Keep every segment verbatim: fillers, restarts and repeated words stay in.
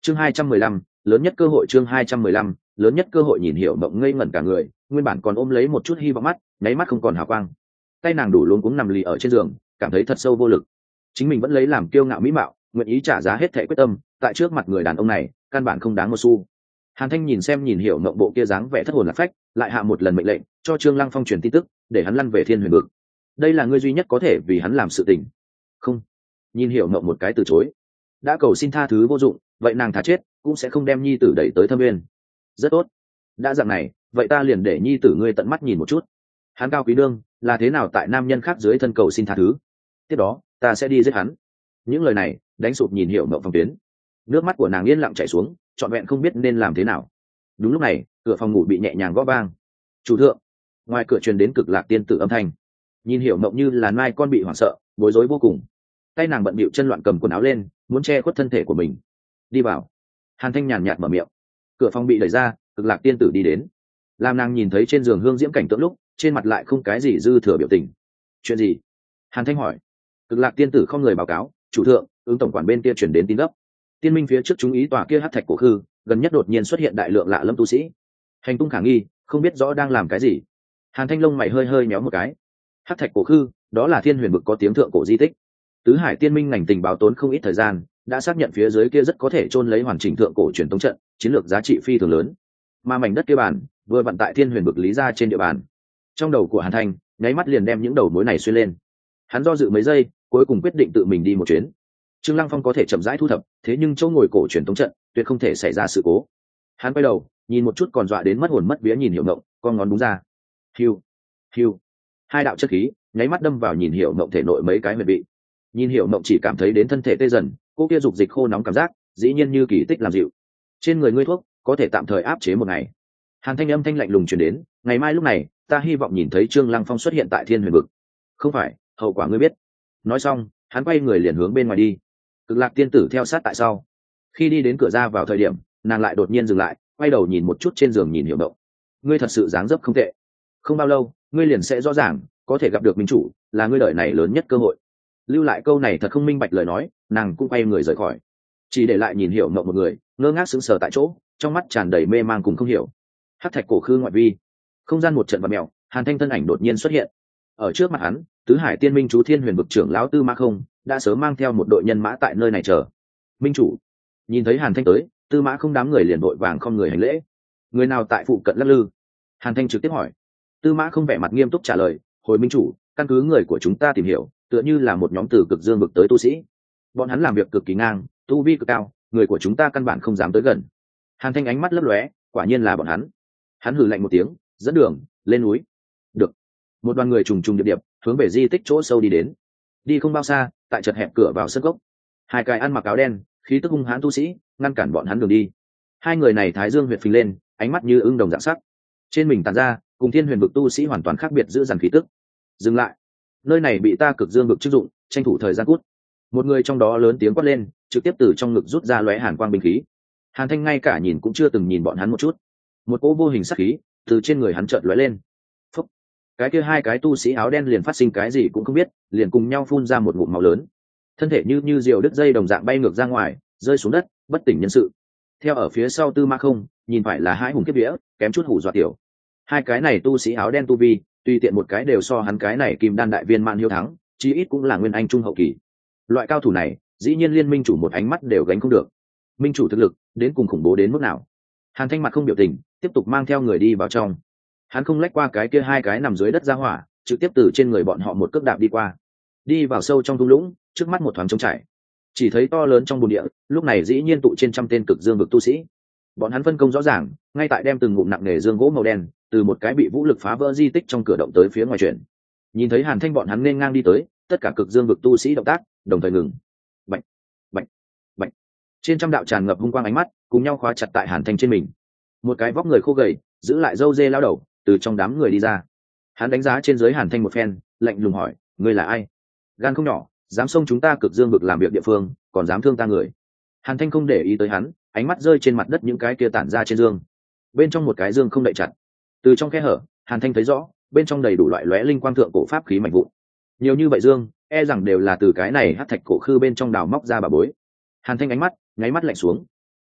chương hai trăm mười lăm, lớn nhất cơ hội. Chương hai trăm mười lăm, lớn nhất cơ hội. Nhìn Hiểu Mộng ngây ngẩn cả người, nguyên bản còn ôm lấy một chút hy vọng, mắt nháy mắt không còn hào quang, tay nàng đủ luống cuống nằm lì ở trên giường, cảm thấy thật sâu vô lực. Chính mình vẫn lấy làm kiêu ngạo mỹ mạo, nguyện ý trả giá hết thảy quyết tâm, tại trước mặt người đàn ông này căn bản không đáng một xu. Hàn Thanh nhìn xem nhìn Hiểu Mộng bộ kia dáng vẻ thất hồn lạc phách, lại hạ một lần mệnh lệnh cho Trương Lăng Phong truyền tin tức, để hắn lăn về Thiên Huyền vực. Đây là ngươi duy nhất có thể vì hắn làm sự tình. Không. Nhìn Hiểu Mộng một cái từ chối. Đã cầu xin tha thứ vô dụng, vậy nàng thà chết cũng sẽ không đem nhi tử đẩy tới Thâm Nguyên. Rất tốt. Đã dạng này, vậy ta liền để nhi tử ngươi tận mắt nhìn một chút. Hắn Cao Quý Đương là thế nào tại nam nhân khác dưới thân cầu xin tha thứ. Tiếp đó, ta sẽ đi giết hắn. Những lời này đánh sụp nhìn Hiểu Mộng phòng tuyến. Nước mắt của nàng yên lặng chảy xuống, trọn vẹn không biết nên làm thế nào. Đúng lúc này, cửa phòng ngủ bị nhẹ nhàng gõ vang. Chủ thượng. Ngoài cửa truyền đến Cực Lạc tiên tử âm thanh. Nhìn Hiểu Mộng như là nai con bị hoảng sợ, bối rối vô cùng. Tay nàng bận bịu chân loạn cầm quần áo lên, muốn che khuất thân thể của mình. Đi vào. Hàn Thanh nhàn nhạt mở miệng. Cửa phòng bị đẩy ra, Cực Lạc tiên tử đi đến. Làm nàng nhìn thấy trên giường hương diễm cảnh tượng lúc, trên mặt lại không cái gì dư thừa biểu tình. Chuyện gì? Hàn Thanh hỏi. Cực Lạc tiên tử không người báo cáo, chủ thượng, ứng tổng quản bên kia chuyển đến tin gấp. Tiên minh phía trước chúng ý tòa kia hắc thạch cổ khư, gần nhất đột nhiên xuất hiện đại lượng lạ lâm tu sĩ, hành tung khả nghi, không biết rõ đang làm cái gì. Hàn Thanh lông mày hơi hơi nhéo một cái. Hắc thạch cổ khư, đó là Thiên Huyền vực có tiếng thượng cổ di tích. Tứ Hải Tiên Minh ngành tình báo tốn không ít thời gian, đã xác nhận phía dưới kia rất có thể chôn lấy hoàn chỉnh thượng cổ truyền tống trận, chiến lược giá trị phi thường lớn. Mà mảnh đất kia bản, vừa vận tại Thiên Huyền vực lý ra trên địa bàn. Trong đầu của Hàn Thanh, nháy mắt liền đem những đầu mối này xuyên lên. Hắn do dự mấy giây, cuối cùng quyết định tự mình đi một chuyến. Trương Lăng Phong có thể chậm rãi thu thập, thế nhưng chỗ ngồi cổ truyền tống trận tuyệt không thể xảy ra sự cố. Hắn quay đầu, nhìn một chút còn dọa đến mất hồn mất vía nhìn Hiểu Mộng, con ngón đúng ra. Hiu, hiu. Hai đạo chất khí nháy mắt đâm vào nhìn Hiểu Mộng thể nội mấy cái huyệt vị. Nhìn Hiểu Mộng chỉ cảm thấy đến thân thể tê dần, cô kia dục dịch khô nóng cảm giác, dĩ nhiên như kỳ tích làm dịu. Trên người ngươi thuốc, có thể tạm thời áp chế một ngày. Hàn Thanh âm thanh lạnh lùng truyền đến, ngày mai lúc này, ta hy vọng nhìn thấy Trương Lăng Phong xuất hiện tại Thiên Huyền vực. Không phải, hậu quả ngươi biết. Nói xong, hắn quay người liền hướng bên ngoài đi. Cực Lạc tiên tử theo sát tại sau. Khi đi đến cửa ra vào thời điểm, nàng lại đột nhiên dừng lại, quay đầu nhìn một chút trên giường nhìn Hiểu Mộng. Ngươi thật sự dáng dấp không tệ. Không bao lâu, ngươi liền sẽ rõ ràng, có thể gặp được minh chủ, là ngươi đời này lớn nhất cơ hội. Lưu lại câu này thật không minh bạch lời nói, nàng cũng quay người rời khỏi, chỉ để lại nhìn Hiểu Mộng một người, ngơ ngác sững sờ tại chỗ, trong mắt tràn đầy mê mang cùng không hiểu. Hắc thạch cổ khư ngoại vi, không gian một trận vặn mèo, Hàn Thanh thân ảnh đột nhiên xuất hiện. Ở trước mặt hắn, Tứ Hải Tiên Minh chú Thiên Huyền vực trưởng lão Tư Mã Không đã sớm mang theo một đội nhân mã tại nơi này chờ. Minh chủ. Nhìn thấy Hàn Thanh tới, Tư Mã Không đám người liền vội vàng không người hành lễ. Người nào tại phụ cận lắc lư? Hàn Thanh trực tiếp hỏi. Tư Mã Không vẻ mặt nghiêm túc trả lời, hồi minh chủ, căn cứ người của chúng ta tìm hiểu, tựa như là một nhóm từ cực dương vực tới tu sĩ. Bọn hắn làm việc cực kỳ ngang, tu vi cực cao, người của chúng ta căn bản không dám tới gần. Hàn Thanh ánh mắt lấp lóe, quả nhiên là bọn hắn. Hắn hừ lạnh một tiếng, dẫn đường lên núi. Được. Một đoàn người trùng trùng điệp điệp hướng về di tích chỗ sâu đi đến. Đi không bao xa, tại chật hẹp cửa vào sân gốc, hai cái ăn mặc áo đen, khí tức hung hãn tu sĩ ngăn cản bọn hắn đường đi. Hai người này thái dương huyệt phình lên, ánh mắt như ưng đồng dạng sắc, trên mình tàn ra cùng Thiên Huyền vực tu sĩ hoàn toàn khác biệt, giữ dằn khí tức. Dừng lại, nơi này bị ta cực dương vực chức dụng, tranh thủ thời gian cút. Một người trong đó lớn tiếng quát lên, trực tiếp từ trong ngực rút ra lóe hàn quang binh khí. Hàn Thanh ngay cả nhìn cũng chưa từng nhìn bọn hắn một chút, một cỗ vô hình sắc khí từ trên người hắn chợt lóe lên. Phúc. Cái kia hai cái tu sĩ áo đen liền phát sinh cái gì cũng không biết, liền cùng nhau phun ra một ngụm máu lớn, thân thể như như diều đứt dây đồng dạng bay ngược ra ngoài, rơi xuống đất bất tỉnh nhân sự. Theo ở phía sau Tư Mã Không, nhìn phải là hai hùng kiếp vía, kém chút hủ dọa tiểu. Hai cái này tu sĩ áo đen tu vi, tùy tiện một cái đều so hắn cái này kim đan đại viên mãn hiếu thắng, chí ít cũng là nguyên anh trung hậu kỳ. Loại cao thủ này, dĩ nhiên liên minh chủ một ánh mắt đều gánh không được. Minh chủ thực lực đến cùng khủng bố đến mức nào? Hàn Thanh mặt không biểu tình, tiếp tục mang theo người đi vào trong. Hắn không lách qua cái kia hai cái nằm dưới đất ra hỏa, trực tiếp từ trên người bọn họ một cước đạp đi qua, đi vào sâu trong thung lũng. Trước mắt một thoáng trống trải, chỉ thấy to lớn trong bồn địa lúc này dĩ nhiên tụ trên trăm tên cực dương vực tu sĩ. Bọn hắn phân công rõ ràng, ngay tại đem từng ngụm nặng nề dương gỗ màu đen từ một cái bị vũ lực phá vỡ di tích trong cửa động tới phía ngoài chuyển. Nhìn thấy Hàn Thanh bọn hắn nên ngang đi tới, tất cả cực dương vực tu sĩ động tác đồng thời ngừng. Bạch, bạch, bạch. Trên trăm đạo tràn ngập hung quang ánh mắt cùng nhau khóa chặt tại Hàn Thanh trên mình. Một cái vóc người khô gầy, giữ lại râu dê lao đầu từ trong đám người đi ra. Hắn đánh giá trên dưới Hàn Thanh một phen, lạnh lùng hỏi, ngươi là ai? Gan không nhỏ, dám xông chúng ta cực dương vực làm việc địa phương, còn dám thương ta người. Hàn Thanh không để ý tới hắn, ánh mắt rơi trên mặt đất những cái kia tản ra trên dương. Bên trong một cái dương không đậy chặt, từ trong khe hở Hàn Thanh thấy rõ, bên trong đầy đủ loại lóe linh quang thượng cổ pháp khí mạnh vụn. Nhiều như vậy dương, e rằng đều là từ cái này hắc thạch cổ khư bên trong đào móc ra bà bối. Hàn Thanh ánh mắt nháy mắt lạnh xuống.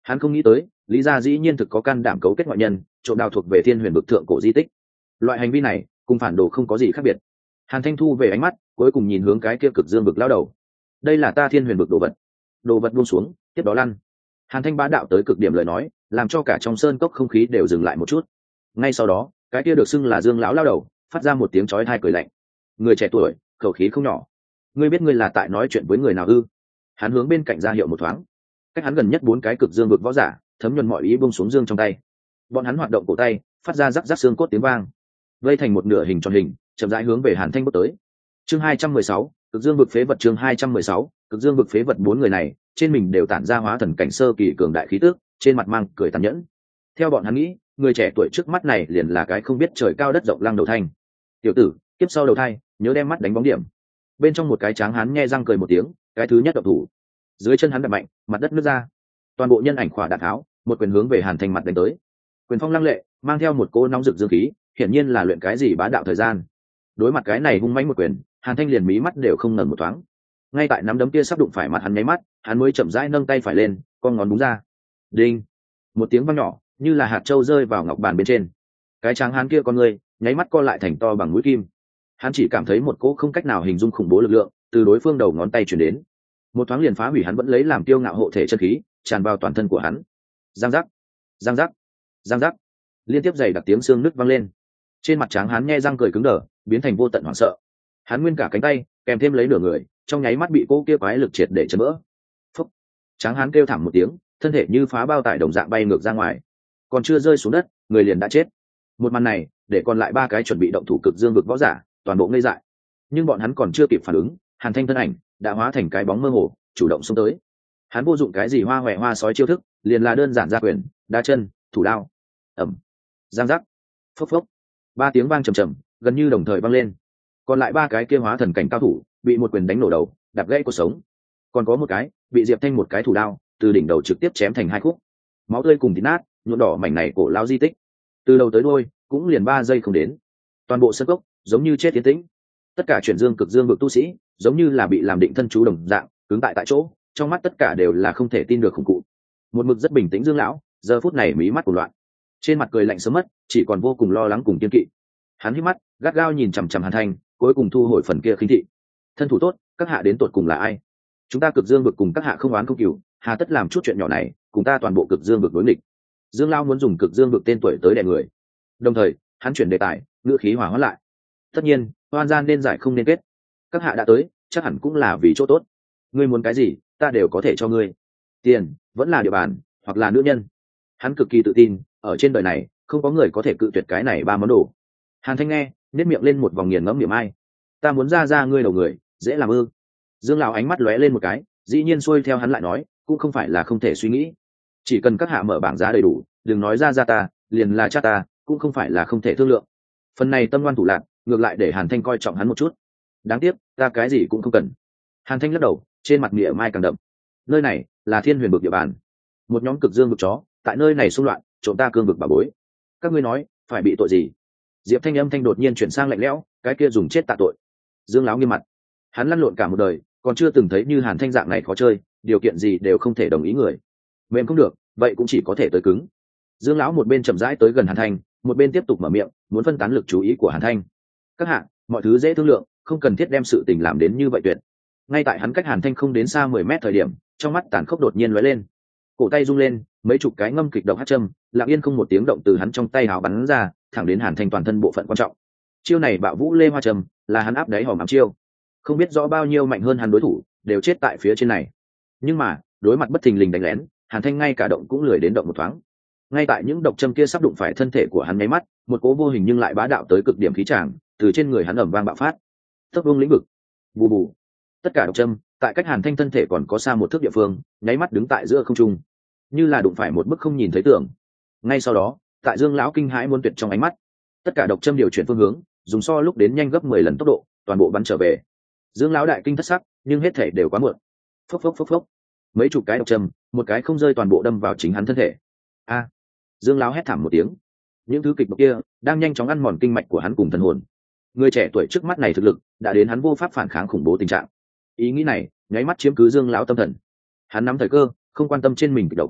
Hắn không nghĩ tới lý gia dĩ nhiên thực có can đảm cấu kết ngoại nhân trộm đào thuộc về thiên huyền vực thượng cổ di tích. Loại hành vi này cùng phản đồ không có gì khác biệt. Hàn Thanh thu về ánh mắt, cuối cùng nhìn hướng cái kia cực dương vực lao đầu. Đây là ta thiên huyền vực đồ vật. Đồ vật buông xuống, tiếp đó lăn. Hàn Thanh bá đạo tới cực điểm lời nói, làm cho cả trong sơn cốc không khí đều dừng lại một chút. Ngay sau đó, cái kia được xưng là Dương lão lao đầu, phát ra một tiếng chói tai cười lạnh. Người trẻ tuổi, khẩu khí không nhỏ. Ngươi biết ngươi là tại nói chuyện với người nào ư? Hắn hướng bên cạnh ra hiệu một thoáng. Cách hắn gần nhất bốn cái cực dương vực võ giả, thấm nhuần mọi ý buông xuống dương trong tay. Bọn hắn hoạt động cổ tay, phát ra rắc rắc xương cốt tiếng vang, vây thành một nửa hình tròn hình, chậm rãi hướng về Hàn Thanh bước tới. Chương hai trăm mười sáu, cực dương vực phế vật. Chương hai trăm mười sáu, cực dương vực phế vật. Bốn người này trên mình đều tản ra hóa thần cảnh sơ kỳ cường đại khí tức, trên mặt mang cười tàn nhẫn. Theo bọn hắn nghĩ, người trẻ tuổi trước mắt này liền là cái không biết trời cao đất rộng Lăng Đầu Thanh. Tiểu tử, tiếp sau đầu thai, nhớ đem mắt đánh bóng điểm. Bên trong một cái tráng hắn nhe răng cười một tiếng, cái thứ nhất động thủ. Dưới chân hắn đập mạnh, mặt đất nứt ra. Toàn bộ nhân ảnh khỏa đạn tháo, một quyền hướng về Hàn Thanh mặt đánh tới. Quyền phong lăng lệ, mang theo một cỗ nóng rực dương khí, hiển nhiên là luyện cái gì bá đạo thời gian. Đối mặt cái này hung mãnh một quyền, Hàn Thanh liền mí mắt đều không ngẩng một thoáng. Ngay tại nắm đấm kia sắp đụng phải mặt hắn nháy mắt, hắn mới chậm rãi nâng tay phải lên, con ngón búng ra. Đinh! Một tiếng vang nhỏ, như là hạt châu rơi vào ngọc bàn bên trên. Cái tráng hán kia con người nháy mắt co lại thành to bằng mũi kim. Hắn chỉ cảm thấy một cỗ không cách nào hình dung khủng bố lực lượng từ đối phương đầu ngón tay truyền đến, một thoáng liền phá hủy hắn vẫn lấy làm tiêu ngạo hộ thể chân khí, tràn vào toàn thân của hắn. Giang giác, giang giác, giang giác, liên tiếp dày đặc tiếng xương nứt vang lên. Trên mặt tráng hán nhe răng cười cứng đờ, biến thành vô tận hoảng sợ. Hắn nguyên cả cánh tay kèm thêm lấy nửa người, trong nháy mắt bị cô kia quái lực triệt để chấn vỡ. Phúc! Tráng hán kêu thảm một tiếng, thân thể như phá bao tải đồng dạng bay ngược ra ngoài, còn chưa rơi xuống đất, người liền đã chết. Một màn này để còn lại ba cái chuẩn bị động thủ cực dương vực võ giả toàn bộ ngây dại, nhưng bọn hắn còn chưa kịp phản ứng, Hàn Thanh thân ảnh đã hóa thành cái bóng mơ hồ, chủ động xông tới. Hắn vô dụng cái gì hoa hoè hoa sói chiêu thức, liền là đơn giản ra quyền, đá chân, thủ đao. Ẩm, giang giác, phốc phốc, ba tiếng vang trầm trầm, gần như đồng thời vang lên. Còn lại ba cái kia hóa thần cảnh cao thủ bị một quyền đánh nổ đầu, đạp gãy cuộc sống. Còn có một cái bị Diệp Thanh một cái thủ đao từ đỉnh đầu trực tiếp chém thành hai khúc, máu tươi cùng thịt nát nhuộm đỏ mảnh này cổ lao di tích. Từ đầu tới đuôi cũng liền ba giây không đến, toàn bộ sân cốc giống như chết tiến tĩnh. Tất cả chuyển dương cực dương vực tu sĩ giống như là bị làm định thân chú đồng dạng, cứng tại tại chỗ, trong mắt tất cả đều là không thể tin được khủng cụ. Một mực rất bình tĩnh Dương lão giờ phút này mí mắt cuồng loạn, trên mặt cười lạnh sớm mất, chỉ còn vô cùng lo lắng cùng kiên kỵ. Hắn hít mắt gắt gao nhìn chằm chằm Hàn Thanh, cuối cùng thu hồi phần kia khinh thị. Thân thủ tốt, các hạ đến tột cùng là ai? Chúng ta cực dương vực cùng các hạ không oán không cừu, hà tất làm chút chuyện nhỏ này cùng ta toàn bộ cực dương vực đối nghịch? Dương lão muốn dùng cực dương vực tên tuổi tới đè người, đồng thời hắn chuyển đề tài, ngữ khí hòa hóa lại. Tất nhiên oan gian nên giải không nên kết, các hạ đã tới chắc hẳn cũng là vì chỗ tốt. Ngươi muốn cái gì ta đều có thể cho ngươi, tiền vẫn là địa bàn hoặc là nữ nhân. Hắn cực kỳ tự tin, ở trên đời này không có người có thể cự tuyệt cái này ba món đồ. Hàn Thanh nghe nếp miệng lên một vòng nghiền ngẫm niệm ai. Ta muốn ra ra ngươi đầu người dễ làm ư? Dương lão ánh mắt lóe lên một cái, dĩ nhiên xuôi theo hắn lại nói, cũng không phải là không thể suy nghĩ. Chỉ cần các hạ mở bảng giá đầy đủ, đừng nói ra ra ta liền là cha ta, cũng không phải là không thể thương lượng. Phần này tâm ngoan thủ lạc, ngược lại để Hàn Thanh coi trọng hắn một chút. Đáng tiếc ta cái gì cũng không cần. Hàn Thanh lắc đầu, trên mặt nghĩa mai càng đậm. Nơi này là thiên huyền vực địa bàn, một nhóm cực dương vực chó tại nơi này xung loạn, trộm ta cương vực bà bối. Các ngươi nói phải bị tội gì? Diệp Thanh âm thanh đột nhiên chuyển sang lạnh lẽo, cái kia dùng chết tạ tội. Dương lão nghiêm mặt, hắn lăn lộn cả một đời, còn chưa từng thấy như Hàn Thanh dạng này khó chơi, điều kiện gì đều không thể đồng ý người. Mềm không được, vậy cũng chỉ có thể tới cứng. Dương lão một bên chậm rãi tới gần Hàn Thanh, một bên tiếp tục mở miệng, muốn phân tán lực chú ý của Hàn Thanh. Các hạ, mọi thứ dễ thương lượng, không cần thiết đem sự tình làm đến như vậy tuyệt. Ngay tại hắn cách Hàn Thanh không đến xa mười mét thời điểm, trong mắt tàn khốc đột nhiên lóe lên, cổ tay rung lên, mấy chục cái ngâm kịch độc hắc châm lặng yên không một tiếng động từ hắn trong tay hào bắn ra, thẳng đến Hàn Thanh toàn thân bộ phận quan trọng. Chiêu này bạo vũ lê hoa trầm là hắn áp đáy hòm ám chiêu, không biết rõ bao nhiêu mạnh hơn hắn đối thủ đều chết tại phía trên này. Nhưng mà đối mặt bất thình lình đánh lén, Hàn Thanh ngay cả động cũng lười đến động một thoáng. Ngay tại những độc châm kia sắp đụng phải thân thể của hắn nháy mắt, một cố vô hình nhưng lại bá đạo tới cực điểm khí tràng từ trên người hắn ầm vang bạo phát. Tốc vương lĩnh vực, bù bù, tất cả độc châm tại cách Hàn Thanh thân thể còn có xa một thước địa phương nháy mắt đứng tại giữa không trung, như là đụng phải một bức không nhìn thấy tưởng. Ngay sau đó, tại Dương lão kinh hãi muôn tuyệt trong ánh mắt, tất cả độc châm điều chuyển phương hướng, dùng so lúc đến nhanh gấp mười lần tốc độ, toàn bộ bắn trở về. Dương lão đại kinh thất sắc, nhưng hết thể đều quá muộn. Phốc phốc phốc phốc, mấy chục cái độc châm, một cái không rơi toàn bộ đâm vào chính hắn thân thể. A! Dương lão hét thảm một tiếng. Những thứ kịch độc kia đang nhanh chóng ăn mòn kinh mạch của hắn cùng thần hồn. Người trẻ tuổi trước mắt này thực lực đã đến hắn vô pháp phản kháng khủng bố tình trạng. Ý nghĩ này nháy mắt chiếm cứ Dương lão tâm thần. Hắn nắm thời cơ, không quan tâm trên mình kịch độc,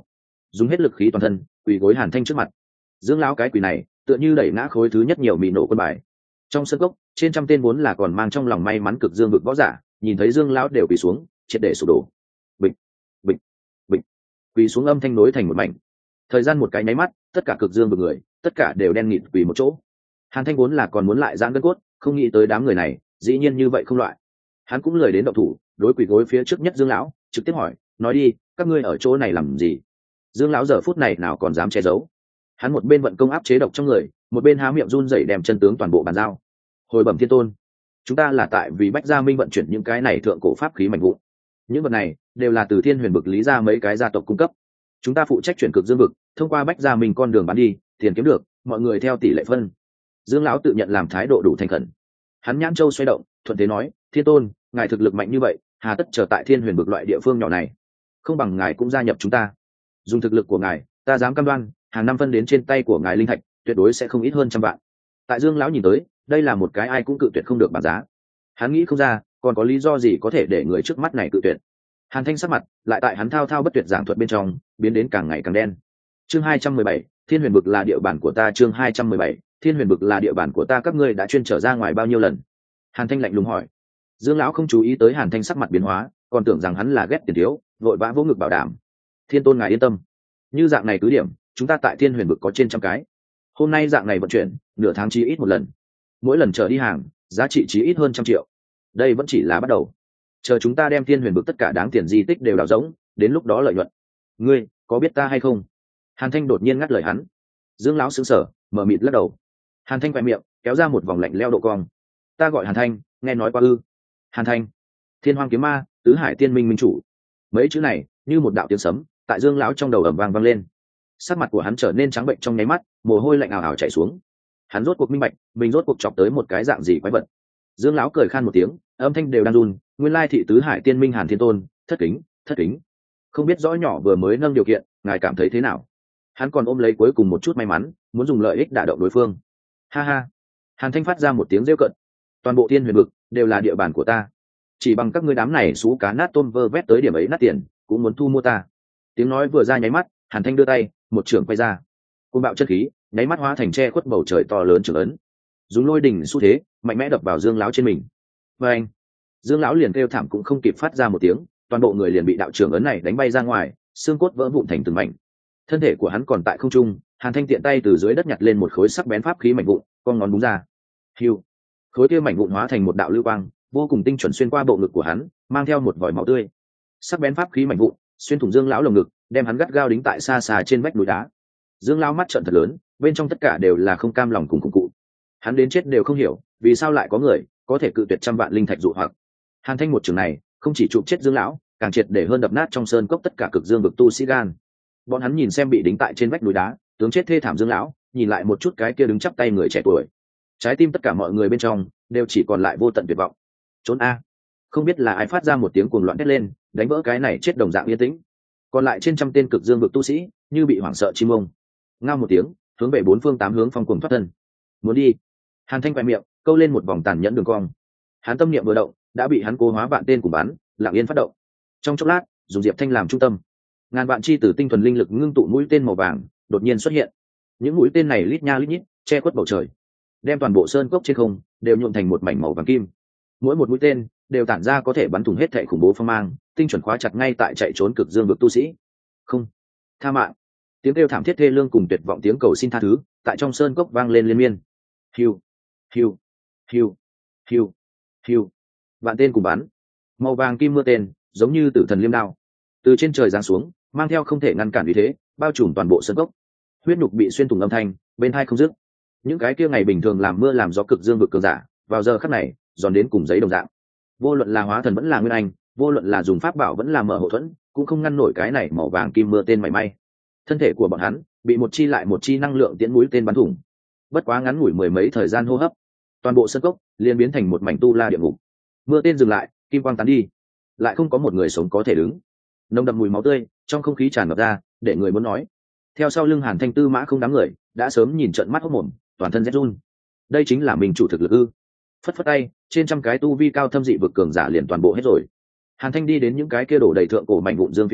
dùng hết lực khí toàn thân quỳ gối Hàn Thanh trước mặt. Dương lão cái quỳ này tựa như đẩy ngã khối thứ nhất nhiều mị nổ quân bài. Trong sân cốc, trên trăm tên vốn là còn mang trong lòng may mắn cực dương vực võ giả, nhìn thấy Dương lão đều quỳ xuống, triệt để sụp đổ. Bịch, bịch, bịch, quỳ xuống âm thanh nối thành một mảnh. Thời gian một cái nháy mắt, tất cả cực dương vực người, tất cả đều đen nghịt quỳ một chỗ. Hàn Thanh vốn là còn muốn lại giãn gân cốt, không nghĩ tới đám người này, dĩ nhiên như vậy không loại. Hắn cũng lười đến động thủ, đối quỳ gối phía trước nhất Dương lão, trực tiếp hỏi, nói đi, các ngươi ở chỗ này làm gì? Dương lão giờ phút này nào còn dám che giấu. Hắn một bên vận công áp chế độc trong người, một bên há miệng run rẩy đem chân tướng toàn bộ bàn giao. Hồi bẩm thiên tôn, chúng ta là tại vì Bách Gia Minh vận chuyển những cái này thượng cổ pháp khí mạnh vụn. Những vật này đều là từ Thiên Huyền Bực lý ra mấy cái gia tộc cung cấp. Chúng ta phụ trách chuyển cực dương vực, thông qua Bách Gia Minh con đường bán đi, tiền kiếm được, mọi người theo tỷ lệ phân. Dương lão tự nhận làm thái độ đủ thành khẩn. Hắn nhãn châu xoay động, thuận thế nói, thiên tôn, ngài thực lực mạnh như vậy, hà tất trở tại Thiên Huyền Bực loại địa phương nhỏ này, không bằng ngài cũng gia nhập chúng ta. Dùng thực lực của ngài, ta dám cam đoan, hàng năm phân đến trên tay của ngài linh thạch tuyệt đối sẽ không ít hơn trăm vạn. Tại Dương lão nhìn tới, đây là một cái ai cũng cự tuyệt không được bản giá. Hắn nghĩ không ra còn có lý do gì có thể để người trước mắt này cự tuyệt. Hàn Thanh sắc mặt lại tại hắn thao thao bất tuyệt giảng thuật bên trong biến đến càng ngày càng đen. Chương hai trăm mười bảy, Thiên Huyền Bực là địa bàn của ta. Chương hai trăm mười bảy, Thiên Huyền Bực là địa bàn của ta. Các ngươi đã chuyên trở ra ngoài bao nhiêu lần? Hàn Thanh lạnh lùng hỏi. Dương lão không chú ý tới Hàn Thanh sắc mặt biến hóa, còn tưởng rằng hắn là ghét tiền thiếu, vội vã vỗ ngực bảo đảm, thiên tôn ngài yên tâm, như dạng này cứ điểm chúng ta tại Thiên Huyền Bực có trên trăm cái. Hôm nay dạng này vận chuyển nửa tháng chí ít một lần, mỗi lần chở đi hàng giá trị chí ít hơn trăm triệu. Đây vẫn chỉ là bắt đầu, chờ chúng ta đem Thiên Huyền Bực tất cả đáng tiền di tích đều đào rỗng, đến lúc đó lợi nhuận. Ngươi có biết ta hay không? Hàn Thanh đột nhiên ngắt lời hắn. Dương lão sững sờ, mở mịt lắc đầu. Hàn Thanh quẹt miệng kéo ra một vòng lạnh leo độ cong. Ta gọi Hàn Thanh, nghe nói qua ư? Hàn Thanh, Thiên Hoang kiếm ma, tứ hải tiên minh minh chủ. Mấy chữ này như một đạo tiếng sấm tại Dương lão trong đầu ầm vang vang lên. Sắc mặt của hắn trở nên trắng bệnh trong nháy mắt, mồ hôi lạnh ảo ảo chảy xuống. Hắn rốt cuộc minh bạch mình rốt cuộc chọc tới một cái dạng gì quái vật. Dương lão cười khan một tiếng, âm thanh đều đang run, nguyên lai thị tứ hải tiên minh Hàn Thiên Tôn, thất kính, thất kính. Không biết rõ nhỏ vừa mới nâng điều kiện, ngài cảm thấy thế nào? Hắn còn ôm lấy cuối cùng một chút may mắn, muốn dùng lợi ích đả động đối phương. Ha ha. Hàn Thanh phát ra một tiếng rêu cợt. Toàn bộ Thiên Huyền Vực đều là địa bàn của ta, chỉ bằng các ngươi đám này xú cá nát tôm vơ vét tới điểm ấy nát tiền cũng muốn thu mua ta. Tiếng nói vừa ra nháy mắt, Hàn Thanh đưa tay một trưởng quay ra, côn bạo chất khí nháy mắt hóa thành che khuất bầu trời to lớn trưởng ấn, dùng lôi đỉnh xu thế mạnh mẽ đập vào Dương lão trên mình. Và anh, Dương lão liền kêu thảm cũng không kịp phát ra một tiếng, toàn bộ người liền bị đạo trưởng ấn này đánh bay ra ngoài, xương cốt vỡ vụn thành từng mảnh. Thân thể của hắn còn tại không trung, Hàn Thanh tiện tay từ dưới đất nhặt lên một khối sắc bén pháp khí mảnh vụn, con ngón búng ra, hiu, khối kia mảnh vụn hóa thành một đạo lưu quang, vô cùng tinh chuẩn xuyên qua bộ ngực của hắn, mang theo một vòi máu tươi. Sắc bén pháp khí mảnh vụn xuyên thủng Dương lão lồng ngực, đem hắn gắt gao đính tại xa xa trên vách núi đá. Dương lão mắt trợn thật lớn, bên trong tất cả đều là không cam lòng cùng cùng cụ. Hắn đến chết đều không hiểu, vì sao lại có người có thể cự tuyệt trăm vạn linh thạch dụ hoặc. Hàn Thanh một trường này không chỉ chụp chết Dương lão, càng triệt để hơn đập nát trong sơn cốc tất cả cực dương vực tu sĩ gan. Bọn hắn nhìn xem bị đính tại trên vách núi đá, tướng chết thê thảm Dương lão, nhìn lại một chút cái kia đứng chắp tay người trẻ tuổi, trái tim tất cả mọi người bên trong đều chỉ còn lại vô tận tuyệt vọng. Trốn a! Không biết là ai phát ra một tiếng cuồng loạn hét lên, đánh vỡ cái này chết đồng dạng yên tĩnh. Còn lại trên trăm tên cực dương vực tu sĩ như bị hoảng sợ chim ông, ngao một tiếng hướng về bốn phương tám hướng phong cuồng thoát thân. Muốn đi. Hàn Thanh quẹt miệng câu lên một vòng tàn nhẫn đường cong. Hắn tâm niệm vừa động, đã bị hắn cố hóa vạn tên cùng bắn lặng yên phát động. Trong chốc lát, dùng Diệp Thanh làm trung tâm, ngàn vạn chi từ tinh thuần linh lực ngưng tụ mũi tên màu vàng đột nhiên xuất hiện. Những mũi tên này lít nha lít nhít che khuất bầu trời, đem toàn bộ sơn cốc trên không đều nhuộm thành một mảnh màu vàng kim. Mỗi một mũi tên đều tản ra có thể bắn thủng hết thảy khủng bố phong mang, tinh chuẩn khóa chặt ngay tại chạy trốn cực dương vực tu sĩ. Không, tha mạng! Tiếng kêu thảm thiết thê lương cùng tuyệt vọng tiếng cầu xin tha thứ tại trong sơn cốc vang lên liên miên. Hiu, hiu, hiu, hiu, hiu, vạn tên cùng bắn, màu vàng kim mưa tên giống như tử thần liêm đao từ trên trời giáng xuống, mang theo không thể ngăn cản uy thế, bao trùm toàn bộ sơn cốc. Huyết nhục bị xuyên thủng âm thanh bên tai không dứt. Những cái kia ngày bình thường làm mưa làm gió cực dương vực cường giả, vào giờ khắc này giòn đến cùng giấy đồng dạng. Vô luận là hóa thần vẫn là nguyên anh, vô luận là dùng pháp bảo vẫn là mở hộ thuẫn, cũng không ngăn nổi cái này màu vàng kim mưa tên mảy may. Thân thể của bọn hắn bị một chi lại một chi năng lượng tiễn mũi tên bắn thủng. Bất quá ngắn ngủi mười mấy thời gian hô hấp, toàn bộ sân cốc liền biến thành một mảnh tu la địa ngục. Mưa tên dừng lại, kim quang tán đi, lại không có một người sống có thể đứng. Nồng đậm mùi máu tươi trong không khí tràn ngập ra, để người muốn nói. Theo sau lưng Hàn Thanh Tư Mã không đám người đã sớm nhìn trợn mắt hốt mồm, toàn thân rét run. Đây chính là mình chủ thực lực ư? Phất phất tay, trên trăm cái tu vi cao thâm dị vực cường giả liền toàn bộ hết rồi. Hàn Thanh đi đến những cái kia đổ đầy thượng cổ mảnh vụn dương phía trước,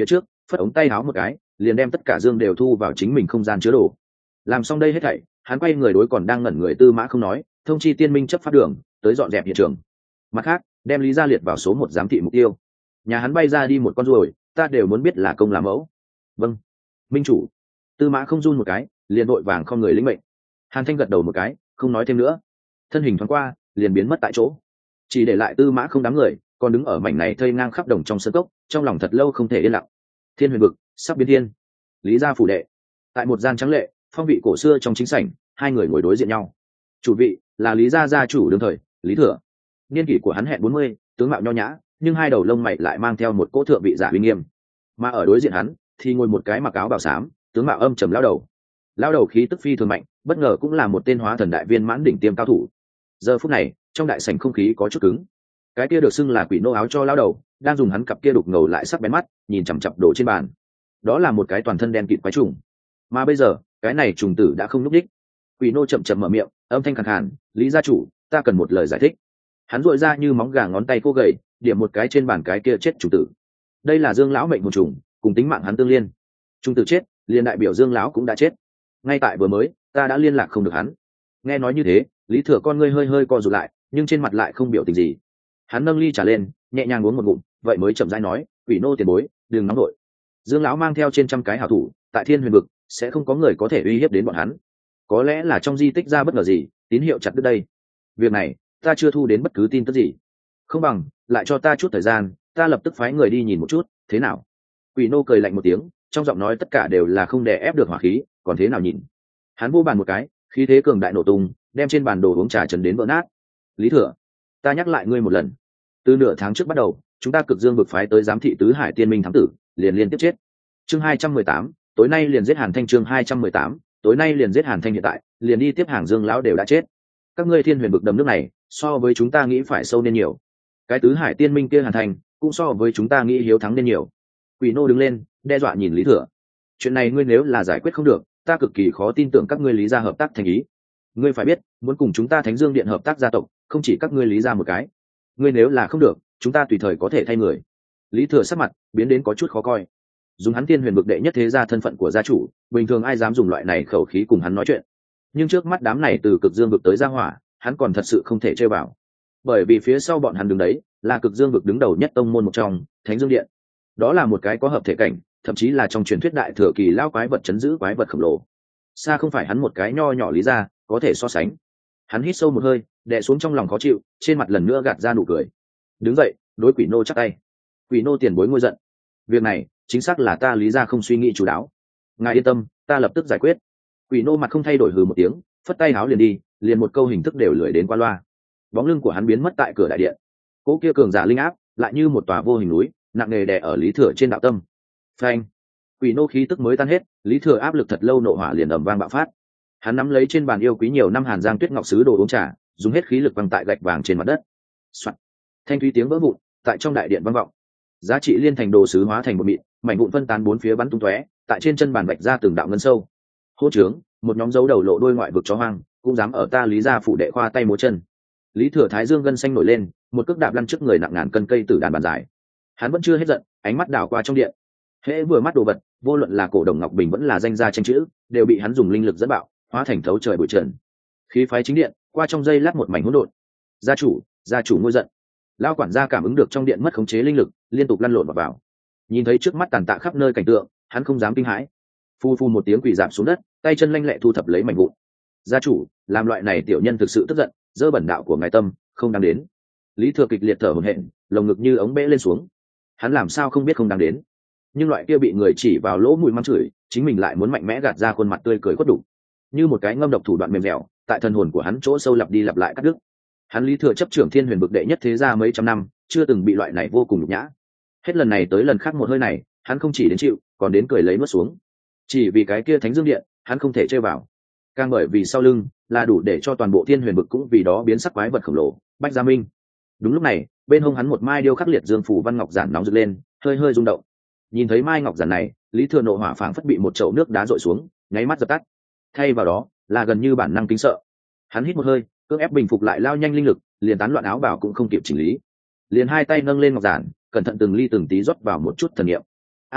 phất ống tay áo một cái, liền đem tất cả dương đều thu vào chính mình không gian chứa đồ. Làm xong đây hết thảy, hắn quay người đối còn đang ngẩn người Tư Mã Không nói, thông chi tiên minh chấp pháp đường tới dọn dẹp hiện trường. Mặt khác, đem Lý Gia liệt vào số một giám thị mục tiêu. Nhà hắn bay ra đi một con ruồi, ta đều muốn biết là công làm mẫu. Vâng, minh chủ. Tư Mã Không run một cái, liền vội vàng không người lĩnh mệnh. Hàn Thanh gật đầu một cái, không nói thêm nữa, thân hình thoáng qua, liền biến mất tại chỗ, chỉ để lại Tư Mã Không đám người còn đứng ở mảnh này thây ngang khắp đồng trong sân cốc, trong lòng thật lâu không thể yên lặng. Thiên Huyền vực sắp biến thiên. Lý Gia phủ đệ, tại một gian trắng lệ phong vị cổ xưa trong chính sảnh, hai người ngồi đối diện nhau. Chủ vị là Lý Gia gia chủ đương thời Lý Thừa, niên kỷ của hắn hẹn bốn mươi, tướng mạo nho nhã, nhưng hai đầu lông mày lại mang theo một cỗ thượng vị giả uy nghiêm. Mà ở đối diện hắn thì ngồi một cái mặc áo bào xám, tướng mạo âm trầm lão đầu. Lão đầu khí tức phi thường mạnh, bất ngờ cũng là một tên hóa thần đại viên mãn đỉnh tiêm cao thủ. Giờ phút này trong đại sảnh không khí có chút cứng. Cái kia được xưng là quỷ nô áo cho lão đầu đang dùng hắn cặp kia đục ngầu lại sắc bén mắt nhìn chằm chằm đồ trên bàn. Đó là một cái toàn thân đen kịt quái trùng, mà bây giờ cái này trùng tử đã không núp đích. Quỷ nô chậm chậm mở miệng, âm thanh khàn khàn, Lý gia chủ, ta cần một lời giải thích. Hắn duỗi ra như móng gà ngón tay khô gầy, điểm một cái trên bàn cái kia chết trùng tử. Đây là Dương lão mệnh hồn trùng, cùng tính mạng hắn tương liên. Trùng tử chết, liền đại biểu Dương lão cũng đã chết. Ngay tại vừa mới, ta đã liên lạc không được hắn. Nghe nói như thế, Lý Thừa con ngươi hơi hơi co rụt lại, nhưng trên mặt lại không biểu tình gì. Hắn nâng ly trà lên, nhẹ nhàng uống một ngụm, vậy mới chậm rãi nói, quỷ nô tiền bối, đừng nóng đội. Dương lão mang theo trên trăm cái hảo thủ, tại Thiên Huyền vực sẽ không có người có thể uy hiếp đến bọn hắn. Có lẽ là trong di tích ra bất ngờ gì, tín hiệu chặt đứt đây. Việc này ta chưa thu đến bất cứ tin tức gì, không bằng lại cho ta chút thời gian, ta lập tức phái người đi nhìn một chút, thế nào? Quỷ nô cười lạnh một tiếng, trong giọng nói tất cả đều là không đè ép được hỏa khí, còn thế nào nhìn? Hắn vô bàn một cái, khí thế cường đại nổ tung, đem trên bàn đồ uống trà chấn đến vỡ nát. Lý Thừa, ta nhắc lại ngươi một lần, từ nửa tháng trước bắt đầu, chúng ta Cực Dương vực phái tới giám thị tứ hải tiên minh thám tử, liền liên tiếp chết. Chương hai trăm mười tám, tối nay liền giết Hàn Thanh. Chương hai trăm mười tám, tối nay liền giết Hàn Thanh. Hiện tại liền đi tiếp hàng Dương lão đều đã chết. Các ngươi Thiên Huyền vực đầm nước này so với chúng ta nghĩ phải sâu nên nhiều, cái tứ hải tiên minh kia Hàn Thanh cũng so với chúng ta nghĩ hiếu thắng nên nhiều. Quỷ nô đứng lên, đe dọa nhìn Lý Thừa, chuyện này ngươi nếu là giải quyết không được, ta cực kỳ khó tin tưởng các ngươi Lý gia hợp tác thành ý. Ngươi phải biết, muốn cùng chúng ta Thánh Dương điện hợp tác gia tộc, không chỉ các ngươi Lý gia một cái. Ngươi nếu là không được, chúng ta tùy thời có thể thay người. Lý Thừa sắc mặt biến đến có chút khó coi. Dùng hắn Thiên Huyền vực đệ nhất thế gia thân phận của gia chủ, bình thường ai dám dùng loại này khẩu khí cùng hắn nói chuyện. Nhưng trước mắt đám này từ Cực Dương vực tới gia hỏa, hắn còn thật sự không thể chơi vào. Bởi vì phía sau bọn hắn đứng đấy, là Cực Dương vực đứng đầu nhất tông môn một trong, Thánh Dương điện. Đó là một cái có hợp thể cảnh, thậm chí là trong truyền thuyết đại thừa kỳ lão quái vật chấn giữ quái vật khổng lồ. Xa không phải hắn một cái nho nhỏ Lý gia có thể so sánh. Hắn hít sâu một hơi, đè xuống trong lòng khó chịu, trên mặt lần nữa gạt ra nụ cười. Đứng dậy, đối quỷ nô chắp tay. Quỷ nô tiền bối ngôi giận. Việc này, chính xác là ta Lý gia không suy nghĩ chu đáo. Ngài yên tâm, ta lập tức giải quyết. Quỷ nô mặt không thay đổi hừ một tiếng, phất tay háo liền đi, liền một câu hình thức đều lười đến qua loa. Bóng lưng của hắn biến mất tại cửa đại điện. Cỗ kia cường giả linh áp, lại như một tòa vô hình núi, nặng nề đè ở Lý Thừa trên đạo tâm. Phanh! Quỷ nô khí tức mới tan hết, Lý Thừa áp lực thật lâu nộ hỏa liền ầm vang bạo phát. Hắn nắm lấy trên bàn yêu quý nhiều năm Hàn Giang Tuyết Ngọc sứ đồ uống trà, dùng hết khí lực văng tại gạch vàng trên mặt đất. Soạn. Thanh thúy tiếng vỡ vụn tại trong đại điện vang vọng. Giá trị liên thành đồ sứ hóa thành một mịn, mảnh vụn phân tán bốn phía bắn tung tóe, tại trên chân bàn vạch ra từng đạo ngân sâu. Hô trướng, một nhóm dấu đầu lộ đôi ngoại vực chó hoang, cũng dám ở ta Lý gia phủ đệ khoa tay múa chân. Lý Thừa thái dương gân xanh nổi lên, một cước đạp lăn trước người nặng ngàn cân cây tử đàn bàn dài. Hắn vẫn chưa hết giận, ánh mắt đảo qua trong điện. Hễ vừa mắt đồ vật, vô luận là cổ đồng ngọc bình vẫn là danh gia tranh chữ, đều bị hắn dùng linh lực dẫn bạo, hóa thành thấu trời bụi trần. Khí phái chính điện, qua trong giây lát một mảnh hỗn độn. Gia chủ, gia chủ ngôi giận. Lão quản gia cảm ứng được trong điện mất khống chế linh lực, liên tục lăn lộn vào, vào. Nhìn thấy trước mắt tàn tạ khắp nơi cảnh tượng, hắn không dám kinh hãi. Phu phu một tiếng quỳ rạp xuống đất, tay chân lanh lẹ thu thập lấy mảnh vụn. Gia chủ, làm loại này tiểu nhân thực sự tức giận, dơ bẩn đạo của ngài tâm, không đáng đến. Lý Thừa kịch liệt thở hổn hển, lồng ngực như ống bể lên xuống. Hắn làm sao không biết không đáng đến, nhưng loại kia bị người chỉ vào lỗ mũi mắng chửi, chính mình lại muốn mạnh mẽ gạt ra khuôn mặt tươi cười khuất đủ, như một cái ngâm độc thủ đoạn mềm dẻo, tại thần hồn của hắn chỗ sâu lặp đi lặp lại cắt đứt. Hắn Lý Thừa chấp trưởng Thiên Huyền vực đệ nhất thế gia mấy trăm năm, chưa từng bị loại này vô cùng nhục nhã. Hết lần này tới lần khác một hơi này, hắn không chỉ đến chịu, còn đến cười lấy nuốt xuống. Chỉ vì cái kia Thánh Dương điện, hắn không thể chơi vào. Càng bởi vì sau lưng là đủ để cho toàn bộ Thiên Huyền vực cũng vì đó biến sắc quái vật khổng lồ, Bách Gia Minh. Đúng lúc này, bên hông hắn một mai điêu khắc liệt dương phủ văn ngọc giản nóng rực lên, hơi hơi rung động. Nhìn thấy mai ngọc giản này, Lý Thừa nộ hỏa phảng phất bị một chậu nước đá dội xuống, nháy mắt dập tắt. Thay vào đó là gần như bản năng kính sợ. Hắn hít một hơi, cưỡng ép bình phục lại lao nhanh linh lực, liền tán loạn áo bào cũng không kịp chỉnh lý, liền hai tay nâng lên ngọc giản, cẩn thận từng ly từng tí rót vào một chút thần niệm. An gia,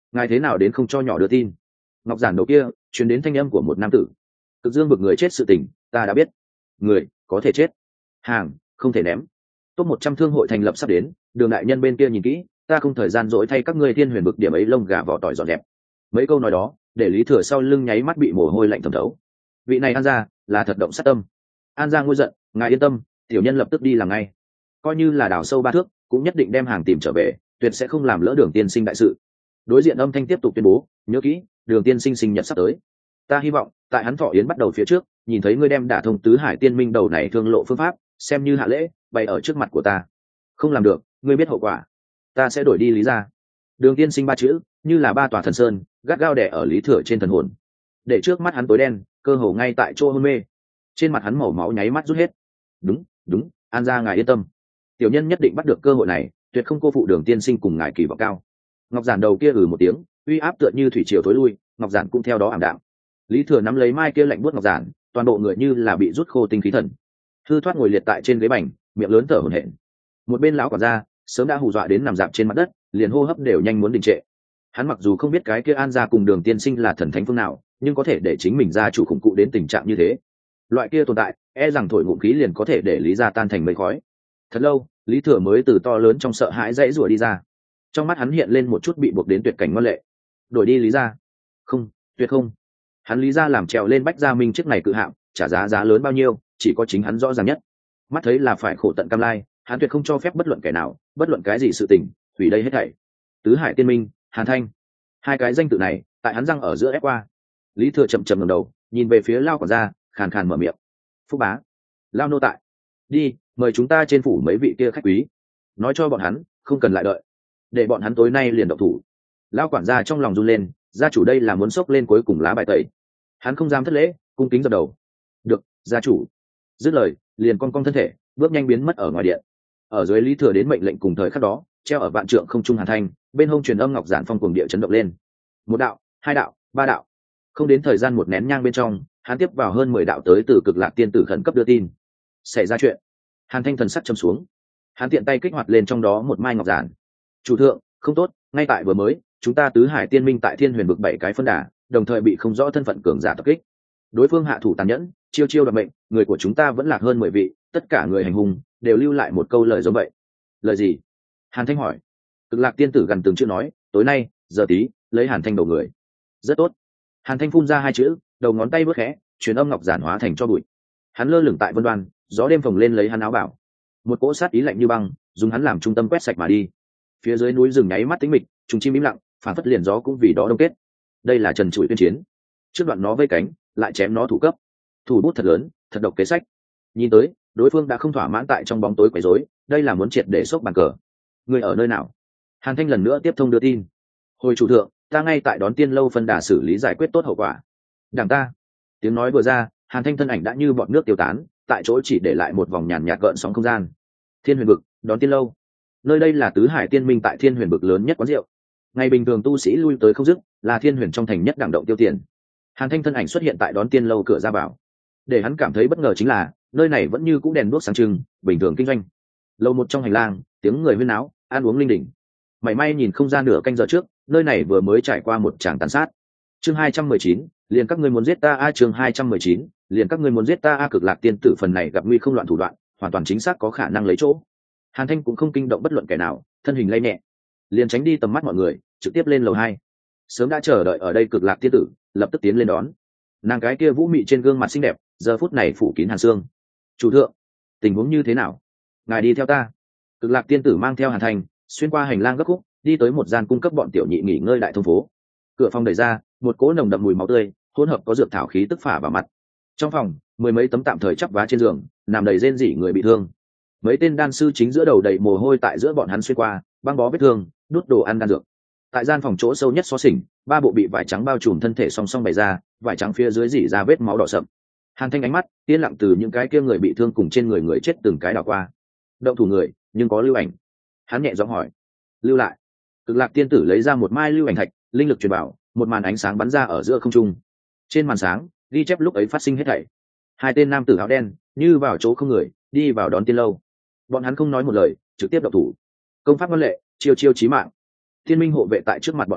ngài thế nào đến không cho nhỏ đưa tin? Ngọc giản đầu kia truyền đến thanh âm của một nam tử. Cực dương bực người chết sự tình ta đã biết, người có thể chết, hàng không thể ném. Top một trăm thương hội thành lập sắp đến, Đường đại nhân bên kia nhìn kỹ, ta không thời gian dỗi thay các ngươi thiên huyền bực điểm ấy lông gà vỏ tỏi dọn dẹp. Mấy câu nói đó để Lý Thừa sau lưng nháy mắt bị mồ hôi lạnh thấm thấu. Vị này An gia là thật động sát tâm. An gia ngôi giận, ngài yên tâm, tiểu nhân lập tức đi làm ngay. Coi như là đào sâu ba thước cũng nhất định đem hàng tìm trở về, tuyệt sẽ không làm lỡ Đường tiên sinh đại sự. Đối diện âm thanh tiếp tục tuyên bố, nhớ kỹ, Đường tiên sinh sinh nhật sắp tới, ta hy vọng tại hắn thọ yến bắt đầu phía trước nhìn thấy ngươi đem đả thông tứ hải tiên minh đầu này thương lộ phương pháp xem như hạ lễ bày ở trước mặt của ta. Không làm được, ngươi biết hậu quả, ta sẽ đổi đi Lý gia. Đường tiên sinh ba chữ như là ba tòa thần sơn gắt gao đè ở Lý Thừa trên thần hồn, để trước mắt hắn tối đen, cơ hồ ngay tại chỗ hôn mê. Trên mặt hắn màu máu nháy mắt rút hết. Đúng đúng, An gia ngài yên tâm, tiểu nhân nhất định bắt được cơ hội này, tuyệt không cô phụ Đường tiên sinh cùng ngài kỳ vọng cao. Ngọc giản đầu kia ừ một tiếng, uy áp tựa như thủy triều tối lui, ngọc giản cũng theo đó ảm đạm. Lý Thừa nắm lấy mai kia lạnh buốt ngọc giản, toàn bộ người như là bị rút khô tinh khí thần, hư thoát ngồi liệt tại trên ghế bành, miệng lớn thở hổn hển. Một bên lão quản gia sớm đã hù dọa đến nằm dạp trên mặt đất, liền hô hấp đều nhanh muốn đình trệ. Hắn mặc dù không biết cái kia An gia cùng Đường tiên sinh là thần thánh phương nào, nhưng có thể để chính mình gia chủ khủng cụ đến tình trạng như thế, loại kia tồn tại e rằng thổi ngụm khí liền có thể để Lý gia tan thành mây khói. Thật lâu, Lý Thừa mới từ to lớn trong sợ hãi dãy rủa đi ra. Trong mắt hắn hiện lên một chút bị buộc đến tuyệt cảnh ngoan lệ. Đổi đi Lý gia? Không, tuyệt không. Hắn Lý gia làm trèo lên Bách Gia Minh chiếc này cự hạm, trả giá giá lớn bao nhiêu, chỉ có chính hắn rõ ràng nhất. Mắt thấy là phải khổ tận cam lai, hắn tuyệt không cho phép bất luận kẻ nào, bất luận cái gì sự tình, hủy đây hết thảy. Tứ Hải Tiên Minh, Hàn Thanh, hai cái danh tự này, tại hắn răng ở giữa ép qua. Lý Thừa chậm chậm ngẩng đầu, nhìn về phía Lao quản gia, khàn khàn mở miệng. Phúc bá, Lao nô tại, đi, mời chúng ta trên phủ mấy vị kia khách quý, nói cho bọn hắn, không cần lại đợi, để bọn hắn tối nay liền động thủ. Lao quản gia trong lòng run lên, gia chủ đây là muốn xốc lên cuối cùng lá bài tẩy. Hắn không dám thất lễ, cung kính dập đầu. Được, gia chủ. Dứt lời, liền cong cong thân thể, bước nhanh biến mất ở ngoài điện. Ở dưới Lý Thừa đến mệnh lệnh cùng thời khắc đó, treo ở vạn trượng không trung Hàn Thanh, bên hông truyền âm ngọc giản phong cuồng địa chấn động lên. Một đạo, hai đạo, ba đạo. Không đến thời gian một nén nhang bên trong, hắn tiếp vào hơn mười đạo tới từ Cực Lạc tiên tử khẩn cấp đưa tin. Xảy ra chuyện. Hàn Thanh thần sắc trầm xuống. Hắn tiện tay kích hoạt lên trong đó một mai ngọc giản. Chủ thượng, không tốt, ngay tại vừa mới, chúng ta tứ hải tiên minh tại Thiên Huyền vực bảy cái phân đà, đồng thời bị không rõ thân phận cường giả tập kích. Đối phương hạ thủ tàn nhẫn, chiêu chiêu đoạt mệnh, người của chúng ta vẫn lạc hơn mười vị, tất cả người hành hung đều lưu lại một câu lời giống vậy. Lời gì? Hàn Thanh hỏi. Cực Lạc tiên tử gần từng chữ nói, tối nay giờ tí lấy Hàn Thanh đầu người. Rất tốt. Hàn Thanh phun ra hai chữ, đầu ngón tay bước khẽ, truyền âm ngọc giản hóa thành cho bụi. Hắn lơ lửng tại vân đoan, gió đêm phồng lên lấy hắn áo bảo. Một cỗ sát ý lạnh như băng dùng hắn làm trung tâm quét sạch mà đi. Phía dưới núi rừng nháy mắt tĩnh mịch, trùng chim im lặng, phản phất liền gió cũng vì đó đông kết. Đây là trần trụi tuyên chiến. Trước đoạn nó vây cánh, lại chém nó thủ cấp. Thủ bút thật lớn, thật độc kế sách. Nhìn tới, đối phương đã không thỏa mãn tại trong bóng tối quấy rối, đây là muốn triệt để sốc bàn cờ. Người ở nơi nào? Hàn Thanh lần nữa tiếp thông đưa tin. Hồi chủ thượng, ta ngay tại Đón Tiên lâu phân đà xử lý giải quyết tốt hậu quả. Đảng ta. Tiếng nói vừa ra, Hàn Thanh thân ảnh đã như bọt nước tiêu tán, tại chỗ chỉ để lại một vòng nhàn nhạt gợn sóng không gian. Thiên Huyền vực, Đón Tiên lâu. Nơi đây là tứ hải tiên minh tại Thiên Huyền vực lớn nhất quán rượu. Ngày bình thường tu sĩ lui tới không dứt, là Thiên Huyền trong thành nhất đẳng động tiêu tiền. Hàn Thanh thân ảnh xuất hiện tại Đón Tiên lâu cửa ra vào. Để hắn cảm thấy bất ngờ chính là, nơi này vẫn như cũ đèn đuốc sáng trưng, bình thường kinh doanh. Lâu một trong hành lang, tiếng người huyên náo, ăn uống linh đình. Mảy may nhìn không ra nửa canh giờ trước, nơi này vừa mới trải qua một tràng tàn sát. Chương hai trăm mười chín, liền các ngươi muốn giết ta a chương hai trăm mười chín, liền các ngươi muốn giết ta a Cực Lạc tiên tử phần này gặp nguy không loạn thủ đoạn, hoàn toàn chính xác có khả năng lấy chỗ. Hàn Thanh cũng không kinh động bất luận kẻ nào, thân hình lay nhẹ, liền tránh đi tầm mắt mọi người, trực tiếp lên lầu hai. Sớm đã chờ đợi ở đây Cực Lạc tiên tử lập tức tiến lên đón. Nàng cái kia vũ mị trên gương mặt xinh đẹp, giờ phút này phủ kín hàn xương. Chủ thượng, tình huống như thế nào? Ngài đi theo ta. Cực Lạc tiên tử mang theo Hàn Thanh, xuyên qua hành lang gấp khúc, đi tới một gian cung cấp bọn tiểu nhị nghỉ ngơi đại thông phố. Cửa phòng đẩy ra, một cỗ nồng đậm mùi máu tươi, hỗn hợp có dược thảo khí tức phả vào mặt. Trong phòng, mười mấy tấm tạm thời chắp vá trên giường, nằm đầy rên rỉ người bị thương. Mấy tên đan sư chính giữa đầu đầy mồ hôi tại giữa bọn hắn xuyên qua, băng bó vết thương, đút đồ ăn đan dược. Tại gian phòng chỗ sâu nhất xó xỉnh, ba bộ bị vải trắng bao trùm thân thể song song bày ra, vải trắng phía dưới rỉ ra vết máu đỏ sậm. Hàn Thanh ánh mắt yên lặng từ những cái kia người bị thương cùng trên người người chết từng cái đảo qua. Động thủ người, nhưng có lưu ảnh. Hắn nhẹ giọng hỏi. Lưu lại. Cực Lạc tiên tử lấy ra một mai lưu ảnh thạch, linh lực truyền bảo, một màn ánh sáng bắn ra ở giữa không trung. Trên màn sáng, ghi chép lúc ấy phát sinh hết thảy. Hai tên nam tử áo đen như vào chỗ không người, đi vào Đón Tiên lâu. Bọn hắn không nói một lời, trực tiếp động thủ. Công pháp văn lệ, chiêu chiêu chí mạng. Thiên minh hộ vệ tại trước mặt bọn hắn,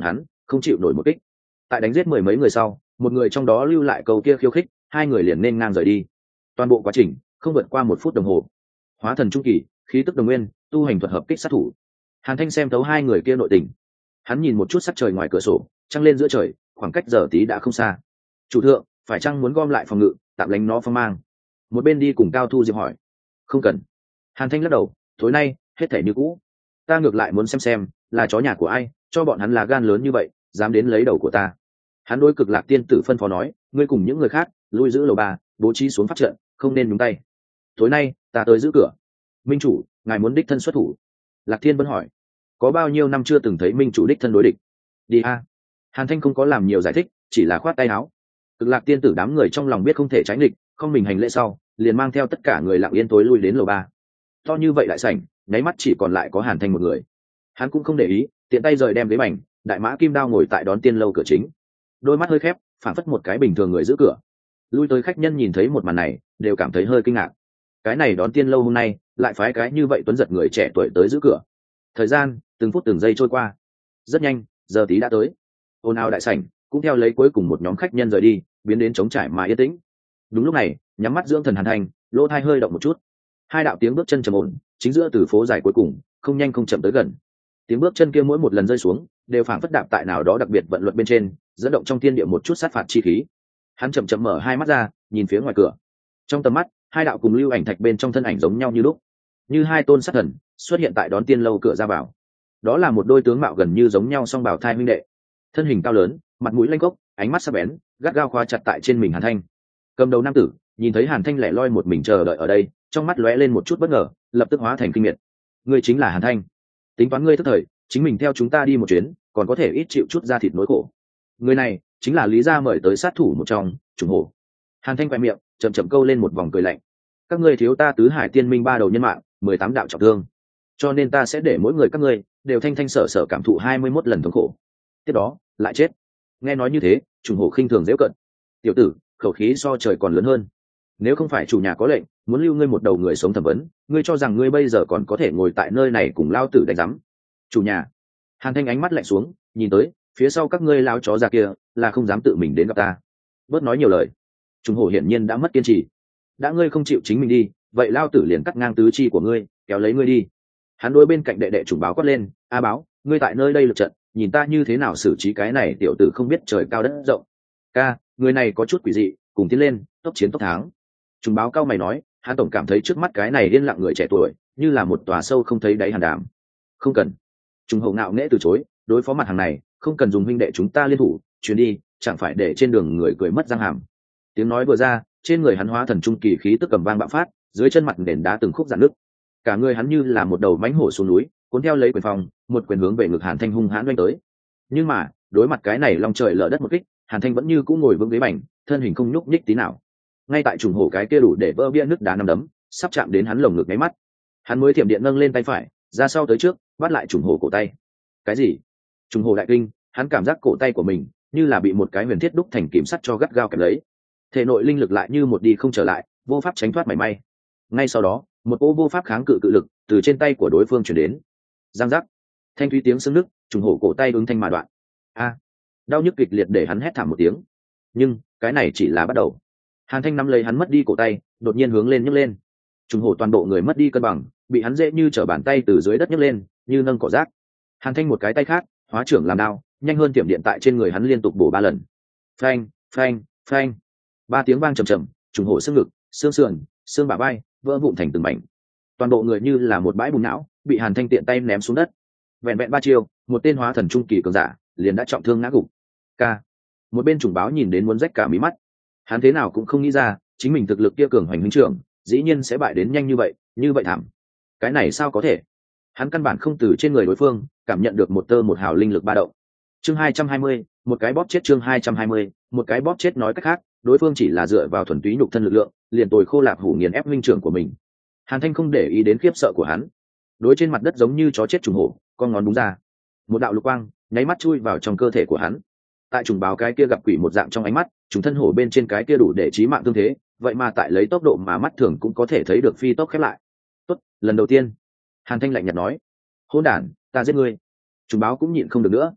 không chịu nổi một kích. Tại đánh giết mười mấy người sau, một người trong đó lưu lại câu kia khiêu khích, hai người liền nên ngang rời đi. Toàn bộ quá trình không vượt qua một phút đồng hồ. Hóa thần trung kỳ, khí tức đồng nguyên, tu hành thuật hợp kích sát thủ. Hàn Thanh xem thấu hai người kia nội tình. Hắn nhìn một chút sắc trời ngoài cửa sổ, trăng lên giữa trời, khoảng cách giờ tí đã không xa. Chủ thượng, phải chăng muốn gom lại phòng ngự, tạm lánh nó phong mang? Một bên đi cùng Cao Thu Diệp hỏi. Không cần. Hàn Thanh lắc đầu, tối nay hết thể như cũ. Ta ngược lại muốn xem xem là chó nhà của ai cho bọn hắn là gan lớn như vậy, dám đến lấy đầu của ta. Hắn đối Cực Lạc tiên tử phân phó nói, ngươi cùng những người khác lui giữ lầu ba, bố trí xuống pháp trận, không nên nhúng tay. Tối nay ta tới giữ cửa. Minh chủ, ngài muốn đích thân xuất thủ? Lạc Thiên vẫn hỏi. Có bao nhiêu năm chưa từng thấy minh chủ đích thân đối địch? Đi a. Hàn Thanh không có làm nhiều giải thích, chỉ là khoát tay áo. Cực Lạc tiên tử đám người trong lòng biết không thể tránh địch, không mình hành lễ sau, liền mang theo tất cả người lặng yên tối lui đến lầu ba. To như vậy đại sảnh, nháy mắt chỉ còn lại có Hàn Thanh một người. Hắn cũng không để ý, tiện tay rời đem ghế bành, đại mã kim đao ngồi tại đón tiên lâu cửa chính, đôi mắt hơi khép, phản phất một cái bình thường người giữ cửa. Lui tới khách nhân nhìn thấy một màn này, đều cảm thấy hơi kinh ngạc. Cái này đón tiên lâu hôm nay lại phái cái như vậy tuấn giật người trẻ tuổi tới giữ cửa. Thời gian từng phút từng giây trôi qua, rất nhanh giờ tí đã tới. Ồn ào đại sảnh cũng theo lấy cuối cùng một nhóm khách nhân rời đi, biến đến trống trải mà yên tĩnh. Đúng lúc này, nhắm mắt dưỡng thần Hàn Thanh lỗ thai hơi động một chút. Hai đạo tiếng bước chân trầm ổn chính giữa từ phố dài cuối cùng, không nhanh không chậm tới gần. Tiếng bước chân kia mỗi một lần rơi xuống, đều phảng phất đạp tại nào đó đặc biệt vận luật bên trên, dẫn động trong thiên địa một chút sát phạt chi khí. Hắn chậm chậm mở hai mắt ra, nhìn phía ngoài cửa. Trong tầm mắt, hai đạo cùng lưu ảnh thạch bên trong thân ảnh giống nhau như lúc, như hai tôn sát thần xuất hiện tại đón tiên lâu cửa ra vào. Đó là một đôi tướng mạo gần như giống nhau song bảo thai huynh đệ, thân hình cao lớn, mặt mũi lanh gốc, ánh mắt sắc bén, gắt gao khóa chặt tại trên mình Hàn Thanh. Cầm đầu nam tử nhìn thấy Hàn Thanh lẻ loi một mình chờ đợi ở đây, trong mắt lóe lên một chút bất ngờ, lập tức hóa thành kinh miệt. Ngươi chính là Hàn Thanh? Tính toán ngươi thất thời, chính mình theo chúng ta đi một chuyến, còn có thể ít chịu chút da thịt nỗi khổ. Người này chính là Lý gia mời tới sát thủ một trong, Trùng Hổ. Hàn Thanh quay miệng, chậm chậm câu lên một vòng cười lạnh. Các ngươi thiếu ta tứ hải tiên minh ba đầu nhân mạng, mười tám đạo trọng thương, cho nên ta sẽ để mỗi người các ngươi đều thanh thanh sở sở cảm thụ hai mươi mốt lần thống khổ, tiếp đó lại chết. Nghe nói như thế, Trùng Hổ khinh thường giễu cận. Tiểu tử, khẩu khí so trời còn lớn hơn. Nếu không phải chủ nhà có lệnh muốn lưu ngươi một đầu người sống thẩm vấn, ngươi cho rằng ngươi bây giờ còn có thể ngồi tại nơi này cùng lao tử đánh rắm? Chủ nhà. Hàn Thanh ánh mắt lạnh xuống, nhìn tới phía sau các ngươi lao chó già kia là không dám tự mình đến gặp ta. Bớt nói nhiều lời. Trùng Hổ hiển nhiên đã mất kiên trì. Đã ngươi không chịu chính mình đi, vậy lao tử liền cắt ngang tứ chi của ngươi, kéo lấy ngươi đi. Hắn đôi bên cạnh đệ đệ Trùng Báo quát lên, a Báo, ngươi tại nơi đây lực trận, nhìn ta như thế nào xử trí cái này tiểu tử không biết trời cao đất rộng. Ca, người này có chút quỷ dị, cùng tiến lên, tốc chiến tốc thắng. Trùng Báo cao mày nói, hắn tổng cảm thấy trước mắt cái này yên lặng người trẻ tuổi như là một tòa sâu không thấy đáy hàn đàm. Không cần. Trùng Hậu ngạo nghễ từ chối, đối phó mặt hàng này không cần dùng huynh đệ chúng ta liên thủ, chuyến đi chẳng phải để trên đường người cười mất răng hàm. Tiếng nói vừa ra, trên người hắn hóa thần trung kỳ khí tức cầm vang bạo phát, dưới chân mặt nền đá từng khúc dạn nứt, cả người hắn như là một đầu mãnh hổ xuống núi, cuốn theo lấy quyền phong, một quyền hướng về ngực Hàn Thanh hung hãn đánh tới. Nhưng mà đối mặt cái này long trời lở đất một kích, Hàn Thanh vẫn như cũ ngồi vững ghế bành, thân hình không nhúc nhích tí nào. Ngay tại Trùng Hổ cái kia đủ để vỡ bia nứt đá nằm đấm sắp chạm đến hắn lồng ngực nháy mắt, hắn mới thiểm điện nâng lên tay phải ra sau tới trước, bắt lại Trùng Hổ cổ tay. Cái gì? Trùng Hổ đại kinh, hắn cảm giác cổ tay của mình như là bị một cái huyền thiết đúc thành kìm sắt cho gắt gao kẹp lấy, thể nội linh lực lại như một đi không trở lại, vô pháp tránh thoát mảy may. Ngay sau đó, một cỗ vô pháp kháng cự cự lực từ trên tay của đối phương truyền đến. Giang giác, thanh thúy tiếng xương nứt, Trùng Hổ cổ tay ứng thanh mà đoạn. A, đau nhức kịch liệt để hắn hét thảm một tiếng. Nhưng cái này chỉ là bắt đầu. Hàn Thanh nắm lấy hắn mất đi cổ tay, đột nhiên hướng lên nhấc lên. Trùng Hổ toàn bộ người mất đi cân bằng, bị hắn dễ như trở bàn tay từ dưới đất nhấc lên, như nâng cỏ rác. Hàn Thanh một cái tay khác hóa trưởng làm đao, nhanh hơn tiệm điện tại trên người hắn liên tục bổ ba lần. Phanh, phanh, phanh. Ba tiếng vang trầm trầm, Trùng Hổ xương ngực, xương sườn, xương bả vai vỡ vụn thành từng mảnh. Toàn bộ người như là một bãi bùn não, bị Hàn Thanh tiện tay ném xuống đất. Vẹn vẹn ba chiêu, một tên hóa thần trung kỳ cường giả liền đã trọng thương ngã gục. Ca. Một bên Trùng Báo nhìn đến muốn rách cả mí mắt. Hắn thế nào cũng không nghĩ ra, chính mình thực lực kia cường hoành huynh trưởng, dĩ nhiên sẽ bại đến nhanh như vậy, như vậy thảm. Cái này sao có thể? Hắn căn bản không từ trên người đối phương cảm nhận được một tơ một hào linh lực ba động. Chương hai trăm hai mươi, một cái bóp chết chương hai trăm hai mươi, một cái bóp chết nói cách khác, đối phương chỉ là dựa vào thuần túy nhục thân lực lượng, liền tồi khô lạc hủ nghiền ép huynh trưởng của mình. Hàn Thanh không để ý đến khiếp sợ của hắn, đối trên mặt đất giống như chó chết Trùng Hổ, con ngón búng ra, một đạo lục quang nháy mắt chui vào trong cơ thể của hắn. Tại Trùng Báo cái kia gặp quỷ một dạng trong ánh mắt, trùng thân hổ bên trên cái kia đủ để chí mạng tương thế, vậy mà tại lấy tốc độ mà mắt thường cũng có thể thấy được phi tốc khép lại. Tốt, lần đầu tiên. Hàn Thanh lạnh nhạt nói. Hỗn đản, ta giết ngươi. Trùng Báo cũng nhịn không được nữa.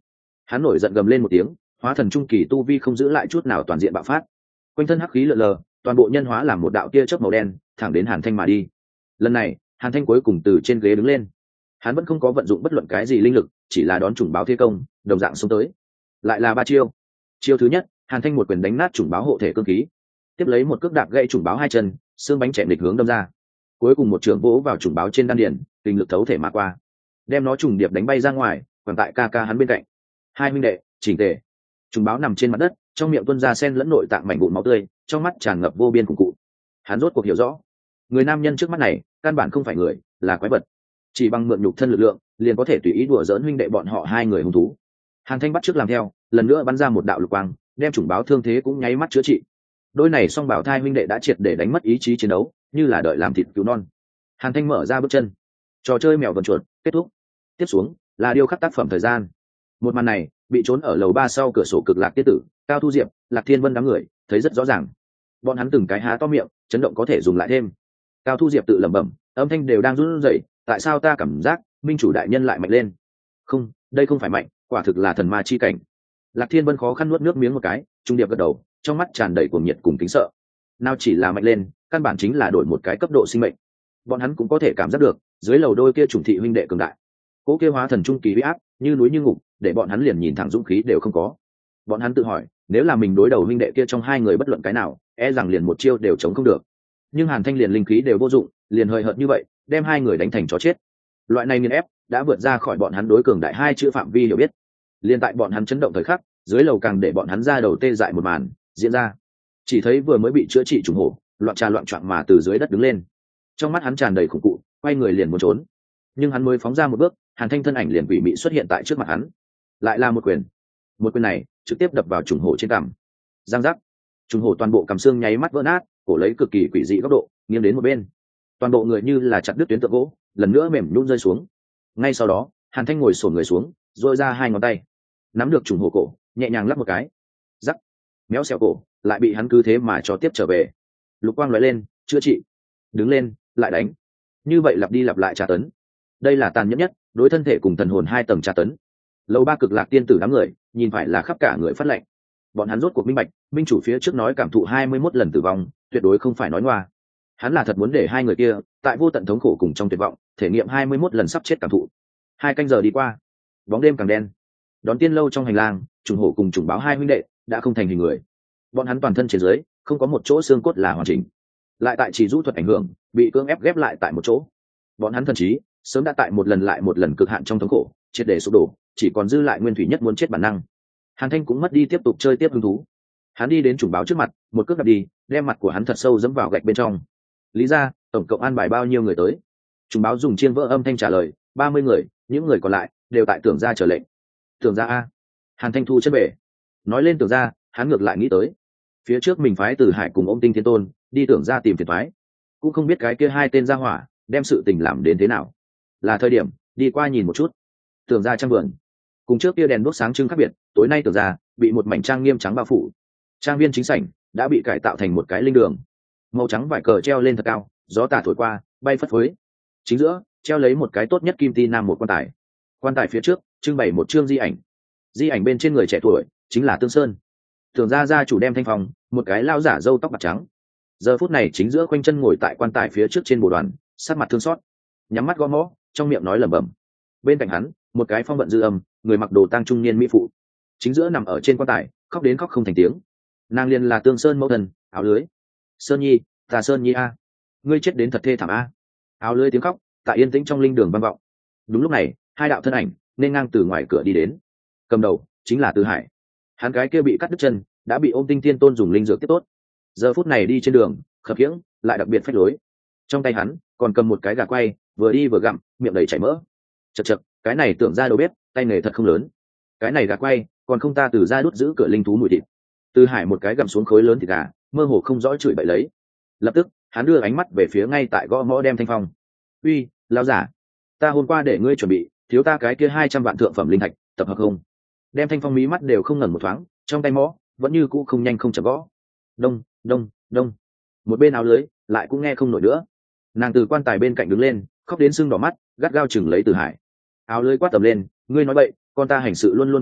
Hắn nổi giận gầm lên một tiếng, hóa thần trung kỳ tu vi không giữ lại chút nào toàn diện bạo phát, quanh thân hắc khí lượn lờ, toàn bộ nhân hóa làm một đạo tia chớp màu đen thẳng đến Hàn Thanh mà đi. Lần này Hàn Thanh cuối cùng từ trên ghế đứng lên, hắn vẫn không có vận dụng bất luận cái gì linh lực, chỉ là đón chủng báo thế công đồng dạng xuống tới. Lại là ba chiêu. Chiêu thứ nhất, Hàn Thanh một quyền đánh nát chủng báo hộ thể cương khí, tiếp lấy một cước đạp gãy chủng báo hai chân, xương bánh chạm địch hướng đâm ra, cuối cùng một trường vỗ vào chủng báo trên đan điền, kinh lực thấu thể mà qua, đem nó trùng điệp đánh bay ra ngoài, còn tại ca ca hắn bên cạnh. Hai huynh đệ chỉnh tề. Trùng báo nằm trên mặt đất, trong miệng tuôn ra sen lẫn nội tạng mảnh vụn máu tươi, trong mắt tràn ngập vô biên cùng cụ. Hắn rốt cuộc hiểu rõ, người nam nhân trước mắt này căn bản không phải người, là quái vật. Chỉ bằng mượn nhục thân lực lượng, liền có thể tùy ý đùa giỡn huynh đệ bọn họ hai người hung thú. Hàn Thanh bắt trước làm theo, lần nữa bắn ra một đạo lục quang, đem chủng báo thương thế cũng nháy mắt chữa trị. Đôi này song bảo thai huynh đệ đã triệt để đánh mất ý chí chiến đấu, như là đợi làm thịt cứu non. Hàn Thanh mở ra bước chân, trò chơi mèo vần chuột kết thúc. Tiếp xuống là điêu khắc tác phẩm thời gian. Một màn này bị trốn ở lầu ba sau cửa sổ cực lạc tiết tử, Cao Thu Diệp, Lạc Thiên Vân đám người thấy rất rõ ràng. Bọn hắn từng cái há to miệng, chấn động có thể dùng lại thêm. Cao Thu Diệp tự lẩm bẩm, âm thanh đều đang run rẩy, tại sao ta cảm giác minh chủ đại nhân lại mạnh lên? Không, đây không phải mạnh, quả thực là thần ma chi cảnh. Lạc Thiên Vân khó khăn nuốt nước miếng một cái, trung điệp gật đầu, trong mắt tràn đầy cuồng nhiệt cùng kính sợ. Nào chỉ là mạnh lên, căn bản chính là đổi một cái cấp độ sinh mệnh. Bọn hắn cũng có thể cảm giác được, dưới lầu đôi kia chủng thị huynh đệ cường đại, cố kia hóa thần trung kỳ uy áp như núi như ngục, để bọn hắn liền nhìn thẳng dũng khí đều không có. Bọn hắn tự hỏi, nếu là mình đối đầu huynh đệ kia trong hai người bất luận cái nào, e rằng liền một chiêu đều chống không được. Nhưng Hàn Thanh liền linh khí đều vô dụng, liền hời hợt như vậy, đem hai người đánh thành chó chết. Loại này nghiền ép đã vượt ra khỏi bọn hắn đối cường đại hai chữ phạm vi hiểu biết. Liên tại bọn hắn chấn động thời khắc, dưới lầu càng để bọn hắn ra đầu tê dại một màn diễn ra. Chỉ thấy vừa mới bị chữa trị trùng hổ, loạn trà loạn choạng mà từ dưới đất đứng lên. Trong mắt hắn tràn đầy khủng cụ, quay người liền muốn trốn. Nhưng hắn mới phóng ra một bước, Hàn Thanh thân ảnh liền quỷ mị xuất hiện tại trước mặt hắn. Lại là một quyền. Một quyền này trực tiếp đập vào trùng hổ trên cằm. Giang giác. Trùng hổ toàn bộ cằm xương nháy mắt vỡ nát, cổ lấy cực kỳ quỷ dị góc độ, nghiêng đến một bên. Toàn bộ người như là chặt đứt tuyến tượng gỗ, lần nữa mềm nhũn rơi xuống. Ngay sau đó, Hàn Thanh ngồi xổm người xuống, duỗi ra hai ngón tay, nắm được trùng hổ cổ, nhẹ nhàng lắp một cái. Rắc. Méo xẹo cổ, lại bị hắn cứ thế mà cho tiếp trở về. Lục quang lóe lên, chữa trị. Đứng lên, lại đánh. Như vậy lặp đi lặp lại tra tấn. Đây là tàn nhẫn nhất, đối thân thể cùng thần hồn hai tầng tra tấn. Lầu ba cực lạc tiên tử đám người, nhìn phải là khắp cả người phát lệnh. Bọn hắn rốt cuộc minh bạch, minh chủ phía trước nói cảm thụ hai mươi mốt lần tử vong, tuyệt đối không phải nói ngoa. Hắn là thật muốn để hai người kia, tại vô tận thống khổ cùng trong tuyệt vọng, thể nghiệm hai mươi mốt lần sắp chết cảm thụ. Hai canh giờ đi qua, bóng đêm càng đen. Đón tiên lâu trong hành lang, trùng hổ cùng trùng báo hai huynh đệ đã không thành hình người. Bọn hắn toàn thân trên dưới, không có một chỗ xương cốt là hoàn chỉnh. Lại tại chỉ rũ thuật ảnh hưởng, bị cưỡng ép ghép lại tại một chỗ. Bọn hắn thần trí sớm đã tại một lần lại một lần cực hạn trong thống khổ, triệt để sụp đổ, chỉ còn dư lại nguyên thủy nhất muốn chết bản năng. Hàn Thanh cũng mất đi tiếp tục chơi tiếp hứng thú. Hắn đi đến trùng báo trước mặt, một cước đạp đi, đem mặt của hắn thật sâu dẫm vào gạch bên trong. Lý ra, tổng cộng an bài bao nhiêu người tới? Trùng báo dùng chiên vỡ âm thanh trả lời, ba mươi người, những người còn lại đều tại tưởng gia chờ lệnh. Tưởng gia a? Hàn Thanh thu chất bể. Nói lên tưởng gia, hắn ngược lại nghĩ tới, phía trước mình phái Từ Hải cùng ôm Tinh Thiên Tôn đi tưởng gia tìm phiền toái, cũng không biết cái kia hai tên gia hỏa đem sự tình làm đến thế nào. Là thời điểm đi qua nhìn một chút. Tưởng gia trang vườn, cùng trước kia đèn đuốc sáng trưng khác biệt, tối nay tưởng gia bị một mảnh trang nghiêm trắng bao phủ. Trang viên chính sảnh đã bị cải tạo thành một cái linh đường, màu trắng vải cờ treo lên thật cao, gió tà thổi qua bay phất phới. Chính giữa treo lấy một cái tốt nhất kim ti nam một quan tài. Quan tài phía trước trưng bày một chương di ảnh, di ảnh bên trên người trẻ tuổi chính là Tương Sơn. Tưởng gia gia chủ đem thanh phòng, một cái lao giả râu tóc bạc trắng, giờ phút này chính giữa khoanh chân ngồi tại quan tài phía trước trên bồ đoàn, sát mặt thương xót, nhắm mắt gõ mõ, trong miệng nói lẩm bẩm. Bên cạnh hắn một cái phong vận dư âm, người mặc đồ tang trung niên mỹ phụ, chính giữa nằm ở trên quan tài, khóc đến khóc không thành tiếng. Nàng liền là Tương Sơn mẫu thần, áo lưới. Sơn nhi, ta Sơn nhi a, ngươi chết đến thật thê thảm a. Áo lưới tiếng khóc tại yên tĩnh trong linh đường vang vọng. Đúng lúc này hai đạo thân ảnh nên ngang từ ngoài cửa đi đến, cầm đầu chính là Từ Hải. Hắn cái kia bị cắt đứt chân đã bị ôm Tinh Thiên Tôn dùng linh dược tiếp tốt, giờ phút này đi trên đường khập khiễng lại đặc biệt phách lối. Trong tay hắn còn cầm một cái gà quay, vừa đi vừa gặm, miệng đầy chảy mỡ. Chật chật, cái này tưởng ra đầu bếp tay nghề thật không lớn. Cái này gà quay còn không ta từ ra đút giữ cửa linh thú mùi thịt. Từ Hải một cái gặm xuống khối lớn thịt gà, mơ hồ không rõ chửi bậy lấy. Lập tức hắn đưa ánh mắt về phía ngay tại gõ mõ đem thanh phong. Uy, lão giả, ta hôm qua để ngươi chuẩn bị, thiếu ta cái kia hai trăm vạn thượng phẩm linh thạch, tập hợp không? Đem thanh phong mí mắt đều không ngẩng một thoáng, trong tay mõ vẫn như cũ không nhanh không chậm gõ. Đông đông đông, một bên áo lưới lại cũng nghe không nổi nữa. Nàng từ quan tài bên cạnh đứng lên, khóc đến sưng đỏ mắt, gắt gao chừng lấy Từ Hải. Áo lưới quát tầm lên, ngươi nói bậy, con ta hành sự luôn luôn cẩn thận,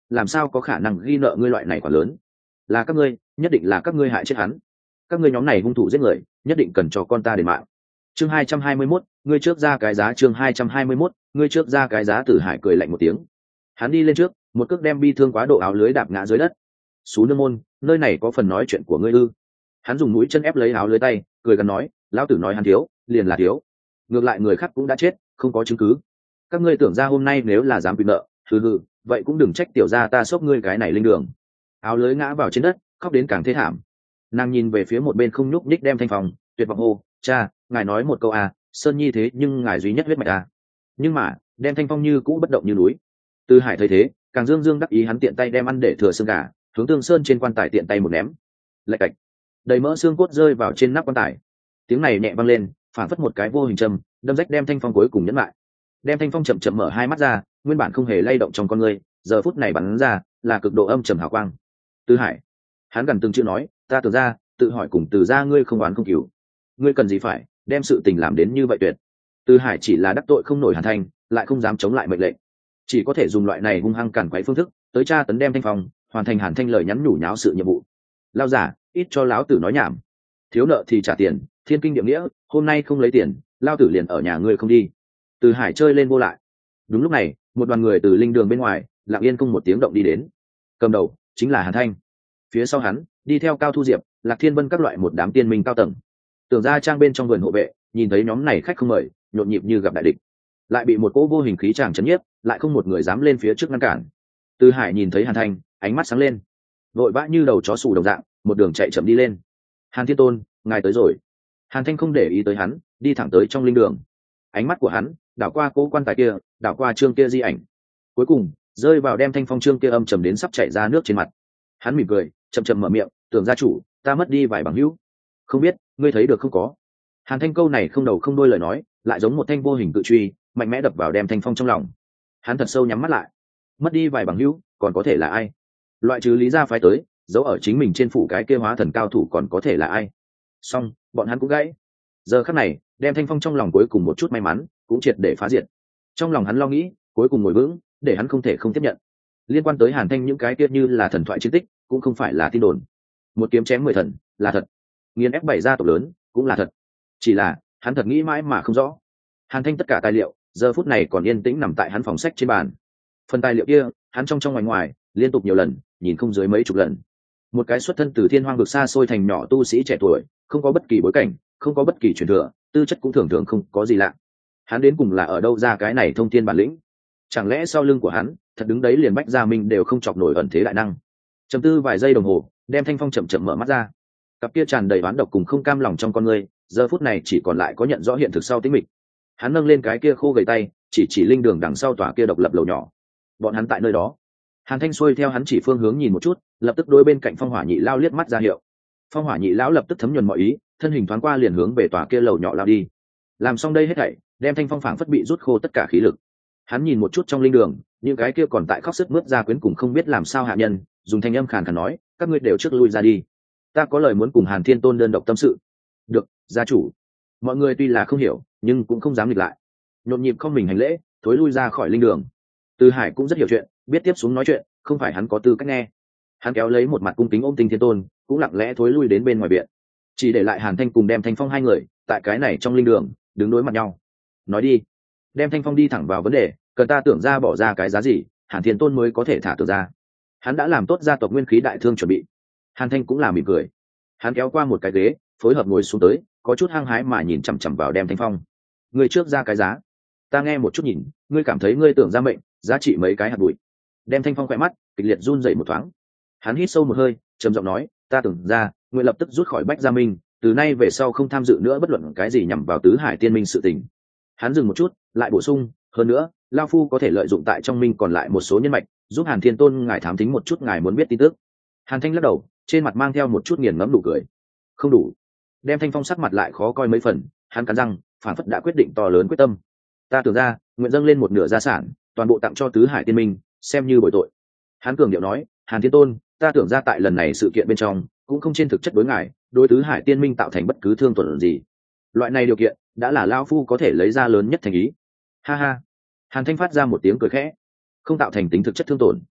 làm sao có khả năng ghi nợ ngươi loại này quá lớn. Là các ngươi, nhất định là các ngươi hại chết hắn. Các ngươi nhóm này hung thủ giết người, nhất định cần cho con ta đền mạng. Chương hai trăm hai mươi mốt, ngươi trước ra cái giá. Chương hai trăm hai mươi mốt, ngươi trước ra cái giá. Tử Hải cười lạnh một tiếng, hắn đi lên trước, một cước đem bi thương quá độ áo lưới đạp ngã dưới đất. Sú nương môn, nơi này có phần nói chuyện của ngươi ư? Hắn dùng mũi chân ép lấy áo lưới tay, cười gần nói, lão tử nói hắn thiếu, liền là thiếu. Ngược lại người khác cũng đã chết, không có chứng cứ. Các ngươi tưởng ra hôm nay nếu là dám quy nợ, hừ hừ, vậy cũng đừng trách tiểu gia ta xốc ngươi cái này linh đường. Áo lưới ngã vào trên đất, khóc đến càng thê thảm. Nàng nhìn về phía một bên không nhúc nhích Đem Thanh Phong, tuyệt vọng hô, cha, ngài nói một câu à, Sơn Nhi thế nhưng ngài duy nhất huyết mạch à. Nhưng mà Đem Thanh Phong như cũ bất động như núi. Từ Hải thấy thế, càng dương dương đắc ý, hắn tiện tay đem ăn để thừa xương gà hướng Tương Sơn trên quan tài tiện tay một ném, lạch cạch, đầy mỡ xương cốt rơi vào trên nắp quan tài. Tiếng này nhẹ vang lên, phản phất một cái vô hình châm đâm rách Đem Thanh Phong cuối cùng nhẫn lại. Đem Thanh Phong chậm chậm mở hai mắt ra, nguyên bản không hề lay động trong con người, giờ phút này bắn ra là cực độ âm trầm hào quang. Từ Hải, hắn gần từng chữ nói, ta tưởng ra, tự hỏi cùng từ ra ngươi không oán không cứu, ngươi cần gì phải đem sự tình làm đến như vậy tuyệt. Từ Hải chỉ là đắc tội không nổi Hàn Thanh, lại không dám chống lại mệnh lệnh, chỉ có thể dùng loại này hung hăng cản quấy phương thức tới tra tấn Đem Thanh Phong, hoàn thành Hàn Thanh lời nhắn nhủ nháo sự nhiệm vụ. Lao giả, ít cho láo tử nói nhảm, thiếu nợ thì trả tiền, thiên kinh địa nghĩa, hôm nay không lấy tiền, lao tử liền ở nhà ngươi không đi. Từ Hải chơi lên vô lại. Đúng lúc này, một đoàn người từ linh đường bên ngoài lặng yên không một tiếng động đi đến, cầm đầu chính là Hàn Thanh, phía sau hắn đi theo Cao Thu Diệp, Lạc Thiên Vân các loại một đám tiên minh cao tầng. Tưởng ra trang bên trong vườn hộ vệ nhìn thấy nhóm này khách không mời, nhộn nhịp như gặp đại địch, lại bị một cỗ vô hình khí tràng chấn nhiếp, lại không một người dám lên phía trước ngăn cản. Từ Hải nhìn thấy Hàn Thanh, ánh mắt sáng lên, vội vã như đầu chó sủ đồng dạng, một đường chạy chậm đi lên. Hàn Thiên Tôn, ngài tới rồi. Hàn Thanh không để ý tới hắn, đi thẳng tới trong linh đường. Ánh mắt của hắn đảo qua cố quan tài kia, đảo qua trương kia di ảnh, cuối cùng rơi vào Đem Thanh Phong trương kia âm trầm đến sắp chảy ra nước trên mặt. Hắn mỉm cười, chậm chậm mở miệng, tưởng gia chủ, ta mất đi vài bằng hữu, không biết ngươi thấy được không có. Hàn Thanh câu này không đầu không đuôi lời nói, lại giống một thanh vô hình cự truy, mạnh mẽ đập vào Đem Thanh Phong trong lòng. Hắn thật sâu nhắm mắt lại. Mất đi vài bằng hữu, còn có thể là ai? Loại trừ Lý gia phái tới, giấu ở chính mình trên phủ cái kia hóa thần cao thủ, còn có thể là ai? Xong, bọn hắn cũng gãy. Giờ khắc này, Đem Thanh Phong trong lòng cuối cùng một chút may mắn cũng triệt để phá diệt. Trong lòng hắn lo nghĩ cuối cùng ngồi vững, để hắn không thể không tiếp nhận. Liên quan tới Hàn Thanh những cái kia như là thần thoại chiến tích, cũng không phải là tin đồn. Một kiếm chém mười thần là thật, nghiền ép bảy gia tộc lớn cũng là thật. Chỉ là hắn thật nghĩ mãi mà không rõ. Hàn Thanh tất cả tài liệu giờ phút này còn yên tĩnh nằm tại hắn phòng sách trên bàn. Phần tài liệu kia hắn trong trong ngoài ngoài liên tục nhiều lần nhìn không dưới mấy chục lần. Một cái xuất thân từ thiên hoang vực xa xôi thành nhỏ tu sĩ trẻ tuổi, không có bất kỳ bối cảnh, không có bất kỳ truyền thừa, tư chất cũng thường thường không có gì lạ. Hắn đến cùng là ở đâu ra cái này thông thiên bản lĩnh? Chẳng lẽ sau lưng của hắn thật đứng đấy liền Bách Gia Minh đều không chọc nổi ẩn thế đại năng? Chầm tư vài giây đồng hồ, Đem Thanh Phong chậm chậm mở mắt ra. Cặp kia tràn đầy oán độc cùng không cam lòng trong con người, giờ phút này chỉ còn lại có nhận rõ hiện thực sau tĩnh mịch. Hắn nâng lên cái kia khô gầy tay, chỉ chỉ linh đường đằng sau tòa kia độc lập lầu nhỏ. Bọn hắn tại nơi đó. Hàn Thanh xuôi theo hắn chỉ phương hướng nhìn một chút, lập tức đối bên cạnh Phong Hỏa Nhị Lão liếc mắt ra hiệu. Phong Hỏa Nhị Lão lập tức thấm nhuần mọi ý, thân hình thoáng qua liền hướng về tòa kia lầu nhỏ lao đi. Làm xong đây hết thảy, Đem Thanh Phong phảng phất bị rút khô tất cả khí lực. Hắn nhìn một chút trong linh đường, những cái kia còn tại khóc sướt mướt ra quyến cùng không biết làm sao hạ nhân, dùng thanh âm khàn khàn nói, các ngươi đều trước lui ra đi, ta có lời muốn cùng Hàn Thiên Tôn đơn độc tâm sự. Được, gia chủ. Mọi người tuy là không hiểu, nhưng cũng không dám nghịch lại, nhộn nhịp không mình hành lễ, thối lui ra khỏi linh đường. Từ Hải cũng rất hiểu chuyện, biết tiếp xuống nói chuyện không phải hắn có tư cách nghe. Hắn kéo lấy một mặt cung kính ôm Tinh Thiên Tôn, cũng lặng lẽ thối lui đến bên ngoài viện, chỉ để lại Hàn Thanh cùng Đem Thanh Phong hai người tại cái này trong linh đường đứng đối mặt nhau. Nói đi. Đem Thanh Phong đi thẳng vào vấn đề, cần ta tưởng ra bỏ ra cái giá gì, Hàn Thiên Tôn mới có thể thả tưởng ra. Hắn đã làm tốt gia tộc nguyên khí đại thương chuẩn bị. Hàn Thanh cũng là mỉm cười. Hắn kéo qua một cái ghế, phối hợp ngồi xuống tới, có chút hăng hái mà nhìn chằm chằm vào Đem Thanh Phong. Ngươi trước ra cái giá, ta nghe một chút nhìn, ngươi cảm thấy ngươi tưởng ra mệnh giá trị mấy cái hạt bụi? Đem Thanh Phong khỏe mắt kịch liệt run rẩy một thoáng. Hắn hít sâu một hơi, trầm giọng nói, ta tưởng ra, nguyện lập tức rút khỏi Bách Gia Minh, từ nay về sau không tham dự nữa bất luận cái gì nhằm vào tứ hải tiên minh sự tình. Hắn dừng một chút, lại bổ sung, hơn nữa, lao phu có thể lợi dụng tại trong minh còn lại một số nhân mạch, giúp Hàn Thiên Tôn ngài thám thính một chút ngài muốn biết tin tức. Hàn Thanh lắc đầu, trên mặt mang theo một chút nghiền ngẫm nụ cười. Không đủ. Đem Thanh Phong sắc mặt lại khó coi mấy phần, hắn cắn răng, phản phất đã quyết định to lớn quyết tâm. Ta tưởng ra, nguyện dâng lên một nửa gia sản, toàn bộ tặng cho tứ hải tiên minh, xem như bồi tội. Hắn cường điệu nói, Hàn Thiên Tôn, ta tưởng ra tại lần này sự kiện bên trong, cũng không trên thực chất đối ngài, đối tứ hải tiên minh tạo thành bất cứ thương tổn gì. Loại này điều kiện, đã là lao phu có thể lấy ra lớn nhất thành ý. Ha ha. Hàn Thanh phát ra một tiếng cười khẽ. Không tạo thành tính thực chất thương tổn.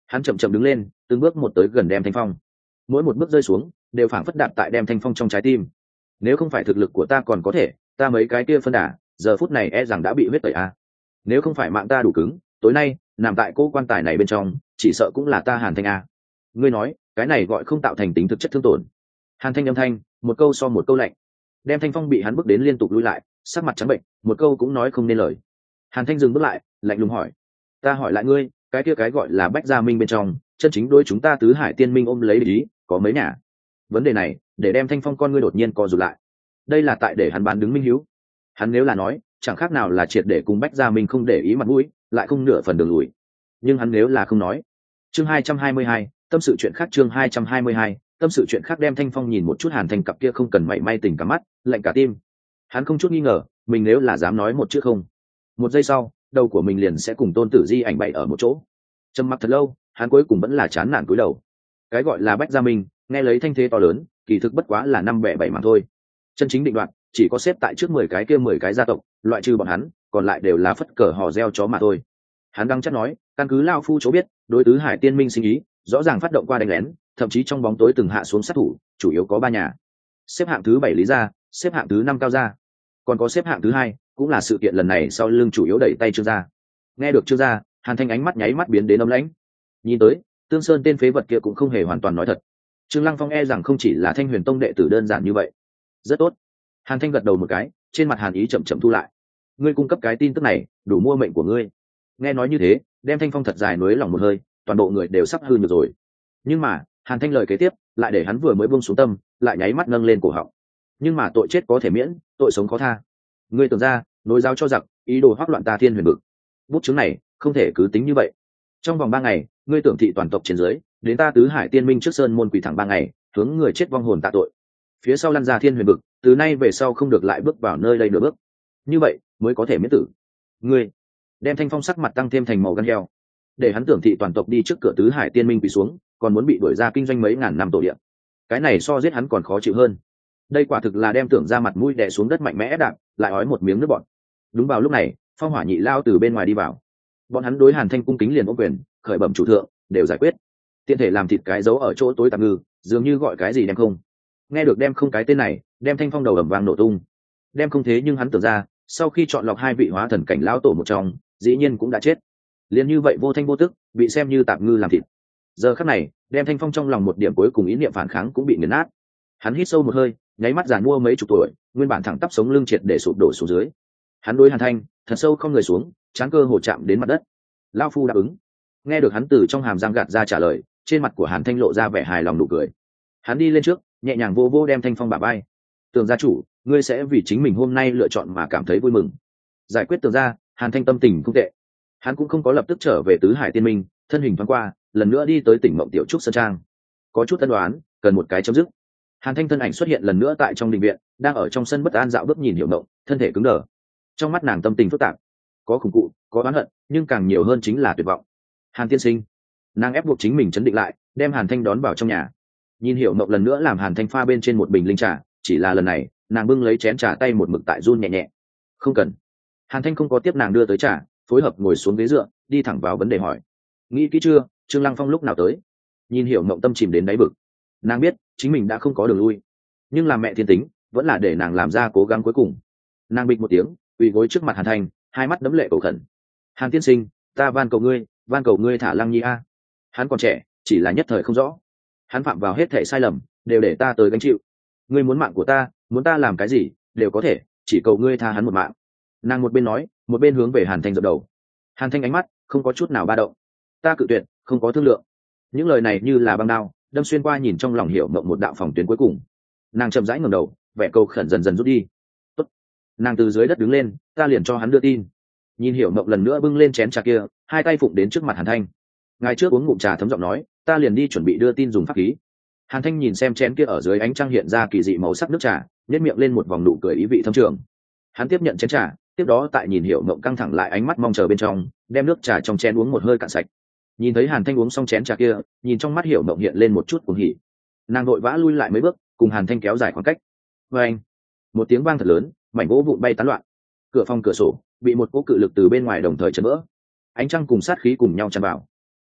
Hắn chậm chậm đứng lên, từng bước một tới gần đem thanh phong, mỗi một bước rơi xuống đều phảng phất đạp tại đem thanh phong trong trái tim. Nếu không phải thực lực của ta còn có thể, ta mấy cái kia phân đà giờ phút này e rằng đã bị huyết tẩy a. Nếu không phải mạng ta đủ cứng, tối nay nằm tại cô quan tài này bên trong chỉ sợ cũng là ta Hàn Thanh a. Ngươi nói cái này gọi không tạo thành tính thực chất thương tổn. Hàn Thanh âm thanh một câu so một câu lạnh, đem thanh phong bị hắn bước đến liên tục lui lại, sắc mặt trắng bệnh, một câu cũng nói không nên lời. Hàn Thanh dừng bước lại, lạnh lùng hỏi: ta hỏi lại ngươi, cái kia cái gọi là Bách Gia Minh bên trong chân chính đôi chúng ta tứ hải tiên minh ôm lấy ý có mấy nhà? Vấn đề này để đem thanh phong con ngươi đột nhiên co rụt lại. Đây là tại để hắn bán đứng minh hiếu. Hắn nếu là nói, chẳng khác nào là triệt để cùng Bách Gia Minh không để ý mặt mũi, lại không nửa phần đường lùi. Nhưng hắn nếu là không nói. Chương hai trăm hai mươi hai, tâm sự chuyện khác. Chương hai trăm hai mươi hai, tâm sự chuyện khác. Đem thanh phong nhìn một chút Hàn Thanh cặp kia không cần mảy may tình cả mắt, lạnh cả tim. Hắn không chút nghi ngờ, mình nếu là dám nói một chữ không, một giây sau đầu của mình liền sẽ cùng Tôn Tử Di ảnh bậy ở một chỗ. Trầm mặc thật lâu, hắn cuối cùng vẫn là chán nản cúi đầu. Cái gọi là Bách Gia Minh, nghe lấy thanh thế to lớn, kỳ thực bất quá là năm bẻ bảy mảng thôi. Chân chính định đoạt chỉ có xếp tại trước mười cái kia mười cái gia tộc, loại trừ bọn hắn, còn lại đều là phất cờ hò reo chó mà thôi. Hắn đang chắc nói, căn cứ lao phu chỗ biết, đối tứ hải tiên minh sinh ý rõ ràng phát động qua đánh lén, thậm chí trong bóng tối từng hạ xuống sát thủ, chủ yếu có ba nhà. Xếp hạng thứ bảy Lý gia, xếp hạng thứ năm Cao gia, còn có xếp hạng thứ hai, cũng là sự kiện lần này sau lưng chủ yếu đẩy tay Trương gia. Nghe được Trương gia, Hàn Thanh ánh mắt nháy mắt biến đến âm lãnh. Nhìn tới, Tương Sơn tên phế vật kia cũng không hề hoàn toàn nói thật. Trương Lăng Phong e rằng không chỉ là Thanh Huyền Tông đệ tử đơn giản như vậy. Rất tốt. Hàn Thanh gật đầu một cái, trên mặt Hàn ý chậm chậm thu lại. Ngươi cung cấp cái tin tức này, đủ mua mệnh của ngươi. Nghe nói như thế, đem Thanh Phong thật dài nuối lòng một hơi, toàn bộ người đều sắp hư nhược rồi. Nhưng mà, Hàn Thanh lời kế tiếp, lại để hắn vừa mới buông xuống tâm, lại nháy mắt nâng lên cổ họng. Nhưng mà tội chết có thể miễn, tội sống khó tha. Ngươi tưởng ra, nối giáo cho giặc, ý đồ hoắc loạn ta Thiên Huyền vực. Bút chứng này, không thể cứ tính như vậy. Trong vòng ba ngày, ngươi tưởng thị toàn tộc trên dưới, đến ta tứ hải tiên minh trước sơn môn quỳ thẳng ba ngày, hướng người chết vong hồn tạ tội. Phía sau lăn ra Thiên Huyền vực, từ nay về sau không được lại bước vào nơi đây nửa bước. Như vậy mới có thể miễn tử. Ngươi đem Thanh Phong sắc mặt tăng thêm thành màu gan heo, để hắn tưởng thị toàn tộc đi trước cửa tứ hải tiên minh quỳ xuống, còn muốn bị đuổi ra kinh doanh mấy ngàn năm tổ địa. Cái này so giết hắn còn khó chịu hơn. Đây quả thực là đem tưởng ra mặt mũi đè xuống đất mạnh mẽ đạp, lại ói một miếng nước bọt. Đúng vào lúc này, Phong Hỏa Nhị lao từ bên ngoài đi vào. Bọn hắn đối Hàn Thanh cung kính liền ôm quyền, khởi bẩm chủ thượng, đều giải quyết. Tiện thể làm thịt cái dấu ở chỗ tối tạm ngư, dường như gọi cái gì đem không. Nghe được đem không cái tên này, đem Thanh Phong đầu ầm vang nổ tung. Đem không thế nhưng hắn tưởng ra, sau khi chọn lọc hai vị hóa thần cảnh lão tổ một trong, dĩ nhiên cũng đã chết. Liên như vậy vô thanh vô tức, bị xem như tạm ngư làm thịt. Giờ khắc này, đem Thanh Phong trong lòng một điểm cuối cùng ý niệm phản kháng cũng bị nghiền nát. Hắn hít sâu một hơi, nháy mắt giàn mua mấy chục tuổi, nguyên bản thẳng tắp sống lưng triệt để sụp đổ xuống dưới. Hắn đối Hàn Thanh thật sâu không người xuống, chán cơ hồ chạm đến mặt đất. Lão phu đáp ứng. Nghe được hắn từ trong hàm răng gạt ra trả lời, trên mặt của Hàn Thanh lộ ra vẻ hài lòng nụ cười. Hắn đi lên trước, nhẹ nhàng vô vô đem Thanh Phong bả vai. Tường gia chủ, ngươi sẽ vì chính mình hôm nay lựa chọn mà cảm thấy vui mừng. Giải quyết tường gia, Hàn Thanh tâm tình không tệ. Hắn cũng không có lập tức trở về tứ hải tiên minh, thân hình thoáng qua, lần nữa đi tới tỉnh Mộng Tiểu Trúc sơn trang. Có chút tân đoán, cần một cái chấm dứt. Hàn Thanh thân ảnh xuất hiện lần nữa tại trong đình viện, đang ở trong sân bất an dạo bước nhìn Hiểu Mộng, thân thể cứng đờ. Trong mắt nàng tâm tình phức tạp, có khủng cụ, có oán hận, nhưng càng nhiều hơn chính là tuyệt vọng. Hàn tiên sinh, nàng ép buộc chính mình chấn định lại, đem Hàn Thanh đón vào trong nhà. Nhìn Hiểu Mộng lần nữa làm Hàn Thanh pha bên trên một bình linh trà, chỉ là lần này, nàng bưng lấy chén trà tay một mực tại run nhẹ nhẹ. Không cần. Hàn Thanh không có tiếp nàng đưa tới trà, phối hợp ngồi xuống ghế dựa, đi thẳng vào vấn đề hỏi. Nghĩ kỹ chưa, Trương Lăng Phong lúc nào tới? Nhìn Hiểu Mộng tâm chìm đến đáy vực. Nàng biết chính mình đã không có đường lui, nhưng làm mẹ thiên tính vẫn là để nàng làm ra cố gắng cuối cùng. Nàng bịch một tiếng, quỳ gối trước mặt Hàn Thanh, hai mắt đẫm lệ cầu khẩn. Hàn tiên sinh, ta van cầu ngươi, van cầu ngươi thả Lăng Nhi a. Hắn còn trẻ, chỉ là nhất thời không rõ. Hắn phạm vào hết thảy sai lầm, đều để ta tới gánh chịu. Ngươi muốn mạng của ta, muốn ta làm cái gì, đều có thể, chỉ cầu ngươi tha hắn một mạng. Nàng một bên nói, một bên hướng về Hàn Thanh dập đầu. Hàn Thanh ánh mắt không có chút nào ba động. Ta cự tuyệt, không có thương lượng. Những lời này như là băng đao, đâm xuyên qua nhìn trong lòng Hiểu Mộng một đạo phòng tuyến cuối cùng. Nàng chậm rãi ngẩng đầu, vẻ cầu khẩn dần dần rút đi. Tốt. Nàng từ dưới đất đứng lên, ta liền cho hắn đưa tin. Nhìn Hiểu Mộng lần nữa bưng lên chén trà kia, hai tay phụng đến trước mặt Hàn Thanh. Ngài trước uống ngụm trà thấm giọng nói, ta liền đi chuẩn bị đưa tin dùng pháp khí. Hàn Thanh nhìn xem chén kia ở dưới ánh trăng hiện ra kỳ dị màu sắc nước trà, nhếch miệng lên một vòng nụ cười ý vị thâm trường. Hắn tiếp nhận chén trà, tiếp đó tại nhìn Hiểu Mộng căng thẳng lại ánh mắt mong chờ bên trong, đem nước trà trong chén uống một hơi cạn sạch. Nhìn thấy Hàn Thanh uống xong chén trà kia, nhìn trong mắt Hiểu Mộng hiện lên một chút cuồng hỉ. Nàng vội vã lui lại mấy bước, cùng Hàn Thanh kéo dài khoảng cách. Và anh, một tiếng vang thật lớn, mảnh gỗ vụn bay tán loạn. Cửa phòng cửa sổ bị một cỗ cự lực từ bên ngoài đồng thời chấn vỡ. Ánh trăng cùng sát khí cùng nhau tràn vào.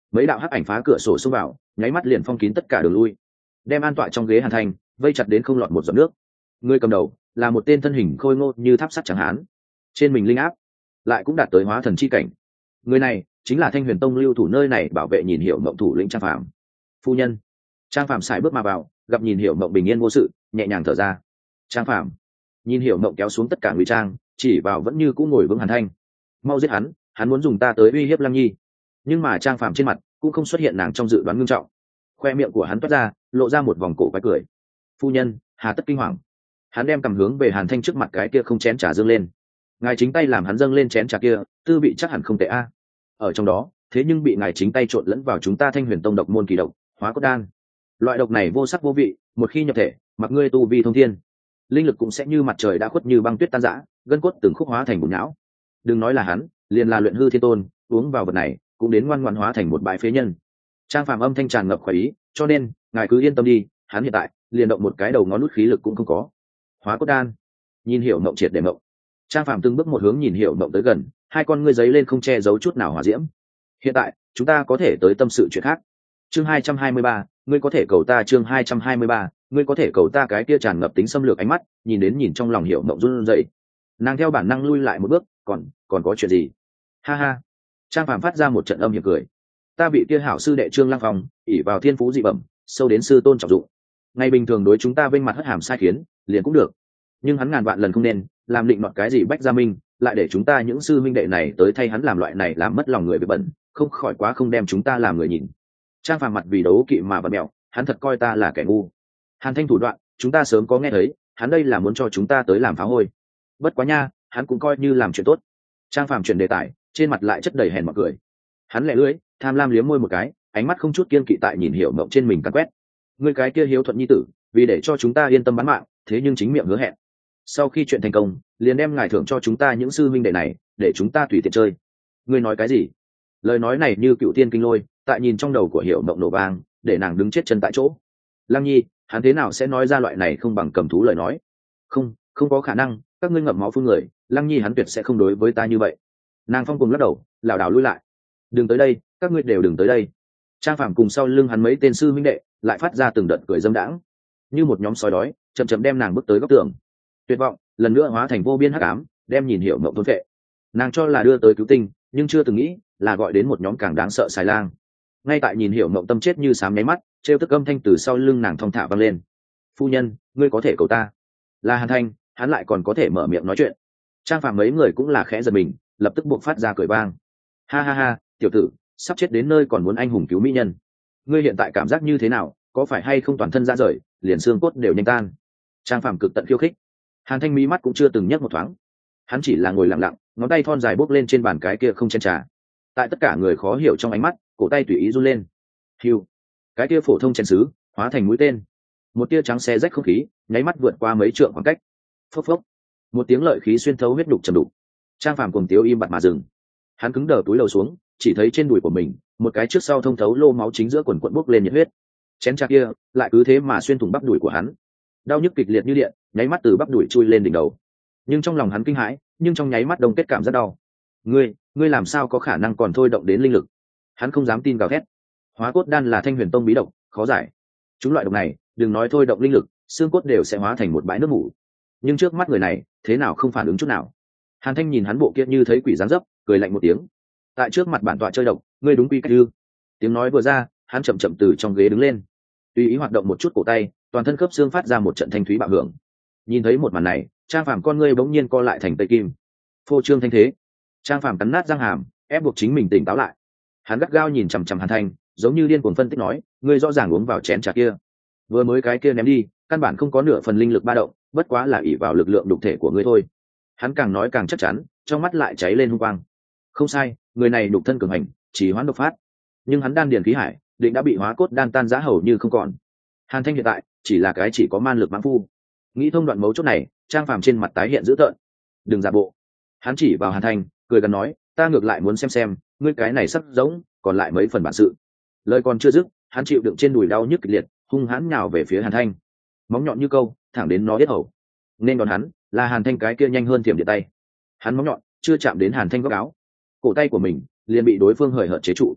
mấy đạo hắc ảnh phá cửa sổ xông vào, nháy mắt liền phong kín tất cả đường lui, đem an tọa trong ghế Hàn Thanh vây chặt đến không lọt một giọt nước. Người cầm đầu là một tên thân hình khôi ngô như tháp sắt trắng hán, trên mình linh áp lại cũng đạt tới hóa thần chi cảnh. Người này chính là Thanh Huyền Tông lưu thủ nơi này bảo vệ Nhìn Hiểu Mộng thủ lĩnh Trang Phàm. Phu nhân. Trang Phàm sải bước mà vào, gặp Nhìn Hiểu Mộng bình yên vô sự, nhẹ nhàng thở ra. Trang Phàm. Nhìn Hiểu Mộng kéo xuống tất cả ngụy trang, chỉ vào vẫn như cũ ngồi vững Hàn Thanh. Mau giết hắn, hắn muốn dùng ta tới uy hiếp Lăng Nhi. Nhưng mà Trang Phàm trên mặt cũng không xuất hiện nàng trong dự đoán nghiêm trọng. Khoe miệng của hắn toát ra, lộ ra một vòng cổ quái cười. Phu nhân, hà tất kinh hoàng. Hắn đem cầm hướng về Hàn Thanh trước mặt cái kia không chén trà dâng lên. Ngài chính tay làm hắn dâng lên chén trà kia, tư vị chắc hẳn không tệ a. Ở trong đó, thế nhưng bị ngài chính tay trộn lẫn vào chúng ta Thanh Huyền Tông độc môn kỳ độc, Hóa Cốt Đan. Loại độc này vô sắc vô vị, một khi nhập thể, mặc ngươi tu vi thông thiên, linh lực cũng sẽ như mặt trời đã khuất như băng tuyết tan rã, gân cốt từng khúc hóa thành bùn não. Đừng nói là hắn, liền là luyện hư thiên tôn, uống vào vật này, cũng đến ngoan ngoãn hóa thành một bãi phế nhân. Trang Phàm âm thanh tràn ngập khoái ý, cho nên ngài cứ yên tâm đi, hắn hiện tại liền động một cái đầu ngón nút khí lực cũng không có. Hóa Cốt Đan. Nhìn Hiểu Mộng triệt để mộng. Trang Phàm từng bước một hướng Nhìn Hiểu Mộng tới gần, hai con ngươi giấy lên không che giấu chút nào hỏa diễm. Hiện tại chúng ta có thể tới tâm sự chuyện khác. Chương hai trăm hai mươi ba, ngươi có thể cầu ta. Chương hai trăm hai mươi ba, ngươi có thể cầu ta. Cái kia tràn ngập tính xâm lược ánh mắt nhìn đến nhìn trong lòng Hiểu Mộng run rẩy. Nàng theo bản năng lui lại một bước, còn còn có chuyện gì? Ha ha. Trang Phàm phát ra một trận âm hiểm cười. Ta bị kia hảo sư đệ Trương Lăng Phong ỷ vào thiên phú dị bẩm, sâu đến sư tôn trọng dụng. Ngày bình thường đối chúng ta vênh mặt hất hàm sai khiến, liền cũng được. Nhưng hắn ngàn vạn lần không nên làm định nọt cái gì bách gia minh, lại để chúng ta những sư minh đệ này tới thay hắn làm loại này làm mất lòng người việc bẩn, không khỏi quá không đem chúng ta làm người nhìn. Trang Phàm mặt vì đấu kỵ mà bật mẹo, hắn thật coi ta là kẻ ngu. Hàn Thanh thủ đoạn chúng ta sớm có nghe thấy, hắn đây là muốn cho chúng ta tới làm phá hôi. Bất quá nha, hắn cũng coi như làm chuyện tốt. Trang Phàm chuyển đề tài, trên mặt lại chất đầy hèn mọc cười. Hắn lẹ lưỡi, tham lam liếm môi một cái, ánh mắt không chút kiên kỵ tại Nhìn Hiểu Mộng trên mình càn quét. Ngươi cái kia hiếu thuận nhi tử, vì để cho chúng ta yên tâm bán mạng, thế nhưng chính miệng hứa hẹn, sau khi chuyện thành công, liền đem ngài thưởng cho chúng ta những sư minh đệ này, để chúng ta tùy tiện chơi. Ngươi nói cái gì? Lời nói này như cựu tiên kinh lôi, tại nhìn trong đầu của Hiểu Mộng nổ vang, để nàng đứng chết chân tại chỗ. Lăng Nhi, hắn thế nào sẽ nói ra loại này không bằng cầm thú lời nói? Không, không có khả năng, các ngươi ngậm máu phun người, Lăng Nhi hắn tuyệt sẽ không đối với ta như vậy. Nàng phong cùng lắc đầu, lảo đảo lui lại. Đừng tới đây, các ngươi đều đừng tới đây. Trang Phàm cùng sau lưng hắn mấy tên sư minh đệ lại phát ra từng đợt cười dâm đãng, như một nhóm sói đói, chậm chậm đem nàng bước tới góc tường. Tuyệt vọng lần nữa hóa thành vô biên hắc ám, đem Nhìn Hiểu Mộng thôn phệ. Nàng cho là đưa tới cứu tinh, nhưng chưa từng nghĩ là gọi đến một nhóm càng đáng sợ xài lang. Ngay tại Nhìn Hiểu Mộng tâm chết như sám nháy mắt, trêu tức âm thanh từ sau lưng nàng thong thả vang lên. Phu nhân, ngươi có thể cầu ta. Là Hàn Thanh, hắn lại còn có thể mở miệng nói chuyện. Trang Phàm mấy người cũng là khẽ giật mình, lập tức buộc phát ra cười vang. Ha ha ha, tiểu tử, sắp chết đến nơi còn muốn anh hùng cứu mỹ nhân. Ngươi hiện tại cảm giác như thế nào, có phải hay không toàn thân ra rời, liền xương cốt đều nhanh tan? Trang Phàm cực tận khiêu khích. Hàn Thanh mí mắt cũng chưa từng nhấc một thoáng, hắn chỉ là ngồi lặng lặng, ngón tay thon dài bốc lên trên bàn cái kia không chén trà. Tại tất cả người khó hiểu trong ánh mắt, cổ tay tùy ý run lên. Hiu, cái kia phổ thông chén sứ hóa thành mũi tên, một tia trắng xé rách không khí, nháy mắt vượt qua mấy trượng khoảng cách. Phốc phốc, một tiếng lợi khí xuyên thấu huyết đục trầm đục. Trang Phàm cùng Tiếu im bặt mà dừng. Hắn cứng đờ túi lầu xuống, chỉ thấy trên đùi của mình một cái trước sau thông thấu lô máu chính giữa quần quần bốc lên nhiệt huyết. Chén trà kia lại cứ thế mà xuyên thủng bắp đùi của hắn, đau nhức kịch liệt như điện, nháy mắt từ bắp đùi chui lên đỉnh đầu. Nhưng trong lòng hắn kinh hãi, nhưng trong nháy mắt đông kết cảm rất đau. Ngươi, ngươi làm sao có khả năng còn thôi động đến linh lực? Hắn không dám tin gào thét. Hóa Cốt Đan là Thanh Huyền Tông bí độc, khó giải. Chúng loại độc này, đừng nói thôi động linh lực, xương cốt đều sẽ hóa thành một bãi nước mủ. Nhưng trước mắt người này, thế nào không phản ứng chút nào. Hàn Thanh nhìn hắn bộ kia như thấy quỷ dáng dấp, cười lạnh một tiếng. Tại trước mặt bản tọa chơi độc, ngươi đúng quy cách ư? Tiếng nói vừa ra, hắn chậm chậm từ trong ghế đứng lên, tùy ý hoạt động một chút cổ tay, toàn thân khớp xương phát ra một trận thanh thúy bạo hưởng. Nhìn thấy một màn này, Trang Phàm con ngươi bỗng nhiên co lại thành tây kim. Phô trương thanh thế. Trang Phàm cắn nát răng hàm, ép buộc chính mình tỉnh táo lại. Hắn gắt gao nhìn chằm chằm Hàn Thanh, giống như điên cuồng phân tích nói, ngươi rõ ràng uống vào chén trà kia, vừa mới cái kia ném đi, căn bản không có nửa phần linh lực ba động, bất quá là ỷ vào lực lượng đục thể của ngươi thôi. Hắn càng nói càng chắc chắn, trong mắt lại cháy lên hung quang. Không sai, người này đục thân cường hành, chỉ hoán độc phát, nhưng hắn đan điền khí hải định đã bị Hóa Cốt Đan tan rã hầu như không còn. Hàn Thanh hiện tại chỉ là cái chỉ có man lực mãng phu. Nghĩ thông đoạn mấu chốt này, Trang Phàm trên mặt tái hiện dữ tợn. Đừng giả bộ. Hắn chỉ vào Hàn Thanh, cười gần nói, ta ngược lại muốn xem xem ngươi cái này sắc giống còn lại mấy phần bản sự. Lời còn chưa dứt, hắn chịu đựng trên đùi đau nhức kịch liệt, hung hãn nhào về phía Hàn Thanh, móng nhọn như câu thẳng đến nó yết hầu. Nên còn hắn là Hàn Thanh cái kia nhanh hơn thiểm điện tay. Hắn móng nhọn chưa chạm đến Hàn Thanh góc áo, cổ tay của mình liền bị đối phương hời hợt chế trụ.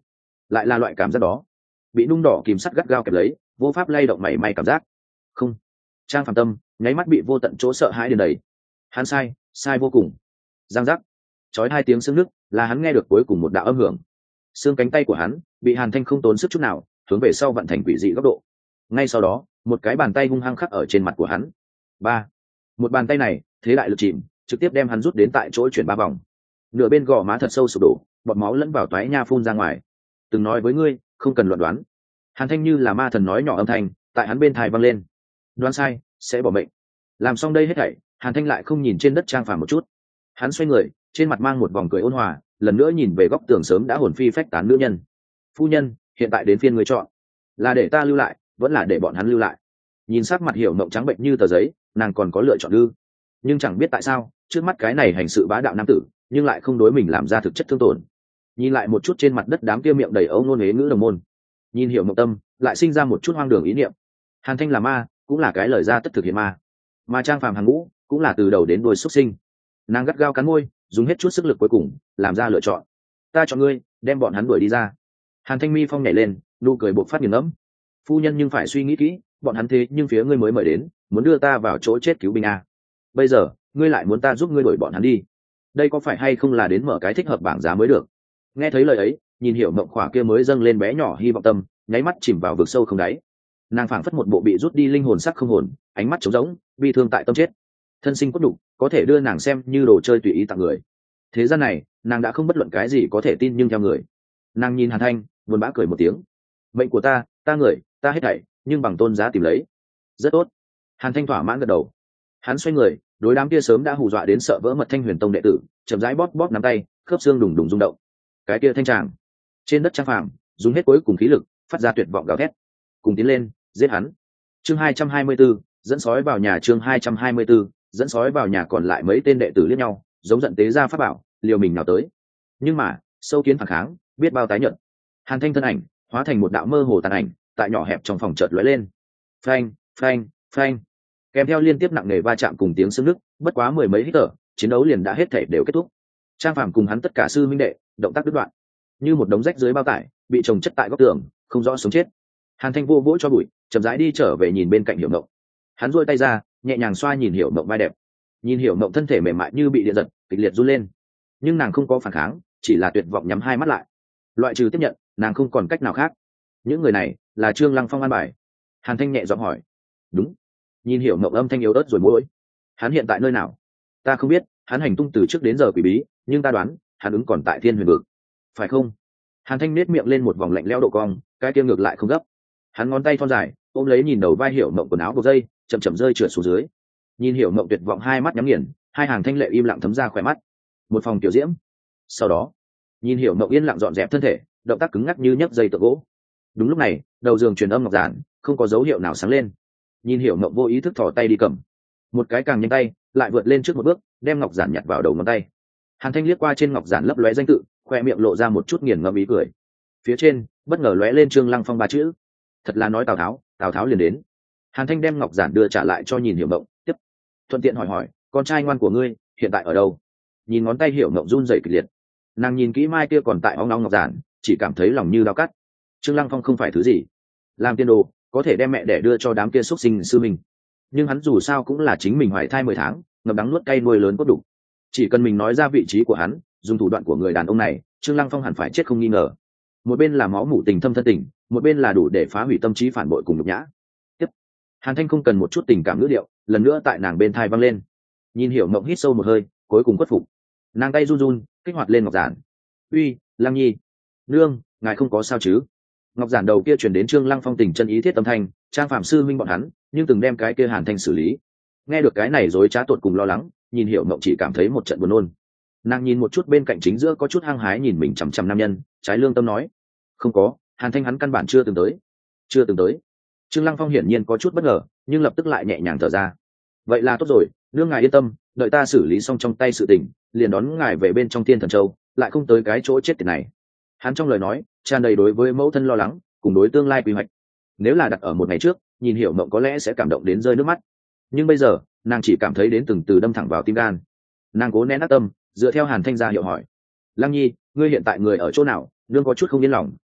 lại là loại cảm giác đó, bị nung đỏ kìm sắt gắt gao kẹp lấy, vô pháp lay động mảy may cảm giác. Không. Trang Phàm tâm nháy mắt bị vô tận chỗ sợ hãi đến đầy. Hắn sai, sai vô cùng. Giang giác. Chói hai tiếng xương nước, là hắn nghe được cuối cùng một đạo âm hưởng. Xương cánh tay của hắn bị Hàn Thanh không tốn sức chút nào hướng về sau vận thành quỷ dị góc độ. Ngay sau đó, một cái bàn tay hung hăng khắc ở trên mặt của hắn. Ba. Một bàn tay này, thế đại lực chìm, trực tiếp đem hắn rút đến tại chỗ chuyển ba vòng. Nửa bên gò má thật sâu sụp đổ, bọt máu lẫn vào toái nha phun ra ngoài. Từng nói với ngươi, không cần luận đoán. Hàn Thanh như là ma thần nói nhỏ âm thanh, tại hắn bên tai vang lên. Đoán sai, sẽ bỏ mệnh. Làm xong đây hết thảy, Hàn Thanh lại không nhìn trên đất Trang Phàm một chút. Hắn xoay người, trên mặt mang một vòng cười ôn hòa, lần nữa nhìn về góc tường sớm đã hồn phi phách tán nữ nhân. Phu nhân, hiện tại đến phiên người chọn, là để ta lưu lại, vẫn là để bọn hắn lưu lại. Nhìn sắc mặt Hiểu Mộng trắng bệnh như tờ giấy, nàng còn có lựa chọn ư? Nhưng chẳng biết tại sao, trước mắt cái này hành sự bá đạo nam tử, nhưng lại không đối mình làm ra thực chất thương tổn. Nhìn lại một chút trên mặt đất đám kia miệng đầy ấu ngôn huế ngữ đồng môn, nhìn Hiểu Mộng tâm lại sinh ra một chút hoang đường ý niệm. Hàn Thanh là ma, cũng là cái lời ra tất thực hiện ma, mà Trang Phàm hàng ngũ cũng là từ đầu đến đuôi xuất sinh. Nàng gắt gao cắn môi, dùng hết chút sức lực cuối cùng làm ra lựa chọn. Ta chọn ngươi, đem bọn hắn đuổi đi ra. Hàn Thanh mi phong nhảy lên, nụ cười bộc phát nghiền ngẫm. Phu nhân nhưng phải suy nghĩ kỹ, bọn hắn thế nhưng phía ngươi mới mời đến, muốn đưa ta vào chỗ chết cứu binh a. Bây giờ ngươi lại muốn ta giúp ngươi đuổi bọn hắn đi, đây có phải hay không là đến mở cái thích hợp bảng giá mới được? Nghe thấy lời ấy, nhìn Hiểu Mộng khỏa kia mới dâng lên bé nhỏ hy vọng tâm, nháy mắt chìm vào vực sâu không đáy. Nàng phảng phất một bộ bị rút đi linh hồn sắc không hồn, ánh mắt trống rỗng, bi thương tại tâm chết. Thân sinh cốt đủ, có thể đưa nàng xem như đồ chơi tùy ý tặng người. Thế gian này, nàng đã không bất luận cái gì có thể tin nhưng theo người. Nàng nhìn Hàn Thanh, buồn bã cười một tiếng. Mệnh của ta, ta người, ta hết thảy, nhưng bằng tôn giá tìm lấy. Rất tốt. Hàn Thanh thỏa mãn gật đầu. Hắn xoay người, đối đám kia sớm đã hù dọa đến sợ vỡ mật Thanh Huyền Tông đệ tử, chậm rãi bóp bóp nắm tay, khớp xương đùng đùng rung động. Cái kia Thanh Tràng, trên đất Trang Phàm, dùng hết cuối cùng khí lực, phát ra tuyệt vọng gào thét. Cùng tiến lên, giết hắn. Chương hai trăm hai mươi 24, dẫn sói vào nhà. Chương hai trăm hai mươi 24, dẫn sói vào nhà. Còn lại mấy tên đệ tử liếc nhau, giống giận tế ra pháp bảo, liều mình nào tới. Nhưng mà, sâu kiến phản kháng, biết bao tái nhận. Hàn Thanh thân ảnh hóa thành một đạo mơ hồ tàn ảnh, tại nhỏ hẹp trong phòng chợt lóe lên. Phanh, phanh, phanh. Kèm theo liên tiếp nặng nề va chạm cùng tiếng xương nứt, bất quá mười mấy hít thở, chiến đấu liền đã hết thể đều kết thúc. Trang Phàm cùng hắn tất cả sư minh đệ, động tác đứt đoạn, như một đống rách dưới bao tải, bị chồng chất tại góc tường, không rõ sống chết. Hàn Thanh vô vỗ cho bụi, chậm rãi đi trở về nhìn bên cạnh Hiểu Mộng. Hắn duỗi tay ra, nhẹ nhàng xoa nhìn Hiểu Mộng vai đẹp. Nhìn Hiểu Mộng thân thể mềm mại như bị điện giật, kịch liệt run lên. Nhưng nàng không có phản kháng, chỉ là tuyệt vọng nhắm hai mắt lại. Loại trừ tiếp nhận, nàng không còn cách nào khác. Những người này là Trương Lăng Phong an bài. Hàn Thanh nhẹ giọng hỏi. Đúng. Nhìn Hiểu Mộng âm thanh yếu ớt rồi mỗi. Hắn hiện tại nơi nào? Ta không biết, hắn hành tung từ trước đến giờ quỷ bí, nhưng ta đoán, hắn ứng còn tại Thiên Huyền vực. Phải không? Hàn Thanh nết miệng lên một vòng lạnh lẽo độ cong, cái kia ngược lại không gấp. Hắn ngón tay thon dài, ôm lấy nhìn đầu vai Hiểu Mộng quần áo buộc dây, chậm chậm rơi trượt xuống dưới. Nhìn Hiểu Mộng tuyệt vọng hai mắt nhắm nghiền, hai hàng thanh lệ im lặng thấm ra khỏe mắt. Một phòng tiểu diễm. Sau đó, nhìn Hiểu Mộng yên lặng dọn dẹp thân thể, động tác cứng ngắc như nhấc dây tượng gỗ. Đúng lúc này, đầu giường truyền âm ngọc giản, không có dấu hiệu nào sáng lên. Nhìn Hiểu Mộng vô ý thức thò tay đi cầm, một cái càng nhanh tay lại vượt lên trước một bước, đem ngọc giản nhặt vào đầu ngón tay. Hàn Thanh liếc qua trên ngọc giản lấp lóe danh tự, khoe miệng lộ ra một chút nghiền ngẫm ý cười. Phía trên bất ngờ lóe lên Trương Lăng Phong ba chữ. Thật là nói Tào Tháo, Tào Tháo liền đến. Hàn Thanh đem ngọc giản đưa trả lại cho nhìn Hiểu Mộng, tiếp thuận tiện hỏi hỏi, con trai ngoan của ngươi hiện tại ở đâu? Nhìn ngón tay Hiểu Mộng run rẩy kịch liệt. Nàng nhìn kỹ mai kia còn tại óng óng ngọc giản, chỉ cảm thấy lòng như dao cắt. Trương Lăng Phong không phải thứ gì, làm tiên đồ có thể đem mẹ đẻ đưa cho đám kia xuất sinh sư mình, nhưng hắn dù sao cũng là chính mình hoài thai mười tháng, ngậm đắng nuốt cay nuôi lớn cốt đủ. Chỉ cần mình nói ra vị trí của hắn, dùng thủ đoạn của người đàn ông này, Trương Lăng Phong hẳn phải chết không nghi ngờ. Một bên là máu mủ tình thâm thân tình, một bên là đủ để phá hủy tâm trí phản bội cùng nhục nhã. Tiếp, Hàn Thanh không cần một chút tình cảm ngữ điệu, lần nữa tại nàng bên thai vang lên. Nhìn Hiểu Mộng hít sâu một hơi, cuối cùng khuất phục. Nàng tay run run, kích hoạt lên ngọc giản. Uy, Lăng Nhi, nương, ngài không có sao chứ? Ngọc giản đầu kia truyền đến Trương Lăng Phong tình chân ý thiết tâm thanh, Trang Phạm sư minh bọn hắn, nhưng từng đem cái kia Hàn Thanh xử lý. Nghe được cái này rối trá tột cùng lo lắng, nhìn Hiểu Mộng chỉ cảm thấy một trận buồn nôn. Nàng nhìn một chút bên cạnh chính giữa có chút hăng hái nhìn mình chằm chằm nam nhân, trái lương tâm nói, không có, Hàn Thanh hắn căn bản chưa từng tới, chưa từng tới. Trương Lăng Phong hiển nhiên có chút bất ngờ, nhưng lập tức lại nhẹ nhàng thở ra. Vậy là tốt rồi, nương ngài yên tâm, đợi ta xử lý xong trong tay sự tình, liền đón ngài về bên trong Thiên Thần Châu, lại không tới cái chỗ chết tiệt này. Hắn trong lời nói tràn đầy đối với mẫu thân lo lắng, cùng đối tương lai quy hoạch. Nếu là đặt ở một ngày trước, nhìn Hiểu Mộng có lẽ sẽ cảm động đến rơi nước mắt, nhưng bây giờ nàng chỉ cảm thấy đến từng từ đâm thẳng vào tim gan. Nàng cố nén ác tâm, dựa theo Hàn Thanh ra hiệu hỏi, Lăng Nhi, ngươi hiện tại người ở chỗ nào? Nương có chút không yên lòng,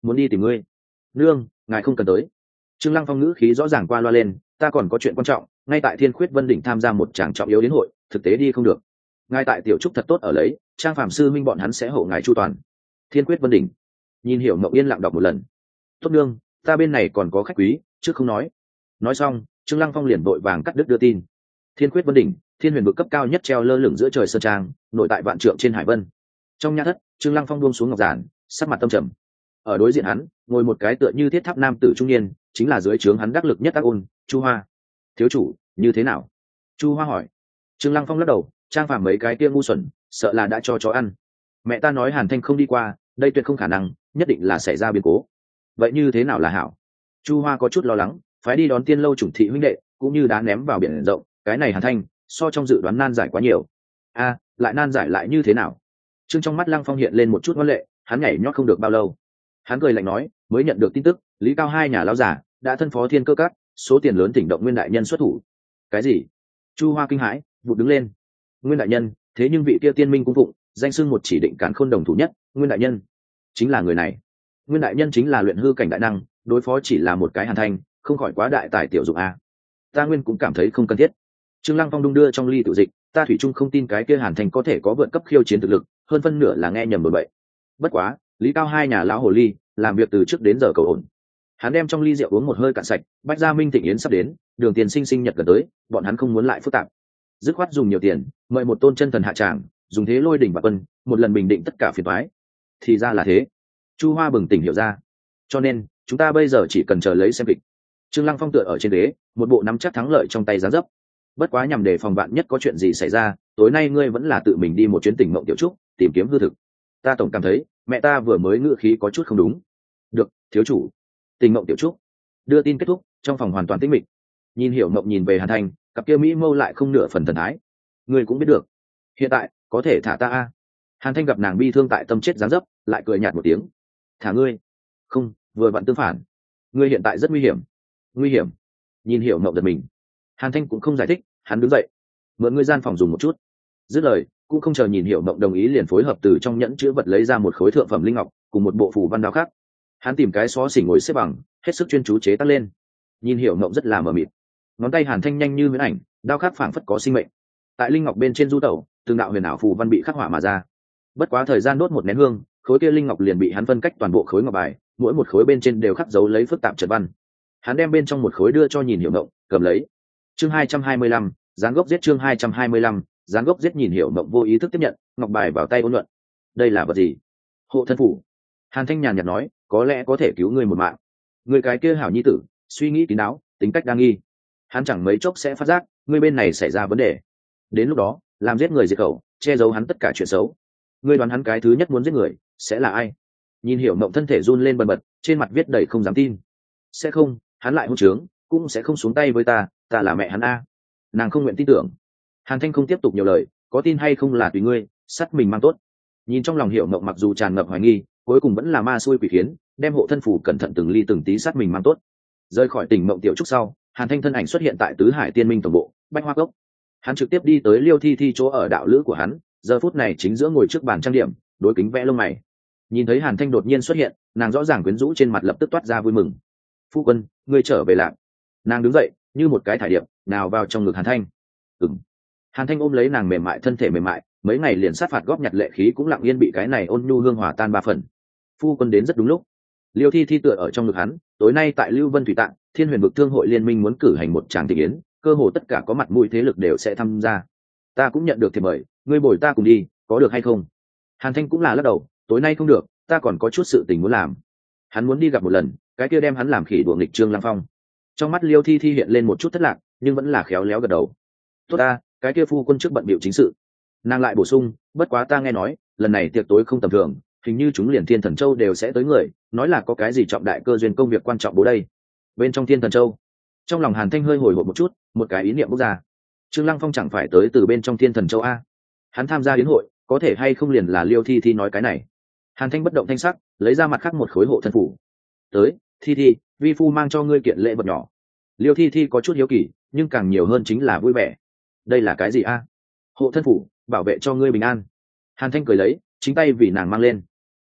muốn đi tìm ngươi. Nương, ngài không cần tới. Trương Lăng Phong ngữ khí rõ ràng qua loa lên, ta còn có chuyện quan trọng, ngay tại Thiên Khuyết Vân đỉnh tham gia một tràng trọng yếu đến hội, thực tế đi không được. Ngài tại tiểu trúc thật tốt ở lấy, Trang Phạm sư minh bọn hắn sẽ hộ ngài chu toàn. Thiên Khuyết Vân đỉnh. Nhìn Hiểu Mộng yên lặng đọc một lần. Tốt nương, ta bên này còn có khách quý, trước không nói. Nói xong, Trương Lăng Phong liền vội vàng cắt đứt đưa tin. Thiên Khuyết Vân đỉnh, thiên huyền vực cấp cao nhất treo lơ lửng giữa trời sơn trang, nội tại vạn trượng trên hải vân. Trong nhà thất, Trương Lăng Phong buông xuống ngọc giản, sắc mặt tâm trầm. Ở đối diện hắn, ngồi một cái tựa như thiết tháp nam tử trung niên, chính là dưới trướng hắn đắc lực nhất Ác Ôn, Chu Hoa. Thiếu chủ, như thế nào? Chu Hoa hỏi. Trương Lăng Phong lắc đầu, Trang Phàm mấy cái kia ngu xuẩn, sợ là đã cho chó ăn. Mẹ ta nói Hàn Thanh không đi qua, đây tuyệt không khả năng, nhất định là xảy ra biến cố. Vậy như thế nào là hảo? Chu Hoa có chút lo lắng, phải đi đón Tiên lâu chủng thị huynh đệ, cũng như đá ném vào biển rộng, cái này Hàn Thanh, so trong dự đoán nan giải quá nhiều. A, lại nan giải lại như thế nào? Trương trong mắt Lăng Phong hiện lên một chút ngoan lệ, hắn nhảy nhót không được bao lâu. Hắn cười lạnh nói, mới nhận được tin tức, Lý Cao hai nhà lão giả đã thân phó Thiên Cơ Các, số tiền lớn thỉnh động Nguyên đại nhân xuất thủ. Cái gì? Chu Hoa kinh hãi, vụt đứng lên. Nguyên đại nhân, thế nhưng vị kia Tiên Minh cung phụng, danh xưng một chỉ định càn khôn đồng thủ nhất, Nguyên đại nhân chính là người này. Nguyên đại nhân chính là luyện hư cảnh đại năng, đối phó chỉ là một cái Hàn Thanh, không khỏi quá đại tài tiểu dụng a. Ta Nguyên cũng cảm thấy không cần thiết. Trương Lăng Phong đung đưa trong ly tự dịch, ta thủy chung không tin cái kia Hàn Thanh có thể có vượt cấp khiêu chiến thực lực, hơn phân nửa là nghe nhầm rồi vậy. Bất quá, Lý Cao hai nhà lão hồ ly, làm việc từ trước đến giờ cầu ổn. Hắn đem trong ly rượu uống một hơi cạn sạch, Bách Gia Minh Thịnh yến sắp đến, Đường Tiền Sinh sinh nhật gần tới, bọn hắn không muốn lại phức tạp. Dứt khoát dùng nhiều tiền, mời một tôn chân thần hạ tràng, dùng thế lôi đỉnh và quân, một lần bình định tất cả phiền toái. Thì ra là thế. Chu Hoa bừng tỉnh hiểu ra. Cho nên, chúng ta bây giờ chỉ cần chờ lấy xem kịch. Trương Lăng Phong tựa ở trên ghế, một bộ nắm chắc thắng lợi trong tay giáng dấp. Bất quá nhằm để phòng vạn nhất có chuyện gì xảy ra, tối nay ngươi vẫn là tự mình đi một chuyến tỉnh mộng tiểu trúc, tìm kiếm hư thực. Ta tổng cảm thấy, mẹ ta vừa mới ngữ khí có chút không đúng. Được, thiếu chủ. Tỉnh mộng tiểu trúc. Đưa tin kết thúc, trong phòng hoàn toàn tĩnh mịch. Nhìn Hiểu Mộng nhìn về Hàn Thanh, cặp kia mỹ mâu lại không nửa phần thần thái. Ngươi cũng biết được, hiện tại có thể thả ta a. Hàn Thanh gặp nàng bi thương tại tâm chết giáng dấp, lại cười nhạt một tiếng. Thả ngươi? Không, vừa vặn tương phản. Ngươi hiện tại rất nguy hiểm. Nguy hiểm? Nhìn Hiểu Mộng giật mình. Hàn Thanh cũng không giải thích, hắn đứng dậy, mượn ngươi gian phòng dùng một chút. Dứt lời, cũng không chờ nhìn Hiểu Mộng đồng ý, liền phối hợp từ trong nhẫn chứa vật lấy ra một khối thượng phẩm linh ngọc cùng một bộ phù văn đao khác. Hắn tìm cái xó xỉnh ngồi xếp bằng, hết sức chuyên chú chế tác lên. Nhìn Hiểu Mộng rất là mờ mịt, ngón tay Hàn Thanh nhanh như huyễn ảnh, đao khắc phảng phất có sinh mệnh. Tại linh ngọc bên trên du tẩu, từng đạo huyền ảo phù văn bị khắc họa mà ra. Bất quá thời gian đốt một nén hương, khối kia linh ngọc liền bị hắn phân cách toàn bộ khối ngọc bài, mỗi một khối bên trên đều khắc dấu lấy phức tạp trận văn. Hắn đem bên trong một khối đưa cho nhìn Hiểu Mộng, cầm lấy. Chương hai trăm hai mươi lăm, giáng gốc giết. Chương hai trăm hai mươi lăm, giáng gốc giết. Nhìn Hiểu Mộng vô ý thức tiếp nhận, ngọc bài vào tay ôn nhuận. Đây là vật gì? Hộ thân phủ. Hàn Thanh nhàn nhạt nói, có lẽ có thể cứu ngươi một mạng. Người cái kia hảo nhi tử, suy nghĩ kín đáo, tính cách đa nghi. Hắn chẳng mấy chốc sẽ phát giác, ngươi bên này xảy ra vấn đề. Đến lúc đó, làm giết người diệt khẩu, che giấu hắn tất cả chuyện xấu. Ngươi đoán hắn cái thứ nhất muốn giết người sẽ là ai? Nhìn Hiểu Mộng thân thể run lên bần bật, trên mặt viết đầy không dám tin. Sẽ không, hắn lại hôn trướng, cũng sẽ không xuống tay với ta, ta là mẹ hắn a. Nàng không nguyện tin tưởng. Hàn Thanh không tiếp tục nhiều lời, có tin hay không là tùy ngươi, sắt mình mang tốt. Nhìn trong lòng Hiểu Mộng mặc dù tràn ngập hoài nghi, cuối cùng vẫn là ma xui quỷ khiến, đem hộ thân phủ cẩn thận từng ly từng tí sát mình mang tốt. Rời khỏi tỉnh mộng tiểu trúc sau, Hàn Thanh thân ảnh xuất hiện tại Tứ Hải Tiên Minh tổng bộ, Bách Hoa Cốc. Hắn trực tiếp đi tới Liêu Thi Thi chỗ ở đạo lữ của hắn, giờ phút này chính giữa ngồi trước bàn trang điểm, đối kính vẽ lông mày. Nhìn thấy Hàn Thanh đột nhiên xuất hiện, nàng rõ ràng quyến rũ trên mặt lập tức toát ra vui mừng. Phu quân, ngươi trở về lạc. Nàng đứng dậy, như một cái thải điệp, nào vào trong ngực Hàn Thanh. Ừm. Hàn Thanh ôm lấy nàng mềm mại thân thể mềm mại, mấy ngày liền sát phạt góp nhặt lệ khí cũng lặng yên bị cái này ôn nhu hương hòa tan ba phần. Phu quân đến rất đúng lúc. Liêu Thi Thi tựa ở trong ngực hắn, tối nay tại Lưu Vân Thủy Tạng, Thiên Huyền vực thương hội liên minh muốn cử hành một tràng thịnh yến, cơ hồ tất cả có mặt mũi thế lực đều sẽ tham gia. Ta cũng nhận được thiệp mời, ngươi bồi ta cùng đi, có được hay không? Hàn Thanh cũng là lắc đầu, tối nay không được, ta còn có chút sự tình muốn làm. Hắn muốn đi gặp một lần, cái kia đem hắn làm khỉ đuổi nghịch Trương Lăng Phong. Trong mắt Liêu Thi Thi hiện lên một chút thất lạc, nhưng vẫn là khéo léo gật đầu. Tốt ta, cái kia phu quân trước bận bịu chính sự. Nàng lại bổ sung, bất quá ta nghe nói, lần này tiệc tối không tầm thường, hình như chúng liền Thiên Thần Châu đều sẽ tới người, nói là có cái gì trọng đại cơ duyên công việc quan trọng bố đây. Bên trong Thiên Thần Châu, trong lòng Hàn Thanh hơi hồi hộp một chút, một cái ý niệm bốc ra. Trương Lăng Phong chẳng phải tới từ bên trong Thiên Thần Châu a? Hắn tham gia yến hội, có thể hay không liền là Liêu Thi Thi nói cái này. Hàn Thanh bất động thanh sắc, lấy ra mặt khác một khối hộ thân phủ. Tới, Thi Thi, vi phu mang cho ngươi kiện lễ vật nhỏ. Liêu Thi Thi có chút hiếu kỳ, nhưng càng nhiều hơn chính là vui vẻ. Đây là cái gì a? Hộ thân phủ, bảo vệ cho ngươi bình an. Hàn Thanh cười lấy, chính tay vì nàng mang lên.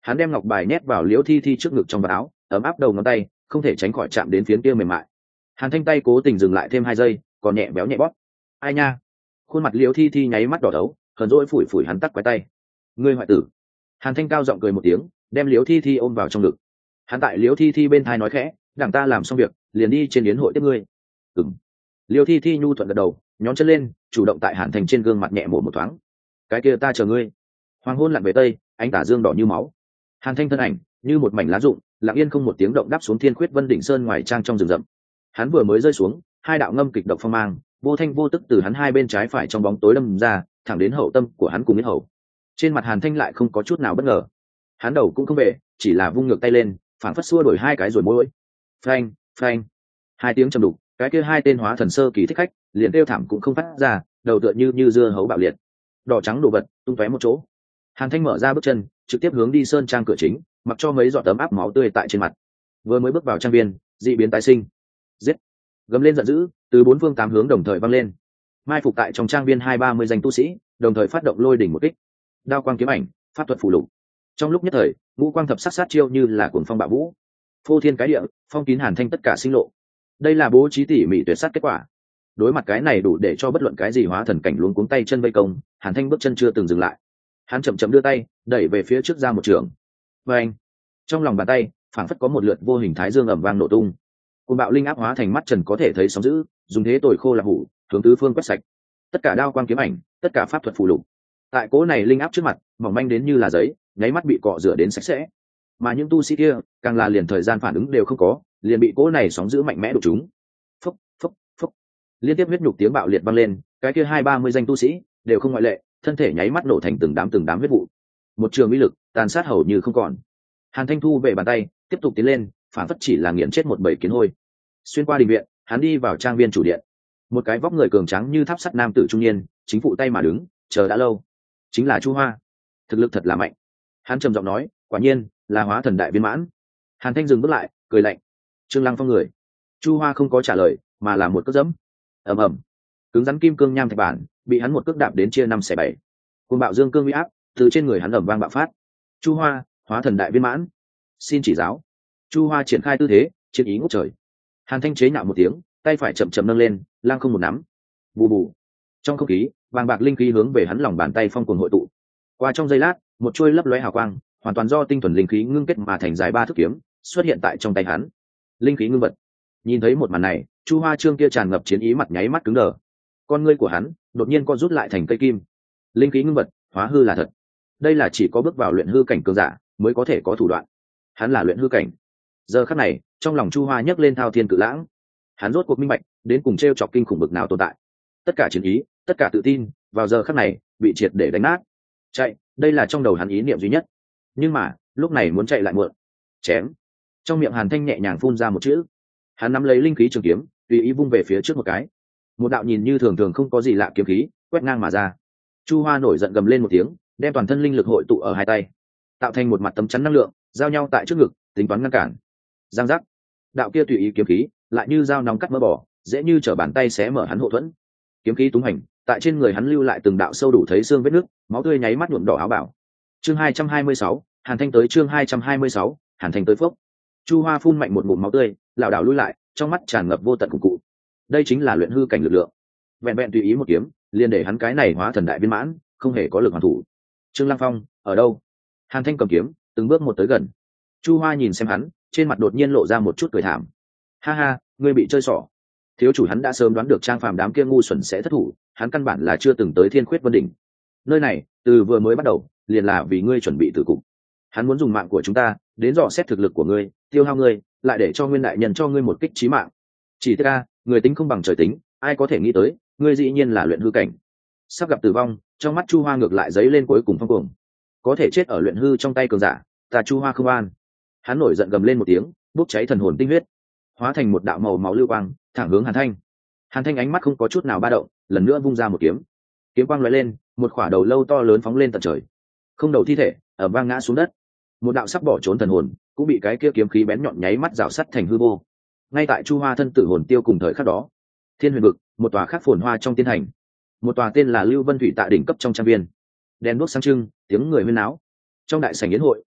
Hắn đem ngọc bài nhét vào liễu thi thi trước ngực trong vạt áo, ấm áp đầu ngón tay không thể tránh khỏi chạm đến phiến kia mềm mại. Hàn Thanh tay cố tình dừng lại thêm hai giây, còn nhẹ béo nhẹ bóp. Ai nha. Khuôn mặt liễu thi thi nháy mắt đỏ đấu, hờn dỗi phủi phủi hắn tắt quái tay. Ngươi hoại tử. Hàn Thanh cao giọng cười một tiếng, đem liễu thi thi ôm vào trong ngực. Hắn tại liễu thi thi bên thai nói khẽ, đảng ta làm xong việc liền đi trên yến hội tiếp ngươi. Ừm. Liễu thi thi nhu thuận gật đầu, nhón chân lên, chủ động tại Hàn Thanh trên gương mặt nhẹ mổ một thoáng. Cái kia ta chờ ngươi. Hoàng hôn lặn về tây, ánh tà dương đỏ như máu. Hàn Thanh thân ảnh như một mảnh lá rụng, lặng yên không một tiếng động đáp xuống Thiên Khuyết Vân đỉnh sơn ngoài trang trong rừng rậm. Hắn vừa mới rơi xuống, hai đạo ngâm kịch độc phong mang vô thanh vô tức từ hắn hai bên trái phải trong bóng tối đâm ra, thẳng đến hậu tâm của hắn cùng yết hầu. Trên mặt Hàn Thanh lại không có chút nào bất ngờ. Hắn đầu cũng không về, chỉ là vung ngược tay lên, phảng phất xua đổi hai cái rồi môi. Phanh, phanh. Hai tiếng trầm đục, cái kia hai tên hóa thần sơ kỳ thích khách liền kêu thảm cũng không phát ra, đầu tựa như như dưa hấu bạo liệt. Đỏ trắng đổ vật tung tóe một chỗ. Hàn Thanh mở ra bước chân, trực tiếp hướng đi sơn trang cửa chính, mặc cho mấy giọt tấm áp máu tươi tại trên mặt. Vừa mới bước vào trang viên, dị biến tái sinh. Giết! Gầm lên giận dữ, từ bốn phương tám hướng đồng thời vang lên. Mai phục tại trong trang viên hai ba mươi danh tu sĩ, đồng thời phát động lôi đỉnh một kích. Đao quang kiếm ảnh, pháp thuật phù lục. Trong lúc nhất thời, ngũ quang thập sắc sát chiêu như là cuồng phong bạo vũ, phô thiên cái địa, phong kín Hàn Thanh tất cả sinh lộ. Đây là bố trí tỉ mỉ tuyệt sát kết quả. Đối mặt cái này đủ để cho bất luận cái gì hóa thần cảnh luống cuống tay chân vây công, Hàn Thanh bước chân chưa từng dừng lại. Hắn chậm chậm đưa tay, đẩy về phía trước ra một trường. Và anh, trong lòng bàn tay, phảng phất có một lượt vô hình thái dương ầm vang nổ tung. Côn bạo linh áp hóa thành mắt trần có thể thấy sóng dữ, dùng thế tồi khô là hủ, hướng tứ phương quét sạch. Tất cả đao quang kiếm ảnh, tất cả pháp thuật phù lục, tại cố này linh áp trước mặt, mỏng manh đến như là giấy, nháy mắt bị cọ rửa đến sạch sẽ. Mà những tu sĩ kia, càng là liền thời gian phản ứng đều không có, liền bị cố này sóng dữ mạnh mẽ đụng chúng. Phốc, phốc, phốc. Liên tiếp huyết nhục tiếng bạo liệt vang lên, cái kia hai ba mươi danh tu sĩ đều không ngoại lệ, thân thể nháy mắt nổ thành từng đám từng đám huyết vụ. Một trường uy lực tàn sát hầu như không còn. Hàn Thanh thu về bàn tay, tiếp tục tiến lên, phản phất chỉ là nghiền chết một bầy kiến hôi. Xuyên qua đình viện, hắn đi vào trang viên chủ điện. Một cái vóc người cường tráng như tháp sắt nam tử trung niên, chính phụ tay mà đứng, chờ đã lâu. Chính là Chu Hoa. Thực lực thật là mạnh. Hắn trầm giọng nói, quả nhiên là hóa thần đại viên mãn. Hàn Thanh dừng bước lại, cười lạnh. Trương Lăng Phong người. Chu Hoa không có trả lời, mà là một cước dẫm. Ầm ầm. Cứng rắn kim cương nham thạch bản, bị hắn một cước đạp đến chia năm xẻ bảy. Cuồng bạo dương cương uy áp từ trên người hắn ầm vang bạo phát. Chu Hoa, hóa thần đại viên mãn, xin chỉ giáo. Chu Hoa triển khai tư thế, chiến ý ngút trời. Hàn Thanh chế nhạo một tiếng, tay phải chậm chậm nâng lên, lang không một nắm. Bù bù. Trong không khí, vàng bạc linh khí hướng về hắn lòng bàn tay phong cuồng hội tụ. Qua trong giây lát, một chuôi lấp lóe hào quang, hoàn toàn do tinh thuần linh khí ngưng kết mà thành dài ba thước kiếm, xuất hiện tại trong tay hắn. Linh khí ngưng vật. Nhìn thấy một màn này, Chu Hoa Trương kia tràn ngập chiến ý mặt nháy mắt cứng đờ. Con ngươi của hắn đột nhiên co rút lại thành cây kim. Linh khí ngưng vật, hóa hư là thật. Đây là chỉ có bước vào luyện hư cảnh cường giả mới có thể có thủ đoạn. Hắn là luyện hư cảnh. Giờ khắc này, trong lòng Chu Hoa nhấc lên thao thiên cự lãng. Hắn rốt cuộc minh bạch, đến cùng treo chọc kinh khủng bực nào tồn tại. Tất cả chiến ý, tất cả tự tin, vào giờ khắc này bị triệt để đánh nát. Chạy, đây là trong đầu hắn ý niệm duy nhất. Nhưng mà, lúc này muốn chạy lại muộn. Chém. Trong miệng Hàn Thanh nhẹ nhàng phun ra một chữ. Hắn nắm lấy linh khí trường kiếm, tùy ý vung về phía trước một cái. Một đạo nhìn như thường thường không có gì lạ kiếm khí quét ngang mà ra. Chu Hoa nổi giận gầm lên một tiếng, đem toàn thân linh lực hội tụ ở hai tay, tạo thành một mặt tấm chắn năng lượng, giao nhau tại trước ngực, tính toán ngăn cản. Giang giác. Đạo kia tùy ý kiếm khí, lại như dao nóng cắt mỡ bỏ, dễ như trở bàn tay xé mở hắn hộ thuẫn. Kiếm khí túng hành, tại trên người hắn lưu lại từng đạo sâu đủ thấy xương vết nước, máu tươi nháy mắt nhuộm đỏ áo bào. Chương hai trăm hai mươi sáu, Hàn Thanh tới chương hai trăm hai mươi sáu, Hàn Thanh tới phốc. Chu Hoa phun mạnh một ngụm máu tươi, lảo đảo lùi lại, trong mắt tràn ngập vô tận cùng cụ. Đây chính là luyện hư cảnh lực lượng. Vẹn vẹn tùy ý một kiếm, liền để hắn cái này hóa thần đại viên mãn, không hề có lực hoàn thủ. Trương Lăng Phong, ở đâu? Hàn Thanh cầm kiếm, từng bước một tới gần. Chu Hoa nhìn xem hắn, trên mặt đột nhiên lộ ra một chút cười thảm. Ha ha, ngươi bị chơi xỏ. Thiếu chủ hắn đã sớm đoán được Trang Phàm đám kia ngu xuẩn sẽ thất thủ, hắn căn bản là chưa từng tới Thiên Khuyết Vân đỉnh. Nơi này, từ vừa mới bắt đầu, liền là vì ngươi chuẩn bị tử cục. Hắn muốn dùng mạng của chúng ta, đến dò xét thực lực của ngươi, tiêu hao ngươi, lại để cho Nguyên đại nhân cho ngươi một kích chí mạng. Chỉ tiếc a, người tính không bằng trời tính, ai có thể nghĩ tới, ngươi dĩ nhiên là luyện hư cảnh. Sắp gặp tử vong, trong mắt Chu Hoa ngược lại giấy lên cuối cùng phong cuồng. Có thể chết ở luyện hư trong tay cường giả, ta Chu Hoa không an. Hắn nổi giận gầm lên một tiếng, bốc cháy thần hồn tinh huyết, hóa thành một đạo màu máu lưu quang, thẳng hướng Hàn Thanh. Hàn Thanh ánh mắt không có chút nào ba động, lần nữa vung ra một kiếm. Kiếm quang lóe lên, một khỏa đầu lâu to lớn phóng lên tận trời. Không đầu thi thể, ở vang ngã xuống đất. Một đạo sắp bỏ trốn thần hồn, cũng bị cái kia kiếm khí bén nhọn nháy mắt rào sắt thành hư vô. Ngay tại Chu Hoa thân tử hồn tiêu cùng thời khắc đó, Thiên Huyền vực, một tòa khác phồn hoa trong tiên thành, một tòa tên là Lưu Vân Thủy Tạ đỉnh cấp trong trang viên, đèn đuốc sáng trưng, tiếng người huyên náo. Trong đại sảnh yến hội,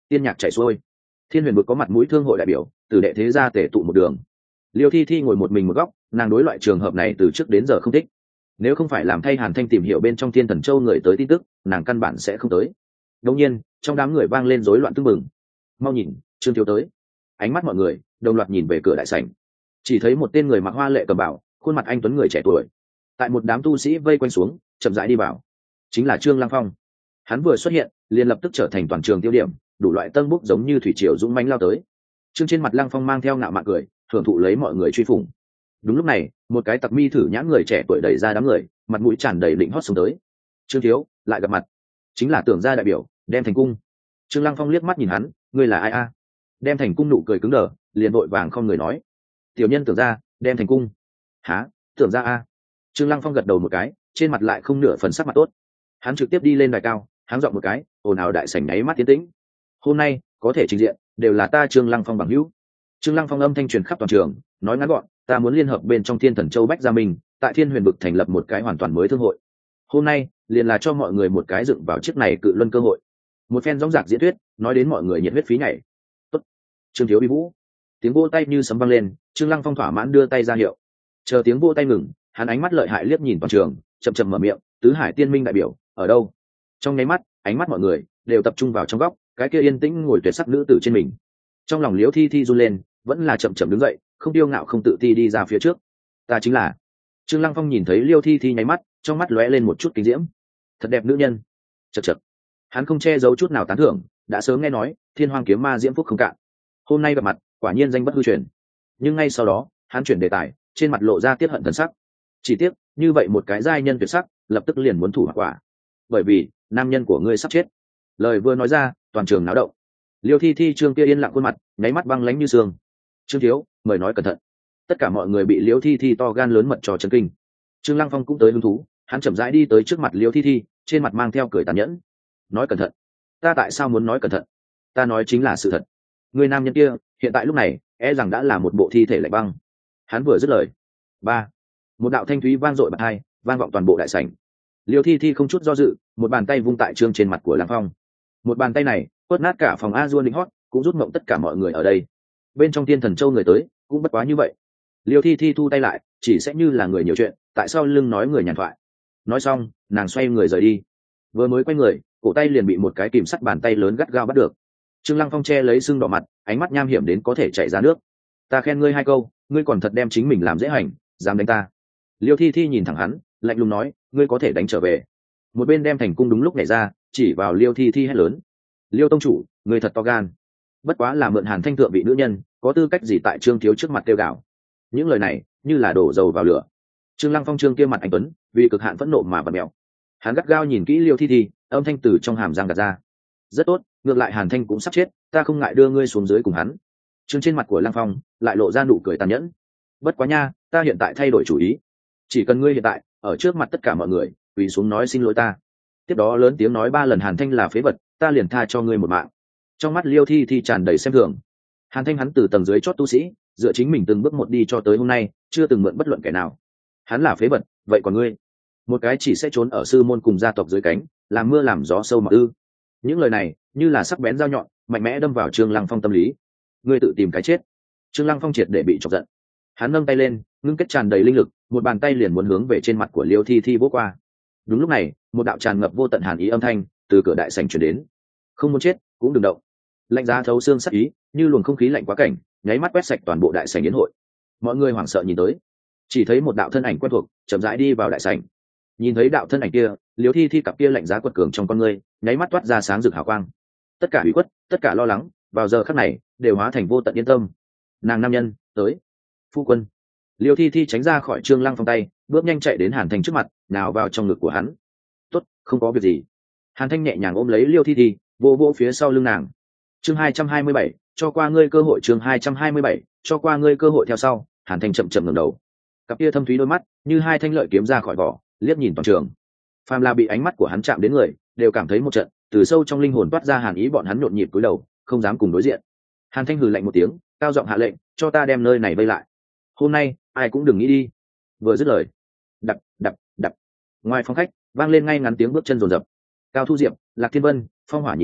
tiên nhạc chảy xuôi. Thiên Huyền vực có mặt mũi thương hội đại biểu, từ đệ thế gia tề tụ một đường. Liêu Thi Thi ngồi một mình một góc, nàng đối loại trường hợp này từ trước đến giờ không thích. Nếu không phải làm thay Hàn Thanh tìm hiểu bên trong Thiên Thần Châu người tới tin tức, nàng căn bản sẽ không tới. Đột nhiên, trong đám người vang lên rối loạn tưng bừng. Mau nhìn, Trương Thiếu tới. Ánh mắt mọi người đồng loạt nhìn về cửa đại sảnh. Chỉ thấy một tên người mặc hoa lệ cầm bảo, khuôn mặt anh tuấn người trẻ tuổi, tại một đám tu sĩ vây quanh xuống, chậm rãi đi vào. Chính là Trương Lăng Phong. Hắn vừa xuất hiện, liền lập tức trở thành toàn trường tiêu điểm, đủ loại tân bốc giống như thủy triều dũng mãnh lao tới. Trương trên mặt Lăng Phong mang theo ngạo mạn cười, thưởng thụ lấy mọi người truy phủng. Đúng lúc này, một cái tặc mi thử nhãn người trẻ tuổi đẩy ra đám người, mặt mũi tràn đầy lĩnh hót xuống tới. Trương thiếu, lại gặp mặt. Chính là Tưởng gia đại biểu, Đem Thành Cung. Trương Lăng Phong liếc mắt nhìn hắn, ngươi là ai a? Đem Thành Cung nụ cười cứng đờ, liền vội vàng không người nói, tiểu nhân Tưởng gia, Đem Thành Cung. Hả? Tưởng gia a? Trương Lăng Phong gật đầu một cái, trên mặt lại không nửa phần sắc mặt tốt. Hắn trực tiếp đi lên đài cao, háng giọng một cái, ồn ào đại sảnh nháy mắt tiến tĩnh. Hôm nay có thể trình diện đều là ta Trương Lăng Phong bằng hữu. Trương Lăng Phong âm thanh truyền khắp toàn trường, nói ngắn gọn, ta muốn liên hợp bên trong Thiên Thần Châu Bách Gia Minh, tại Thiên Huyền vực thành lập một cái hoàn toàn mới thương hội. Hôm nay liền là cho mọi người một cái dựng vào chiếc này cự luân cơ hội. Một phen dõng dạc diễn thuyết, nói đến mọi người nhiệt huyết phí nhảy. Tốt, Trương thiếu bi vũ. Tiếng vỗ tay như sấm vang lên, Trương Lăng Phong thỏa mãn đưa tay ra hiệu. Chờ tiếng vỗ tay ngừng, hắn ánh mắt lợi hại liếc nhìn toàn trường, chậm chậm mở miệng, tứ hải tiên minh đại biểu ở đâu? Trong nháy mắt, ánh mắt mọi người đều tập trung vào trong góc, cái kia yên tĩnh ngồi tuyệt sắc nữ tử trên mình. Trong lòng Liễu Thi Thi run lên, vẫn là chậm chậm đứng dậy, không tiêu ngạo không tự ti đi ra phía trước. Ta chính là. Trương Lăng Phong nhìn thấy Liêu Thi Thi nháy mắt, trong mắt lóe lên một chút kinh diễm. Thật đẹp nữ nhân. Chậc chậc. Hắn không che giấu chút nào tán thưởng, đã sớm nghe nói Thiên Hoang kiếm ma diễm phúc không cạn. Hôm nay gặp mặt, quả nhiên danh bất hư truyền. Nhưng ngay sau đó, hắn chuyển đề tài, trên mặt lộ ra tiết hận thần sắc. Chỉ tiếc, như vậy một cái giai nhân tuyệt sắc, lập tức liền muốn thủ hỏa quả. Bởi vì, nam nhân của ngươi sắp chết. Lời vừa nói ra, toàn trường náo động. Liêu Thi Thi trương kia yên lặng khuôn mặt, nháy mắt băng lãnh như sương. Trương thiếu, mời nói cẩn thận. Tất cả mọi người bị Liêu Thi Thi to gan lớn mật trò chấn kinh. Trương Lăng Phong cũng tới hứng thú, hắn chậm rãi đi tới trước mặt Liêu Thi Thi, trên mặt mang theo cười tàn nhẫn. Nói cẩn thận. Ta tại sao muốn nói cẩn thận? Ta nói chính là sự thật. Người nam nhân kia, hiện tại lúc này, e rằng đã là một bộ thi thể lạnh băng. Hắn vừa dứt lời. Ba. Một đạo thanh thúy vang dội bật hai, vang vọng toàn bộ đại sảnh. Liêu Thi Thi không chút do dự, một bàn tay vung tại trương trên mặt của Lăng Phong. Một bàn tay này, quất nát cả phòng a dua lính hót, cũng rút mộng tất cả mọi người ở đây. Bên trong Thiên Thần Châu người tới, cũng bất quá như vậy. Liêu Thi Thi thu tay lại, chỉ sẽ như là người nhiều chuyện, tại sao lưng nói người nhàn thoại. Nói xong, nàng xoay người rời đi. Vừa mới quay người, cổ tay liền bị một cái kìm sắt bàn tay lớn gắt gao bắt được. Trương Lăng Phong che lấy sưng đỏ mặt, ánh mắt nham hiểm đến có thể chảy ra nước. Ta khen ngươi hai câu, ngươi còn thật đem chính mình làm dễ hành, dám đánh ta. Liêu Thi Thi nhìn thẳng hắn, lạnh lùng nói, ngươi có thể đánh trở về. Một bên Đem Thành Cung đúng lúc nhảy ra, chỉ vào Liêu Thi Thi hét lớn, Liêu tông chủ, ngươi thật to gan. Bất quá là mượn Hàn Thanh thượng vị nữ nhân, có tư cách gì tại Trương thiếu trước mặt kêu gào. Những lời này như là đổ dầu vào lửa. Trương Lăng Phong trương kia mặt anh tuấn, vì cực hạn phẫn nộ mà bật mèo. Hắn gắt gao nhìn kỹ Liêu Thi Thi, âm thanh từ trong hàm răng gạt ra. Rất tốt, ngược lại Hàn Thanh cũng sắp chết, ta không ngại đưa ngươi xuống dưới cùng hắn. Trương trên mặt của Lăng Phong lại lộ ra nụ cười tàn nhẫn. Bất quá nha, ta hiện tại thay đổi chủ ý. Chỉ cần ngươi hiện tại ở trước mặt tất cả mọi người quỳ xuống nói xin lỗi ta, tiếp đó lớn tiếng nói ba lần Hàn Thanh là phế vật, ta liền tha cho ngươi một mạng. Trong mắt Liêu Thi Thi tràn đầy xem thường. Hàn Thanh hắn từ tầng dưới chót tu sĩ, dựa chính mình từng bước một đi cho tới hôm nay, chưa từng mượn bất luận kẻ nào. Hắn là phế vật, vậy còn ngươi? Một cái chỉ sẽ trốn ở sư môn cùng gia tộc dưới cánh, làm mưa làm gió sâu mà ư? Những lời này như là sắc bén dao nhọn, mạnh mẽ đâm vào Trương Lăng Phong tâm lý. Ngươi tự tìm cái chết. Trương Lăng Phong triệt để bị chọc giận. Hắn nâng tay lên, ngưng kết tràn đầy linh lực, một bàn tay liền muốn hướng về trên mặt của Liêu Thi Thi vỗ qua. Đúng lúc này, một đạo tràn ngập vô tận hàn ý âm thanh từ cửa đại sảnh truyền đến. Không muốn chết, cũng đừng động. Lạnh giá thấu xương sắc ý, như luồng không khí lạnh quá cảnh, nháy mắt quét sạch toàn bộ đại sảnh yến hội. Mọi người hoảng sợ nhìn tới, chỉ thấy một đạo thân ảnh quen thuộc chậm rãi đi vào đại sảnh. Nhìn thấy đạo thân ảnh kia, Liêu Thi Thi cặp kia lạnh giá quật cường trong con ngươi, nháy mắt toát ra sáng rực hào quang. Tất cả ủy khuất, tất cả lo lắng, vào giờ khắc này đều hóa thành vô tận yên tâm. Nàng nam nhân tới. Phu quân. Liêu Thi Thi tránh ra khỏi Trương Lăng Phong tay, bước nhanh chạy đến Hàn Thanh trước mặt, nào vào trong ngực của hắn. Tốt, không có việc gì. Hàn Thanh nhẹ nhàng ôm lấy Liêu Thi Thi, vô vô phía sau lưng nàng. Chương hai trăm hai mươi bảy, cho qua ngươi cơ hội. Chương hai trăm hai mươi bảy, cho qua ngươi cơ hội theo sau. Hàn Thanh chậm chậm ngẩng đầu, cặp kia thâm thúy đôi mắt như hai thanh lợi kiếm ra khỏi vỏ, liếc nhìn toàn trường. Phàm là bị ánh mắt của hắn chạm đến người, đều cảm thấy một trận từ sâu trong linh hồn toát ra hàn ý, bọn hắn nhộn nhịp cúi đầu, không dám cùng đối diện. Hàn Thanh hừ lạnh một tiếng, cao giọng hạ lệnh, cho ta đem nơi này vây lại. Hôm nay ai cũng đừng nghĩ đi. Vừa dứt lời, đập đập đập, ngoài phòng khách vang lên ngay ngắn tiếng bước chân rồn rập. Cao Thu Diệp, Lạc Thiên Vân, Phong Hỏa Nhị lão,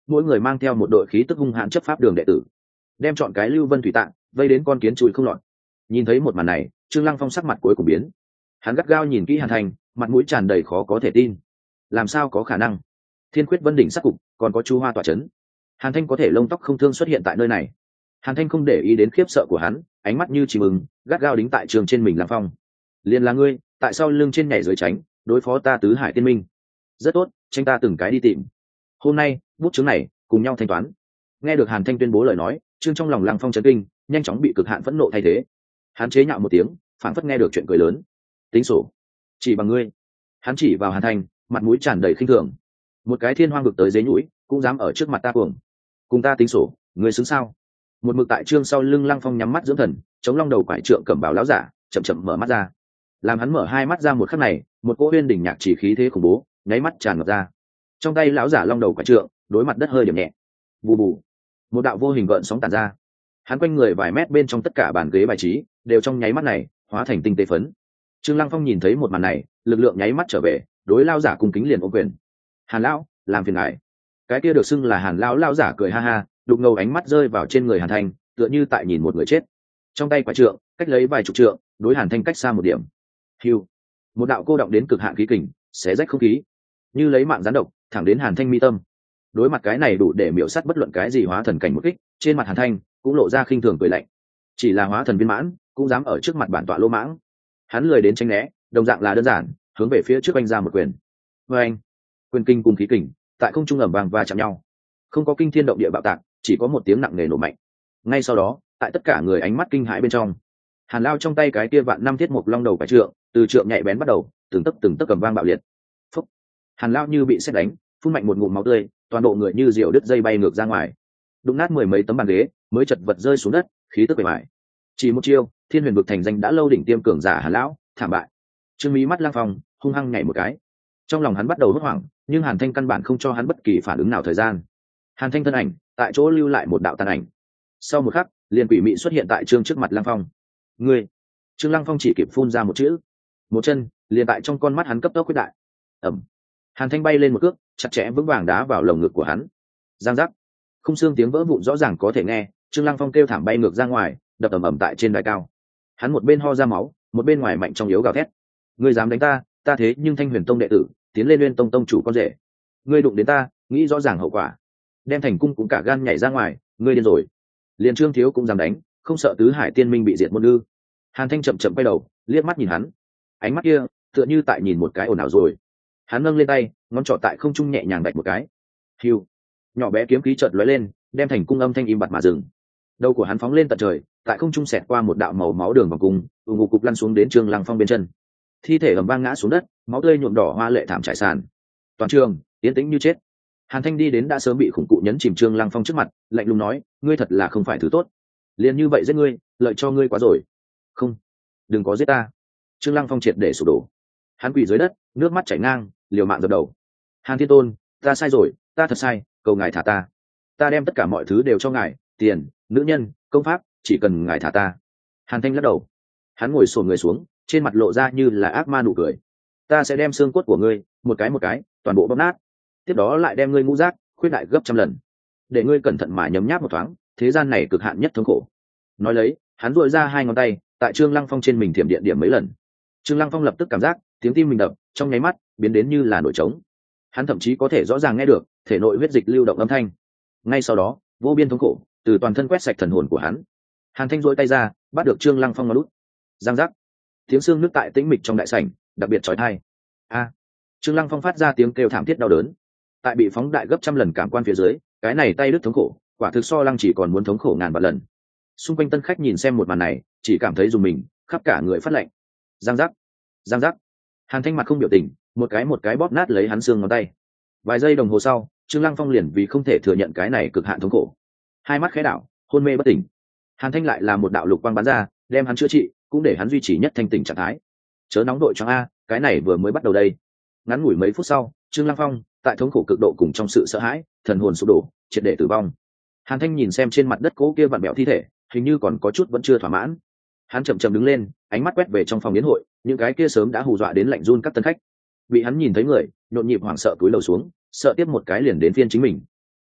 mỗi người mang theo một đội khí tức hung hãn chấp pháp đường đệ tử, đem chọn cái lưu vân thủy tạng vây đến con kiến chùi không lọt. Nhìn thấy một màn này, Trương Lăng Phong sắc mặt cuối cùng biến. Hắn gắt gao nhìn kỹ Hàn Thanh, mặt mũi tràn đầy khó có thể tin. Làm sao có khả năng? Thiên Quyết Vân đỉnh sát cục, còn có Chu Hoa tọa chấn. Hàn Thanh có thể lông tóc không thương xuất hiện tại nơi này. Hàn Thanh không để ý đến khiếp sợ của hắn, ánh mắt như chỉ mừng, gắt gao đính tại trường trên mình Lăng Phong. Liên là ngươi, tại sao lưng trên nhảy dưới tránh, đối phó ta tứ hải tiên minh? Rất tốt, tranh ta từng cái đi tìm. Hôm nay, bút chứng này, cùng nhau thanh toán. Nghe được Hàn Thanh tuyên bố lời nói, trương trong lòng Lăng Phong chấn kinh, nhanh chóng bị cực hạn phẫn nộ thay thế. Hắn chế nhạo một tiếng, phảng phất nghe được chuyện cười lớn. Tính sổ, chỉ bằng ngươi. Hắn chỉ vào Hàn Thanh, mặt mũi tràn đầy khinh thường. Một cái thiên hoang vực tới dế nhũi, cũng dám ở trước mặt ta cuồng. Cùng ta tính sổ, ngươi xứng sao? Một mực tại trương sau lưng Lăng Phong nhắm mắt dưỡng thần, chống long đầu quải trượng cẩm bào lão giả, chậm chậm mở mắt ra. Làm hắn mở hai mắt ra một khắc này, một cỗ uyên đỉnh nhạc chỉ khí thế khủng bố, nháy mắt tràn ngập ra. Trong tay lão giả long đầu quải trượng, đối mặt đất hơi điểm nhẹ. Bù bù, một đạo vô hình gợn sóng tản ra. Hắn quanh người vài mét bên trong tất cả bàn ghế bài trí đều trong nháy mắt này hóa thành tinh tế phấn. Trương Lăng Phong nhìn thấy một màn này, lực lượng nháy mắt trở về, đối lao giả cung kính liền ôm quyền. Hàn lão, làm phiền ngài. Cái kia được xưng là Hàn lão lao giả cười ha ha, đục ngầu ánh mắt rơi vào trên người Hàn Thanh, tựa như tại nhìn một người chết. Trong tay quả trượng, cách lấy vài chục trượng, đối Hàn Thanh cách xa một điểm. Hưu, một đạo cô động đến cực hạn khí kình, xé rách không khí, như lấy mạng gián độc, thẳng đến Hàn Thanh mi tâm. Đối mặt cái này đủ để miểu sát bất luận cái gì hóa thần cảnh một kích, trên mặt Hàn Thanh cũng lộ ra khinh thường cười lạnh. Chỉ là hóa thần viên mãn, cũng dám ở trước mặt bản tọa lô mãng. Hắn lười đến tránh né, đồng dạng là đơn giản, hướng về phía trước anh ra một quyền. Và anh, quyền kinh cùng khí kình, tại không trung ầm vang va chạm nhau. Không có kinh thiên động địa bạo tạc, chỉ có một tiếng nặng nề nổ mạnh. Ngay sau đó, tại tất cả người ánh mắt kinh hãi bên trong, Hàn Lao trong tay cái kia vạn năm thiết mục long đầu cái trượng, từ trượng nhạy bén bắt đầu, từng tấc từng tấc cầm vang bạo liệt. Phúc! Hàn Lao như bị sét đánh, phun mạnh một ngụm máu tươi, toàn bộ người như diều đứt dây bay ngược ra ngoài, đụng nát mười mấy tấm bàn ghế, mới chật vật rơi xuống đất, khí tức bề bại. Chỉ một chiêu, Thiên Huyền vực thành danh đã lâu đỉnh tiêm cường giả Hàn lão, thảm bại. Trương Mỹ mắt Lăng Phong, hung hăng nhảy một cái. Trong lòng hắn bắt đầu hốt hoảng, nhưng Hàn Thanh căn bản không cho hắn bất kỳ phản ứng nào thời gian. Hàn Thanh thân ảnh, tại chỗ lưu lại một đạo tàn ảnh. Sau một khắc, liền quỷ mị xuất hiện tại Trương trước mặt Lăng Phong. Ngươi! Trương Lăng Phong chỉ kịp phun ra một chữ, một chân, liền tại trong con mắt hắn cấp tốc quyết đại. Ầm! Hàn Thanh bay lên một cước, chặt chẽ vững vàng đá vào lồng ngực của hắn. Giang giác! Khung xương tiếng vỡ vụn rõ ràng có thể nghe, Trương Lăng Phong kêu thảm bay ngược ra ngoài, đập ầm ầm tại trên đài cao. Hắn một bên ho ra máu, một bên ngoài mạnh trong yếu gào thét. Ngươi dám đánh ta, ta thế nhưng Thanh Huyền Tông đệ tử, tiến lên Nguyên Tông tông chủ con rể. Ngươi đụng đến ta, nghĩ rõ ràng hậu quả. Đem Thành Cung cũng cả gan nhảy ra ngoài, ngươi điên rồi. Liên Trương thiếu cũng dám đánh, không sợ tứ hải tiên minh bị diệt môn ư? Hàn Thanh chậm chậm quay đầu, liếc mắt nhìn hắn. Ánh mắt kia, tựa như tại nhìn một cái ồn ào rồi. Hắn nâng lên tay, ngón trỏ tại không trung nhẹ nhàng đạch một cái. Hiu, nhỏ bé kiếm khí chợt lóe lên, đem Thành Cung âm thanh im bặt mà dừng. Đầu của hắn phóng lên tận trời, tại không trung xẹt qua một đạo màu máu đường vòng cung, ù ngục cục lăn xuống đến Trương Lăng Phong bên chân. Thi thể ầm vang ngã xuống đất, máu tươi nhuộm đỏ hoa lệ thảm trải sàn. Toàn trường yên tĩnh như chết. Hàn Thanh đi đến đã sớm bị khủng cụ nhấn chìm Trương Lăng Phong trước mặt, lạnh lùng nói: ngươi thật là không phải thứ tốt, liền như vậy giết ngươi, lợi cho ngươi quá rồi. Không, đừng có giết ta. Trương Lăng Phong triệt để sụp đổ, hắn quỳ dưới đất, nước mắt chảy ngang, liều mạng dập đầu. Hàn Thiên Tôn, ta sai rồi, ta thật sai, cầu ngài thả ta. Ta đem tất cả mọi thứ đều cho ngài, tiền, nữ nhân, công pháp, chỉ cần ngài thả ta. Hàn Thanh lắc đầu, hắn ngồi xổm người xuống, trên mặt lộ ra như là ác ma nụ cười. Ta sẽ đem xương cốt của ngươi một cái một cái toàn bộ bóp nát, tiếp đó lại đem ngươi ngũ giác khuyết đại gấp trăm lần, để ngươi cẩn thận mà nhấm nháp một thoáng thế gian này cực hạn nhất thống khổ. Nói lấy, hắn duỗi ra hai ngón tay tại Trương Lăng Phong trên mình thiểm điện điểm mấy lần. Trương Lăng Phong lập tức cảm giác tiếng tim mình đập trong nháy mắt biến đến như là nổi trống. Hắn thậm chí có thể rõ ràng nghe được thể nội huyết dịch lưu động âm thanh. Ngay sau đó, vô biên thống khổ từ toàn thân quét sạch thần hồn của hắn. Hàn Thanh duỗi tay ra, bắt được Trương Lăng Phong ngón út. Giang giác, tiếng xương nước tại tĩnh mịch trong đại sảnh đặc biệt chói tai. A! Trương Lăng Phong phát ra tiếng kêu thảm thiết đau đớn. Tại bị phóng đại gấp trăm lần cảm quan phía dưới, cái này tay đứt thống khổ, quả thực so Lăng chỉ còn muốn thống khổ ngàn vạn lần. Xung quanh tân khách nhìn xem một màn này, chỉ cảm thấy dùng mình, khắp cả người phát lạnh. Giang giác, giang giác. Hàn Thanh mặt không biểu tình, một cái một cái bóp nát lấy hắn xương ngón tay. Vài giây đồng hồ sau, Trương Lăng Phong liền vì không thể thừa nhận cái này cực hạn thống khổ, hai mắt khẽ đảo, hôn mê bất tỉnh. Hàn Thanh lại là một đạo lục quang bắn ra, đem hắn chữa trị, cũng để hắn duy trì nhất thanh tỉnh trạng thái. Chớ nóng đội cho a, cái này vừa mới bắt đầu đây. Ngắn ngủi mấy phút sau, Trương Lăng Phong tại thống khổ cực độ cùng trong sự sợ hãi, thần hồn sụp đổ, triệt để tử vong. Hàn Thanh nhìn xem trên mặt đất cố kia vặn bẹo thi thể, hình như còn có chút vẫn chưa thỏa mãn. Hắn chậm chậm đứng lên, ánh mắt quét về trong phòng yến hội, những cái kia sớm đã hù dọa đến lạnh run các tân khách. Bị hắn nhìn thấy người, nhộn nhịp hoảng sợ cúi đầu xuống, sợ tiếp một cái liền đến phiên chính mình.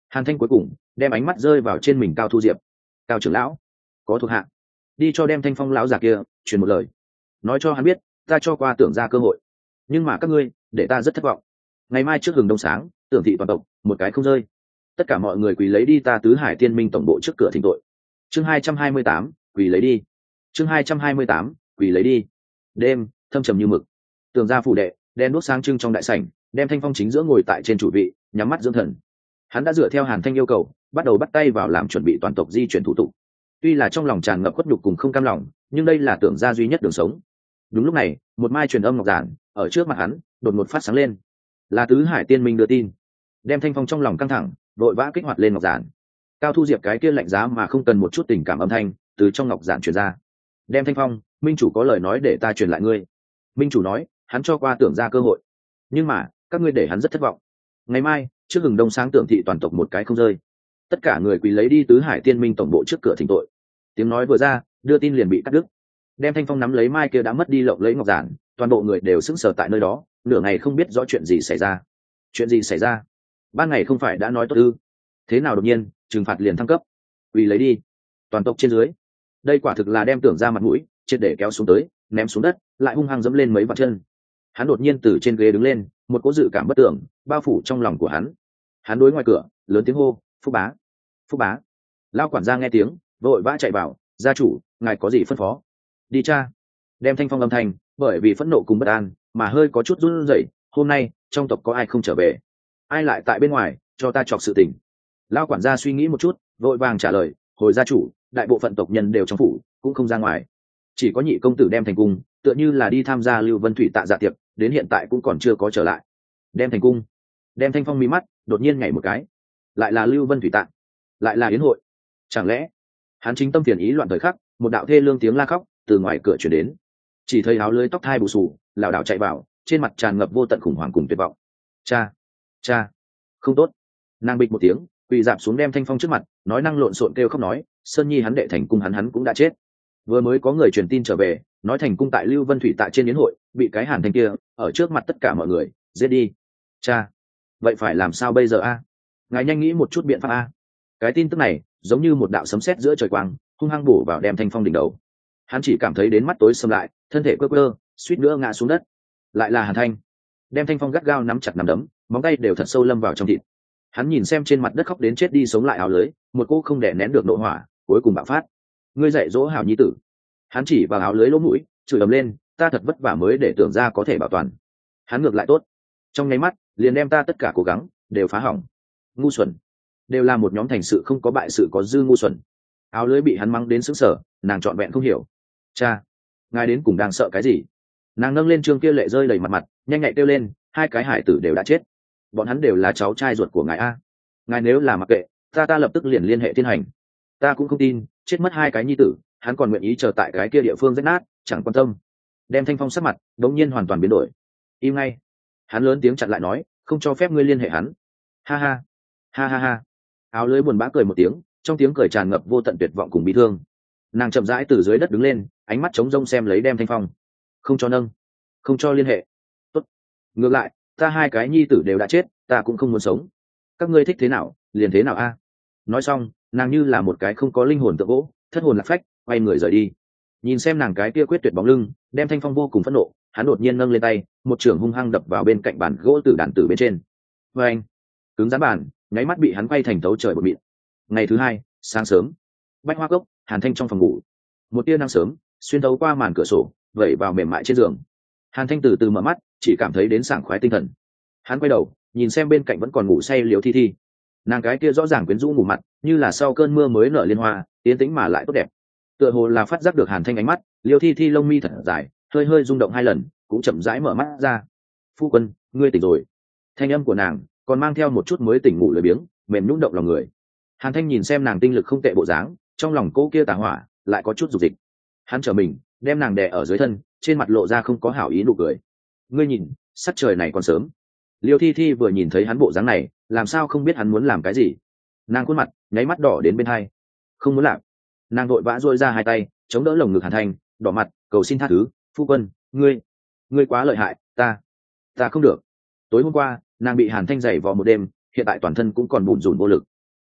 Hàn Thanh cuối cùng đem ánh mắt rơi vào trên mình Cao Thu Diệp. Cao trưởng lão, có thuộc hạ, đi cho đem Thanh Phong lão già kia truyền một lời, nói cho hắn biết ta cho qua Tưởng ra cơ hội, nhưng mà các ngươi để ta rất thất vọng. Ngày mai trước hừng đông sáng, Tưởng thị toàn tộc một cái không rơi, tất cả mọi người quỳ lấy đi ta Tứ Hải Tiên Minh tổng bộ trước cửa thỉnh tội. Chương hai trăm hai mươi tám, quỳ lấy đi. Chương hai trăm hai mươi tám, quỳ lấy đi. Đêm thâm trầm như mực, Tưởng ra phủ đệ đen đuốc sáng trưng trong đại sảnh, đem Thanh Phong chính giữa ngồi tại trên chủ vị, nhắm mắt dưỡng thần. Hắn đã dựa theo Hàn Thanh yêu cầu, bắt đầu bắt tay vào làm chuẩn bị toàn tộc di chuyển thủ tục. Tuy là trong lòng tràn ngập khuất nhục cùng không cam lòng, nhưng đây là Tưởng gia duy nhất đường sống. Đúng lúc này, một mai truyền âm ngọc giản ở trước mặt hắn đột ngột phát sáng lên, là Tứ Hải Tiên Minh đưa tin. Đem Thanh Phong trong lòng căng thẳng, vội vã kích hoạt lên ngọc giản. Cao Thu Diệp cái kia lạnh giá mà không cần một chút tình cảm âm thanh từ trong ngọc giản truyền ra. Đem Thanh Phong, minh chủ có lời nói để ta truyền lại ngươi. Minh chủ nói hắn cho qua Tưởng gia cơ hội, nhưng mà các ngươi để hắn rất thất vọng. Ngày mai trước hừng đông sáng Tưởng thị toàn tộc một cái không rơi, tất cả người quỳ lấy đi Tứ Hải Tiên Minh tổng bộ trước cửa thỉnh tội. Tiếng nói vừa ra, đưa tin liền bị cắt đứt. Đem Thanh Phong nắm lấy mai kia đã mất đi lộng lấy ngọc giản, toàn bộ người đều sững sờ tại nơi đó, nửa ngày không biết rõ chuyện gì xảy ra. Chuyện gì xảy ra? Ban ngày không phải đã nói tốt ư? Thế nào đột nhiên trừng phạt liền thăng cấp? Quỳ lấy đi, toàn tộc trên dưới. Đây quả thực là đem Tưởng ra mặt mũi triệt để kéo xuống tới, ném xuống đất, lại hung hăng dẫm lên mấy vạt chân. Hắn đột nhiên từ trên ghế đứng lên, một cỗ dự cảm bất tưởng bao phủ trong lòng của hắn. Hắn đối ngoài cửa lớn tiếng hô, Phúc bá, Phúc bá. Lao quản gia nghe tiếng vội vã chạy vào, gia chủ ngài có gì phân phó? Đi cha. Đem Thanh Phong âm thanh bởi vì phẫn nộ cùng bất an mà hơi có chút run rẩy. Hôm nay trong tộc có ai không trở về? Ai lại tại bên ngoài cho ta chọc sự tình? Lao quản gia suy nghĩ một chút, vội vàng trả lời, hồi gia chủ, đại bộ phận tộc nhân đều trong phủ, cũng không ra ngoài, chỉ có nhị công tử Đem Thành cung tựa như là đi tham gia Lưu Vân Thủy tạ dạ tiệc, đến hiện tại cũng còn chưa có trở lại. Đem Thành cung. Đem Thanh Phong mí mắt đột nhiên nhảy một cái, lại là Lưu Vân Thủy tạ, lại là yến hội. Chẳng lẽ hắn chính tâm phiền ý loạn thời khắc, một đạo thê lương tiếng la khóc từ ngoài cửa chuyển đến. Chỉ thấy áo lưới tóc thai bù xù lảo đảo chạy vào, trên mặt tràn ngập vô tận khủng hoảng cùng tuyệt vọng. Cha, cha, không tốt. Nàng bịch một tiếng quỳ dạp xuống Đem Thanh Phong trước mặt, nói năng lộn xộn kêu khóc nói, Sơn Nhi hắn đệ Thành cung hắn hắn cũng đã chết. Vừa mới có người truyền tin trở về, nói Thành cung tại Lưu Vân Thủy tại trên yến hội bị cái Hàn Thanh kia ở trước mặt tất cả mọi người giết đi. Cha, vậy phải làm sao bây giờ a? Ngài nhanh nghĩ một chút biện pháp a. Cái tin tức này giống như một đạo sấm sét giữa trời quang, hung hăng bổ vào Đem Thanh Phong đỉnh đầu. Hắn chỉ cảm thấy đến mắt tối sầm lại, thân thể quơ quơ, suýt nữa ngã xuống đất. Lại là Hàn Thanh. Đem Thanh Phong gắt gao nắm chặt nắm đấm, móng tay đều thật sâu lâm vào trong thịt. Hắn nhìn xem trên mặt đất khóc đến chết đi sống lại áo lưới, một cô không đè nén được nội hỏa cuối cùng bạo phát. Ngươi dạy dỗ hảo nhi tử. Hắn chỉ vào áo lưới lỗ mũi chửi ầm lên, ta thật vất vả mới để Tưởng ra có thể bảo toàn, hắn ngược lại tốt, trong nháy mắt liền đem ta tất cả cố gắng đều phá hỏng. Ngu xuẩn, đều là một nhóm thành sự không có bại sự có dư ngu xuẩn. Áo lưới bị hắn mắng đến sững sờ, nàng trọn vẹn không hiểu. Cha, ngài đến cùng đang sợ cái gì? Nàng nâng lên trương kia lệ rơi đầy mặt mặt, nhanh nhạy kêu lên, hai cái hải tử đều đã chết, bọn hắn đều là cháu trai ruột của ngài a. Ngài nếu là mặc kệ, ta ta lập tức liền liên hệ thiên hành. Ta cũng không tin chết mất hai cái nhi tử hắn còn nguyện ý chờ tại cái kia địa phương rách nát, chẳng quan tâm. Đem Thanh Phong sắc mặt đống nhiên hoàn toàn biến đổi. Im ngay. Hắn lớn tiếng chặn lại nói, không cho phép ngươi liên hệ hắn. Ha ha, ha ha ha. Áo lưới buồn bã cười một tiếng, trong tiếng cười tràn ngập vô tận tuyệt vọng cùng bi thương. Nàng chậm rãi từ dưới đất đứng lên, ánh mắt trống rông xem lấy Đem Thanh Phong. Không cho nâng, không cho liên hệ. Tốt. Ngược lại, ta hai cái nhi tử đều đã chết, ta cũng không muốn sống. Các ngươi thích thế nào liền thế nào a. Nói xong, nàng như là một cái không có linh hồn tượng gỗ, thất hồn lạc phách quay người rời đi. Nhìn xem nàng cái kia quyết tuyệt bóng lưng, Đem Thanh Phong vô cùng phẫn nộ, hắn đột nhiên nâng lên tay, một chưởng hung hăng đập vào bên cạnh bàn gỗ tử đàn tử bên trên. Và anh, cứng rắn bàn nháy mắt bị hắn quay thành thấu trời bột mịn. Ngày thứ hai sáng sớm, Bách Hoa Cốc, Hàn Thanh trong phòng ngủ, một tia nắng sớm xuyên thấu qua màn cửa sổ vẩy vào mềm mại trên giường. Hàn Thanh từ từ mở mắt, chỉ cảm thấy đến sảng khoái tinh thần. Hắn quay đầu nhìn xem bên cạnh vẫn còn ngủ say Liễu Thi Thi, nàng cái kia rõ ràng quyến rũ ngủ mặt như là sau cơn mưa mới nở liên hoa, tiến tĩnh mà lại tốt đẹp. Tựa hồ là phát giác được Hàn Thanh ánh mắt, Liễu Thi Thi lông mi thật dài hơi hơi rung động hai lần, cũng chậm rãi mở mắt ra. Phu quân, ngươi tỉnh rồi. Thanh âm của nàng còn mang theo một chút mới tỉnh ngủ lười biếng, mềm nhũn động lòng người. Hàn Thanh nhìn xem nàng tinh lực không tệ bộ dáng, trong lòng cô kia tà hỏa lại có chút dục dịch. Hắn trở mình đem nàng đè ở dưới thân, trên mặt lộ ra không có hảo ý nụ cười. Ngươi nhìn, sắc trời này còn sớm. Liêu Thi Thi vừa nhìn thấy hắn bộ dáng này, làm sao không biết hắn muốn làm cái gì. Nàng khuôn mặt nháy mắt đỏ đến bên hai. Không muốn làm. Nàng vội vã dôi ra hai tay chống đỡ lồng ngực Hàn Thanh, đỏ mặt cầu xin tha thứ. Phu quân, ngươi ngươi quá lợi hại, ta ta không được. Tối hôm qua nàng bị Hàn Thanh giày vò một đêm, hiện tại toàn thân cũng còn bủn rủn vô lực.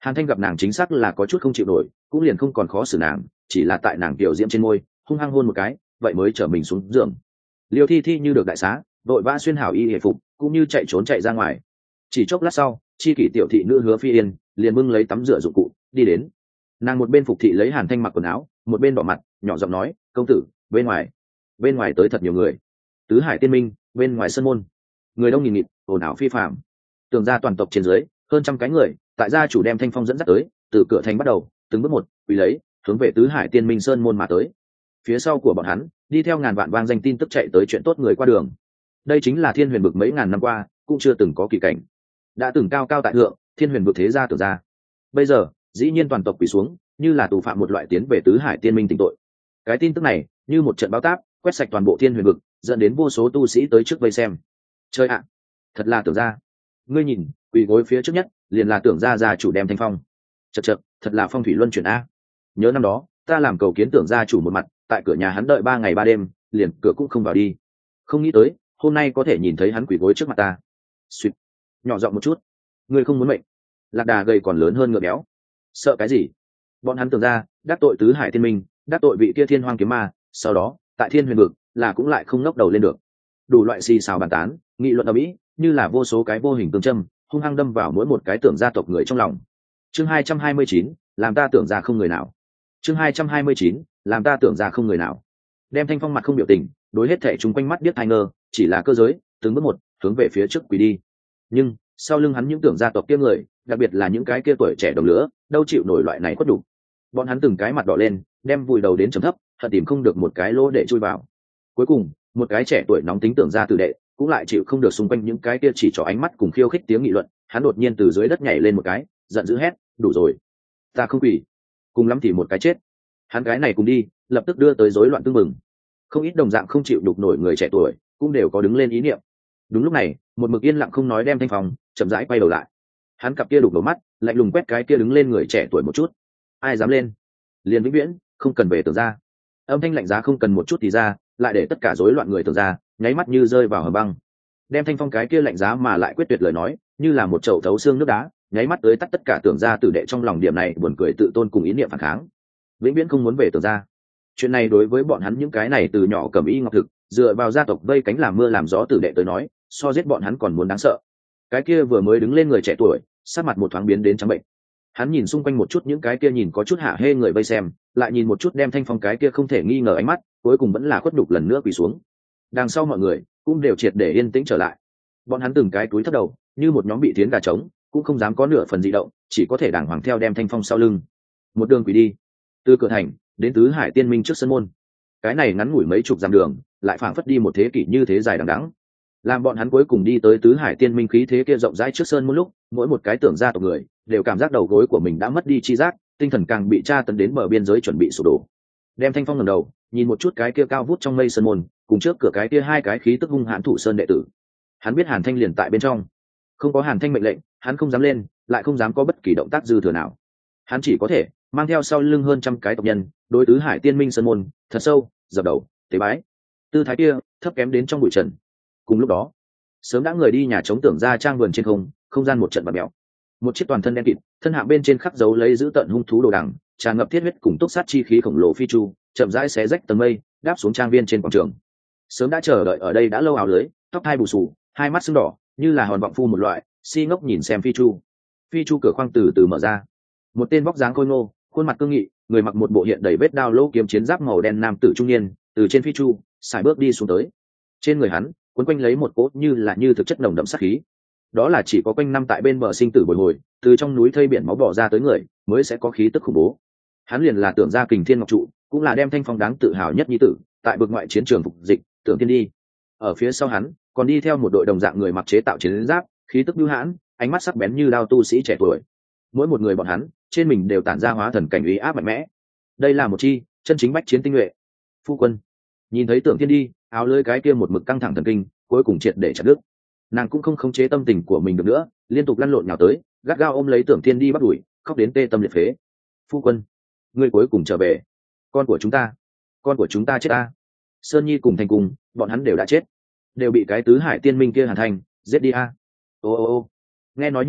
Hàn Thanh gặp nàng chính xác là có chút không chịu nổi, cũng liền không còn khó xử nàng, chỉ là tại nàng tiểu diễm trên môi hung hăng hôn một cái, vậy mới trở mình xuống giường. Liêu Thi Thi như được đại xá, đội vã xuyên hảo y hề phục, cũng như chạy trốn chạy ra ngoài. Chỉ chốc lát sau, chi kỷ tiểu thị nữ Hứa Phi Yên liền bưng lấy tắm rửa dụng cụ đi đến. Nàng một bên phục thị lấy Hàn Thanh mặc quần áo, một bên đỏ mặt nhỏ giọng nói, công tử, bên ngoài bên ngoài tới thật nhiều người. Tứ Hải Tiên Minh, bên ngoài sân môn người đông nghìn nghịt, ồn ào phi phạm. Tường ra toàn tộc trên dưới hơn trăm cái người, tại gia chủ đem Thanh Phong dẫn dắt tới, từ cửa thành bắt đầu từng bước một quỳ lấy hướng về Tứ Hải Tiên Minh sơn môn mà tới. Phía sau của bọn hắn đi theo ngàn vạn vang danh tin tức chạy tới chuyện tốt người qua đường. Đây chính là Thiên Huyền Vực mấy ngàn năm qua cũng chưa từng có kỳ cảnh, đã từng cao cao tại thượng Thiên Huyền Vực thế gia tưởng ra, bây giờ dĩ nhiên toàn tộc quỳ xuống, như là tù phạm một loại tiến về Tứ Hải Tiên Minh tỉnh tội. Cái tin tức này như một trận bão táp quét sạch toàn bộ Thiên Huyền Vực, dẫn đến vô số tu sĩ tới trước vây xem. Chơi ạ, thật là tưởng ra, ngươi nhìn, quỳ gối phía trước nhất liền là tưởng ra gia chủ đem Thanh Phong. Chật chật, thật là phong thủy luân chuyển a. Nhớ năm đó ta làm cầu kiến tưởng gia chủ một mặt, tại cửa nhà hắn đợi ba ngày ba đêm, liền cửa cũng không vào đi. Không nghĩ tới hôm nay có thể nhìn thấy hắn quỳ gối trước mặt ta. Suýt, nhỏ giọng một chút, ngươi không muốn mệnh. Lạc đà gầy còn lớn hơn ngựa béo, sợ cái gì? Bọn hắn tưởng ra đắc tội Tứ Hải Tiên Minh, đắc tội vị kia Thiên Hoang kiếm ma, sau đó tại Thiên Huyền Vực là cũng lại không ngóc đầu lên được. Đủ loại xì xào bàn tán, nghị luận ở mỹ, như là vô số cái vô hình tương châm hung hăng đâm vào mỗi một cái tưởng gia tộc người trong lòng. Chương hai trăm hai mươi chín, làm ta tưởng ra không người nào. Chương hai trăm hai mươi chín, làm ta tưởng ra không người nào. Đem Thanh Phong mặt không biểu tình, đối hết thảy chúng quanh mắt biết ai ngờ, chỉ là cơ giới, từng bước một hướng về phía trước quỳ đi. Nhưng sau lưng hắn những tưởng gia tộc kia người, đặc biệt là những cái kia tuổi trẻ đồng lứa, đâu chịu nổi loại này khuất đủ. Bọn hắn từng cái mặt đỏ lên, đem vùi đầu đến trầm thấp, thật tìm không được một cái lỗ để chui vào. Cuối cùng, một cái trẻ tuổi nóng tính tưởng ra tử đệ, cũng lại chịu không được xung quanh những cái kia chỉ cho ánh mắt cùng khiêu khích tiếng nghị luận, hắn đột nhiên từ dưới đất nhảy lên một cái, giận dữ hét, đủ rồi, ta không quỳ, cùng lắm thì một cái chết. Hắn cái này cùng đi, lập tức đưa tới rối loạn tương mừng. Không ít đồng dạng không chịu đục nổi người trẻ tuổi, cũng đều có đứng lên ý niệm. Đúng lúc này, một mực yên lặng không nói đem Thanh Phong chậm rãi quay đầu lại. Hắn cặp kia đục đầu mắt, lạnh lùng quét cái kia đứng lên người trẻ tuổi một chút. Ai dám lên, liền vĩnh viễn không cần về tưởng ra. Âm thanh lạnh giá không cần một chút thì ra, lại để tất cả rối loạn người tưởng ra nháy mắt như rơi vào hầm băng. Đem Thanh Phong cái kia lạnh giá mà lại quyết tuyệt lời nói, như là một chậu thấu xương nước đá, nháy mắt tới tắt tất cả tưởng ra tử đệ trong lòng điểm này buồn cười tự tôn cùng ý niệm phản kháng. Vĩnh viễn không muốn về tưởng ra. Chuyện này đối với bọn hắn những cái này từ nhỏ cầm y ngọc thực, dựa vào gia tộc vây cánh làm mưa làm gió tử đệ tới nói, so giết bọn hắn còn muốn đáng sợ. Cái kia vừa mới đứng lên người trẻ tuổi, sắc mặt một thoáng biến đến trắng bệnh. Hắn nhìn xung quanh một chút những cái kia nhìn có chút hạ hê người vây xem, lại nhìn một chút đem Thanh Phong cái kia không thể nghi ngờ ánh mắt, cuối cùng vẫn là khuất nhục lần nữa quỳ xuống. Đằng sau mọi người cũng đều triệt để yên tĩnh trở lại. Bọn hắn từng cái túi thấp đầu, như một nhóm bị tiến gà trống, cũng không dám có nửa phần dị động, chỉ có thể đàng hoàng theo đem Thanh Phong sau lưng. Một đường quỳ đi, từ cửa thành đến Tứ Hải Tiên Minh trước sân môn. Cái này ngắn ngủi mấy chục dặm đường, lại phảng phất đi một thế kỷ như thế dài đằng đẵng. Làm bọn hắn cuối cùng đi tới Tứ Hải Tiên Minh khí thế kia rộng rãi trước sơn môn lúc, mỗi một cái tưởng ra tộc người đều cảm giác đầu gối của mình đã mất đi chi giác, tinh thần càng bị tra tấn đến bờ biên giới chuẩn bị sụp đổ. Đem Thanh Phong ngẩng đầu, nhìn một chút cái kia cao vút trong mây sơn môn, cùng trước cửa cái kia hai cái khí tức hung hãn thủ sơn đệ tử. Hắn biết Hàn Thanh liền tại bên trong, không có Hàn Thanh mệnh lệnh, hắn không dám lên, lại không dám có bất kỳ động tác dư thừa nào. Hắn chỉ có thể mang theo sau lưng hơn trăm cái tộc nhân, đối Tứ Hải Tiên Minh sơn môn thật sâu dập đầu tế bái. Tư thái kia thấp kém đến trong bụi trần. Cùng lúc đó, sớm đã người đi nhà chống tưởng ra trang vườn trên không, không gian một trận bạt mèo. Một chiếc toàn thân đen kịt, thân hạng bên trên khắc dấu lấy giữ tận hung thú đồ đằng, tràn ngập thiết huyết cùng túc sát chi khí khổng lồ phi chu, chậm rãi xé rách tầng mây, đáp xuống trang viên trên quảng trường. Sớm đã chờ đợi ở đây đã lâu áo lưới, tóc hai bù xù, hai mắt sưng đỏ, như là hòn vọng phu một loại, si ngốc nhìn xem phi chu. Phi chu cửa khoang từ từ mở ra. Một tên vóc dáng khôi ngô, khuôn mặt cương nghị, người mặc một bộ hiện đầy vết đao lỗ kiếm chiến giáp màu đen nam tử trung niên, từ trên phi chu sải bước đi xuống tới. Trên người hắn quấn quanh lấy một cốt như là như thực chất nồng đậm sát khí. Đó là chỉ có quanh năm tại bên bờ sinh tử bồi hồi, từ trong núi thây biển máu bỏ ra tới người mới sẽ có khí tức khủng bố. Hắn liền là Tưởng gia Kình Thiên Ngọc trụ, cũng là đem Thanh Phong đáng tự hào nhất nhi tử, tại vực ngoại chiến trường phục dịch, Tưởng Thiên đi. Ở phía sau hắn còn đi theo một đội đồng dạng người mặc chế tạo chiến giáp, khí tức bưu hãn, ánh mắt sắc bén như đao tu sĩ trẻ tuổi. Mỗi một người bọn hắn trên mình đều tản ra hóa thần cảnh uy áp mạnh mẽ. Đây là một chi chân chính bách chiến tinh nhuệ. Phu quân nhìn thấy Tưởng Thiên đi, áo lưới cái kia một mực căng thẳng thần kinh cuối cùng triệt để chặt đứt. Nàng cũng không khống chế tâm tình của mình được nữa, liên tục lăn lộn nhào tới, gắt gao ôm lấy Tưởng Thiên đi bắt đuổi, khóc đến tê tâm liệt phế. Phu quân, ngươi cuối cùng trở về. Con của chúng ta, con của chúng ta chết ta. Sơn Nhi cùng Thành Cung, bọn hắn đều đã chết, đều bị cái Tứ Hải Tiên Minh kia Hàn Thành giết đi a. Ô ô ô. Nghe nói như thế,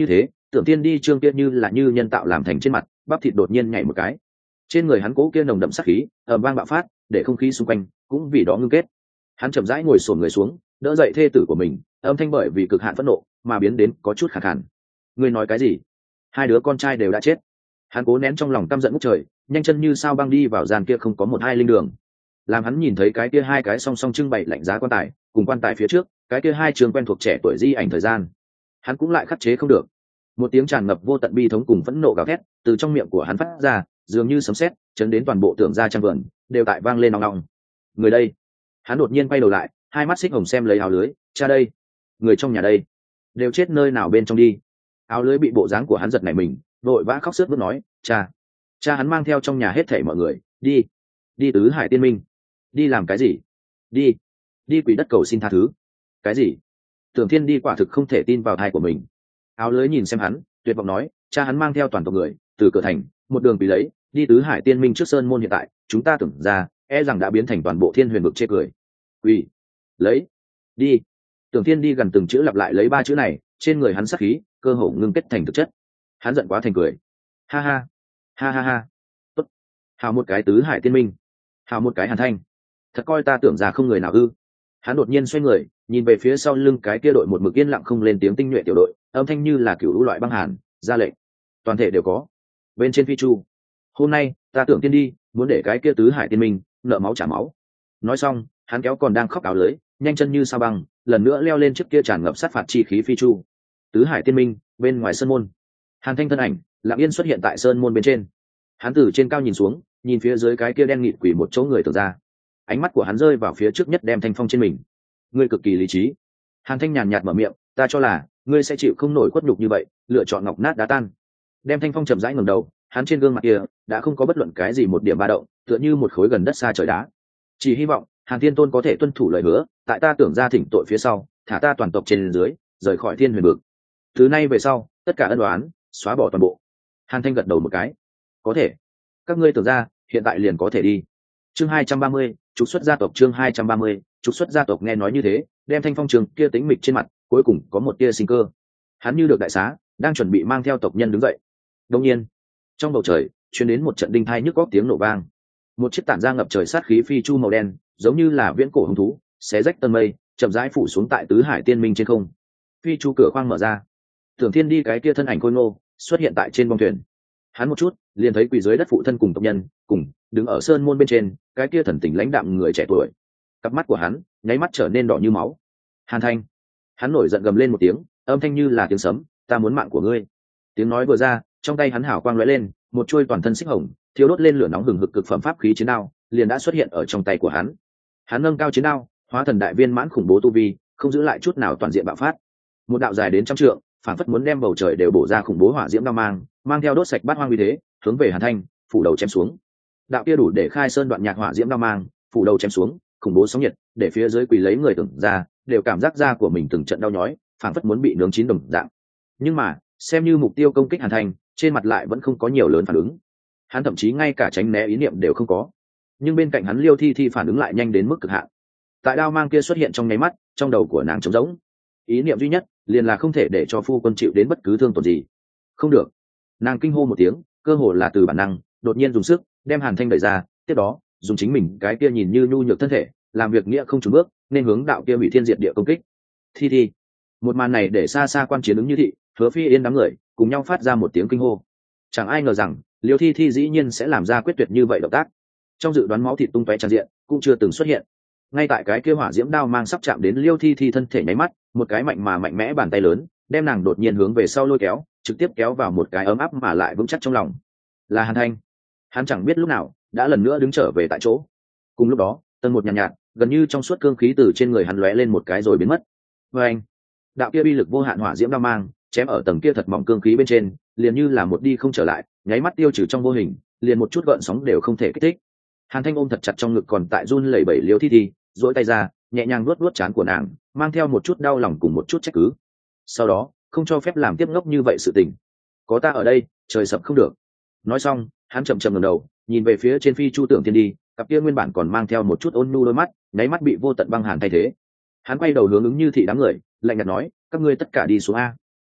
Tưởng Tiên đi trương kia như là như nhân tạo làm thành trên mặt, bắp thịt đột nhiên nhảy một cái. Trên người hắn cố kia nồng đậm sát khí, ầm vang bạo phát, để không khí xung quanh cũng vì đó ngưng kết. Hắn chậm rãi ngồi xổm người xuống, đỡ dậy thê tử của mình, âm thanh bởi vì cực hạn phẫn nộ mà biến đến có chút khàn khàn. Ngươi nói cái gì? Hai đứa con trai đều đã chết. Hắn cố nén trong lòng căm giận ngút trời, nhanh chân như sao băng đi vào gian kia không có một hai linh đường. Làm hắn nhìn thấy cái kia hai cái song song trưng bày lạnh giá quan tài, cùng quan tài phía trước, cái kia hai trường quen thuộc trẻ tuổi di ảnh thời gian. Hắn cũng lại khắc chế không được. Một tiếng tràn ngập vô tận bi thống cùng phẫn nộ gào thét từ trong miệng của hắn phát ra, dường như sấm sét chấn đến toàn bộ tưởng gia trang vườn đều tại vang lên nòng nòng. Người đây? Hắn đột nhiên quay đầu lại, hai mắt xích hồng xem lấy áo lưới. Cha đây? Người trong nhà đây? Đều chết nơi nào bên trong đi? Áo lưới bị bộ dáng của hắn giật nảy mình, vội vã khóc sướt mướt nói, cha. Cha hắn mang theo trong nhà hết thảy mọi người đi đi tứ hải tiên minh. Đi làm cái gì? Đi đi quỷ đất cầu xin tha thứ. Cái gì? Tưởng Thiên đi quả thực không thể tin vào thai của mình. Áo lưới nhìn xem hắn, tuyệt vọng nói, cha hắn mang theo toàn tộc người từ cửa thành một đường bị lấy đi tứ hải tiên minh trước sơn môn. Hiện tại chúng ta tưởng ra e rằng đã biến thành toàn bộ thiên huyền vực chê cười. Quỷ lấy đi. Tưởng Thiên đi gần từng chữ lặp lại lấy ba chữ này, trên người hắn sát khí cơ hồ ngưng kết thành thực chất. Hắn giận quá thành cười. Ha ha ha ha ha. Tốt. Hào một cái tứ hải tiên minh, hào một cái Hàn Thanh, thật coi ta tưởng ra không người nào ư? Hắn đột nhiên xoay người, nhìn về phía sau lưng cái kia đội một mực yên lặng không lên tiếng tinh nhuệ tiểu đội, âm thanh như là cựu loại băng hàn, ra lệnh toàn thể đều có bên trên phi chu. Hôm nay ta Tưởng Tiên đi muốn để cái kia tứ hải tiên minh nợ máu trả máu. Nói xong, hắn kéo còn đang khóc áo lưới, nhanh chân như sao băng, lần nữa leo lên chiếc kia tràn ngập sát phạt chi khí phi chu. Tứ hải tiên minh bên ngoài sơn môn, Hàn Thanh thân ảnh lặng yên xuất hiện tại sơn môn bên trên. Hắn từ trên cao nhìn xuống, nhìn phía dưới cái kia đen nghịt quỷ một chỗ người tưởng ra, ánh mắt của hắn rơi vào phía trước nhất đem thanh phong trên mình. Ngươi cực kỳ lý trí. Hàn Thanh nhàn nhạt mở miệng, ta cho là ngươi sẽ chịu không nổi khuất nhục như vậy, lựa chọn ngọc nát đá tan. Đem thanh phong chậm rãi ngẩng đầu, hắn trên gương mặt kia đã không có bất luận cái gì một điểm ba động, tựa như một khối gần đất xa trời đá. Chỉ hy vọng Hàn Thiên Tôn có thể tuân thủ lời hứa, tại ta tưởng ra thỉnh tội phía sau, thả ta toàn tộc trên dưới, rời khỏi thiên huyền vực. Từ nay về sau, tất cả ân oán xóa bỏ toàn bộ. Hàn Thanh gật đầu một cái. Có thể. Các ngươi tưởng ra, hiện tại liền có thể đi. Chương hai trăm ba mươi, trục xuất gia tộc. Chương hai trăm ba mươi, trục xuất gia tộc. Nghe nói như thế, đem thanh phong trường kia tĩnh mịch trên mặt cuối cùng có một tia sinh cơ. Hắn như được đại xá, đang chuẩn bị mang theo tộc nhân đứng dậy. Đột nhiên, trong bầu trời truyền đến một trận đinh thai nhức góc tiếng nổ vang. Một chiếc tản ra ngập trời sát khí phi chu màu đen, giống như là viễn cổ hung thú, xé rách tầng mây, chậm rãi phủ xuống tại tứ hải tiên minh trên không. Phi chu cửa khoang mở ra, Tưởng Thiên đi cái kia thân ảnh khôi ngô xuất hiện tại trên bong thuyền. Hắn một chút liền thấy quỳ dưới đất phụ thân cùng tộc nhân, cùng đứng ở sơn môn bên trên cái kia thần tình lãnh đạm người trẻ tuổi. Cặp mắt của hắn nháy mắt trở nên đỏ như máu. Hàn Thanh. Hắn nổi giận gầm lên một tiếng, âm thanh như là tiếng sấm, ta muốn mạng của ngươi. Tiếng nói vừa ra, trong tay hắn hào quang lóe lên, một chuôi toàn thân xích hồng thiếu đốt lên lửa nóng hừng hực cực phẩm pháp khí chiến đao liền đã xuất hiện ở trong tay của hắn. Hắn nâng cao chiến đao, hóa thần đại viên mãn khủng bố tu vi, không giữ lại chút nào toàn diện bạo phát. Một đạo dài đến trăm trượng, phản phất muốn đem bầu trời đều bổ ra khủng bố hỏa diễm đao mang, mang theo đốt sạch bát hoang uy thế, hướng về Hàn Thanh phủ đầu chém xuống. Đạo kia đủ để khai sơn đoạn nhạc hỏa diễm đao mang, phủ đầu chém xuống, khủng bố sóng nhiệt, để phía dưới quỳ lấy người tưởng ra, đều cảm giác da của mình từng trận đau nhói, phản phất muốn bị nướng chín đồng dạng. Nhưng mà, xem như mục tiêu công kích Hàn Thanh, trên mặt lại vẫn không có nhiều lớn phản ứng. Hắn thậm chí ngay cả tránh né ý niệm đều không có. Nhưng bên cạnh hắn Liêu Thi Thi phản ứng lại nhanh đến mức cực hạn. Tại đao mang kia xuất hiện trong nháy mắt, trong đầu của nàng trống rỗng. Ý niệm duy nhất liền là không thể để cho phu quân chịu đến bất cứ thương tổn gì. Không được. Nàng kinh hô một tiếng, cơ hồ là từ bản năng, đột nhiên dùng sức đem Hàn Thanh đẩy ra, tiếp đó dùng chính mình cái kia nhìn như nhu nhược thân thể, làm việc nghĩa không chùn bước, nên hướng đạo kia hủy thiên diệt địa công kích. Thi Thi. Một màn này để xa xa quan chiến ứng như thị, Hứa Phi Yên đám người cùng nhau phát ra một tiếng kinh hô. Chẳng ai ngờ rằng Liêu Thi Thi dĩ nhiên sẽ làm ra quyết tuyệt như vậy động tác. Trong dự đoán máu thịt tung tóe tràn diện cũng chưa từng xuất hiện. Ngay tại cái kia hỏa diễm đao mang sắp chạm đến Liêu Thi Thi thân thể nháy mắt, một cái mạnh mà mạnh mẽ bàn tay lớn đem nàng đột nhiên hướng về sau lôi kéo, trực tiếp kéo vào một cái ấm áp mà lại vững chắc trong lòng. Là Hàn Thanh. Hắn chẳng biết lúc nào đã lần nữa đứng trở về tại chỗ. Cùng lúc đó, tầng một nhàn nhạt, nhạt, gần như trong suốt cương khí từ trên người hắn lóe lên một cái rồi biến mất. Và anh, đạo kia bi lực vô hạn hỏa diễm đao mang chém ở tầng kia thật mỏng cương khí bên trên, liền như là một đi không trở lại, nháy mắt tiêu trừ trong vô hình, liền một chút gợn sóng đều không thể kích thích. Hàn Thanh ôm thật chặt trong ngực còn tại run lẩy bẩy Liêu Thi Thi, duỗi tay ra, nhẹ nhàng nuốt nuốt trán của nàng, mang theo một chút đau lòng cùng một chút trách cứ. Sau đó, không cho phép làm tiếp ngốc như vậy sự tình. Có ta ở đây, trời sập không được. Nói xong, hắn chậm chậm ngẩng đầu, nhìn về phía trên phi chu Tưởng Thiên đi, cặp kia nguyên bản còn mang theo một chút ôn nhu đôi mắt, nháy mắt bị vô tận băng hàn thay thế. Hắn quay đầu hướng ứng như thị đám người, lạnh nhạt nói, các ngươi tất cả đi xuống a.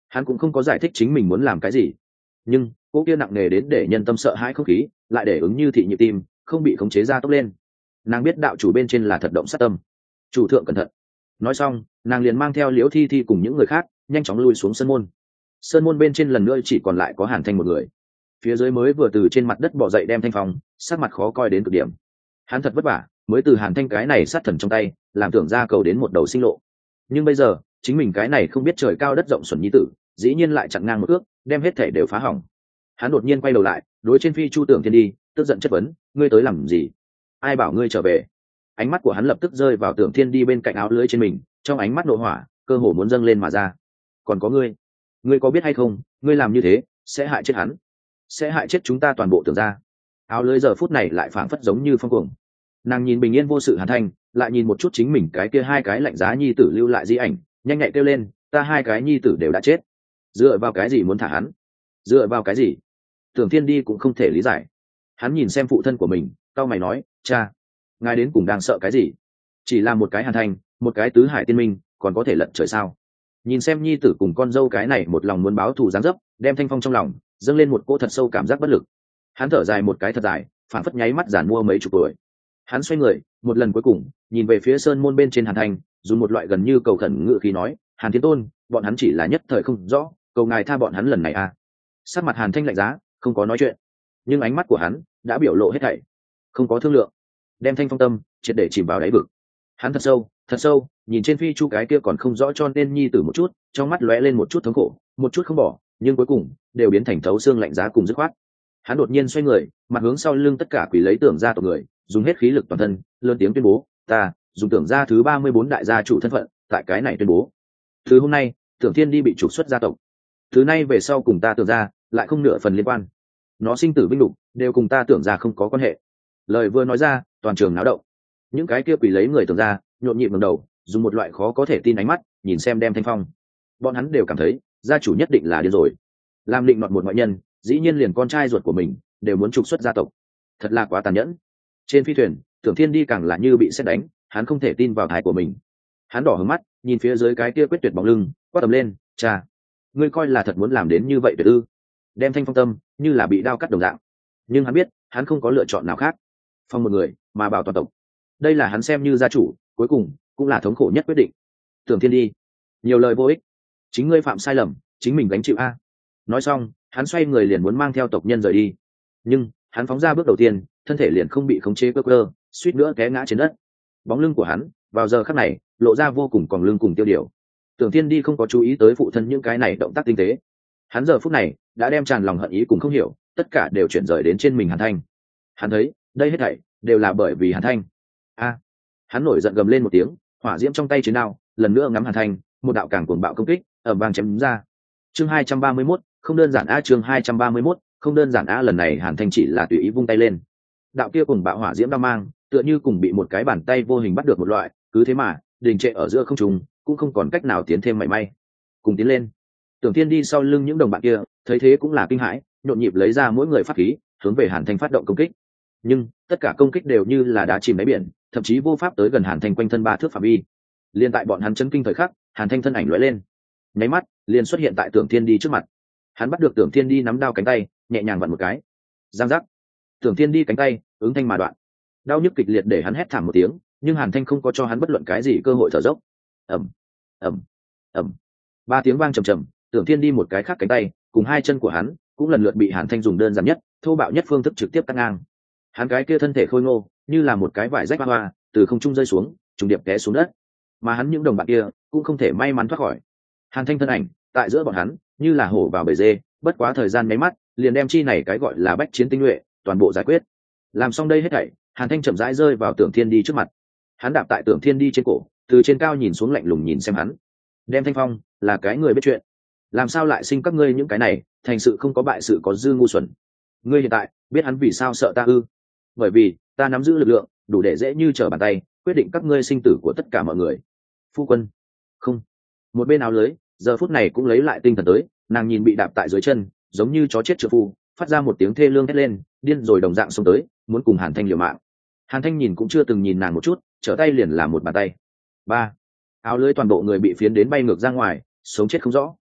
Hắn cũng không có giải thích chính mình muốn làm cái gì, nhưng cô kia nặng nề đến để nhân tâm sợ hãi không khí lại để ứng như thị nhịp tim không bị khống chế ra tốc lên. Nàng biết đạo chủ bên trên là thật động sát tâm, chủ thượng cẩn thận. Nói xong nàng liền mang theo liễu thi thi cùng những người khác nhanh chóng lui xuống sân môn. Sơn môn bên trên lần nữa chỉ còn lại có Hàn Thanh một người. Phía dưới mới vừa từ trên mặt đất bò dậy đem Thanh Phong, sắc mặt khó coi đến cực điểm. Hắn thật vất vả mới từ Hàn Thanh cái này sát thần trong tay làm tưởng ra cầu đến một đầu sinh lộ, nhưng bây giờ chính mình cái này không biết trời cao đất rộng xuẩn nhi tử dĩ nhiên lại chặn ngang một ước đem hết thể đều phá hỏng. Hắn đột nhiên quay đầu lại đối trên phi chu tưởng thiên đi tức giận chất vấn, ngươi tới làm gì? Ai bảo ngươi trở về? Ánh mắt của hắn lập tức rơi vào tưởng thiên đi bên cạnh áo lưới trên mình, trong ánh mắt nội hỏa cơ hồ muốn dâng lên mà ra. Còn có ngươi, ngươi có biết hay không, ngươi làm như thế sẽ hại chết hắn, sẽ hại chết chúng ta toàn bộ tưởng ra. Áo lưới giờ phút này lại phảng phất giống như phong cuồng. Nàng nhìn bình yên vô sự Hàn Thanh, lại nhìn một chút chính mình cái kia hai cái lạnh giá nhi tử lưu lại di ảnh, nhanh nhạy kêu lên, ta hai cái nhi tử đều đã chết, dựa vào cái gì muốn thả hắn? Dựa vào cái gì? Tưởng thiên đi cũng không thể lý giải. Hắn nhìn xem phụ thân của mình, cau mày nói, cha, ngài đến cùng đang sợ cái gì? Chỉ là một cái Hàn Thanh, một cái tứ hải tiên minh, còn có thể lận trời sao? Nhìn xem nhi tử cùng con dâu cái này một lòng muốn báo thù giáng dấp, đem Thanh Phong trong lòng dâng lên một cỗ thật sâu cảm giác bất lực. Hắn thở dài một cái thật dài, phản phất nháy mắt giản mua mấy chục tuổi. Hắn xoay người một lần cuối cùng nhìn về phía sơn môn bên trên Hàn Thanh, dùng một loại gần như cầu khẩn ngự khí nói, Hàn Thiên Tôn, bọn hắn chỉ là nhất thời không rõ, cầu ngài tha bọn hắn lần này à. Sắc mặt Hàn Thanh lạnh giá, không có nói chuyện, nhưng ánh mắt của hắn đã biểu lộ hết thảy, không có thương lượng, đem Thanh Phong tâm triệt để chìm vào đáy vực. Hắn thật sâu thật sâu nhìn trên phi chu cái kia còn không rõ cho nên nhi tử một chút, trong mắt lóe lên một chút thống khổ, một chút không bỏ, nhưng cuối cùng đều biến thành thấu xương lạnh giá cùng dứt khoát. Hắn đột nhiên xoay người, mặt hướng sau lưng tất cả quỷ lấy tưởng ra tộc người, dùng hết khí lực toàn thân lớn tiếng tuyên bố, ta dùng tưởng ra thứ ba mươi bốn đại gia chủ thân phận tại cái này tuyên bố, từ hôm nay tưởng thiên đi bị trục xuất gia tộc, thứ nay về sau cùng ta tưởng ra lại không nửa phần liên quan, nó sinh tử vinh lục đều cùng ta tưởng ra không có quan hệ. Lời vừa nói ra toàn trường náo động, những cái kia quỷ lấy người tưởng ra nhộn nhịp ngẩng đầu, dùng một loại khó có thể tin ánh mắt nhìn xem đem Thanh Phong. Bọn hắn đều cảm thấy gia chủ nhất định là điên rồi, làm định nọt một ngoại nhân dĩ nhiên liền con trai ruột của mình đều muốn trục xuất gia tộc, thật là quá tàn nhẫn. Trên phi thuyền tưởng thiên đi càng là như bị sét đánh, hắn không thể tin vào thái của mình. Hắn đỏ hướng mắt nhìn phía dưới cái kia quyết tuyệt bóng lưng, quát tầm lên, cha, ngươi coi là thật muốn làm đến như vậy tuyệt ư? Đem Thanh Phong tâm như là bị đao cắt đồng dạng, nhưng hắn biết hắn không có lựa chọn nào khác, phong một người mà bảo toàn tộc, đây là hắn xem như gia chủ cuối cùng cũng là thống khổ nhất quyết định. Tưởng thiên đi, nhiều lời vô ích, chính ngươi phạm sai lầm chính mình gánh chịu a. Nói xong hắn xoay người liền muốn mang theo tộc nhân rời đi, nhưng hắn phóng ra bước đầu tiên thân thể liền không bị khống chế cơ cơ, suýt nữa té ngã trên đất. Bóng lưng của hắn vào giờ khắc này lộ ra vô cùng còn lưng cùng tiêu điều. Tưởng thiên đi không có chú ý tới phụ thân những cái này động tác tinh tế, hắn giờ phút này đã đem tràn lòng hận ý cùng không hiểu tất cả đều chuyển rời đến trên mình Hàn Thanh. Hắn thấy đây hết thảy đều là bởi vì Hàn Thanh. A! Hắn nổi giận gầm lên một tiếng, hỏa diễm trong tay chiến đao lần nữa ngắm Hàn Thanh, một đạo càng cuồng bạo công kích ầm vang chém ra. Chương hai trăm ba mươi mốt, không đơn giản a. Chương hai trăm ba mươi mốt, không đơn giản a. Lần này Hàn Thanh chỉ là tùy ý vung tay lên, đạo kia cùng bạo hỏa diễm đao mang tựa như cùng bị một cái bàn tay vô hình bắt được một loại, cứ thế mà đình trệ ở giữa không trung, cũng không còn cách nào tiến thêm mảy may. Cùng tiến lên. Tưởng thiên đi sau lưng những đồng bạn kia thấy thế cũng là kinh hãi, nhộn nhịp lấy ra mỗi người pháp khí hướng về Hàn Thanh phát động công kích, nhưng tất cả công kích đều như là đá chìm đáy biển, thậm chí vô pháp tới gần Hàn Thanh quanh thân ba thước phạm vi. Liên tại bọn hắn chấn kinh thời khắc, Hàn Thanh thân ảnh lóe lên, nháy mắt liền xuất hiện tại Tưởng thiên đi trước mặt. Hắn bắt được Tưởng thiên đi nắm đao cánh tay, nhẹ nhàng vặn một cái, giang giác. Tưởng thiên đi cánh tay ứng thanh mà đoạn, đau nhức kịch liệt để hắn hét thảm một tiếng, nhưng Hàn Thanh không có cho hắn bất luận cái gì cơ hội thở dốc. ầm ầm ầm, ba tiếng vang trầm trầm, Tưởng thiên đi một cái khác cánh tay cùng hai chân của hắn cũng lần lượt bị Hàn Thanh dùng đơn giản nhất thô bạo nhất phương thức trực tiếp cắt ngang. Hắn cái kia thân thể khôi ngô như là một cái vải rách hoa hoa từ không trung rơi xuống, trùng điệp té xuống đất, mà hắn những đồng bạn kia cũng không thể may mắn thoát khỏi. Hàn Thanh thân ảnh tại giữa bọn hắn như là hổ vào bầy dê, bất quá thời gian nháy mắt liền đem chi này cái gọi là bách chiến tinh nhuệ toàn bộ giải quyết. Làm xong đây hết thảy, Hàn Thanh chậm rãi rơi vào Tưởng thiên đi trước mặt. Hắn đạp tại Tưởng thiên đi trên cổ, từ trên cao nhìn xuống lạnh lùng nhìn xem hắn. Đem Thanh Phong là cái người biết chuyện, làm sao lại sinh các ngươi những cái này thành sự không có bại sự có dư ngu xuẩn. Ngươi hiện tại biết hắn vì sao sợ ta ư? Bởi vì ta nắm giữ lực lượng đủ để dễ như trở bàn tay quyết định các ngươi sinh tử của tất cả mọi người. Phu quân. Không. Một bên áo lưới giờ phút này cũng lấy lại tinh thần tới, nàng nhìn bị đạp tại dưới chân giống như chó chết trợ phu, phát ra một tiếng thê lương hét lên, điên rồi đồng dạng xông tới muốn cùng Hàn Thanh liều mạng. Hàn Thanh nhìn cũng chưa từng nhìn nàng một chút, trở tay liền làm một bàn tay. Ba. Áo lưới toàn bộ người bị phiến đến bay ngược ra ngoài, sống chết không rõ.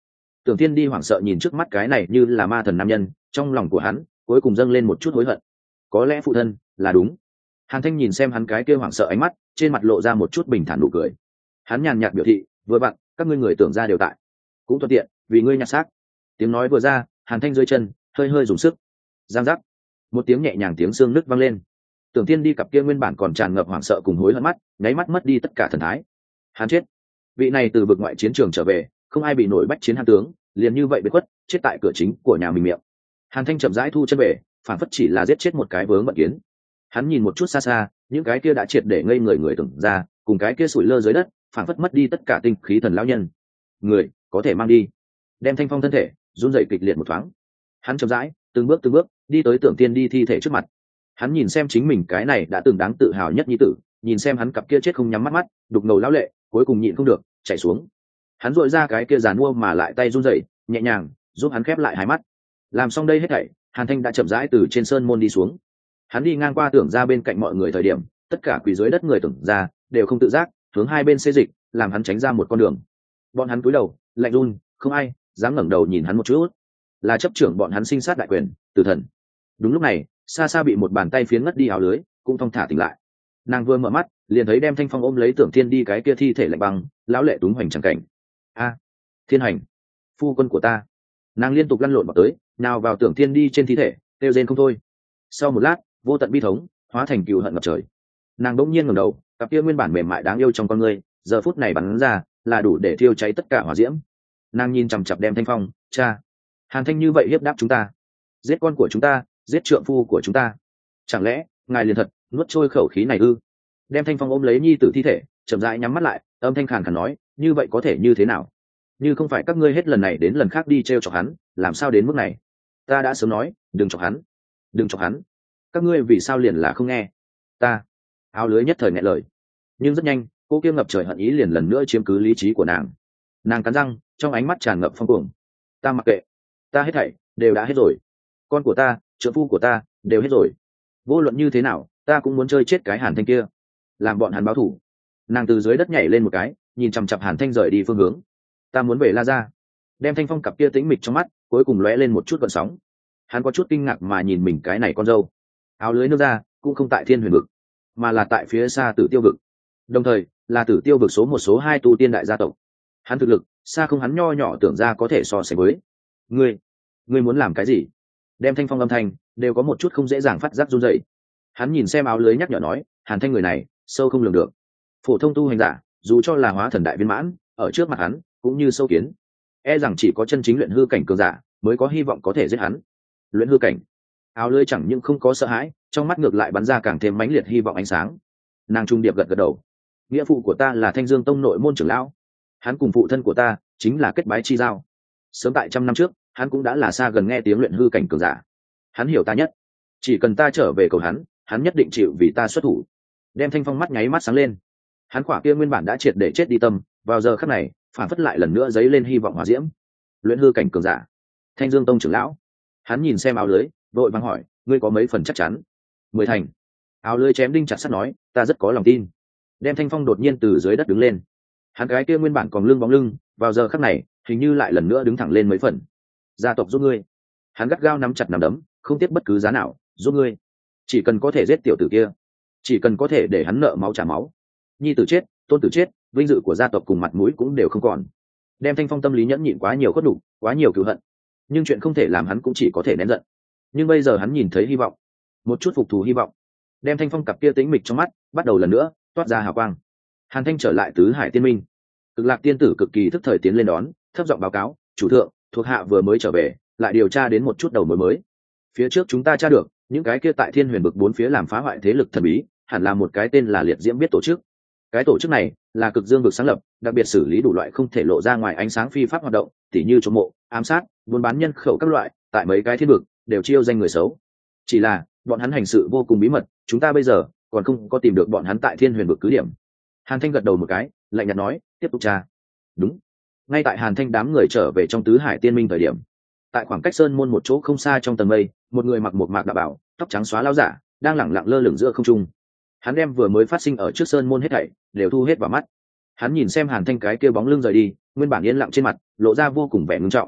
Tưởng Thiên Đi hoảng sợ nhìn trước mắt cái này như là ma thần nam nhân, trong lòng của hắn cuối cùng dâng lên một chút hối hận. Có lẽ phụ thân là đúng. Hàn Thanh nhìn xem hắn cái kia hoảng sợ ánh mắt, trên mặt lộ ra một chút bình thản nụ cười. Hắn nhàn nhạt biểu thị, vừa vặn, các ngươi người tưởng ra đều tại, cũng thuận tiện, vì ngươi nhặt xác. Tiếng nói vừa ra, Hàn Thanh rơi chân, hơi hơi dùng sức. Giang giác, một tiếng nhẹ nhàng tiếng xương nứt vang lên. Tưởng Thiên Đi cặp kia nguyên bản còn tràn ngập hoảng sợ cùng hối hận mắt, nháy mắt mất đi tất cả thần thái. Hắn chết. Vị này từ vực ngoại chiến trường trở về, không ai bị nổi bách chiến hàn tướng, liền như vậy bị khuất, chết tại cửa chính của nhà mình miệng. Hàn Thanh chậm rãi thu chân về, phản phất chỉ là giết chết một cái vướng bận kiến. Hắn nhìn một chút xa xa, những cái kia đã triệt để ngây người người tưởng ra, cùng cái kia sủi lơ dưới đất, phản phất mất đi tất cả tinh khí thần lão nhân. Người có thể mang đi. Đem Thanh Phong thân thể run rẩy kịch liệt một thoáng. Hắn chậm rãi, từng bước từng bước đi tới Tưởng Tiên Đi thi thể trước mặt. Hắn nhìn xem chính mình cái này đã từng đáng tự hào nhất nhi tử, nhìn xem hắn cặp kia chết không nhắm mắt mắt, đục ngầu lão lệ, cuối cùng nhịn không được, chảy xuống. Hắn duỗi ra cái kia giàn mua mà lại tay run rẩy, nhẹ nhàng giúp hắn khép lại hai mắt. Làm xong đây hết thảy, Hàn Thanh đã chậm rãi từ trên sơn môn đi xuống. Hắn đi ngang qua Tưởng ra bên cạnh mọi người thời điểm, tất cả quỳ dưới đất người Tưởng ra đều không tự giác hướng hai bên xê dịch, làm hắn tránh ra một con đường. Bọn hắn cúi đầu, lạnh run, không ai dám ngẩng đầu nhìn hắn một chút. Là chấp trưởng bọn hắn sinh sát đại quyền, Tử Thần. Đúng lúc này, xa xa bị một bàn tay phiến ngất đi áo lưới, cũng thong thả tỉnh lại. Nàng vừa mở mắt, liền thấy đem Thanh Phong ôm lấy Tưởng Thiên Đi cái kia thi thể lạnh băng, lão lệ túng hoành chẳng cảnh. A, Thiên Hành, phu quân của ta. Nàng liên tục lăn lộn vào tới, nào vào Tưởng Thiên Đi trên thi thể, kêu rên không thôi. Sau một lát, vô tận bi thống hóa thành cừu hận ngập trời. Nàng đỗng nhiên ngẩng đầu, cặp kia nguyên bản mềm mại đáng yêu trong con ngươi, giờ phút này bắn ra, là đủ để thiêu cháy tất cả hỏa diễm. Nàng nhìn chằm chằm đem Thanh Phong, cha, Hàn Thanh như vậy hiếp đáp chúng ta, giết con của chúng ta, giết trượng phu của chúng ta, chẳng lẽ ngài liền thật nuốt trôi khẩu khí này ư? Đem Thanh Phong ôm lấy nhi tử thi thể, chậm rãi nhắm mắt lại, âm thanh khàn khàn nói, như vậy có thể như thế nào? Như không phải các ngươi hết lần này đến lần khác đi trêu chọc hắn, làm sao đến mức này? Ta đã sớm nói, đừng chọc hắn, đừng chọc hắn. Các ngươi vì sao liền là không nghe? Ta, áo lưới nhất thời nghẹn lời, nhưng rất nhanh, cô kia ngập trời hận ý liền lần nữa chiếm cứ lý trí của nàng. Nàng cắn răng, trong ánh mắt tràn ngập phong cuồng. Ta mặc kệ, ta hết thảy đều đã hết rồi. Con của ta, trợ phu của ta đều hết rồi. Vô luận như thế nào, ta cũng muốn chơi chết cái Hàn Thanh kia, làm bọn hắn báo thù. Nàng từ dưới đất nhảy lên một cái, nhìn chằm chằm Hàn Thanh rời đi phương hướng. Ta muốn về La Gia. Đem Thanh Phong cặp kia tĩnh mịch trong mắt cuối cùng lóe lên một chút gợn sóng. Hắn có chút kinh ngạc mà nhìn mình cái này con dâu. Áo lưới nước ra cũng không tại Thiên Huyền vực, mà là tại phía xa Tử Tiêu vực, đồng thời là Tử Tiêu vực số một số hai tu tiên đại gia tộc. Hắn thực lực xa không hắn nho nhỏ tưởng ra có thể so sánh với. Ngươi, ngươi muốn làm cái gì? Đem Thanh Phong âm thanh đều có một chút không dễ dàng phát giác run rẩy. Hắn nhìn xem áo lưới nhắc nhở nói, Hàn Thanh người này sâu không lường được, phổ thông tu hành giả dù cho là hóa thần đại viên mãn, ở trước mặt hắn cũng như sâu kiến, e rằng chỉ có chân chính luyện hư cảnh cường giả mới có hy vọng có thể giết hắn. Luyện hư cảnh? Áo lưới chẳng những không có sợ hãi, trong mắt ngược lại bắn ra càng thêm mãnh liệt hy vọng ánh sáng. Nàng trung điệp gật gật đầu. Nghĩa phụ của ta là Thanh Dương tông nội môn trưởng lão, hắn cùng phụ thân của ta chính là kết bái chi giao. Sớm tại trăm năm trước, hắn cũng đã là xa gần nghe tiếng luyện hư cảnh cường giả. Hắn hiểu ta nhất, chỉ cần ta trở về cầu hắn, hắn nhất định chịu vì ta xuất thủ. Đem Thanh Phong mắt nháy mắt sáng lên. Hắn khỏa kia nguyên bản đã triệt để chết đi tâm, vào giờ khắc này phản phất lại lần nữa dấy lên hy vọng hỏa diễm. Luyện hư cảnh cường giả, Thanh Dương tông trưởng lão. Hắn nhìn xem áo lưới, vội vàng hỏi, ngươi có mấy phần chắc chắn? Mười thành. Áo lưới chém đinh chặt sắt nói, ta rất có lòng tin. Đem Thanh Phong đột nhiên từ dưới đất đứng lên. Hắn gái kia nguyên bản còn lưng bóng lưng, vào giờ khắc này hình như lại lần nữa đứng thẳng lên mấy phần. Gia tộc giúp ngươi. Hắn gắt gao nắm chặt nắm đấm, không tiếc bất cứ giá nào giúp ngươi. Chỉ cần có thể giết tiểu tử kia, chỉ cần có thể để hắn nợ máu trả máu. Nhi tử chết, tôn tử chết, vinh dự của gia tộc cùng mặt mũi cũng đều không còn. Đem Thanh Phong tâm lý nhẫn nhịn quá nhiều khuất đủ, quá nhiều cừu hận, nhưng chuyện không thể làm hắn cũng chỉ có thể nén giận. Nhưng bây giờ hắn nhìn thấy hy vọng, một chút phục thù hy vọng. Đem Thanh Phong cặp kia tĩnh mịch trong mắt bắt đầu lần nữa toát ra hào quang. Hàn Thanh trở lại tứ hải tiên minh. Cực Lạc tiên tử cực kỳ thức thời tiến lên đón, thấp giọng báo cáo, chủ thượng, thuộc hạ vừa mới trở về, lại điều tra đến một chút đầu mối mới. Phía trước chúng ta tra được, những cái kia tại Thiên Huyền vực bốn phía làm phá hoại thế lực thần bí, hẳn là một cái tên là Liệt Diễm biết tổ chức. Cái tổ chức này là Cực Dương vực sáng lập, đặc biệt xử lý đủ loại không thể lộ ra ngoài ánh sáng phi pháp hoạt động, tỉ như trộm mộ, ám sát, buôn bán nhân khẩu các loại, tại mấy cái thiên vực đều chiêu danh người xấu. Chỉ là bọn hắn hành sự vô cùng bí mật, chúng ta bây giờ còn không có tìm được bọn hắn tại Thiên Huyền vực cứ điểm. Hàn Thanh gật đầu một cái, lạnh nhạt nói, tiếp tục tra. Đúng. Ngay tại Hàn Thanh đám người trở về trong tứ hải tiên minh thời điểm, tại khoảng cách sơn môn một chỗ không xa trong tầng mây, một người mặc một mạc đạo bảo, tóc trắng xóa lão giả đang lẳng lặng lơ lửng giữa không trung. Hắn đem vừa mới phát sinh ở trước sơn môn hết thảy đều thu hết vào mắt. Hắn nhìn xem Hàn Thanh cái kia bóng lưng rời đi, nguyên bản yên lặng trên mặt lộ ra vô cùng vẻ ngưng trọng,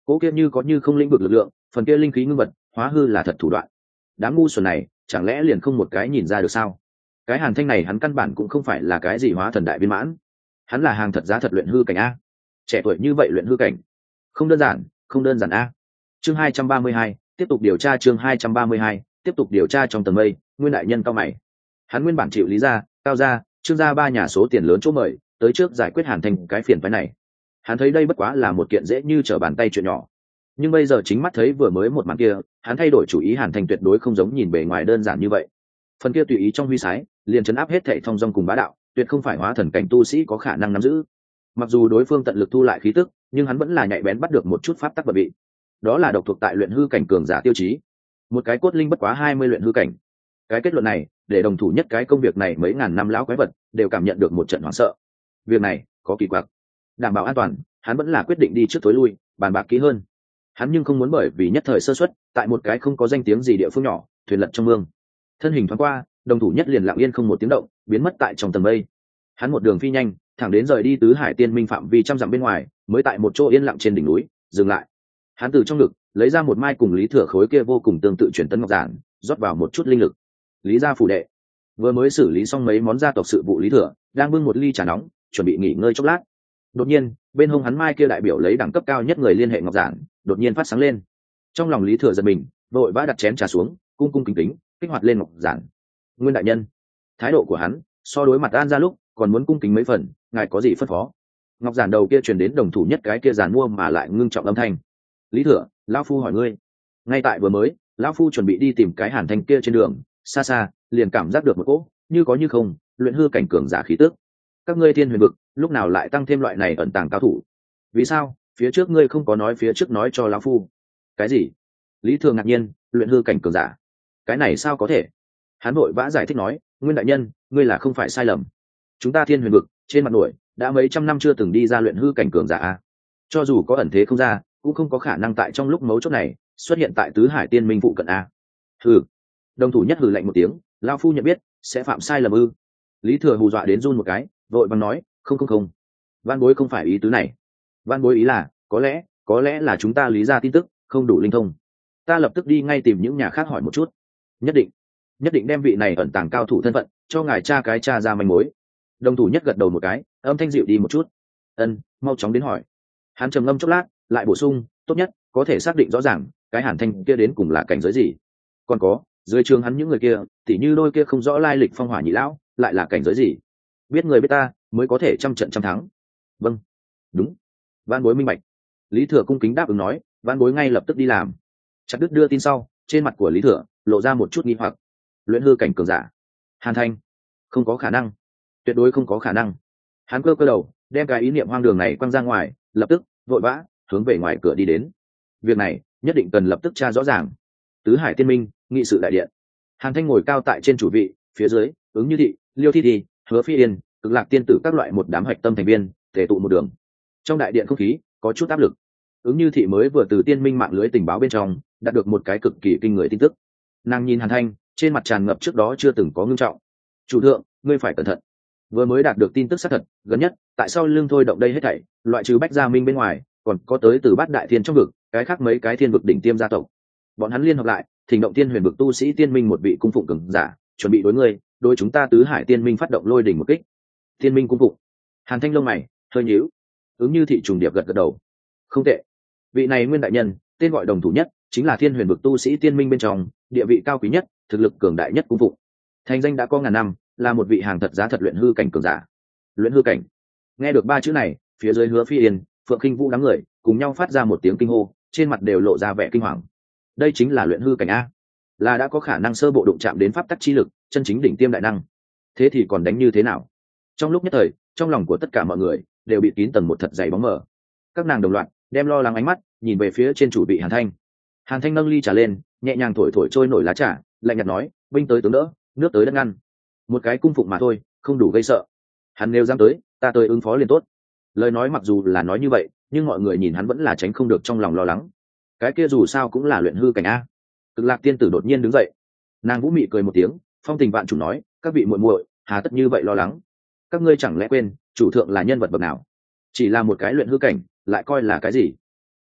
Cố kia như có như không lĩnh vực lực lượng, phần kia linh khí ngưng vật hóa hư là thật thủ đoạn. Đám ngu xuẩn này chẳng lẽ liền không một cái nhìn ra được sao? Cái Hàn Thanh này hắn căn bản cũng không phải là cái gì hóa thần đại viên mãn, hắn là hàng thật giá thật luyện hư cảnh a. Trẻ tuổi như vậy luyện hư cảnh, không đơn giản, không đơn giản a. Chương hai trăm ba mươi hai, tiếp tục điều tra. Chương hai trăm ba mươi hai, tiếp tục điều tra. Trong tầng mây, Nguyên đại nhân cao mày. Hắn nguyên bản chịu Lý gia, Cao gia, Trương gia ba nhà số tiền lớn chỗ mời, tới trước giải quyết Hàn Thanh cái phiền phức này. Hắn thấy đây bất quá là một kiện dễ như trở bàn tay chuyện nhỏ, nhưng bây giờ chính mắt thấy vừa mới một màn kia, hắn thay đổi chủ ý. Hàn Thanh tuyệt đối không giống nhìn bề ngoài đơn giản như vậy. Phần kia tùy ý trong huy sái, liền chấn áp hết thảy thông dong cùng bá đạo, tuyệt không phải hóa thần cảnh tu sĩ có khả năng nắm giữ. Mặc dù đối phương tận lực thu lại khí tức, nhưng hắn vẫn là nhạy bén bắt được một chút pháp tắc vật bị. Đó là độc thuộc tại luyện hư cảnh cường giả tiêu chí. Một cái cốt linh bất quá hai mươi luyện hư cảnh. Cái kết luận này, để đồng thủ nhất cái công việc này mấy ngàn năm lão quái vật đều cảm nhận được một trận hoảng sợ. Việc này có kỳ quặc. Đảm bảo an toàn, hắn vẫn là quyết định đi trước tối lui, bàn bạc kỹ hơn. Hắn nhưng không muốn bởi vì nhất thời sơ suất, tại một cái không có danh tiếng gì địa phương nhỏ, thuyền lật trong mương. Thân hình thoáng qua, đồng thủ nhất liền lặng yên không một tiếng động, biến mất tại trong tầng mây. Hắn một đường phi nhanh, thẳng đến rời đi tứ hải tiên minh phạm vi trăm dặm bên ngoài, mới tại một chỗ yên lặng trên đỉnh núi dừng lại. Hắn từ trong ngực lấy ra một mai cùng Lý Thừa khối kia vô cùng tương tự truyền tấn ngọc giản, rót vào một chút linh lực. Lý gia phủ đệ vừa mới xử lý xong mấy món gia tộc sự vụ, Lý Thừa đang bưng một ly trà nóng, chuẩn bị nghỉ ngơi chốc lát. Đột nhiên, bên hông hắn mai kia đại biểu lấy đẳng cấp cao nhất người liên hệ ngọc giản, đột nhiên phát sáng lên. Trong lòng Lý Thừa giật mình, vội vã đặt chén trà xuống, cung cung kính kính kích hoạt lên ngọc giản. Nguyên đại nhân, thái độ của hắn so đối mặt An ra lúc còn muốn cung kính mấy phần, ngài có gì phân phó? Ngọc giản đầu kia truyền đến đồng thủ nhất cái kia giản mua mà lại ngưng trọng âm thanh. Lý Thừa, lão phu hỏi ngươi. Ngay tại vừa mới, lão phu chuẩn bị đi tìm cái Hàn Thanh kia trên đường, xa xa liền cảm giác được một cỗ như có như không luyện hư cảnh cường giả khí tức. Các ngươi thiên huyền vực lúc nào lại tăng thêm loại này ẩn tàng cao thủ? Vì sao phía trước ngươi không có nói phía trước nói cho lão phu? Cái gì? Lý Thừa ngạc nhiên, luyện hư cảnh cường giả, cái này sao có thể? Hắn vội vã giải thích nói, Nguyên đại nhân, ngươi là không phải sai lầm. Chúng ta thiên huyền vực trên mặt nổi đã mấy trăm năm chưa từng đi ra luyện hư cảnh cường giả a. Cho dù có ẩn thế không ra, cũng không có khả năng tại trong lúc mấu chốt này xuất hiện tại tứ hải tiên minh phụ cận a. Hừ. Đồng thủ nhất hừ lạnh một tiếng, lão phu nhận biết sẽ phạm sai lầm ư? Lý Thừa hù dọa đến run một cái, vội vàng nói, không không không, văn bối không phải ý tứ này. Văn bối ý là, có lẽ có lẽ là chúng ta Lý ra tin tức không đủ linh thông, ta lập tức đi ngay tìm những nhà khác hỏi một chút. Nhất định nhất định đem vị này ẩn tàng cao thủ thân phận cho ngài cha cái cha ra manh mối. Đồng thủ nhất gật đầu một cái, âm thanh dịu đi một chút. Ân, mau chóng đến hỏi. Hắn trầm ngâm chốc lát, lại bổ sung, tốt nhất có thể xác định rõ ràng cái Hàn Thanh kia đến cùng là cảnh giới gì. Còn có, dưới trường hắn những người kia, tỉ như đôi kia không rõ lai lịch phong hỏa nhị lão, lại là cảnh giới gì. Biết người biết ta, mới có thể trăm trận trăm thắng. Vâng, đúng. Văn bối minh bạch. Lý Thừa cung kính đáp ứng nói, văn bối ngay lập tức đi làm. Chặt đứt đưa tin sau, trên mặt của Lý Thừa lộ ra một chút nghi hoặc. Luyện hư cảnh cường giả, Hàn Thanh, không có khả năng, tuyệt đối không có khả năng. Hắn cơ cơ đầu, đem cái ý niệm hoang đường này quăng ra ngoài, lập tức vội vã hướng về ngoài cửa đi đến. Việc này nhất định cần lập tức tra rõ ràng. Tứ hải tiên minh nghị sự đại điện, Hàn Thanh ngồi cao tại trên chủ vị, phía dưới ứng như thị, Liêu Thi Thi, Hứa Phi Yên, Cực Lạc tiên tử các loại một đám hạch tâm thành viên tề tụ một đường. Trong đại điện không khí có chút áp lực. Ứng như thị mới vừa từ tiên minh mạng lưới tình báo bên trong đạt được một cái cực kỳ kinh người tin tức. Nàng nhìn Hàn Thanh, trên mặt tràn ngập trước đó chưa từng có ngưng trọng. Chủ thượng, ngươi phải cẩn thận. Vừa mới đạt được tin tức xác thật, gần nhất tại sao lương thôi động đây hết thảy, loại trừ Bách Gia Minh bên ngoài, còn có tới từ Bát Đại Thiên trong vực, cái khác mấy cái thiên vực đỉnh tiêm gia tộc. Bọn hắn liên hợp lại, thỉnh động tiên huyền vực tu sĩ tiên minh một vị cung phụng cường giả, chuẩn bị đối ngươi, đối chúng ta tứ hải tiên minh phát động lôi đỉnh một kích. Tiên minh cung phụng. Hàn Thanh lông mày hơi nhíu. Ứng như thị trùng điệp gật gật đầu. Không tệ. Vị này Nguyên đại nhân, tên gọi đồng thủ nhất, chính là thiên huyền vực tu sĩ tiên minh bên trong, địa vị cao quý nhất, thực lực cường đại nhất cung phụng. Thành danh đã có ngàn năm, là một vị hàng thật giá thật luyện hư cảnh cường giả. Luyện hư cảnh. Nghe được ba chữ này, phía dưới Hứa Phi Yên, Phượng Khinh Vũ đám người cùng nhau phát ra một tiếng kinh hô, trên mặt đều lộ ra vẻ kinh hoàng. Đây chính là luyện hư cảnh a, là đã có khả năng sơ bộ đụng chạm đến pháp tắc chi lực, chân chính đỉnh tiêm đại năng. Thế thì còn đánh như thế nào? Trong lúc nhất thời, trong lòng của tất cả mọi người đều bị kín tầng một thật dày bóng mờ. Các nàng đồng loạt đem lo lắng ánh mắt nhìn về phía trên chủ vị Hàn Thanh. Hàn Thanh nâng ly trà lên, nhẹ nhàng thổi thổi trôi nổi lá trà, lạnh nhạt nói, binh tới tướng đỡ, nước tới đất ngăn. Một cái cung phụng mà thôi, không đủ gây sợ. Hắn nếu dám tới, ta tới ứng phó liền tốt. Lời nói mặc dù là nói như vậy, nhưng mọi người nhìn hắn vẫn là tránh không được trong lòng lo lắng. Cái kia dù sao cũng là luyện hư cảnh a. Cực Lạc tiên tử đột nhiên đứng dậy, nàng vũ mị cười một tiếng, phong tình vạn chủ nói, các vị muội muội, hà tất như vậy lo lắng? Các ngươi chẳng lẽ quên chủ thượng là nhân vật bậc nào? Chỉ là một cái luyện hư cảnh, lại coi là cái gì?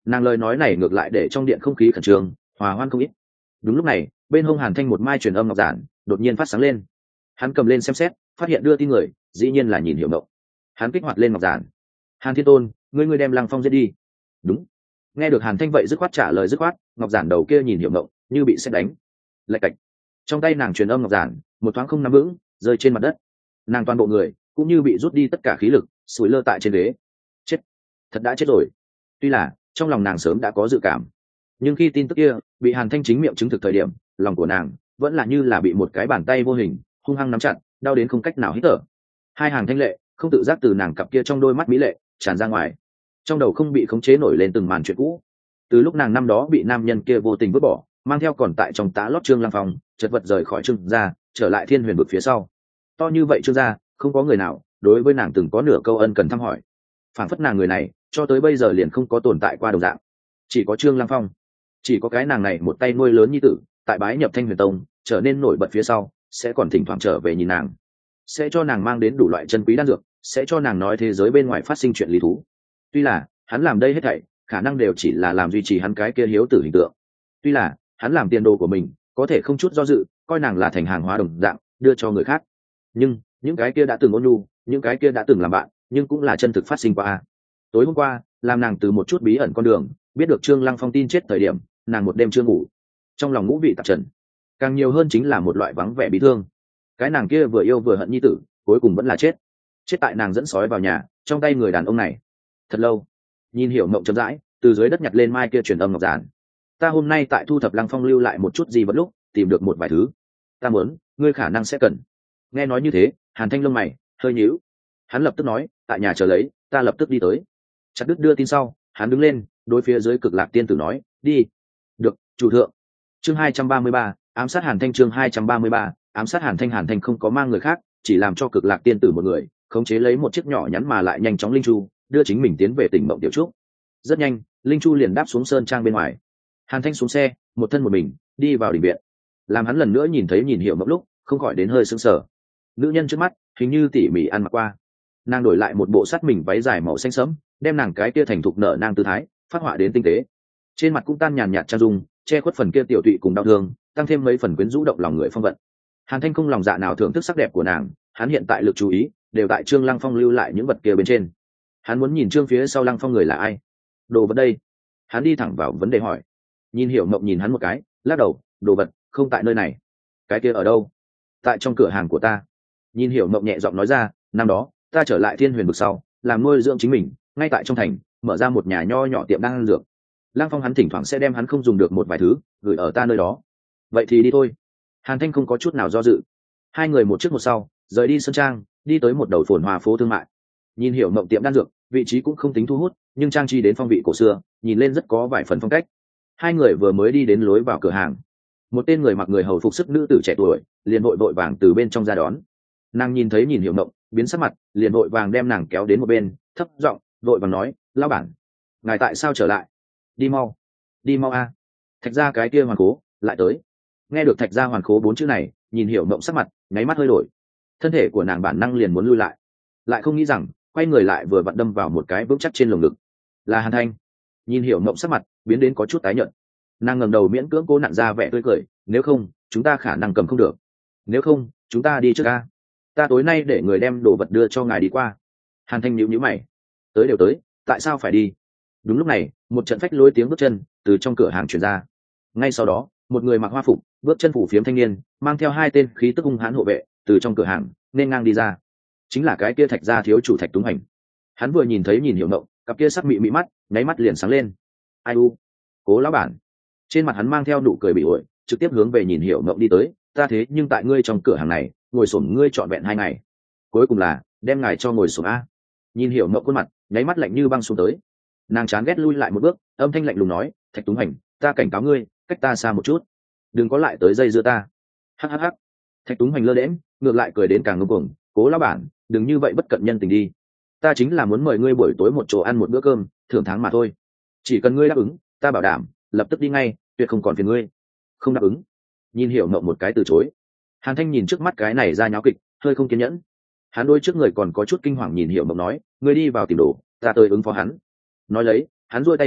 Nàng lời nói này ngược lại để trong điện không khí khẩn trương hòa hoan không ít. Đúng lúc này bên hông Hàn Thanh một mai truyền âm ngọc giản đột nhiên phát sáng lên. Hắn cầm lên xem xét, phát hiện đưa tin người dĩ nhiên là Nhìn Hiểu Mộng. Hắn kích hoạt lên ngọc giản. Hàn Thiên Tôn, ngươi ngươi đem Lăng Phong giết đi. Đúng. Nghe được Hàn Thanh vậy dứt khoát trả lời dứt khoát, ngọc giản đầu kia Nhìn Hiểu Mộng như bị sét đánh. Lạch cạch. Trong tay nàng truyền âm ngọc giản một thoáng không nắm vững, rơi trên mặt đất. Nàng toàn bộ người cũng như bị rút đi tất cả khí lực, sủi lơ tại trên ghế. Chết, thật đã chết rồi. Tuy là trong lòng nàng sớm đã có dự cảm, nhưng khi tin tức kia bị Hàn Thanh chính miệng chứng thực thời điểm, lòng của nàng vẫn là như là bị một cái bàn tay vô hình hung hăng nắm chặt, đau đến không cách nào hít thở. Hai hàng thanh lệ không tự giác từ nàng cặp kia trong đôi mắt mỹ lệ tràn ra ngoài, trong đầu không bị khống chế nổi lên từng màn chuyện cũ. Từ lúc nàng năm đó bị nam nhân kia vô tình vứt bỏ, mang theo còn tại trong tá lót Trương Lăng Phong chật vật rời khỏi Trương gia, trở lại Thiên Huyền vực phía sau, to như vậy Trương gia không có người nào đối với nàng từng có nửa câu ân cần thăm hỏi. Phản phất nàng người này cho tới bây giờ liền không có tồn tại qua đồng dạng. Chỉ có Trương Lăng Phong, chỉ có cái nàng này một tay nuôi lớn nhi tử, tại bái nhập Thanh Huyền Tông trở nên nổi bật phía sau, sẽ còn thỉnh thoảng trở về nhìn nàng, sẽ cho nàng mang đến đủ loại chân quý đan dược, sẽ cho nàng nói thế giới bên ngoài phát sinh chuyện lý thú. Tuy là hắn làm đây hết thảy khả năng đều chỉ là làm duy trì hắn cái kia hiếu tử hình tượng, tuy là hắn làm tiền đồ của mình có thể không chút do dự coi nàng là thành hàng hóa đồng dạng đưa cho người khác, nhưng những cái kia đã từng ôn nhu, những cái kia đã từng làm bạn, nhưng cũng là chân thực phát sinh qua. Tối hôm qua làm nàng từ một chút bí ẩn con đường biết được Trương Lăng Phong tin chết thời điểm, nàng một đêm chưa ngủ, trong lòng ngũ vị tạp trần, càng nhiều hơn chính là một loại vắng vẻ bí thương. Cái nàng kia vừa yêu vừa hận nhi tử cuối cùng vẫn là chết, chết tại nàng dẫn sói vào nhà trong tay người đàn ông này. Thật lâu, Nhìn Hiểu Mộng chậm rãi từ dưới đất nhặt lên mai kia truyền âm ngọc giản. Ta hôm nay tại thu thập Lăng Phong lưu lại một chút gì vật lúc tìm được một vài thứ, ta muốn ngươi khả năng sẽ cần. Nghe nói như thế, Hàn Thanh lông mày hơi nhíu. Hắn lập tức nói, tại nhà chờ lấy, ta lập tức đi tới. Chặt đứt đưa tin sau, hắn đứng lên đối phía dưới Cực Lạc tiên tử nói, đi. Được, chủ thượng. Chương hai trăm ba mươi ba, ám sát Hàn Thanh. Chương hai trăm ba mươi ba, ám sát Hàn Thanh. Hàn Thanh không có mang người khác, chỉ làm cho Cực Lạc tiên tử một người khống chế lấy một chiếc nhỏ nhắn mà lại nhanh chóng linh chu, đưa chính mình tiến về tỉnh Mộng Tiểu Trúc. Rất nhanh, linh chu liền đáp xuống sơn trang bên ngoài. Hàn Thanh xuống xe, một thân một mình đi vào đình viện. Làm hắn lần nữa nhìn thấy Nhìn Hiểu Mộng lúc, không khỏi đến hơi sững sờ. Nữ nhân trước mắt hình như tỉ mỉ ăn mặc qua, nàng đổi lại một bộ sắt mình váy dài màu xanh sẫm, đem nàng cái kia thành thục nở nang tư thái phát họa đến tinh tế. Trên mặt cũng tan nhàn nhạt trang dung, che khuất phần kia tiểu tụy cùng đau thương, tăng thêm mấy phần quyến rũ động lòng người phong vận. Hàn Thanh không lòng dạ nào thưởng thức sắc đẹp của nàng, hắn hiện tại lực chú ý đều tại Trương Lăng Phong lưu lại những vật kia bên trên. Hắn muốn nhìn Trương phía sau Lăng Phong người là ai. Đồ vật đây. Hắn đi thẳng vào vấn đề hỏi. Nhìn Hiểu Mộng nhìn hắn một cái, lắc đầu, đồ vật không tại nơi này. Cái kia ở đâu? Tại trong cửa hàng của ta. Nhìn Hiểu Mộng nhẹ giọng nói ra, năm đó ta trở lại Thiên Huyền vực sau, làm nuôi dưỡng chính mình, ngay tại trong thành mở ra một nhà nho nhỏ tiệm đang ăn dược. Lăng Phong hắn thỉnh thoảng sẽ đem hắn không dùng được một vài thứ gửi ở ta nơi đó. Vậy thì đi thôi. Hàn Thanh không có chút nào do dự. Hai người một trước một sau rời đi sơn trang, đi tới một đầu phồn hoa phố thương mại. Nhìn Hiểu Mộng tiệm đan dược, vị trí cũng không tính thu hút, nhưng trang trí đến phong vị cổ xưa, nhìn lên rất có vài phần phong cách. Hai người vừa mới đi đến lối vào cửa hàng, một tên người mặc người hầu phục sức nữ tử trẻ tuổi liền vội vội vàng từ bên trong ra đón. Nàng nhìn thấy Nhìn Hiểu Mộng biến sắc mặt, liền vội vàng đem nàng kéo đến một bên, thấp giọng vội vàng nói, lão bản, ngài tại sao trở lại? Đi mau, đi mau a. Thạch gia cái kia hoàn cố lại tới. Nghe được Thạch gia hoàn cố bốn chữ này, Nhìn Hiểu Mộng sắc mặt nháy mắt hơi đổi, thân thể của nàng bản năng liền muốn lui lại, lại không nghĩ rằng quay người lại vừa vặn đâm vào một cái vững chắc trên lồng ngực. Là Hàn Thanh. Nhìn Hiểu Mộng sắc mặt biến đến có chút tái nhợt, nàng ngẩng đầu miễn cưỡng cố nặn ra vẻ tươi cười, nếu không chúng ta khả năng cầm không được, nếu không chúng ta đi trước a, ta tối nay để người đem đồ vật đưa cho ngài đi qua. Hàn Thanh nhíu nhíu mày, tới đều tới, tại sao phải đi? Đúng lúc này, một trận phách lối tiếng bước chân từ trong cửa hàng truyền ra. Ngay sau đó, một người mặc hoa phục, bước chân phủ phiếm thanh niên, mang theo hai tên khí tức hung hãn hộ vệ, từ trong cửa hàng nên ngang đi ra. Chính là cái kia Thạch gia thiếu chủ Thạch Túng Hành. Hắn vừa nhìn thấy Nhìn Hiểu Mộng, cặp kia sắc mị mị mắt nháy mắt liền sáng lên. Ai u, Cố lão bản. Trên mặt hắn mang theo nụ cười bị ổi, trực tiếp hướng về Nhìn Hiểu Mộng đi tới. Ta thế nhưng tại ngươi trong cửa hàng này ngồi xổm ngươi trọn vẹn hai ngày, cuối cùng là đem ngài cho ngồi xổm a. Nhìn Hiểu Mộng khuôn mặt nháy mắt lạnh như băng xuống tới, nàng chán ghét lui lại một bước, âm thanh lạnh lùng nói, Thạch Túng Hành, ta cảnh cáo ngươi, cách ta xa một chút, đừng có lại tới dây dưa ta. Hắc hắc hắc. Thạch Túng Hành lơ đễm, ngược lại cười đến càng ngông cuồng. Cố lão bản, đừng như vậy bất cận nhân tình đi, ta chính là muốn mời ngươi buổi tối một chỗ ăn một bữa cơm thưởng tháng mà thôi, chỉ cần ngươi đáp ứng, ta bảo đảm lập tức đi ngay, tuyệt không còn phiền ngươi. Không đáp ứng? Nhìn Hiểu Mộng một cái từ chối. Hàn Thanh nhìn trước mắt cái này ra nháo kịch, hơi không kiên nhẫn. Hắn đôi trước người còn có chút kinh hoàng nhìn Hiểu Mộng nói, ngươi đi vào tìm đồ, ta tới ứng phó hắn. Nói lấy, hắn duỗi tay ra,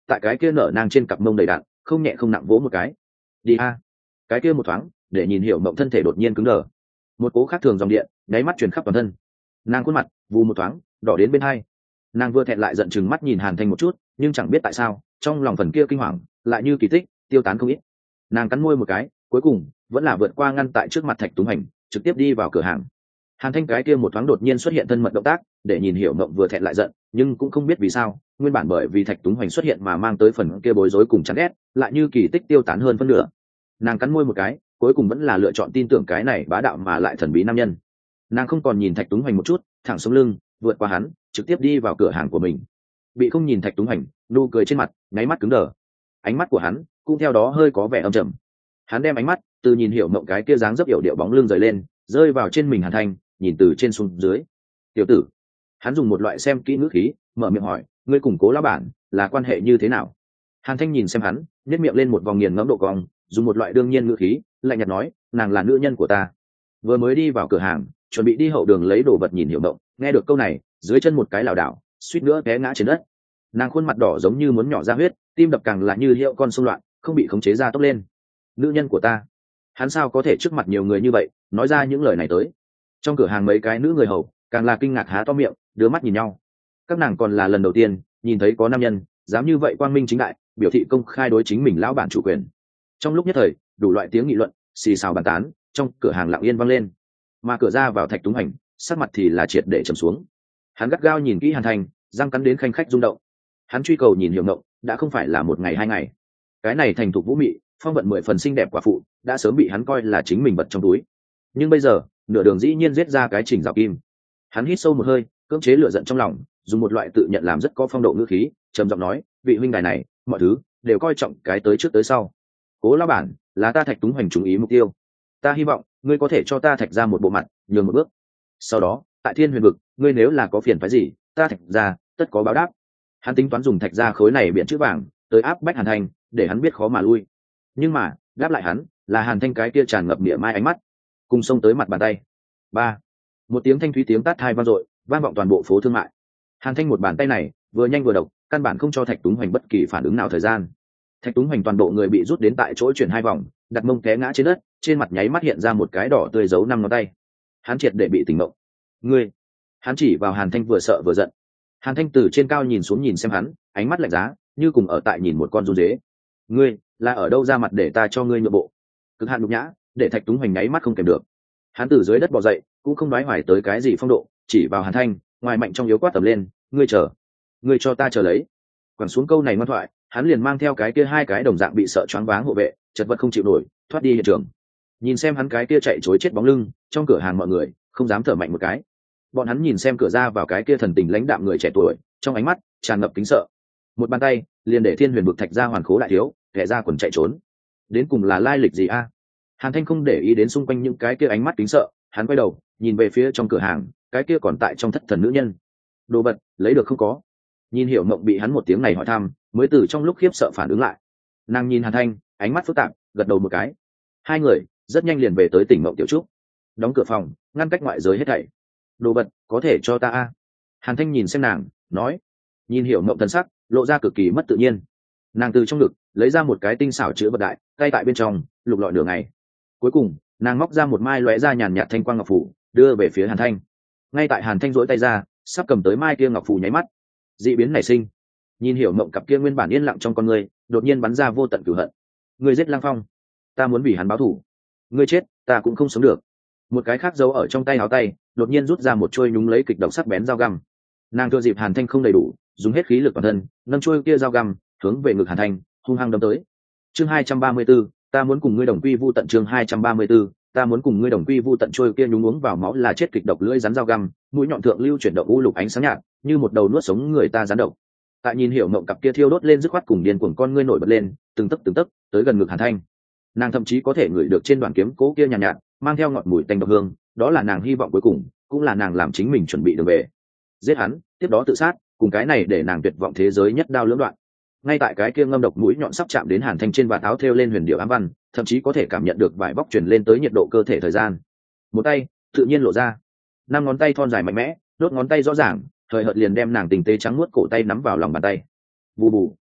tại cái kia nở nang trên cặp mông đầy đạn không nhẹ không nặng vỗ một cái. Đi a. Cái kia một thoáng để nhìn hiểu mộng thân thể đột nhiên cứng đờ, một cố khác thường dòng điện nháy mắt truyền khắp toàn thân. Nàng khuôn mặt vù một thoáng đỏ đến bên hai, nàng vừa thẹn lại giận chừng mắt nhìn Hàn Thanh một chút, nhưng chẳng biết tại sao trong lòng phần kia kinh hoàng lại như kỳ tích tiêu tán không ít. Nàng cắn môi một cái, cuối cùng vẫn là vượt qua ngăn tại trước mặt Thạch Túng Hành, trực tiếp đi vào cửa hàng. Hàn Thanh cái kia một thoáng đột nhiên xuất hiện thân mật động tác để nhìn hiểu mộng vừa thẹn lại giận, nhưng cũng không biết vì sao nguyên bản bởi vì Thạch Túng Hành xuất hiện mà mang tới phần kia bối rối cùng chán ghét lại như kỳ tích tiêu tán hơn phân nửa. Nàng cắn môi một cái, cuối cùng vẫn là lựa chọn tin tưởng cái này bá đạo mà lại thần bí nam nhân. Nàng không còn nhìn Thạch Túng Hành một chút, thẳng sống lưng vượt qua hắn trực tiếp đi vào cửa hàng của mình. Bị không nhìn Thạch Túng Hành, nụ cười trên mặt nháy mắt cứng đờ, ánh mắt của hắn cũng theo đó hơi có vẻ âm trầm. Hắn đem ánh mắt từ nhìn hiểu mộng cái kia dáng dấp yểu điệu bóng lưng rời lên, rơi vào trên mình Hàn Thanh, nhìn từ trên xuống dưới. Tiểu tử, hắn dùng một loại xem kỹ ngữ khí mở miệng hỏi, ngươi cùng Cố lão bản là quan hệ như thế nào? Hàn Thanh nhìn xem hắn, nhếch miệng lên một vòng nghiền ngẫm độ cong, dùng một loại đương nhiên ngữ khí lạnh nhạt nói, nàng là nữ nhân của ta. Vừa mới đi vào cửa hàng chuẩn bị đi hậu đường lấy đồ vật nhìn hiểu mộng, nghe được câu này dưới chân một cái lảo đảo suýt nữa té ngã trên đất. Nàng khuôn mặt đỏ giống như muốn nhỏ ra huyết, tim đập càng là như hiệu con xung loạn, không bị khống chế ra tốc lên. Nữ nhân của ta? Hắn sao có thể trước mặt nhiều người như vậy nói ra những lời này tới? Trong cửa hàng mấy cái nữ người hầu càng là kinh ngạc há to miệng đưa mắt nhìn nhau. Các nàng còn là lần đầu tiên nhìn thấy có nam nhân dám như vậy quang minh chính đại biểu thị công khai đối chính mình lão bản chủ quyền. Trong lúc nhất thời đủ loại tiếng nghị luận xì xào bàn tán trong cửa hàng lặng yên vang lên, mà cửa ra vào Thạch Túng Hành sắc mặt thì là triệt để trầm xuống. Hắn gắt gao nhìn kỹ Hàn Thanh, răng cắn đến khanh khách rung động. Hắn truy cầu nhìn hiểu ngộng đã không phải là một ngày hai ngày, cái này thành thục vũ mị phong vận mười phần xinh đẹp quả phụ đã sớm bị hắn coi là chính mình vật trong túi. Nhưng bây giờ nửa đường dĩ nhiên giết ra cái Trình Dạo Kim. Hắn hít sâu một hơi, cưỡng chế lửa giận trong lòng, dùng một loại tự nhận làm rất có phong độ ngữ khí trầm giọng nói, vị huynh đài này mọi thứ đều coi trọng cái tới trước tới sau. Cố lão bản là ta Thạch Túng Hành chú ý mục tiêu, ta hy vọng ngươi có thể cho ta Thạch ra một bộ mặt, nhường một bước. Sau đó tại Thiên Huyền vực ngươi nếu là có phiền phái gì, ta Thạch ra tất có báo đáp. Hắn tính toán dùng Thạch ra khối này biện chữ vàng tới áp bách Hàn Thanh, để hắn biết khó mà lui. Nhưng mà đáp lại hắn là Hàn Thanh cái kia tràn ngập địa mai ánh mắt cùng xông tới mặt bàn tay. Ba, một tiếng thanh thúy tiếng tát hai vang dội vang vọng toàn bộ phố thương mại. Hàn Thanh một bàn tay này vừa nhanh vừa độc, căn bản không cho Thạch Túng Hành bất kỳ phản ứng nào thời gian. Thạch Túng Hành toàn bộ người bị rút đến tại chỗ chuyển hai vòng, đặt mông té ngã trên đất, trên mặt nháy mắt hiện ra một cái đỏ tươi dấu năm ngón tay. Hắn triệt để bị tỉnh mộng. Ngươi! Hắn chỉ vào Hàn Thanh vừa sợ vừa giận. Hàn Thanh từ trên cao nhìn xuống nhìn xem hắn, ánh mắt lạnh giá, như cùng ở tại nhìn một con run dế. Ngươi là ở đâu ra mặt để ta cho ngươi nhượng bộ? Cực hạn nhục nhã, để Thạch Túng Hành nháy mắt không kèm được. Hắn từ dưới đất bò dậy, cũng không nói hoài tới cái gì phong độ, chỉ vào Hàn Thanh, ngoài mạnh trong yếu quát tầm lên, ngươi chờ, ngươi cho ta chờ lấy. Quẳng xuống câu này ngoan thoại, hắn liền mang theo cái kia hai cái đồng dạng bị sợ choáng váng hộ vệ, chật vật không chịu nổi, thoát đi hiện trường. Nhìn xem hắn cái kia chạy trối chết bóng lưng, trong cửa hàng mọi người không dám thở mạnh một cái. Bọn hắn nhìn xem cửa ra vào cái kia thần tình lãnh đạm người trẻ tuổi, trong ánh mắt tràn ngập kính sợ. Một bàn tay liền để Thiên Huyền vực Thạch ra hoàn khố đại thiếu, kẻ ra quần chạy trốn. Đến cùng là lai lịch gì a? Hàn Thanh không để ý đến xung quanh những cái kia ánh mắt kính sợ, hắn quay đầu nhìn về phía trong cửa hàng cái kia còn tại trong thất thần nữ nhân. Đồ vật lấy được không có? Nhìn hiểu mộng bị hắn một tiếng này hỏi thăm, mới từ trong lúc khiếp sợ phản ứng lại. Nàng nhìn Hàn Thanh, ánh mắt phức tạp, gật đầu một cái. Hai người rất nhanh liền về tới tỉnh mộng tiểu trúc, đóng cửa phòng, ngăn cách ngoại giới hết thảy. Đồ vật có thể cho ta a? Hàn Thanh nhìn xem nàng, nói. Nhìn hiểu mộng thần sắc lộ ra cực kỳ mất tự nhiên. Nàng từ trong ngực lấy ra một cái tinh xảo chữ vật đại, tay tại bên trong lục lọi nửa ngày, cuối cùng nàng móc ra một mai lóe ra nhàn nhạt thanh quang ngọc phủ, đưa về phía Hàn Thanh. Ngay tại Hàn Thanh duỗi tay ra sắp cầm tới mai kia ngọc phủ, nháy mắt dị biến nảy sinh. Nhìn hiểu mộng cặp kia nguyên bản yên lặng trong con người đột nhiên bắn ra vô tận cửu hận. Ngươi giết Lăng Phong, ta muốn vì hắn báo thù. Ngươi chết, ta cũng không sống được. Một cái khác giấu ở trong tay áo tay đột nhiên rút ra một chuôi nhúng lấy kịch độc sắc bén dao găm. Nàng thừa dịp Hàn Thanh không đầy đủ, dùng hết khí lực toàn thân nâng chuôi kia dao găm hướng về ngực Hàn Thanh hung hăng đâm tới. Chương hai trăm ba mươi 34, ta muốn cùng ngươi đồng quy vu tận. Chương hai trăm ba mươi 34, ta muốn cùng ngươi đồng quy vu tận. Trôi kia nhúng uống vào máu là chết kịch độc lưỡi rắn dao găm, mũi nhọn thượng lưu chuyển động u lục ánh sáng nhạt, như một đầu nuốt sống người ta rắn độc. Tại nhìn hiểu mộng cặp kia thiêu đốt lên dứt khoát cùng điên cuồng con ngươi nổi bật lên, từng tấc từng tấc tới gần ngực Hàn Thanh. Nàng thậm chí có thể ngửi được trên đoàn kiếm cố kia nhàn nhạt, nhạt, mang theo ngọt mùi tanh độc hương, đó là nàng hy vọng cuối cùng, cũng là nàng làm chính mình chuẩn bị đường về. Giết hắn, tiếp đó tự sát, cùng cái này để nàng tuyệt vọng thế giới nhất đao lưỡng đoạn. Ngay tại cái kia ngâm độc mũi nhọn sắp chạm đến Hàn Thanh trên vạt áo thêu lên huyền điệu ám văn, thậm chí có thể cảm nhận được vải vóc truyền lên tới nhiệt độ cơ thể thời gian. Một tay tự nhiên lộ ra, năm ngón tay thon dài mạnh mẽ, đốt ngón tay rõ ràng, thời hợt liền đem nàng tình tế trắng muốt cổ tay nắm vào lòng bàn tay. Bù bù,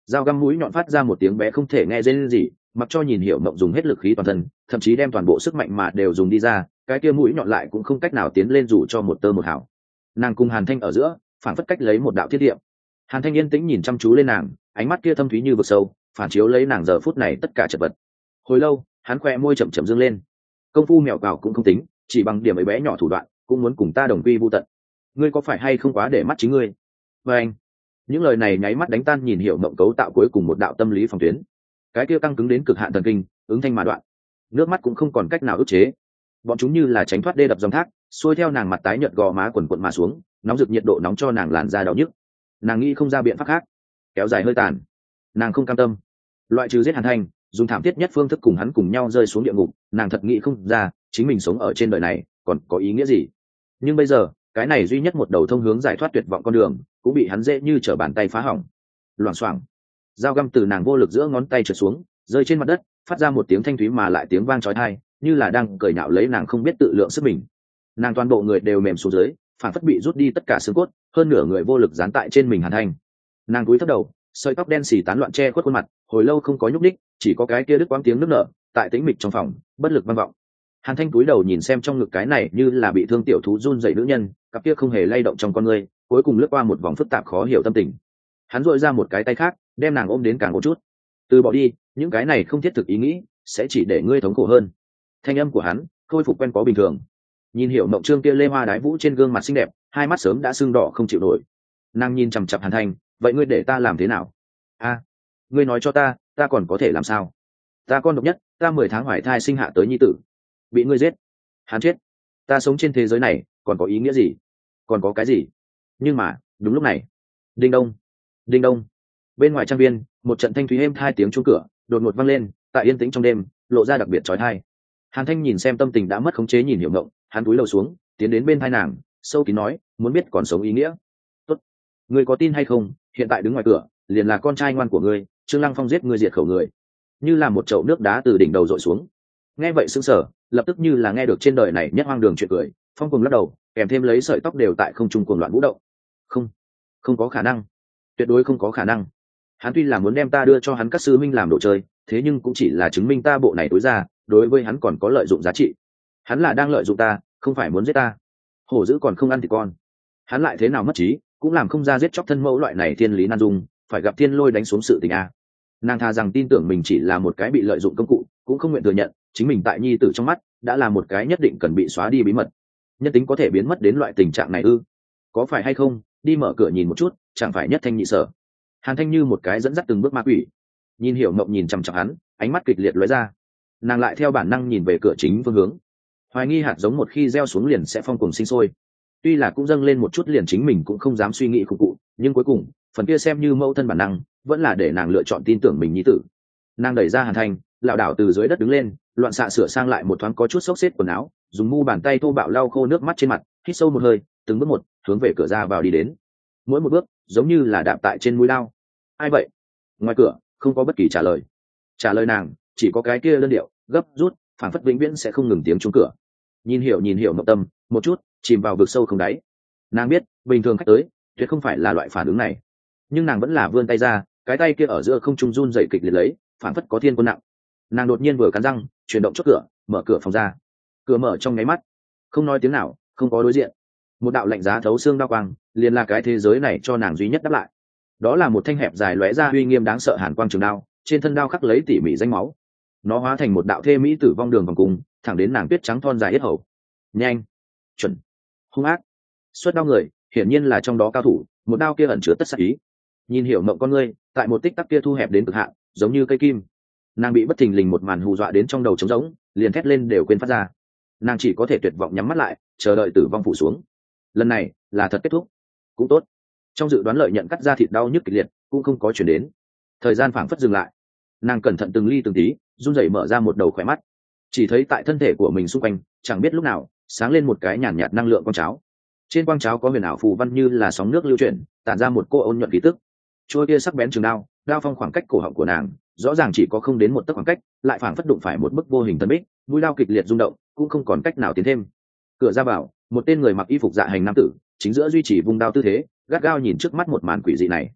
dao găm mũi nhọn phát ra một tiếng bé không thể nghe dên gì, mặc cho nhìn hiểu mộng dùng hết lực khí toàn thân, thậm chí đem toàn bộ sức mạnh mà đều dùng đi ra, cái kia mũi nhọn lại cũng không cách nào tiến lên dù cho một tơ một hào. Nàng cùng Hàn Thanh ở giữa phản phất cách lấy một đạo thiết địa. Hàn Thanh yên tĩnh nhìn chăm chú lên nàng, ánh mắt kia thâm thúy như vực sâu, phản chiếu lấy nàng giờ phút này tất cả chật vật. Hồi lâu hắn khoe môi chậm chậm dương lên. Công phu mèo cào cũng không tính, chỉ bằng điểm ấy bé nhỏ thủ đoạn cũng muốn cùng ta đồng quy vu tận. Ngươi có phải hay không quá để mắt chính ngươi? Và anh, những lời này nháy mắt đánh tan nhìn hiểu mộng cấu tạo cuối cùng một đạo tâm lý phòng tuyến. Cái kia căng cứng đến cực hạn thần kinh ứng thanh mà đoạn, nước mắt cũng không còn cách nào ức chế. Bọn chúng như là tránh thoát đê đập dòng thác, xuôi theo nàng mặt tái nhợt gò má quần quần mà xuống, nóng rực nhiệt độ nóng cho nàng làn da đau nhức. Nàng nghĩ không ra biện pháp khác, kéo dài hơi tàn. Nàng không cam tâm, loại trừ giết Hàn Thanh, dùng thảm thiết nhất phương thức cùng hắn cùng nhau rơi xuống địa ngục. Nàng thật nghĩ không ra chính mình sống ở trên đời này còn có ý nghĩa gì. Nhưng bây giờ cái này duy nhất một đầu thông hướng giải thoát tuyệt vọng con đường cũng bị hắn dễ như trở bàn tay phá hỏng. Loảng xoảng, dao găm từ nàng vô lực giữa ngón tay trượt xuống, rơi trên mặt đất, phát ra một tiếng thanh thúy mà lại tiếng vang chói tai, như là đang cười nhạo lấy nàng không biết tự lượng sức mình. Nàng toàn bộ người đều mềm xuống dưới, phản phất bị rút đi tất cả xương cốt, hơn nửa người vô lực dán tại trên mình Hàn Thanh. Nàng cúi thấp đầu, sợi tóc đen xì tán loạn che khuất khuôn mặt, hồi lâu không có nhúc nhích, chỉ có cái kia đứt quãng tiếng nức nở tại tĩnh mịch trong phòng bất lực vang vọng. Hàn Thanh cúi đầu nhìn xem trong ngực cái này như là bị thương tiểu thú run rẩy nữ nhân, cặp kia không hề lay động trong con người, cuối cùng lướt qua một vòng phức tạp khó hiểu tâm tình. Hắn duỗi ra một cái tay khác, đem nàng ôm đến càng một chút. Từ bỏ đi, những cái này không thiết thực ý nghĩ, sẽ chỉ để ngươi thống khổ hơn. Thanh âm của hắn khôi phục quen có bình thường. Nhìn hiểu mộng trương kia lê hoa đái vũ trên gương mặt xinh đẹp, hai mắt sớm đã sưng đỏ không chịu nổi. Nàng nhìn chằm chằm Hàn Thanh, vậy ngươi để ta làm thế nào? A, ngươi nói cho ta, ta còn có thể làm sao? Ta con độc nhất, ta mười tháng hoài thai sinh hạ tới nhi tử, bị ngươi giết, hắn chết, ta sống trên thế giới này còn có ý nghĩa gì? Còn có cái gì? Nhưng mà đúng lúc này, đinh đông, đinh đông, bên ngoài trang viên, một trận thanh thúy êm hai tiếng chuông cửa đột ngột vang lên, tại yên tĩnh trong đêm lộ ra đặc biệt chói tai. Hàn Thanh nhìn xem tâm tình đã mất khống chế nhìn hiểu ngộng, hắn cúi đầu xuống, tiến đến bên tai nàng, sâu kín nói, muốn biết còn sống ý nghĩa. Tốt, ngươi có tin hay không? Hiện tại đứng ngoài cửa, liền là con trai ngoan của ngươi, Trương Lăng Phong giết ngươi diệt khẩu người. Như là một chậu nước đá từ đỉnh đầu dội xuống. Nghe vậy sững sờ, lập tức như là nghe được trên đời này nhất hoang đường chuyện cười, Phong cùng lắc đầu, kèm thêm lấy sợi tóc đều tại không trung cuồng loạn vũ động. Không, không có khả năng, tuyệt đối không có khả năng. Hắn tuy là muốn đem ta đưa cho hắn các sư minh làm đồ chơi, thế nhưng cũng chỉ là chứng minh ta bộ này tối ra, đối với hắn còn có lợi dụng giá trị. Hắn là đang lợi dụng ta, không phải muốn giết ta. Hổ dữ còn không ăn thì con. Hắn lại thế nào mất trí, cũng làm không ra giết chóc thân mẫu loại này thiên lý nan dung, phải gặp thiên lôi đánh xuống sự tình a. Nàng tha rằng tin tưởng mình chỉ là một cái bị lợi dụng công cụ, cũng không nguyện thừa nhận chính mình tại nhi tử trong mắt đã là một cái nhất định cần bị xóa đi bí mật. Nhân tính có thể biến mất đến loại tình trạng này ư? Có phải hay không? Đi mở cửa nhìn một chút, chẳng phải nhất thanh nhị sở. Hàn Thanh như một cái dẫn dắt từng bước ma quỷ. Nhìn hiểu mộng nhìn chằm chằm hắn, ánh mắt kịch liệt lóe ra. Nàng lại theo bản năng nhìn về cửa chính phương hướng, hoài nghi hạt giống một khi gieo xuống liền sẽ phong cùng sinh sôi. Tuy là cũng dâng lên một chút liền chính mình cũng không dám suy nghĩ khủng cụ, nhưng cuối cùng phần kia xem như mẫu thân bản năng vẫn là để nàng lựa chọn tin tưởng mình nhi tử. Nàng đẩy ra Hàn Thanh, lảo đảo từ dưới đất đứng lên, loạn xạ sửa sang lại một thoáng có chút xốc xếp quần áo, dùng mu bàn tay thô bạo lau khô nước mắt trên mặt, hít sâu một hơi, từng bước một hướng về cửa ra vào đi đến. Mỗi một bước giống như là đạp tại trên mũi lao. Ai vậy? Ngoài cửa không có bất kỳ trả lời. Trả lời nàng chỉ có cái kia đơn điệu gấp rút, phảng phất vĩnh viễn sẽ không ngừng tiếng chuông cửa. Nhìn hiểu nhìn hiểu mộng tâm một chút chìm vào vực sâu không đáy. Nàng biết bình thường khách tới tuyệt không phải là loại phản ứng này, nhưng nàng vẫn là vươn tay ra, cái tay kia ở giữa không trung run dậy kịch liệt lấy, phảng phất có thiên quân nặng. Nàng đột nhiên vừa cắn răng chuyển động chốt cửa, mở cửa phòng ra. Cửa mở trong nháy mắt, không nói tiếng nào, không có đối diện, một đạo lạnh giá thấu xương đao quang liền là cái thế giới này cho nàng duy nhất đáp lại. Đó là một thanh hẹp dài lóe ra uy nghiêm đáng sợ hàn quang trường đao, trên thân đao khắc lấy tỉ mỉ danh máu. Nó hóa thành một đạo thê mỹ tử vong đường vòng cùng thẳng đến nàng tuyết trắng thon dài yết hầu. Nhanh, chuẩn, hung ác, xuất đao người hiển nhiên là trong đó cao thủ, một đao kia ẩn chứa tất sát ý. Nhìn hiểu mộng con ngươi tại một tích tắc kia thu hẹp đến cực hạn, giống như cây kim. Nàng bị bất thình lình một màn hù dọa đến trong đầu trống rỗng, liền thét lên đều quên phát ra. Nàng chỉ có thể tuyệt vọng nhắm mắt lại, chờ đợi tử vong phủ xuống. Lần này là thật kết thúc, cũng tốt. Trong dự đoán lợi nhận cắt ra thịt đau nhức kịch liệt cũng không có chuyển đến. Thời gian phảng phất dừng lại. Nàng cẩn thận từng ly từng tí run rẩy mở ra một đầu khỏe mắt, chỉ thấy tại thân thể của mình xung quanh chẳng biết lúc nào sáng lên một cái nhàn nhạt năng lượng quang cháo. Trên quang cháo có huyền ảo phù văn như là sóng nước lưu chuyển, tản ra một cô ôn nhuận khí tức. Trôi kia sắc bén trường đao, đao phong khoảng cách cổ họng của nàng rõ ràng chỉ có không đến một tấc khoảng cách, lại phảng phất đụng phải một bức vô hình thần bích, mũi đao kịch liệt rung động, cũng không còn cách nào tiến thêm. Cửa ra vào, một tên người mặc y phục dạ hành nam tử chính giữa duy trì vung đao tư thế, gắt gao nhìn trước mắt một màn quỷ dị này.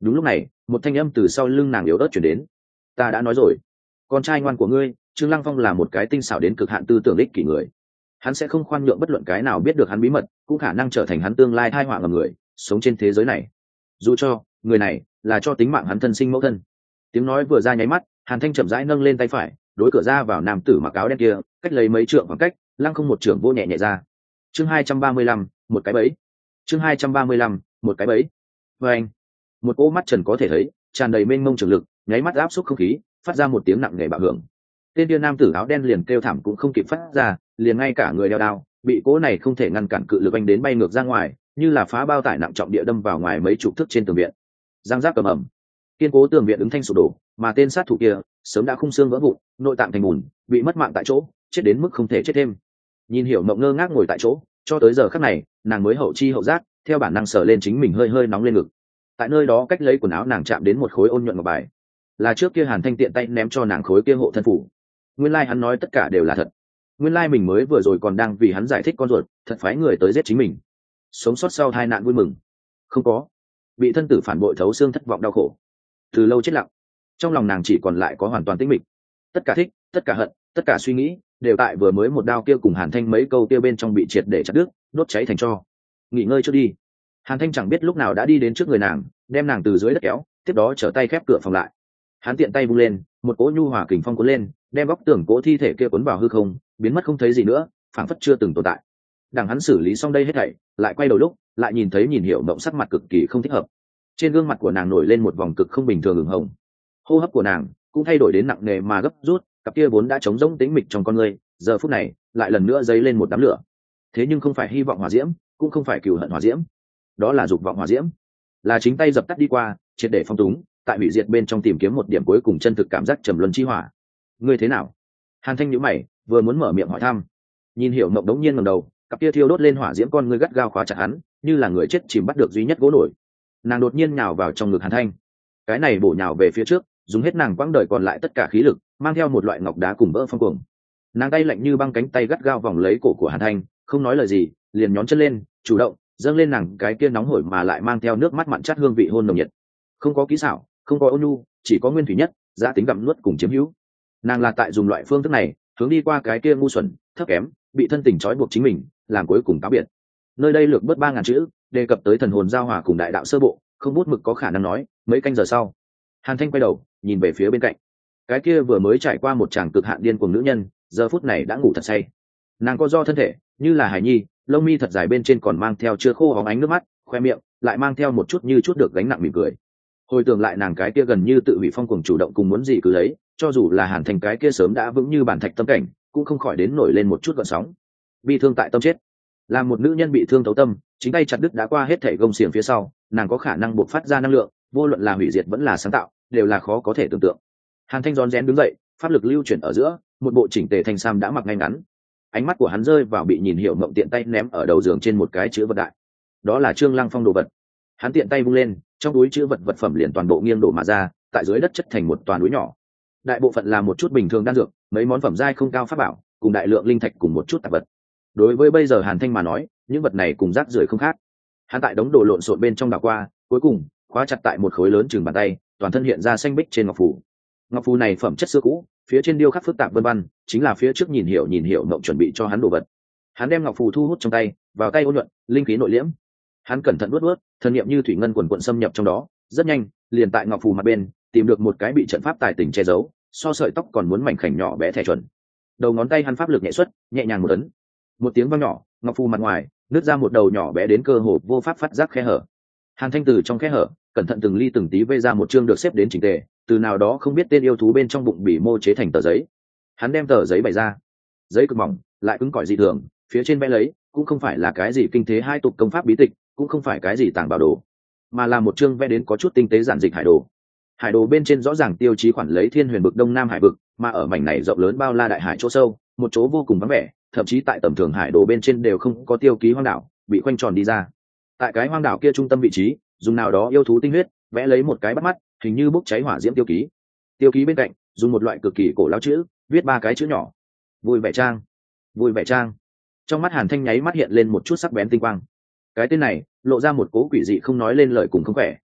Đúng lúc này một thanh âm từ sau lưng nàng yếu ớt chuyển đến. Ta đã nói rồi, con trai ngoan của ngươi Trương Lăng Phong là một cái tinh xảo đến cực hạn tư tưởng ích kỷ người. Hắn sẽ không khoan nhượng bất luận cái nào biết được hắn bí mật, cũng khả năng trở thành hắn tương lai tai họa ngầm người sống trên thế giới này, dù cho người này là cho tính mạng hắn thân sinh mẫu thân. Tiếng nói vừa ra nháy mắt, Hàn Thanh chậm rãi nâng lên tay phải, đối cửa ra vào nam tử mặc áo đen kia cách lấy mấy trượng khoảng cách, Lăng Không một trưởng vô nhẹ nhẹ ra. Chương hai trăm ba mươi lăm, một cái bẫy. Chương hai trăm ba mươi lăm, một cái bẫy. Và anh, một cỗ mắt trần có thể thấy, tràn đầy mênh mông trường lực, nháy mắt áp xúc không khí, phát ra một tiếng nặng nề bạo hưởng. Tên kia nam tử áo đen liền kêu thảm cũng không kịp phát ra, liền ngay cả người đeo đao bị cỗ này không thể ngăn cản cự lực anh đến bay ngược ra ngoài, như là phá bao tải nặng trọng địa đâm vào ngoài mấy chục thước trên tường viện. Giang giác cầm ẩm, kiên cố tường viện ứng thanh sụp đổ, mà tên sát thủ kia sớm đã khung xương vỡ vụn, nội tạng thành bùn, bị mất mạng tại chỗ, chết đến mức không thể chết thêm. Nhìn Hiểu Mộng ngơ ngác ngồi tại chỗ, cho tới giờ khắc này nàng mới hậu chi hậu giác, theo bản năng sờ lên chính mình hơi hơi nóng lên ngực. Tại nơi đó cách lấy quần áo nàng chạm đến một khối ôn nhuận ngọc bài, là trước kia Hàn Thanh tiện tay ném cho nàng khối kia hộ thân phủ. Nguyên lai like hắn nói tất cả đều là thật. Nguyên lai like mình mới vừa rồi còn đang vì hắn giải thích con ruột thật phái người tới giết chính mình. Sống sót sau tai nạn vui mừng không có, bị thân tử phản bội thấu xương thất vọng đau khổ, từ lâu chết lặng. Trong lòng nàng chỉ còn lại có hoàn toàn tĩnh mịch, tất cả thích, tất cả hận, tất cả suy nghĩ đều tại vừa mới một đao kia cùng Hàn Thanh mấy câu kia bên trong bị triệt để chặt đứt, đốt cháy thành tro. Nghỉ ngơi trước đi. Hàn Thanh chẳng biết lúc nào đã đi đến trước người nàng, đem nàng từ dưới đất kéo, tiếp đó trở tay khép cửa phòng lại. Hắn tiện tay vung lên, một cỗ nhu hòa kình phong cuốn lên, đem góc tường cỗ thi thể kia cuốn vào hư không, biến mất không thấy gì nữa, phảng phất chưa từng tồn tại. Đằng hắn xử lý xong đây hết thảy, lại quay đầu lúc, lại nhìn thấy nhìn Hiểu Mộng sắc mặt cực kỳ không thích hợp. Trên gương mặt của nàng nổi lên một vòng cực không bình thường ửng hồng, hô hấp của nàng cũng thay đổi đến nặng nề mà gấp rút, cặp kia vốn đã trống rỗng tĩnh mịch trong con người, giờ phút này lại lần nữa dấy lên một đám lửa. Thế nhưng không phải hy vọng hỏa diễm, cũng không phải cừu hận hỏa diễm, đó là dục vọng hỏa diễm, là chính tay dập tắt đi qua, triệt để phong túng, tại hủy diệt bên trong tìm kiếm một điểm cuối cùng chân thực cảm giác trầm luân chi hỏa. Ngươi thế nào? Hàn Thanh nhíu mày, vừa muốn mở miệng hỏi thăm, nhìn Hiểu Mộng đống nhiên ngẩng đầu, cặp kia thiêu đốt lên hỏa diễm con ngươi gắt gao khóa chặt hắn, như là người chết chìm bắt được duy nhất gỗ nổi. Nàng đột nhiên nhào vào trong ngực Hàn Thanh, cái này bổ nhào về phía trước, dùng hết nàng quãng đời còn lại tất cả khí lực, mang theo một loại ngọc đá cùng vỡ phong cuồng. Nàng tay lạnh như băng, cánh tay gắt gao vòng lấy cổ của Hàn Thanh, không nói lời gì, liền nhón chân lên, chủ động dâng lên nàng cái kia nóng hổi mà lại mang theo nước mắt mặn chát hương vị hôn nồng nhiệt. Không có kỹ xảo, không có ôn nhu, chỉ có nguyên thủy nhất giá tính gặm nuốt cùng chiếm hữu. Nàng là tại dùng loại phương thức này hướng đi qua cái kia ngu xuẩn thấp kém bị thân tình trói buộc chính mình, làm cuối cùng cáo biệt. Nơi đây lược bớt ba ngàn chữ, đề cập tới thần hồn giao hòa cùng đại đạo sơ bộ, không bút mực có khả năng nói mấy canh giờ sau. Hàn Thanh quay đầu nhìn về phía bên cạnh, cái kia vừa mới trải qua một tràng cực hạn điên cuồng nữ nhân, giờ phút này đã ngủ thật say. Nàng co do thân thể như là hài nhi, lông mi thật dài bên trên còn mang theo chưa khô hóng ánh nước mắt, khoe miệng lại mang theo một chút như chút được gánh nặng mỉm cười. Hồi tưởng lại nàng cái kia gần như tự hủy phong cuồng chủ động cùng muốn gì cứ lấy, cho dù là Hàn Thành cái kia sớm đã vững như bản thạch tâm cảnh, cũng không khỏi đến nổi lên một chút gợn sóng. Bi thương tại tâm chết, là một nữ nhân bị thương thấu tâm, chính tay chặt đứt đã qua hết thể gông xiềng phía sau, nàng có khả năng buộc phát ra năng lượng, vô luận là hủy diệt vẫn là sáng tạo, đều là khó có thể tưởng tượng. Hàn Thanh rón rén đứng dậy, pháp lực lưu chuyển ở giữa, một bộ chỉnh tề thanh sam đã mặc ngay ngắn. Ánh mắt của hắn rơi vào bị nhìn Hiểu Mộng tiện tay ném ở đầu giường trên một cái chữ vật đại, đó là Trương Lăng Phong đồ vật. Hắn tiện tay vung lên, trong túi chữ vật vật phẩm liền toàn bộ nghiêng đổ mà ra, tại dưới đất chất thành một toàn núi nhỏ. Đại bộ phận là một chút bình thường đan dược, mấy món phẩm giai không cao pháp bảo, cùng đại lượng linh thạch cùng một chút tạp vật. Đối với bây giờ Hàn Thanh mà nói, những vật này cùng rác rưởi không khác. Hắn tại đống đồ lộn xộn bên trong đảo qua, cuối cùng khóa chặt tại một khối lớn chừng bàn tay, toàn thân hiện ra xanh bích trên ngọc phù. Ngọc phù này phẩm chất xưa cũ, phía trên điêu khắc phức tạp vân vân, chính là phía trước nhìn hiểu nhìn hiểu Mộng chuẩn bị cho hắn đồ vật. Hắn đem ngọc phù thu hút trong tay, vào tay ôn nhuận, linh khí nội liễm. Hắn cẩn thận nuốt nuốt, thần niệm như thủy ngân quần quần xâm nhập trong đó, rất nhanh, liền tại ngọc phù mặt bên, tìm được một cái bị trận pháp tài tình che giấu, so sợi tóc còn muốn mảnh khảnh nhỏ bé thẻ chuẩn. Đầu ngón tay hắn pháp lực nhẹ xuất, nhẹ nhàng một ấn, một tiếng vang nhỏ, ngọc phù mặt ngoài nứt ra một đầu nhỏ bé đến cơ hồ vô pháp phát giác khe hở. Hàn Thanh từ trong khe hở, cẩn thận từng ly từng tí vây ra một chương được xếp đến chỉnh tề, từ nào đó không biết tên yêu thú bên trong bụng bị mô chế thành tờ giấy. Hắn đem tờ giấy bày ra, giấy cực mỏng, lại cứng cỏi dị thường, phía trên vẽ lấy cũng không phải là cái gì kinh thế hai tục công pháp bí tịch, cũng không phải cái gì tàng bảo đồ, mà là một chương vẽ đến có chút tinh tế giản dịch hải đồ. Hải đồ bên trên rõ ràng tiêu chí khoản lấy Thiên Huyền vực Đông Nam Hải vực, mà ở mảnh này rộng lớn bao la đại hải chỗ sâu, một chỗ vô cùng vắng vẻ, thậm chí tại tầm thường hải đồ bên trên đều không có tiêu ký hoang đảo, bị khoanh tròn đi ra. Tại cái hoang đảo kia trung tâm vị trí, dùng nào đó yêu thú tinh huyết vẽ lấy một cái bắt mắt, hình như bốc cháy hỏa diễm tiêu ký. Tiêu ký bên cạnh dùng một loại cực kỳ cổ lão chữ, viết ba cái chữ nhỏ: Vui vẻ trang. Vui vẻ trang. Trong mắt Hàn Thanh nháy mắt hiện lên một chút sắc bén tinh quang. Cái tên này lộ ra một cố quỷ dị không nói lên lời cùng không khỏe.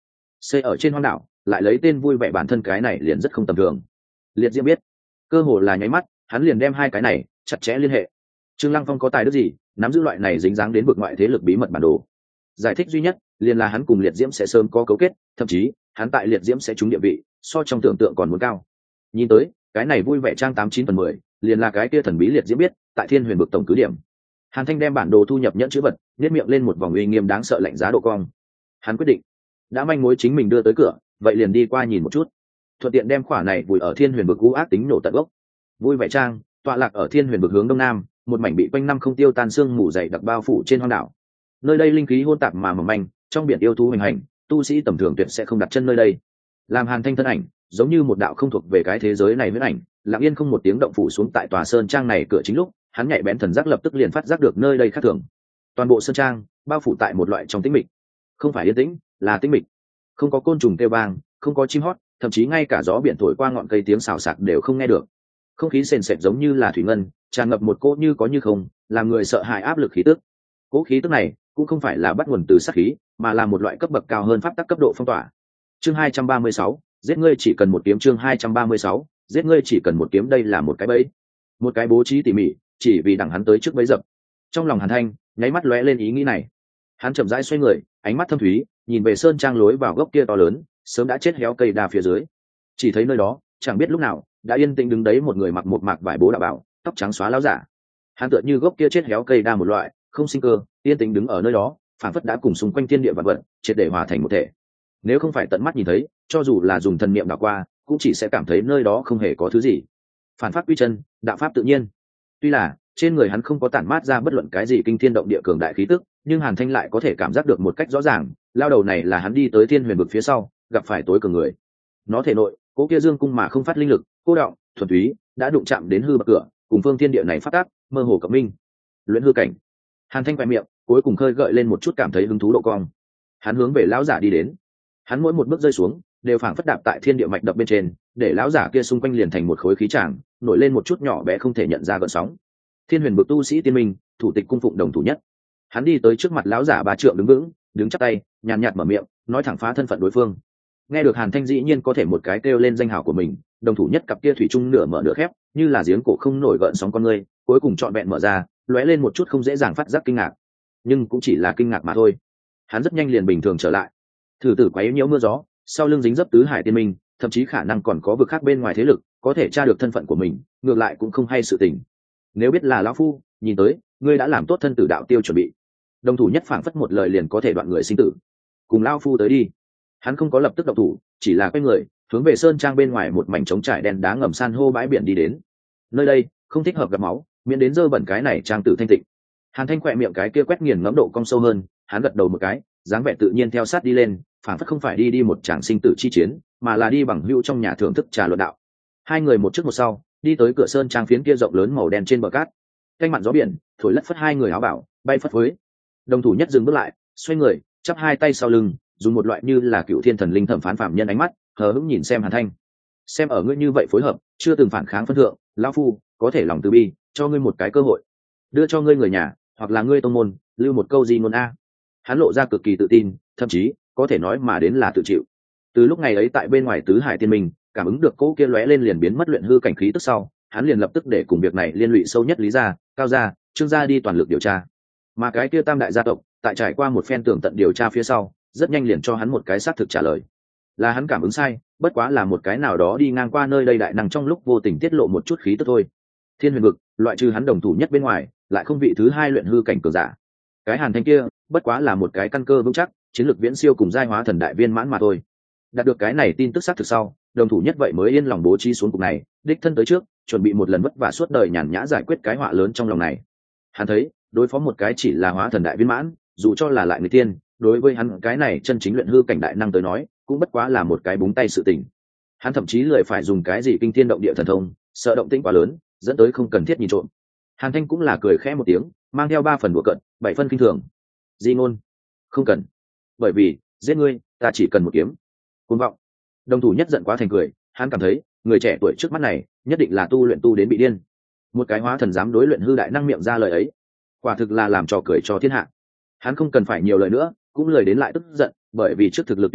xây ở trên hoang đảo lại lấy tên vui vẻ bản thân cái này liền rất không tầm thường. Liệt diễm biết, cơ hồ là nháy mắt hắn liền đem hai cái này chặt chẽ liên hệ. Trương Lăng Phong có tài đức gì nắm giữ loại này dính dáng đến vực ngoại thế lực bí mật bản đồ? Giải thích duy nhất liền là hắn cùng liệt diễm sẽ sớm có cấu kết, thậm chí hắn tại liệt diễm sẽ trúng địa vị so trong tưởng tượng còn muốn cao. Nhìn tới cái này vui vẻ trang tám chín phần mười liền là cái kia thần bí liệt diễm biết tại Thiên Huyền vực tổng cứ điểm. Hàn Thanh đem bản đồ thu nhập nhẫn chữ vật, nhếch miệng lên một vòng uy nghiêm đáng sợ lạnh giá độ cong. Hắn quyết định, đã manh mối chính mình đưa tới cửa, vậy liền đi qua nhìn một chút, thuận tiện đem khỏa này vùi ở Thiên Huyền vực u ác tính nổ tận gốc. Vui vẻ trang tọa lạc ở Thiên Huyền vực hướng đông nam, một mảnh bị quanh năm không tiêu tan xương mù dày đặc bao phủ trên hoang đảo. Nơi đây linh khí hỗn tạp mà mỏng manh, trong biển yêu thú hoành hành, tu sĩ tầm thường tuyệt sẽ không đặt chân nơi đây. Làm Hàn Thanh thân ảnh giống như một đạo không thuộc về cái thế giới này huyễn ảnh, lặng yên không một tiếng động phủ xuống tại tòa sơn trang này cửa chính lúc, hắn nhạy bén thần giác lập tức liền phát giác được nơi đây khác thường. Toàn bộ sơn trang bao phủ tại một loại trong tĩnh mịch, không phải yên tĩnh, là tĩnh mịch. Không có côn trùng kêu vang, không có chim hót, thậm chí ngay cả gió biển thổi qua ngọn cây tiếng xào xạc đều không nghe được. Không khí sền sệt giống như là thủy ngân, tràn ngập một cỗ như có như không, làm người sợ hãi áp lực khí tức. Cỗ khí tức này cũng không phải là bắt nguồn từ sát khí, mà là một loại cấp bậc cao hơn pháp tắc cấp độ phong tỏa. Chương hai trăm ba mươi sáu, giết ngươi chỉ cần một kiếm. Chương hai trăm ba mươi sáu, giết ngươi chỉ cần một kiếm. Đây là một cái bẫy, một cái bố trí tỉ mỉ, chỉ vì đằng hắn tới trước bẫy dập. Trong lòng Hàn Thanh nháy mắt lóe lên ý nghĩ này. Hắn chậm rãi xoay người, ánh mắt thâm thúy nhìn về sơn trang lối vào gốc kia to lớn sớm đã chết héo cây đa phía dưới. Chỉ thấy nơi đó chẳng biết lúc nào đã yên tĩnh đứng đấy một người mặc một mạc vải bố đạo bảo, tóc trắng xóa láo giả. Hắn tựa như gốc kia chết héo cây đa một loại, không sinh cơ, yên tĩnh đứng ở nơi đó, phản phất đã cùng xung quanh thiên địa vạn vật triệt để hòa thành một thể. Nếu không phải tận mắt nhìn thấy, cho dù là dùng thần niệm đảo qua, cũng chỉ sẽ cảm thấy nơi đó không hề có thứ gì. Phản pháp quy chân, đạo pháp tự nhiên. Tuy là trên người hắn không có tản mát ra bất luận cái gì kinh thiên động địa cường đại khí tức, nhưng Hàn Thanh lại có thể cảm giác được một cách rõ ràng, lao đầu này là hắn đi tới Thiên Huyền vực phía sau gặp phải tối cường người. Nó thể nội cố kia dương cung mà không phát linh lực, cô đọng thuần túy đã đụng chạm đến hư bậc cửa, cùng phương thiên địa này phát tác mơ hồ cộng minh, luyện hư cảnh. Hàn Thanh quẹt miệng, cuối cùng khơi gợi lên một chút cảm thấy hứng thú độ cong. Hắn hướng về lão giả đi đến. Hắn mỗi một bước rơi xuống đều phảng phất đạp tại thiên địa mạch đập bên trên, để lão giả kia xung quanh liền thành một khối khí tràng, nổi lên một chút nhỏ bé không thể nhận ra gợn sóng. Thiên Huyền vực tu sĩ tiên minh, thủ tịch cung phụng đồng thủ nhất. Hắn đi tới trước mặt lão giả ba trượng đứng vững, đứng chắp tay, nhàn nhạt mở miệng, nói thẳng phá thân phận đối phương. Nghe được Hàn Thanh dĩ nhiên có thể một cái kêu lên danh hào của mình, đồng thủ nhất cặp kia thủy chung nửa mở nửa khép, như là giếng cổ không nổi gợn sóng con người, cuối cùng trọn vẹn mở ra, lóe lên một chút không dễ dàng phát giác kinh ngạc, nhưng cũng chỉ là kinh ngạc mà thôi. Hắn rất nhanh liền bình thường trở lại. Thử tử quấy nhiễu mưa gió, sau lưng dính dấp tứ hải tiên minh, thậm chí khả năng còn có vực khác bên ngoài thế lực có thể tra được thân phận của mình, ngược lại cũng không hay sự tình. Nếu biết là lão phu, nhìn tới ngươi đã làm tốt thân tử đạo tiêu chuẩn bị. Đồng thủ nhất phảng phất một lời liền có thể đoạn người sinh tử. Cùng lão phu tới đi. Hắn không có lập tức động thủ, chỉ là quay người hướng về sơn trang bên ngoài một mảnh trống trải đen đá ngầm san hô bãi biển đi đến. Nơi đây không thích hợp gặp máu, miễn đến dơ bẩn cái này trang tử thanh tịnh. Hàn Thanh khỏe miệng cái kia quét nghiền ngẫm độ cong sâu hơn, hắn gật đầu một cái, dáng vẻ tự nhiên theo sát đi lên, phảng phất không phải đi đi một tràng sinh tử chi chiến, mà là đi bằng hữu trong nhà thưởng thức trà luận đạo. Hai người một trước một sau đi tới cửa sơn trang phiến kia rộng lớn màu đen trên bờ cát. Canh mặn gió biển thổi lất phất hai người áo bảo bay phất phới. Đồng thủ nhất dừng bước lại, xoay người chắp hai tay sau lưng, dùng một loại như là cựu thiên thần linh thẩm phán phạm nhân ánh mắt hờ hững nhìn xem Hàn Thanh. Xem ở ngươi như vậy phối hợp, chưa từng phản kháng phân thượng, lão phu có thể lòng từ bi cho ngươi một cái cơ hội, đưa cho ngươi người nhà hoặc là ngươi tông môn lưu một câu gì ngôn a. Hắn lộ ra cực kỳ tự tin, thậm chí có thể nói mà đến là tự chịu. Từ lúc ngày ấy tại bên ngoài tứ hải tiên minh cảm ứng được cỗ kia lóe lên liền biến mất luyện hư cảnh khí tức sau, hắn liền lập tức để cùng việc này liên lụy sâu nhất Lý gia, Cao gia, Trương gia đi toàn lực điều tra. Mà cái kia tam đại gia tộc tại trải qua một phen tường tận điều tra phía sau, rất nhanh liền cho hắn một cái xác thực trả lời. Là hắn cảm ứng sai, bất quá là một cái nào đó đi ngang qua nơi đây đại năng trong lúc vô tình tiết lộ một chút khí tức thôi. Thiên Huyền vực, loại trừ hắn đồng thủ nhất bên ngoài, lại không vị thứ hai luyện hư cảnh cường giả. Cái Hàn Thanh kia, bất quá là một cái căn cơ vững chắc, chiến lược viễn siêu cùng giai hóa thần đại viên mãn mà thôi. Đạt được cái này tin tức xác thực sau, đồng thủ nhất vậy mới yên lòng bố trí xuống cục này, đích thân tới trước, chuẩn bị một lần vất vả suốt đời nhàn nhã giải quyết cái họa lớn trong lòng này. Hắn thấy, đối phó một cái chỉ là hóa thần đại viên mãn, dù cho là lại người tiên, đối với hắn cái này chân chính luyện hư cảnh đại năng tới nói, cũng bất quá là một cái búng tay sự tình. Hắn thậm chí lười phải dùng cái gì kinh thiên động địa thần thông, sợ động tĩnh quá lớn, dẫn tới không cần thiết nhìn trộm. Hàn Thanh cũng là cười khẽ một tiếng, mang theo ba phần đùa cợt, bảy phân kinh thường. Di ngôn, không cần, bởi vì giết ngươi, ta chỉ cần một kiếm. Cuồng vọng. Đồng thủ nhất giận quá thành cười, hắn cảm thấy người trẻ tuổi trước mắt này nhất định là tu luyện tu đến bị điên. Một cái hóa thần dám đối luyện hư đại năng miệng ra lời ấy, quả thực là làm trò cười cho thiên hạ. Hắn không cần phải nhiều lời nữa, cũng lời đến lại tức giận, bởi vì trước thực lực tuyệt đối,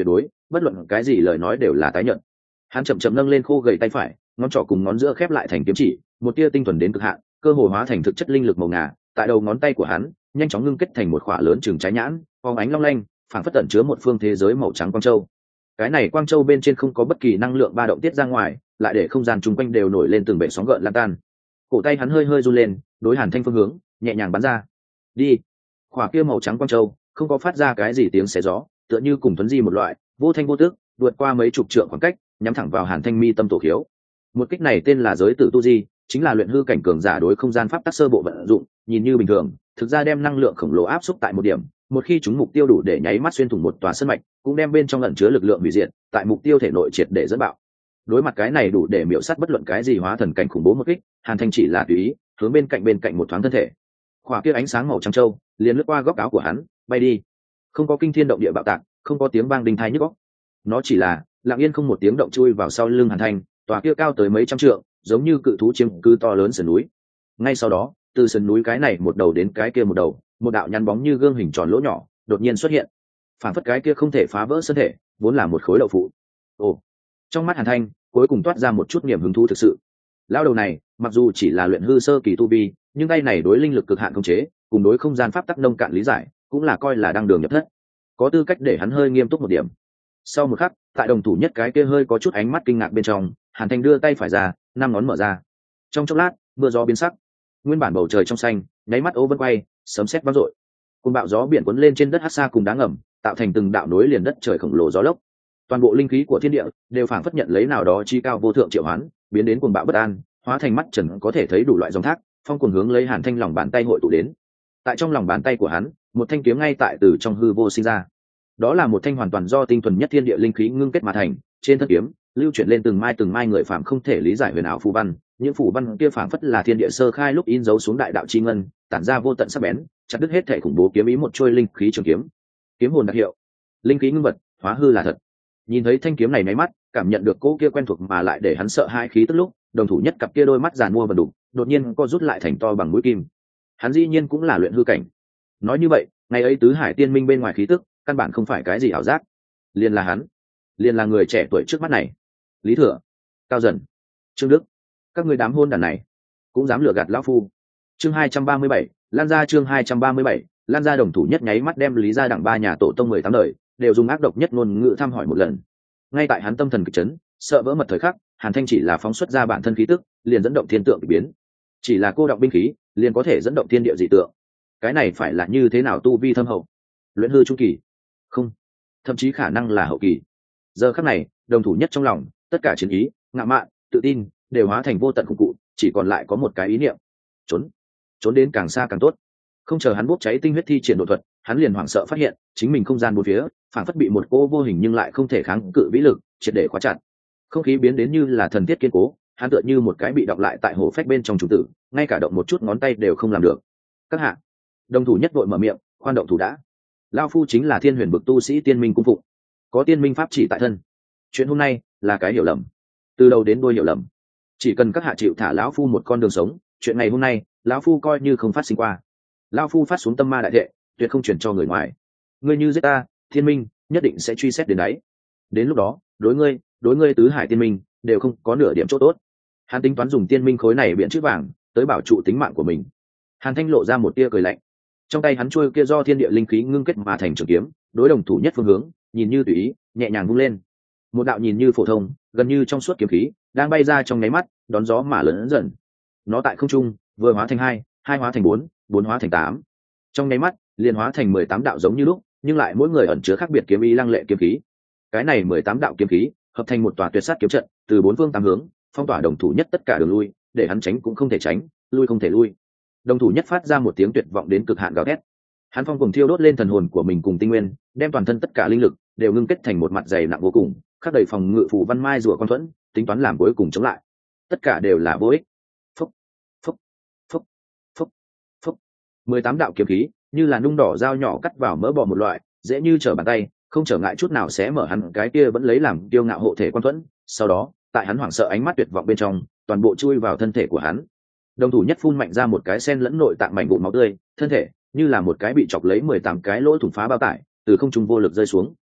bất luận cái gì lời nói đều là tái nhận. Hắn chậm chậm nâng lên khô gầy tay phải, ngón trỏ cùng ngón giữa khép lại thành kiếm chỉ, một tia tinh thuần đến cực hạn, cơ hồ hóa thành thực chất linh lực màu ngà, tại đầu ngón tay của hắn nhanh chóng ngưng kết thành một khỏa lớn chừng trái nhãn, phóng ánh long lanh, phảng phất tẩn chứa một phương thế giới màu trắng quang châu. Cái này quang châu bên trên không có bất kỳ năng lượng ba động tiết ra ngoài, lại để không gian chung quanh đều nổi lên từng bệ sóng gợn lan tan. Cổ tay hắn hơi hơi run lên, đối Hàn Thanh phương hướng nhẹ nhàng bắn ra. Đi. Khỏa kia màu trắng quang châu không có phát ra cái gì tiếng xé gió, tựa như cùng thuấn di một loại, vô thanh vô tức, vượt qua mấy chục trượng khoảng cách, nhắm thẳng vào Hàn Thanh mi tâm tổ khiếu. Một kích này tên là giới tử tu di, chính là luyện hư cảnh cường giả đối không gian pháp tắc sơ bộ vận dụng, nhìn như bình thường, thực ra đem năng lượng khổng lồ áp xúc tại một điểm, một khi chúng mục tiêu đủ để nháy mắt xuyên thủng một tòa sơn mạch, cũng đem bên trong ẩn chứa lực lượng hủy diệt, tại mục tiêu thể nội triệt để dẫn bạo. Đối mặt cái này đủ để miểu sát bất luận cái gì hóa thần cảnh khủng bố một kích, Hàn Thanh chỉ là tùy ý hướng bên cạnh bên cạnh một thoáng thân thể. Khỏa kia ánh sáng màu trắng châu liền lướt qua góc áo của hắn, bay đi. Không có kinh thiên động địa bạo tạc, không có tiếng vang đinh tai nhức óc. Nó chỉ là lặng yên không một tiếng động chui vào sau lưng Hàn Thanh, tòa kia cao tới mấy trăm trượng, giống như cự thú chiếm cứ to lớn sườn núi. Ngay sau đó, từ sườn núi cái này một đầu đến cái kia một đầu, một đạo nhăn bóng như gương hình tròn lỗ nhỏ đột nhiên xuất hiện, phản phất cái kia không thể phá vỡ thân thể vốn là một khối đậu phụ. Ồ, trong mắt Hàn Thanh cuối cùng toát ra một chút niềm hứng thú thực sự. Lão đầu này mặc dù chỉ là luyện hư sơ kỳ tu vi, nhưng tay này đối linh lực cực hạn khống chế, cùng đối không gian pháp tắc nông cạn lý giải, cũng là coi là đang đường nhập thất, có tư cách để hắn hơi nghiêm túc một điểm. Sau một khắc, tại đồng thủ nhất cái kia hơi có chút ánh mắt kinh ngạc bên trong, Hàn Thanh đưa tay phải ra, năm ngón mở ra. Trong chốc lát, mưa gió biến sắc, nguyên bản bầu trời trong xanh nháy mắt ô vân quay, sấm sét vang dội, cùng bạo gió biển cuốn lên trên đất hắc sa cùng đá ngầm, tạo thành từng đạo nối liền đất trời khổng lồ gió lốc. Toàn bộ linh khí của thiên địa đều phảng phất nhận lấy nào đó chi cao vô thượng triệu hoán, biến đến cuồng bạo bất an, hóa thành mắt trần có thể thấy đủ loại dòng thác, phong cuồng hướng lấy Hàn Thanh lòng bàn tay hội tụ đến. Tại trong lòng bàn tay của hắn, một thanh kiếm ngay tại từ trong hư vô sinh ra. Đó là một thanh hoàn toàn do tinh thuần nhất thiên địa linh khí ngưng kết mà thành, trên thân kiếm lưu chuyển lên từng mai từng mai người phàm không thể lý giải huyền ảo phù văn, những phù văn kia phảng phất là thiên địa sơ khai lúc in dấu xuống đại đạo chi ngân, tản ra vô tận sắc bén, chặt đứt hết thể khủng bố kiếm ý một trôi linh khí trường kiếm. Kiếm hồn đặc hiệu, linh khí ngưng vật, hóa hư là thật. Nhìn thấy thanh kiếm này máy mắt, cảm nhận được cỗ kia quen thuộc mà lại để hắn sợ hai khí tức lúc, đồng thủ nhất cặp kia đôi mắt giàn mua và đục, đột nhiên co rút lại thành to bằng mũi kim. Hắn dĩ nhiên cũng là luyện hư cảnh. Nói như vậy, ngày ấy tứ hải tiên minh bên ngoài khí tức, căn bản không phải cái gì ảo giác, liền là hắn, liền là người trẻ tuổi trước mắt này. Lý Thừa, Cao Dần, Trương Đức, các người đám hôn đàn này cũng dám lừa gạt lão phu. Chương hai trăm ba mươi bảy, Lan gia chương hai trăm ba mươi bảy, Lan gia đồng thủ nhất nháy mắt đem Lý gia đẳng ba nhà tổ tông mười tám đời đều dùng ác độc nhất ngôn ngữ thăm hỏi một lần. Ngay tại hắn tâm thần kịch chấn, sợ vỡ mật thời khắc, Hàn Thanh chỉ là phóng xuất ra bản thân khí tức, liền dẫn động thiên tượng biến. Chỉ là cô đọng binh khí, liền có thể dẫn động thiên địa dị tượng. Cái này phải là như thế nào tu vi thâm hậu? Luyện hư trung kỳ? Không, thậm chí khả năng là hậu kỳ. Giờ khắc này, đồng thủ nhất trong lòng, tất cả chiến ý, ngạo mạn, tự tin đều hóa thành vô tận khủng cụ, chỉ còn lại có một cái ý niệm: trốn, trốn đến càng xa càng tốt. Không chờ hắn bốc cháy tinh huyết thi triển độ thuật, hắn liền hoảng sợ phát hiện chính mình không gian bốn phía phản phất bị một cô vô hình nhưng lại không thể kháng cự vĩ lực triệt để khóa chặt. Không khí biến đến như là thần thiết kiên cố, hắn tựa như một cái bị đọng lại tại hổ phách bên trong trùng tử, ngay cả động một chút ngón tay đều không làm được. Các hạ, đồng thủ nhất vội mở miệng, khoan động thủ đã. Lao phu chính là thiên huyền bực tu sĩ tiên minh cung phụng, có tiên minh pháp chỉ tại thân. Chuyện hôm nay là cái hiểu lầm, từ đầu đến đuôi hiểu lầm. Chỉ cần các hạ chịu thả lão phu một con đường sống, chuyện ngày hôm nay lão phu coi như không phát sinh qua. Lão phu phát xuống tâm ma đại thệ, tuyệt không chuyển cho người ngoài. Ngươi như giết ta, thiên minh nhất định sẽ truy xét đến đáy. Đến lúc đó, đối ngươi, đối ngươi tứ hải tiên minh đều không có nửa điểm chỗ tốt. Hắn tính toán dùng tiên minh khối này biện chữ vàng tới bảo trụ tính mạng của mình. Hàn Thanh lộ ra một tia cười lạnh, trong tay hắn trôi kia do thiên địa linh khí ngưng kết mà thành trường kiếm, đối đồng thủ nhất phương hướng, nhìn như tùy ý, nhẹ nhàng vung lên. Một đạo nhìn như phổ thông, gần như trong suốt kiếm khí, đang bay ra trong nháy mắt, đón gió mà lớn dần. Nó tại không trung, vừa hóa thành hai, hai hóa thành bốn, bốn hóa thành tám. Trong nháy mắt, liền hóa thành mười tám đạo giống như lúc, nhưng lại mỗi người ẩn chứa khác biệt kiếm ý lăng lệ kiếm khí. Cái này mười tám đạo kiếm khí, hợp thành một tòa tuyệt sát kiếm trận, từ bốn phương tám hướng, phong tỏa đồng thủ nhất tất cả đường lui, để hắn tránh cũng không thể tránh, lui không thể lui. Đồng thủ nhất phát ra một tiếng tuyệt vọng đến cực hạn gào thét. Hắn phong cùng thiêu đốt lên thần hồn của mình cùng tinh nguyên, đem toàn thân tất cả linh lực đều ngưng kết thành một mặt dày nặng vô cùng, khắc đầy phòng ngự phù văn mai rùa quan thuẫn, tính toán làm cuối cùng chống lại. Tất cả đều là vô ích. Phúc, phúc, phúc, phúc, phúc. mười tám đạo kiếm khí, như là nung đỏ dao nhỏ cắt vào mỡ bò một loại, dễ như trở bàn tay, không trở ngại chút nào sẽ mở hắn cái kia vẫn lấy làm kiêu ngạo hộ thể quan thuẫn. Sau đó, tại hắn hoảng sợ ánh mắt tuyệt vọng bên trong, toàn bộ chui vào thân thể của hắn. Đồng thủ nhất phun mạnh ra một cái sen lẫn nội tạng mảnh vụn máu tươi, thân thể như là một cái bị chọc lấy mười tám cái lỗ thủng phá bao tải, từ không trung vô lực rơi xuống.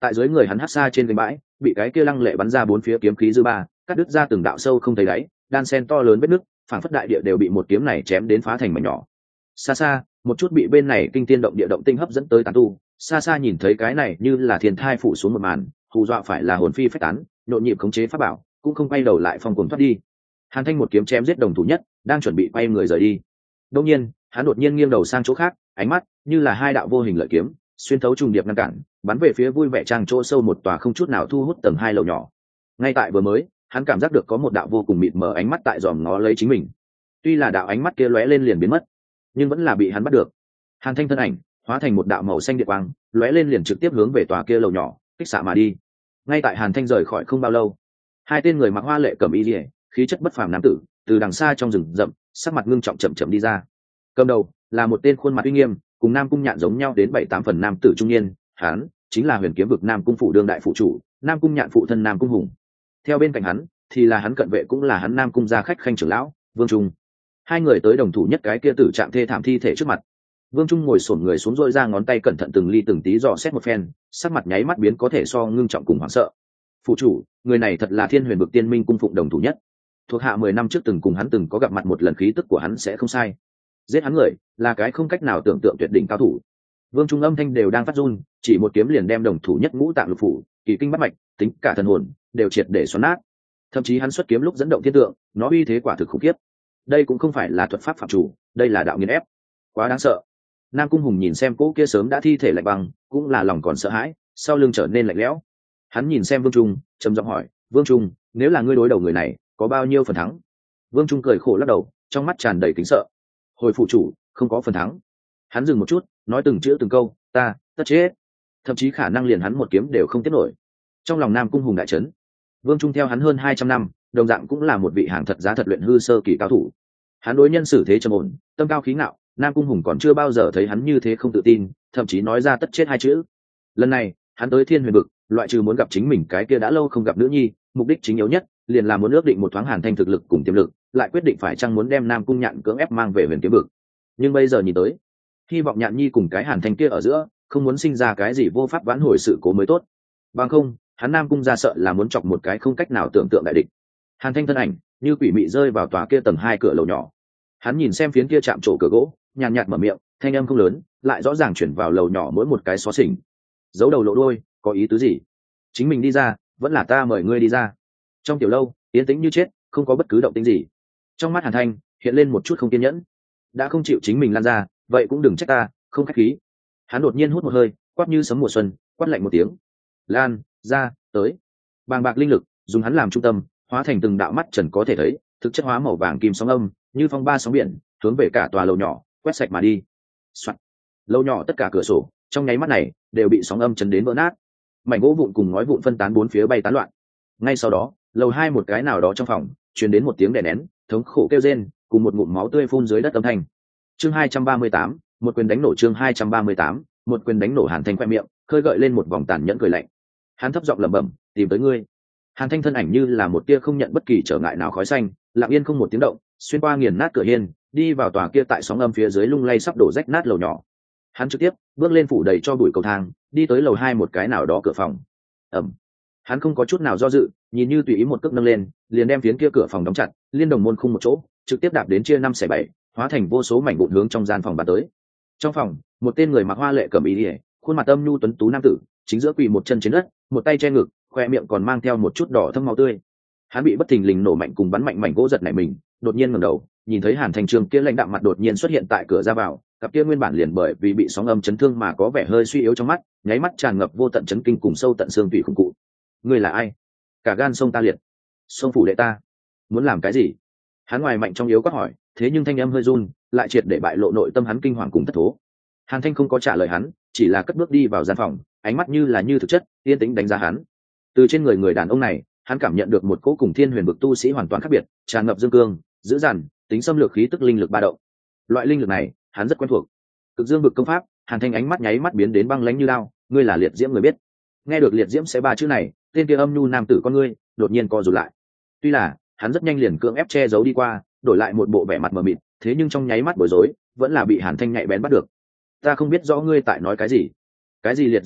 tại dưới người hắn hắt xa trên gánh bãi bị cái kia lăng lệ bắn ra bốn phía kiếm khí dư ba cắt đứt ra từng đạo sâu không thấy đáy, đan sen to lớn vết nứt, phảng phất đại địa đều bị một kiếm này chém đến phá thành mảnh nhỏ. Xa xa một chút bị bên này kinh thiên động địa động tinh hấp dẫn tới tán tu, xa xa nhìn thấy cái này như là thiên thai phủ xuống một màn, hù dọa phải là hồn phi phách tán, nhộn nhịp khống chế pháp bảo, cũng không quay đầu lại phong cuồng thoát đi. Hàn Thanh một kiếm chém giết đồng thủ nhất, đang chuẩn bị quay người rời đi. Đột nhiên, hắn đột nhiên nghiêng đầu sang chỗ khác, ánh mắt như là hai đạo vô hình lợi kiếm, xuyên thấu trùng điệp ngăn cản, bắn về phía vui vẻ trang chỗ sâu một tòa không chút nào thu hút tầng hai lầu nhỏ. Ngay tại vừa mới, hắn cảm giác được có một đạo vô cùng mịt mờ ánh mắt tại dòm ngó lấy chính mình. Tuy là đạo ánh mắt kia lóe lên liền biến mất, nhưng vẫn là bị hắn bắt được. Hàn Thanh thân ảnh hóa thành một đạo màu xanh điện quang, lóe lên liền trực tiếp hướng về tòa kia lầu nhỏ kích xạ mà đi. Ngay tại Hàn Thanh rời khỏi không bao lâu, hai tên người mặc hoa lệ cẩm y liễu, khí chất bất phàm nam tử từ đằng xa trong rừng rậm, sắc mặt ngưng trọng chậm chậm đi ra. Cầm đầu là một tên khuôn mặt uy nghiêm, cùng Nam Cung Nhạn giống nhau đến bảy tám phần nam tử trung niên, hắn chính là Huyền Kiếm vực Nam Cung phủ đương đại phụ chủ, Nam Cung Nhạn phụ thân Nam Cung Hùng. Theo bên cạnh hắn thì là hắn cận vệ, cũng là hắn Nam Cung gia khách khanh trưởng lão Vương Trung. Hai người tới đồng thủ nhất cái kia tử trạng thê thảm thi thể trước mặt. Vương Trung ngồi xổm người xuống, dội ra ngón tay cẩn thận từng ly từng tí dò xét một phen, sắc mặt nháy mắt biến có thể so ngưng trọng cùng hoảng sợ. Phụ chủ, người này thật là Thiên Huyền vực Tiên Minh cung phụng đồng thủ nhất. Thuộc hạ mười năm trước từng cùng hắn từng có gặp mặt một lần, khí tức của hắn sẽ không sai. Giết hắn người là cái không cách nào tưởng tượng tuyệt đỉnh cao thủ. Vương Trung âm thanh đều đang phát run, chỉ một kiếm liền đem đồng thủ nhất ngũ tạng lục phủ, kỳ kinh bát mạch, tính cả thần hồn đều triệt để xoắn nát. Thậm chí hắn xuất kiếm lúc dẫn động thiên tượng, nó uy thế quả thực khủng khiếp. Đây cũng không phải là thuật pháp phạm chủ, đây là đạo nghiền ép, quá đáng sợ. Nam Cung Hùng nhìn xem cỗ kia sớm đã thi thể lạnh băng, cũng là lòng còn sợ hãi, sau lưng trở nên lạnh lẽo. Hắn nhìn xem Vương Trung, trầm giọng hỏi: Vương Trung, nếu là ngươi đối đầu người này, có bao nhiêu phần thắng? Vương Trung cười khổ lắc đầu, trong mắt tràn đầy kính sợ. Hồi phụ chủ, không có phần thắng. Hắn dừng một chút, nói từng chữ từng câu: ta tất chết. Thậm chí khả năng liền hắn một kiếm đều không tiếp nổi. Trong lòng Nam Cung Hùng đại chấn. Vương Trung theo hắn hơn hai trăm năm, đồng dạng cũng là một vị hàng thật giá thật luyện hư sơ kỳ cao thủ. Hắn đối nhân xử thế trầm ổn, tâm cao khí ngạo, Nam Cung Hùng còn chưa bao giờ thấy hắn như thế không tự tin, thậm chí nói ra tất chết hai chữ. Lần này hắn tới Thiên Huyền vực, loại trừ muốn gặp chính mình cái kia đã lâu không gặp nữ nhi, mục đích chính yếu nhất liền là muốn ước định một thoáng Hàn Thanh thực lực cùng tiềm lực, lại quyết định phải chăng muốn đem Nam Cung Nhạn cưỡng ép mang về Huyền Kiếm vực. Nhưng bây giờ nhìn tới, hy vọng Nhạn nhi cùng cái Hàn Thanh kia ở giữa không muốn sinh ra cái gì vô pháp vãn hồi sự cố mới tốt. Bằng không, hắn Nam Cung ra sợ là muốn chọc một cái không cách nào tưởng tượng đại địch. Hàn Thanh thân ảnh như quỷ mị rơi vào tòa kia tầng hai cửa lầu nhỏ. Hắn nhìn xem phiến kia chạm trổ cửa gỗ, nhàn nhạt mở miệng, thanh âm không lớn, lại rõ ràng chuyển vào lầu nhỏ mỗi một cái xó xỉnh. Giấu đầu lộ đôi, có ý tứ gì? Chính mình đi ra, vẫn là ta mời ngươi đi ra? Trong tiểu lâu, yên tĩnh như chết, không có bất cứ động tĩnh gì. Trong mắt Hàn Thanh hiện lên một chút không kiên nhẫn. Đã không chịu chính mình lan ra, vậy cũng đừng trách ta, không khách khí. Hắn đột nhiên hút một hơi, quát như sấm mùa xuân, quát lạnh một tiếng. Lan ra, tới. Bàng bạc linh lực dùng hắn làm trung tâm, hóa thành từng đạo mắt trần có thể thấy, thực chất hóa màu vàng kim sóng âm, như phong ba sóng biển, hướng về cả tòa lầu nhỏ quét sạch mà đi. Soạn. Lầu nhỏ tất cả cửa sổ trong nháy mắt này đều bị sóng âm chấn đến vỡ nát, mảnh gỗ vụn cùng ngói vụn phân tán bốn phía bay tán loạn. Ngay sau đó, lầu hai một cái nào đó trong phòng truyền đến một tiếng đè nén, thống khổ kêu rên, cùng một ngụm máu tươi phun dưới đất âm thanh. Chương hai trăm ba mươi tám, một quyền đánh nổ. Chương hai trăm ba mươi tám, một quyền đánh nổ. Hàn Thanh quẹt miệng, khơi gợi lên một vòng tàn nhẫn cười lạnh. Hắn thấp giọng lẩm bẩm, tìm tới ngươi. Hàn Thanh thân ảnh như là một tia không nhận bất kỳ trở ngại nào khói xanh, lặng yên không một tiếng động, xuyên qua nghiền nát cửa hiên, đi vào tòa kia tại sóng âm phía dưới lung lay sắp đổ rách nát lầu nhỏ. Hắn trực tiếp bước lên phủ đầy cho bụi cầu thang, đi tới lầu hai một cái nào đó cửa phòng. Ẩm. Hắn không có chút nào do dự, nhìn như tùy ý một cước nâng lên, liền đem phiến kia cửa phòng đóng chặt, liên đồng môn khung một chỗ, trực tiếp đạp đến chia năm xẻ bảy, hóa thành vô số mảnh vụn hướng trong gian phòng bắn tới. Trong phòng, một tên người mặc hoa lệ cẩm y liễu, khuôn mặt âm nhu tuấn tú nam tử, chính giữa quỳ một chân trên đất, một tay che ngực, khoe miệng còn mang theo một chút đỏ thâm máu tươi. Hắn bị bất thình lình nổ mạnh cùng bắn mạnh mảnh gỗ giật nảy mình, đột nhiên ngẩng đầu, nhìn thấy Hàn Thanh Trường kia lãnh đạm mặt đột nhiên xuất hiện tại cửa ra vào, cặp kia nguyên bản liền bởi vì bị sóng âm chấn thương mà có vẻ hơi suy yếu trong mắt, nháy mắt tràn ngập vô tận chấn kinh cùng sâu tận xương tủy khủng cụ. Ngươi là ai? Cả gan sông ta liệt, sông phủ đệ ta, muốn làm cái gì? Hắn ngoài mạnh trong yếu quát hỏi, thế nhưng thanh âm hơi run, lại triệt để bại lộ nội tâm hắn kinh hoàng cùng thất thố. Hàn Thanh không có trả lời hắn, chỉ là cất bước đi vào gian phòng, ánh mắt như là như thực chất, yên tĩnh đánh giá hắn. Từ trên người người đàn ông này, hắn cảm nhận được một cỗ cùng Thiên Huyền vực tu sĩ hoàn toàn khác biệt, tràn ngập dương cương, dữ dằn, tính xâm lược khí tức linh lực ba động. Loại linh lực này, hắn rất quen thuộc. Cực dương vực công pháp, Hàn Thanh ánh mắt nháy mắt biến đến băng lãnh như lao, ngươi là Liệt Diễm người biết. Nghe được Liệt Diễm sẽ ba chữ này, tên kia âm nhu nam tử con ngươi đột nhiên co rụt lại. Tuy là hắn rất nhanh liền cưỡng ép che giấu đi qua, đổi lại một bộ vẻ mặt mờ mịt, thế nhưng trong nháy mắt bối rối, vẫn là bị Hàn Thanh nhạy bén bắt được. Ta không biết rõ ngươi tại nói cái gì. Cái gì Liệt Diễm biết,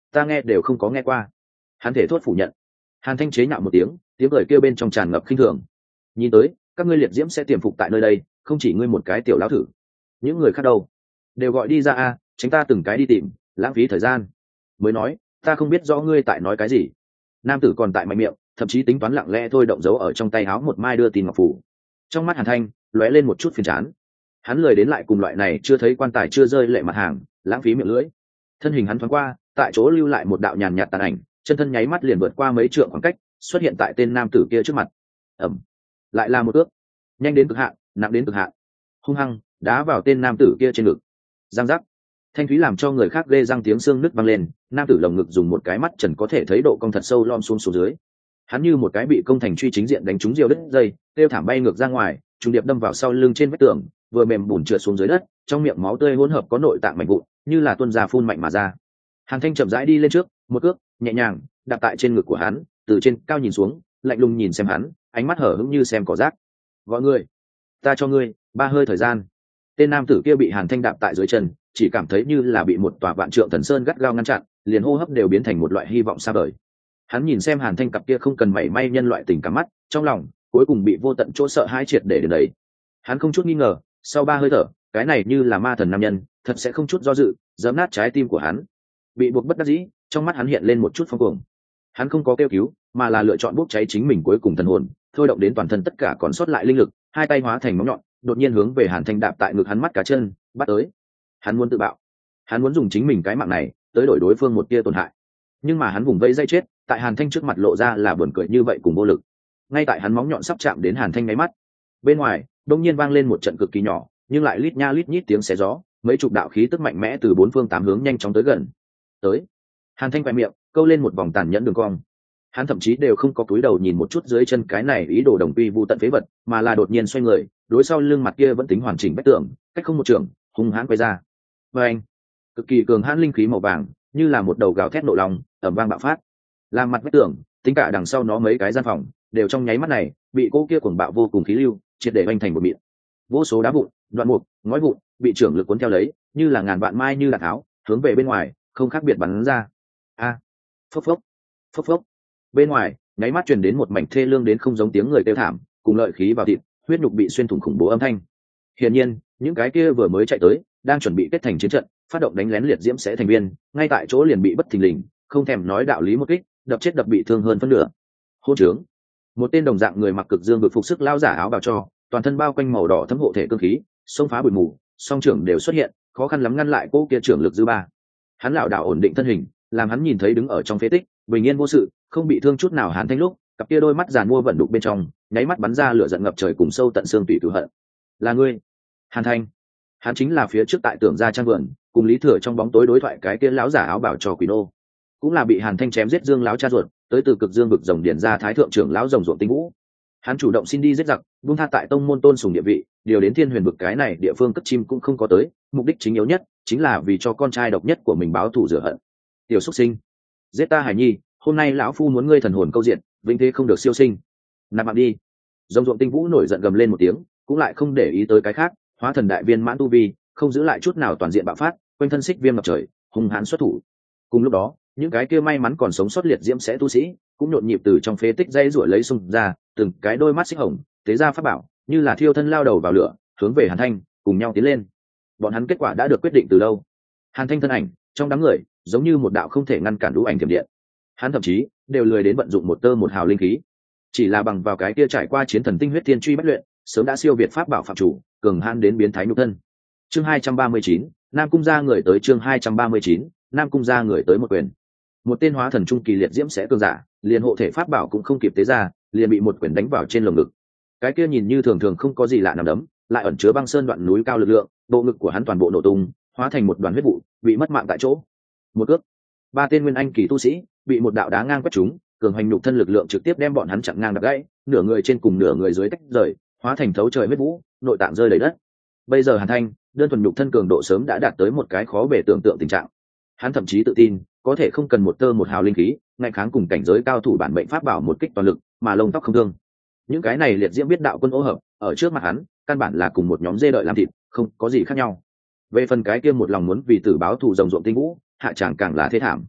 ta nghe đều không có nghe qua. Hắn thể thốt phủ nhận. Hàn Thanh chế nhạo một tiếng, tiếng cười kêu bên trong tràn ngập khinh thường. Nhìn tới các ngươi liệt diễm sẽ tiềm phục tại nơi đây, không chỉ ngươi một cái tiểu lão thử. Những người khác đâu, đều gọi đi ra a, tránh ta từng cái đi tìm, lãng phí thời gian. Mới nói, ta không biết rõ ngươi tại nói cái gì. Nam tử còn tại mạnh miệng, thậm chí tính toán lặng lẽ thôi động dấu ở trong tay áo một mai đưa tin ngọc phủ. Trong mắt Hàn Thanh lóe lên một chút phiền chán. Hắn lười đến lại cùng loại này chưa thấy quan tài chưa rơi lệ mặt hàng, lãng phí miệng lưỡi. Thân hình hắn thoáng qua, tại chỗ lưu lại một đạo nhàn nhạt tàn ảnh, chân thân nháy mắt liền vượt qua mấy trượng khoảng cách, xuất hiện tại tên nam tử kia trước mặt. Ẩm, lại là một ước, nhanh đến cực hạn, nặng đến cực hạn, hung hăng đá vào tên nam tử kia trên ngực. Giang giác, thanh thúy làm cho người khác ghê răng tiếng xương nứt vang lên. Nam tử lồng ngực dùng một cái mắt trần có thể thấy độ cong thật sâu lom xuống xuống dưới. Hắn như một cái bị công thành truy chính diện đánh trúng diều đứt dây, tiêu thảm bay ngược ra ngoài, trùng điệp đâm vào sau lưng trên vách tường, vừa mềm bùn trượt xuống dưới đất, trong miệng máu tươi hỗn hợp có nội tạng mảnh vụn, như là tuôn ra phun mạnh mà ra. Hàn Thanh chậm rãi đi lên trước, một cước nhẹ nhàng đạp tại trên ngực của hắn, từ trên cao nhìn xuống, lạnh lùng nhìn xem hắn, ánh mắt hở hững như xem cỏ rác. Gọi người, ta cho ngươi ba hơi thời gian. Tên nam tử kia bị Hàn Thanh đạp tại dưới chân, chỉ cảm thấy như là bị một tòa vạn trượng thần sơn gắt gao ngăn chặn, liền hô hấp đều biến thành một loại hy vọng xa vời. Hắn nhìn xem Hàn Thanh cặp kia không cần mảy may nhân loại tình cảm mắt, trong lòng cuối cùng bị vô tận chỗ sợ hãi triệt để đến đấy. Hắn không chút nghi ngờ, sau ba hơi thở, cái này như là ma thần nam nhân, thật sẽ không chút do dự, giẫm nát trái tim của hắn. Bị buộc bất đắc dĩ, trong mắt hắn hiện lên một chút phong cuồng. Hắn không có kêu cứu, mà là lựa chọn bốc cháy chính mình cuối cùng thần hồn, thôi động đến toàn thân tất cả còn sót lại linh lực, hai tay hóa thành móng nhọn, đột nhiên hướng về Hàn Thanh đạp tại ngực hắn mắt cá chân, bắt tới. Hắn muốn tự bạo, hắn muốn dùng chính mình cái mạng này tới đổi đối phương một tia tổn hại. Nhưng mà hắn vùng vẫy dây chết, tại Hàn Thanh trước mặt lộ ra là buồn cười như vậy cùng vô lực. Ngay tại hắn móng nhọn sắp chạm đến Hàn Thanh ngáy mắt, bên ngoài đông nhiên vang lên một trận cực kỳ nhỏ, nhưng lại lít nha lít nhít tiếng xé gió, mấy chục đạo khí tức mạnh mẽ từ bốn phương tám hướng nhanh chóng tới gần. Tới. Hàn Thanh quẹt miệng, câu lên một vòng tàn nhẫn đường cong. Hắn thậm chí đều không có cúi đầu nhìn một chút dưới chân cái này ý đồ đồng quy vu tận phế vật, mà là đột nhiên xoay người, đối sau lưng mặt kia vẫn tính hoàn chỉnh vách tường, cách không một trường, hung hãn quay ra. Và anh, cực kỳ cường hãn linh khí màu vàng, như là một đầu gào thét nộ lòng, ầm vang bạo phát. Làm mặt vách tường, tính cả đằng sau nó mấy cái gian phòng, đều trong nháy mắt này bị cô kia cuồng bạo vô cùng khí lưu triệt để vành thành một miệng. Vô số đá vụn, đoạn mục, ngói vụn bị trưởng lực cuốn theo lấy, như là ngàn vạn mai như đạn tháo, hướng về bên ngoài, không khác biệt bắn ra. A, phốc phốc, phốc phốc. Bên ngoài, nháy mắt truyền đến một mảnh thê lương đến không giống tiếng người kêu thảm, cùng lợi khí vào thịt, huyết nhục bị xuyên thủng khủng bố âm thanh. Hiển nhiên, những cái kia vừa mới chạy tới, đang chuẩn bị kết thành chiến trận, phát động đánh lén liệt diễm sẽ thành viên, ngay tại chỗ liền bị bất thình lình, không thèm nói đạo lý một kích, đập chết đập bị thương hơn phân nửa. Hôn trướng. Một tên đồng dạng người mặc cực dương vực phục sức lao giả áo bào cho, toàn thân bao quanh màu đỏ thấm hộ thể cương khí, xông phá bụi mù, song trưởng đều xuất hiện, khó khăn lắm ngăn lại cô kia trưởng lực dư ba. Hắn lảo đảo ổn định thân hình, làm hắn nhìn thấy đứng ở trong phế tích, bình yên vô sự, không bị thương chút nào Hàn Thanh lúc, cặp kia đôi mắt giàn mua vận đục bên trong, nháy mắt bắn ra lửa giận ngập trời cùng sâu tận xương tủy cửu hận. Là ngươi, Hàn Thanh. Hắn chính là phía trước tại tưởng gia trang vườn, cùng Lý Thừa trong bóng tối đối thoại cái kia lão giả áo bào cho quỷ nô, cũng là bị Hàn Thanh chém giết Dương lão cha ruột, tới từ cực dương vực rồng điển ra thái thượng trưởng lão rồng ruộng tinh vũ. Hắn chủ động xin đi giết giặc, buông tha tại tông môn tôn sùng địa vị, điều đến thiên huyền vực cái này địa phương cất chim cũng không có tới, mục đích chính yếu nhất chính là vì cho con trai độc nhất của mình báo thù rửa hận. Tiểu xuất sinh, giết ta Hải Nhi, hôm nay lão phu muốn ngươi thần hồn câu diện, vĩnh thế không được siêu sinh. Nạp mạng đi. Rồng ruộng tinh vũ nổi giận gầm lên một tiếng, cũng lại không để ý tới cái khác, hóa thần đại viên mãn tu vi, không giữ lại chút nào toàn diện bạo phát, quanh thân xích viêm ngập trời, hung hãn xuất thủ. Cùng lúc đó, những cái kia may mắn còn sống sót liệt diễm sẽ tu sĩ cũng nhộn nhịp từ trong phế tích dây ruổi lấy xung ra, từng cái đôi mắt xích hồng tế ra pháp bảo, như là thiêu thân lao đầu vào lửa, hướng về Hàn Thanh cùng nhau tiến lên. Bọn hắn kết quả đã được quyết định từ lâu. Hàn Thanh thân ảnh trong đám người giống như một đạo không thể ngăn cản lũ ảnh thiểm điện. Hắn thậm chí đều lười đến vận dụng một tơ một hào linh khí, chỉ là bằng vào cái kia trải qua chiến thần tinh huyết thiên truy bất luyện, sớm đã siêu việt pháp bảo phạm chủ, cường hãn đến biến thái nhục thân. Chương hai trăm ba mươi chín, Nam cung gia người tới. Chương hai trăm ba mươi chín, Nam cung gia người tới một quyền. Một tên hóa thần trung kỳ liệt diễm sẽ cường giả, liền hộ thể pháp bảo cũng không kịp tế ra, liền bị một quyền đánh vào trên lồng ngực. Cái kia nhìn như thường thường không có gì lạ nằm đấm, lại ẩn chứa băng sơn đoạn núi cao lực lượng, bộ ngực của hắn toàn bộ nổ tung, hóa thành một đoàn huyết vụ, bị mất mạng tại chỗ. Một cước, ba tên nguyên anh kỳ tu sĩ bị một đạo đá ngang quét trúng, cường hành nhục thân lực lượng trực tiếp đem bọn hắn chặn ngang đập gãy, nửa người trên cùng nửa người dưới tách rời, hóa thành thấu trời huyết vũ, nội tạng rơi đầy đất. Bây giờ Hàn Thanh, đơn thuần nhục thân cường độ sớm đã đạt tới một cái khó bề tưởng tượng tình trạng. Hắn thậm chí tự tin, có thể không cần một tơ một hào linh khí, ngạnh kháng cùng cảnh giới cao thủ bản mệnh pháp bảo một kích toàn lực, mà lông tóc không thương. Những cái này liệt diễm biết đạo quân ô hợp, ở trước mặt hắn, căn bản là cùng một nhóm dê đợi làm thịt, không có gì khác nhau. Về phần cái kia một lòng muốn vì tử báo thù rồng ruộng tinh vũ, hạ tràng càng là thế thảm.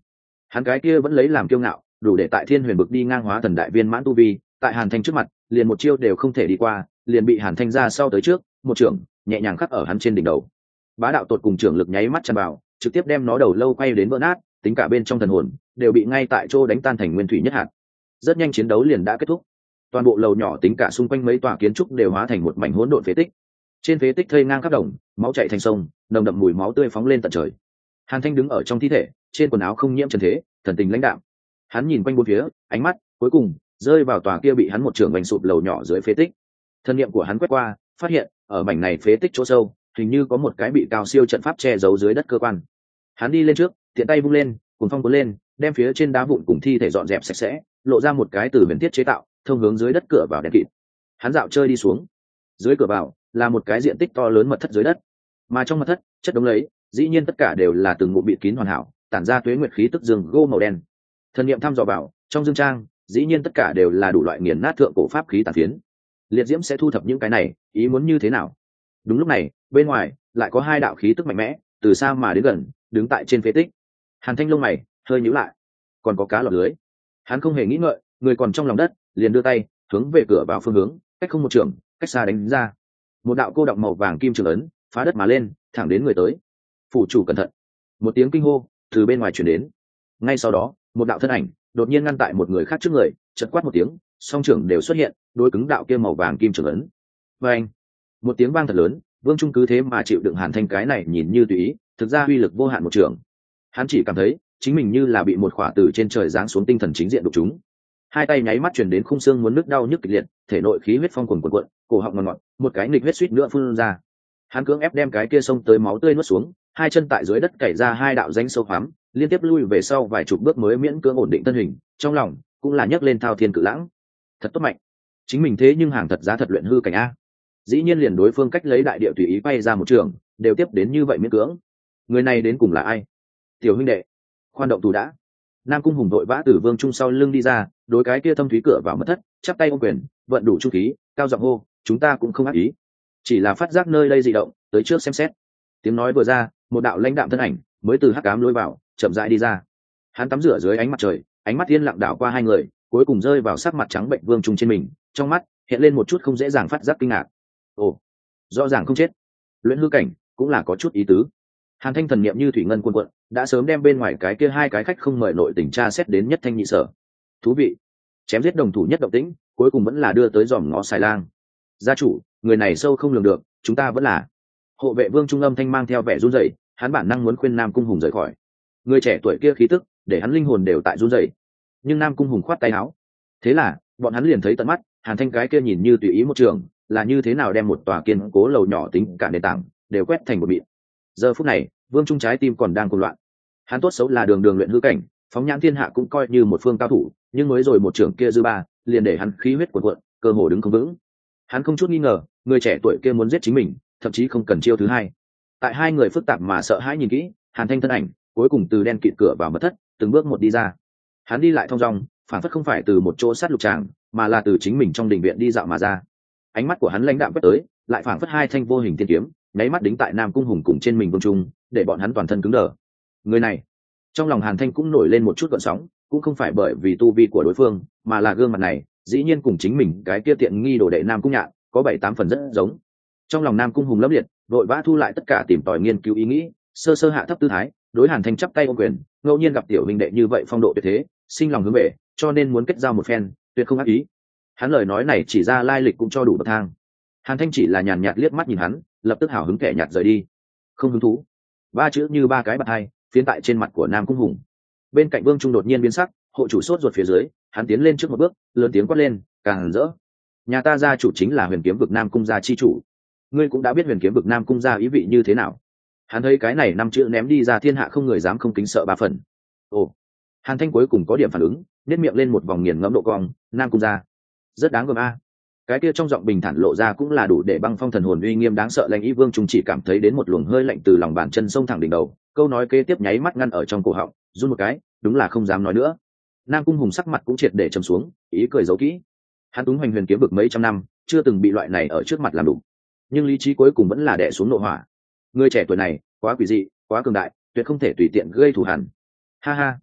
Hắn cái kia vẫn lấy làm kiêu ngạo, đủ để tại thiên huyền bực đi ngang hóa thần đại viên mãn tu vi, tại Hàn Thanh trước mặt liền một chiêu đều không thể đi qua, liền bị Hàn Thanh ra sau tới trước một trưởng nhẹ nhàng khắc ở hắn trên đỉnh đầu. Bá đạo tột cùng trưởng lực nháy mắt tràn vào, trực tiếp đem nó đầu lâu quay đến vỡ nát, tính cả bên trong thần hồn đều bị ngay tại chỗ đánh tan thành nguyên thủy nhất hạt. Rất nhanh chiến đấu liền đã kết thúc, toàn bộ lầu nhỏ tính cả xung quanh mấy tòa kiến trúc đều hóa thành một mảnh hỗn độn phế tích. Trên phế tích thây ngang khắp đồng, máu chảy thành sông, nồng đậm mùi máu tươi phóng lên tận trời. Hàn Thanh đứng ở trong thi thể, trên quần áo không nhiễm trần thế, thần tình lãnh đạm. Hắn nhìn quanh bốn phía, ánh mắt cuối cùng rơi vào tòa kia bị hắn một trường bành sụp lầu nhỏ dưới phế tích. Thân niệm của hắn quét qua, phát hiện ở mảnh này phế tích chỗ sâu, hình như có một cái bị cao siêu trận pháp che giấu dưới đất cơ quan. Hắn đi lên trước, tiện tay vung lên, cuồng phong cuốn lên, đem phía trên đá vụn cùng thi thể dọn dẹp sạch sẽ, lộ ra một cái từ huyền thiết chế tạo, thông hướng dưới đất cửa vào đèn kịt. Hắn dạo chơi đi xuống, dưới cửa vào là một cái diện tích to lớn mật thất dưới đất, mà trong mật thất chất đống lấy, dĩ nhiên tất cả đều là từng ngụ bịt kín hoàn hảo, tản ra tuế nguyệt khí tức dương gỗ màu đen. Thần niệm thăm dò vào, trong dương trang, dĩ nhiên tất cả đều là đủ loại nghiền nát thượng cổ pháp khí tàn phiến. Liệt diễm sẽ thu thập những cái này, ý muốn như thế nào? Đúng lúc này, bên ngoài lại có hai đạo khí tức mạnh mẽ, từ xa mà đến gần, đứng tại trên phế tích. Hàn Thanh lông mày hơi nhíu lại, còn có cá lọt lưới. Hắn không hề nghĩ ngợi, người còn trong lòng đất, liền đưa tay hướng về cửa vào phương hướng, cách không một trường, cách xa đánh ra. Một đạo cô đọng màu vàng kim trường ấn, phá đất mà lên, thẳng đến người tới. Phủ chủ cẩn thận! Một tiếng kinh hô từ bên ngoài truyền đến. Ngay sau đó, một đạo thân ảnh đột nhiên ngăn tại một người khác trước người, chợt quát một tiếng, song trưởng đều xuất hiện, đối cứng đạo kia màu vàng kim trường ấn. Và anh, một tiếng vang thật lớn, Vương Trung cứ thế mà chịu đựng Hàn Thanh cái này nhìn như tùy ý, thực ra uy lực vô hạn một trường. Hắn chỉ cảm thấy chính mình như là bị một khỏa từ trên trời giáng xuống tinh thần chính diện đụng chúng. Hai tay nháy mắt truyền đến khung xương muốn nứt đau nhức kịch liệt, thể nội khí huyết phong cuồn cuộn cuộn, cổ họng ngọt ngọt, một cái nghịch huyết suýt nữa phun ra. Hắn cưỡng ép đem cái kia xông tới máu tươi nuốt xuống, hai chân tại dưới đất cày ra hai đạo rãnh sâu hoắm, liên tiếp lui về sau vài chục bước mới miễn cưỡng ổn định thân hình, trong lòng cũng là nhấc lên thao thiên cự lãng. Thật tốt mạnh, chính mình thế nhưng hàng thật giá thật luyện hư cảnh a. Dĩ nhiên liền đối phương cách lấy đại địa tùy ý bay ra một trường, đều tiếp đến như vậy miễn cưỡng. Người này đến cùng là ai? Tiểu huynh đệ, khoan động tù đã. Nam Cung Hùng đội vã từ Vương Trung sau lưng đi ra, đối cái kia thâm thúy cửa vào mật thất, chắp tay ôm quyền, vận đủ chu khí, cao giọng hô, chúng ta cũng không ác ý, chỉ là phát giác nơi đây dị động, tới trước xem xét. Tiếng nói vừa ra, một đạo lãnh đạm thân ảnh mới từ hắc ám lối vào, chậm rãi đi ra. Hắn tắm rửa dưới ánh mặt trời, ánh mắt yên lặng đảo qua hai người, cuối cùng rơi vào sắc mặt trắng bệnh Vương Trung trên mình, trong mắt hiện lên một chút không dễ dàng phát giác kinh ngạc. Ồ, rõ ràng không chết, luyện hư cảnh cũng là có chút ý tứ. Hàn Thanh thần niệm như thủy ngân cuồn cuộn, đã sớm đem bên ngoài cái kia hai cái khách không mời nội tình tra xét đến nhất thanh nhị sở. Thú vị, chém giết đồng thủ nhất động tĩnh, cuối cùng vẫn là đưa tới dòm ngó xài lang. Gia chủ, người này sâu không lường được, chúng ta vẫn là. Hộ vệ Vương Trung âm thanh mang theo vẻ run rẩy, hắn bản năng muốn khuyên Nam Cung Hùng rời khỏi. Người trẻ tuổi kia khí tức, để hắn linh hồn đều tại run rẩy. Nhưng Nam Cung Hùng khoát tay áo. Thế là, bọn hắn liền thấy tận mắt, Hàn Thanh cái kia nhìn như tùy ý một trường, là như thế nào đem một tòa kiên cố lầu nhỏ tính cả nền tảng đều quét thành một mịn. Giờ phút này, Vương Trung trái tim còn đang cuồng loạn. Hắn tốt xấu là đường đường luyện hư cảnh, phóng nhãn thiên hạ cũng coi như một phương cao thủ, nhưng mới rồi một trưởng kia dư ba, liền để hắn khí huyết cuồn cuộn, cơ hồ đứng không vững. Hắn không chút nghi ngờ, người trẻ tuổi kia muốn giết chính mình, thậm chí không cần chiêu thứ hai. Tại hai người phức tạp mà sợ hãi nhìn kỹ, Hàn Thanh thân ảnh cuối cùng từ đen kịt cửa vào mật thất, từng bước một đi ra. Hắn đi lại thong dong, phản phất không phải từ một chỗ sát lục tràng, mà là từ chính mình trong đình viện đi dạo mà ra. Ánh mắt của hắn lãnh đạm quét tới, lại phản phất hai thanh vô hình tiên kiếm, nháy mắt đính tại Nam Cung Hùng cùng trên mình Vương Trung, để bọn hắn toàn thân cứng đờ. Người này, trong lòng Hàn Thanh cũng nổi lên một chút gợn sóng, cũng không phải bởi vì tu vi của đối phương, mà là gương mặt này, dĩ nhiên cùng chính mình cái kia tiện nghi đồ đệ Nam Cung Nhạn có bảy tám phần rất giống. Trong lòng Nam Cung Hùng lấp liệt, vội vã thu lại tất cả tìm tòi nghiên cứu ý nghĩ, sơ sơ hạ thấp tư thái, đối Hàn Thanh chắp tay ôm quyền, ngẫu nhiên gặp tiểu huynh đệ như vậy phong độ tuyệt thế, sinh lòng hướng về, cho nên muốn kết giao một phen, tuyệt không ác ý. Hắn lời nói này chỉ ra lai lịch cũng cho đủ bậc thang. Hàn Thanh chỉ là nhàn nhạt liếc mắt nhìn hắn, lập tức hào hứng kẻ nhạt rời đi. Không hứng thú. Ba chữ như ba cái bạt hai, phiến tại trên mặt của Nam Cung Hùng. Bên cạnh Vương Trung đột nhiên biến sắc, hộ chủ sốt ruột phía dưới, hắn tiến lên trước một bước, lớn tiếng quát lên, càng rỡ. Nhà ta gia chủ chính là Huyền Kiếm vực Nam Cung gia chi chủ. Ngươi cũng đã biết Huyền Kiếm vực Nam Cung gia ý vị như thế nào. Hắn thấy cái này năm chữ ném đi ra thiên hạ không người dám không kính sợ ba phần. Ồ. Hàn Thanh cuối cùng có điểm phản ứng, nhếch miệng lên một vòng nghiền ngẫm độ cong, Nam Cung gia. Rất đáng gờm a. Cái kia trong giọng bình thản lộ ra cũng là đủ để băng phong thần hồn uy nghiêm đáng sợ. Lãnh Ý Vương Trung chỉ cảm thấy đến một luồng hơi lạnh từ lòng bàn chân sông thẳng đỉnh đầu, câu nói kế tiếp nháy mắt ngăn ở trong cổ họng, run một cái, đúng là không dám nói nữa. Nam Cung Hùng sắc mặt cũng triệt để trầm xuống, ý cười giấu kỹ. Hắn túng hoành Huyền Kiếm vực mấy trăm năm, chưa từng bị loại này ở trước mặt làm đủ, nhưng lý trí cuối cùng vẫn là đè xuống nộ hỏa. Người trẻ tuổi này quá quỷ dị, quá cường đại, tuyệt không thể tùy tiện gây thù hằn. Ha ha,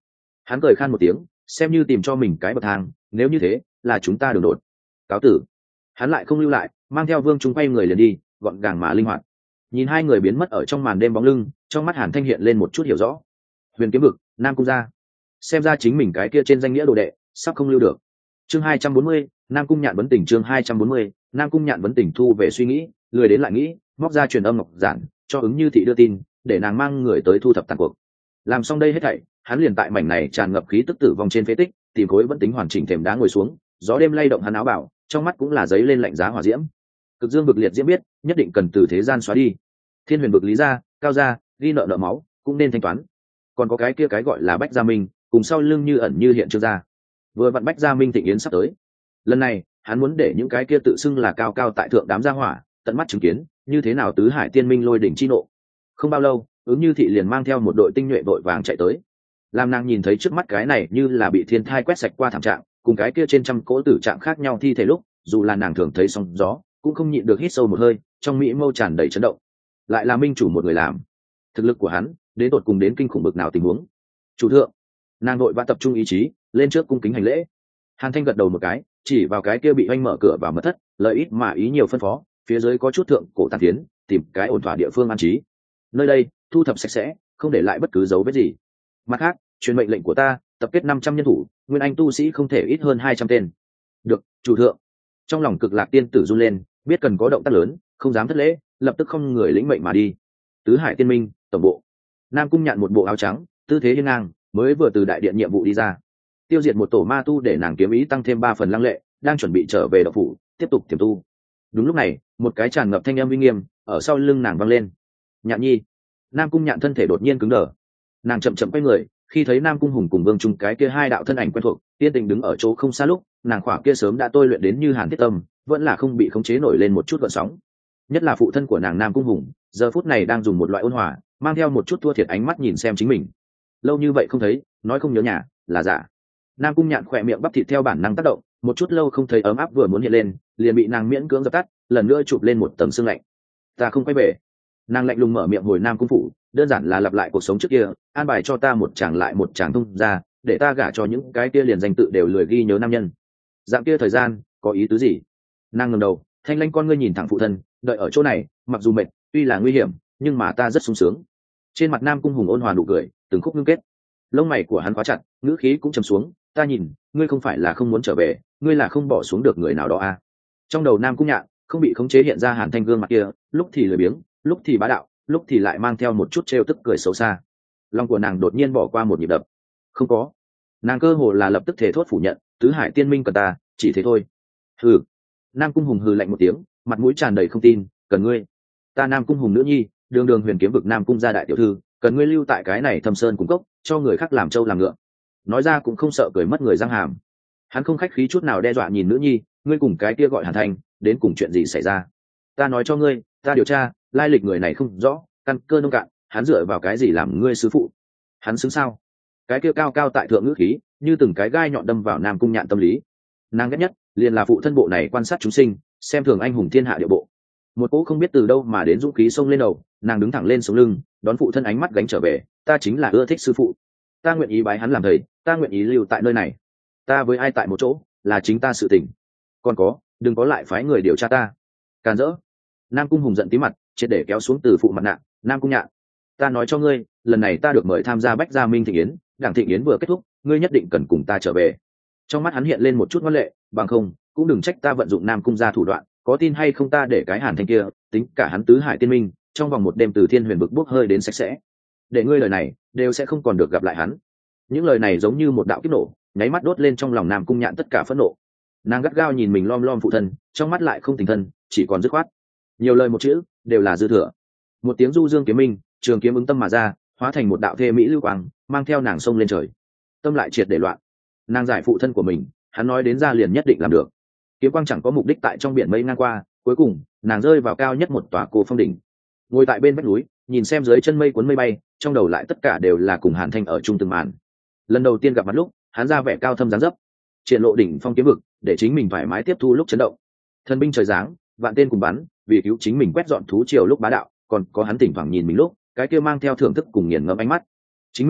Hắn cười khan một tiếng, xem như tìm cho mình cái bậc thang, nếu như thế là chúng ta đường đột. Cáo tử. Hắn lại không lưu lại, mang theo Vương Trung quay người liền đi, gọn gàng mà linh hoạt. Nhìn hai người biến mất ở trong màn đêm bóng lưng, trong mắt Hàn Thanh hiện lên một chút hiểu rõ. Huyền Kiếm Vực, Nam Cung gia. Xem ra chính mình cái kia trên danh nghĩa đồ đệ sắp không lưu được. Chương hai trăm bốn mươi, Nam Cung Nhạn vấn tình chương hai trăm bốn mươi, Nam Cung Nhạn vấn tình thu về suy nghĩ, lười đến lại nghĩ, móc ra truyền âm ngọc giản, cho ứng Như thị đưa tin, để nàng mang người tới thu thập tàn cuộc. Làm xong đây hết thảy, hắn liền tại mảnh này tràn ngập khí tức tử vong trên phế tích, tìm khối vẫn tính hoàn chỉnh thềm đá ngồi xuống, gió đêm lay động hắn áo bảo, trong mắt cũng là giấy lên lạnh giá hỏa diễm. Cực Dương vực liệt diễm biết, nhất định cần từ thế gian xóa đi. Thiên Huyền vực lý gia, cao gia, ghi nợ nợ máu, cũng nên thanh toán. Còn có cái kia cái gọi là Bách Gia Minh, cùng sau lưng như ẩn như hiện Trương gia. Vừa vặn Bách Gia Minh thịnh yến sắp tới. Lần này, hắn muốn để những cái kia tự xưng là cao cao tại thượng đám gia hỏa, tận mắt chứng kiến, như thế nào tứ hải tiên minh lôi đỉnh chi nộ. Không bao lâu, ứng Như thị liền mang theo một đội tinh nhuệ vội vàng chạy tới. Làm nàng nhìn thấy trước mắt cái này như là bị thiên thai quét sạch qua thảm trạng, cùng cái kia trên trăm cỗ tử trạng khác nhau thi thể lúc, dù là nàng thường thấy sóng gió, cũng không nhịn được hít sâu một hơi, trong mỹ mâu tràn đầy chấn động. Lại là minh chủ một người làm, thực lực của hắn đến tột cùng đến kinh khủng bực nào tình huống. Chủ thượng. Nàng đội và tập trung ý chí, lên trước cung kính hành lễ. Hàn Thanh gật đầu một cái, chỉ vào cái kia bị oanh mở cửa vào mật thất, lợi ít mà ý nhiều phân phó, phía dưới có chút thượng cổ tàn tiến, tìm cái ổn thỏa địa phương an trí. Nơi đây thu thập sạch sẽ, không để lại bất cứ dấu vết gì. Mặt khác, truyền mệnh lệnh của ta, tập kết năm trăm nhân thủ, nguyên anh tu sĩ không thể ít hơn hai trăm tên. Được, chủ thượng. Trong lòng Cực Lạc tiên tử run lên, biết cần có động tác lớn, không dám thất lễ, lập tức không người lĩnh mệnh mà đi. Tứ Hải Tiên Minh, tổng bộ. Nam Cung Nhạn một bộ áo trắng, tư thế hiên ngang, mới vừa từ đại điện nhiệm vụ đi ra. Tiêu diệt một tổ ma tu để nàng kiếm ý tăng thêm ba phần lăng lệ, đang chuẩn bị trở về đạo phủ, tiếp tục tiềm tu. Đúng lúc này, một cái tràn ngập thanh âm uy nghiêm ở sau lưng nàng vang lên. Nhạn nhi. Nam Cung Nhạn thân thể đột nhiên cứng đờ. Nàng chậm chậm quay người, khi thấy Nam Cung Hùng cùng Vương Trung cái kia hai đạo thân ảnh quen thuộc, tiên tình đứng ở chỗ không xa lúc, nàng khỏa kia sớm đã tôi luyện đến như hàn thiết tâm, vẫn là không bị khống chế nổi lên một chút gợn sóng. Nhất là phụ thân của nàng Nam Cung Hùng, giờ phút này đang dùng một loại ôn hòa, mang theo một chút thua thiệt ánh mắt nhìn xem chính mình. Lâu như vậy không thấy, nói không nhớ nhà, là giả. Nam Cung Nhạn khỏe miệng bắp thịt theo bản năng tác động, một chút lâu không thấy ấm áp vừa muốn hiện lên, liền bị nàng miễn cưỡng dập tắt, lần nữa chụp lên một tầng sương lạnh. Ta không quay về. Nàng lạnh lùng mở miệng hồi Nam Cung phủ, đơn giản là lặp lại cuộc sống trước kia, an bài cho ta một chàng lại một chàng thông ra, để ta gả cho những cái kia liền danh tự đều lười ghi nhớ nam nhân. Dạng kia thời gian có ý tứ gì? Nàng ngẩng đầu, thanh lanh con ngươi nhìn thẳng phụ thân, đợi ở chỗ này, mặc dù mệt, tuy là nguy hiểm, nhưng mà ta rất sung sướng. Trên mặt Nam Cung Hùng ôn hòa nụ cười, từng khúc ngưng kết. Lông mày của hắn khóa chặt, ngữ khí cũng trầm xuống, ta nhìn, ngươi không phải là không muốn trở về, ngươi là không bỏ xuống được người nào đó à? Trong đầu Nam Cung Nhạn không bị khống chế hiện ra Hàn Thanh gương mặt kia, lúc thì lười biếng, lúc thì bá đạo, lúc thì lại mang theo một chút trêu tức cười xấu xa. Lòng của nàng đột nhiên bỏ qua một nhịp đập. Không có. Nàng cơ hồ là lập tức thể thốt phủ nhận, tứ hải tiên minh cần ta, chỉ thế thôi. Hừ. Nam Cung Hùng hừ lạnh một tiếng, mặt mũi tràn đầy không tin, cần ngươi. Ta Nam Cung Hùng nữ nhi, đường đường huyền kiếm vực Nam Cung gia đại tiểu thư, cần ngươi lưu tại cái này thâm sơn cung cốc, cho người khác làm trâu làm ngựa. Nói ra cũng không sợ cười mất người răng hàm. Hắn không khách khí chút nào đe dọa nhìn nữ nhi, ngươi cùng cái kia gọi Hàn Thanh, đến cùng chuyện gì xảy ra? Ta nói cho ngươi, ta điều tra, lai lịch người này không rõ, căn cơ nông cạn, hắn dựa vào cái gì làm ngươi sứ phụ? Hắn xứng sao? Cái kia cao cao tại thượng ngữ khí, như từng cái gai nhọn đâm vào Nam Cung Nhạn tâm lý. Nàng ghét nhất liền là phụ thân bộ này quan sát chúng sinh, xem thường anh hùng thiên hạ địa bộ. Một cỗ không biết từ đâu mà đến dũng khí xông lên đầu, nàng đứng thẳng lên sống lưng, đón phụ thân ánh mắt gánh trở về, ta chính là ưa thích sư phụ, ta nguyện ý bái hắn làm thầy, ta nguyện ý lưu tại nơi này, ta với ai tại một chỗ là chính ta sự tình, còn có đừng có lại phái người điều tra ta. Càn rỡ. Nam Cung Hùng giận tí mặt, triệt để kéo xuống từ phụ mặt nạ. Nam Cung Nhạn, ta nói cho ngươi, lần này ta được mời tham gia Bách Gia Minh thịnh yến, đảng thịnh yến vừa kết thúc, ngươi nhất định cần cùng ta trở về. Trong mắt hắn hiện lên một chút ngoan lệ, bằng không cũng đừng trách ta vận dụng Nam Cung gia thủ đoạn, có tin hay không ta để cái Hàn Thanh kia tính cả hắn tứ hải tiên minh, trong vòng một đêm từ thiên huyền vực bốc hơi đến sạch sẽ, để ngươi lời này đều sẽ không còn được gặp lại hắn. Những lời này giống như một đạo kiếp nổ, nháy mắt đốt lên trong lòng Nam Cung Nhạn tất cả phẫn nộ. Nàng gắt gao nhìn mình lom lom phụ thân, trong mắt lại không tình thân, chỉ còn dứt khoát. Nhiều lời một chữ đều là dư thừa. Một tiếng du dương kiếm minh, trường kiếm ứng tâm mà ra, hóa thành một đạo thê mỹ lưu quang, mang theo nàng sông lên trời. Tâm lại triệt để loạn. Nàng giải phụ thân của mình, hắn nói đến ra liền nhất định làm được. Kiếm quang chẳng có mục đích tại trong biển mây ngang qua, cuối cùng nàng rơi vào cao nhất một tòa cô phong đỉnh. Ngồi tại bên vách núi, nhìn xem dưới chân mây cuốn mây bay, trong đầu lại tất cả đều là cùng Hàn Thanh ở chung từng màn. Lần đầu tiên gặp mặt lúc, hắn ra vẻ cao thâm dáng dấp, triển lộ đỉnh phong kiếm vực, để chính mình thoải mái tiếp thu lúc chấn động. Thần binh trời giáng, vạn tên cùng bắn, vì cứu chính mình quét dọn thú triều lúc bá đạo, còn có hắn thỉnh thoảng nhìn mình lúc, cái kia mang theo thưởng thức cùng nghiền ngẫm ánh mắt. Chính mình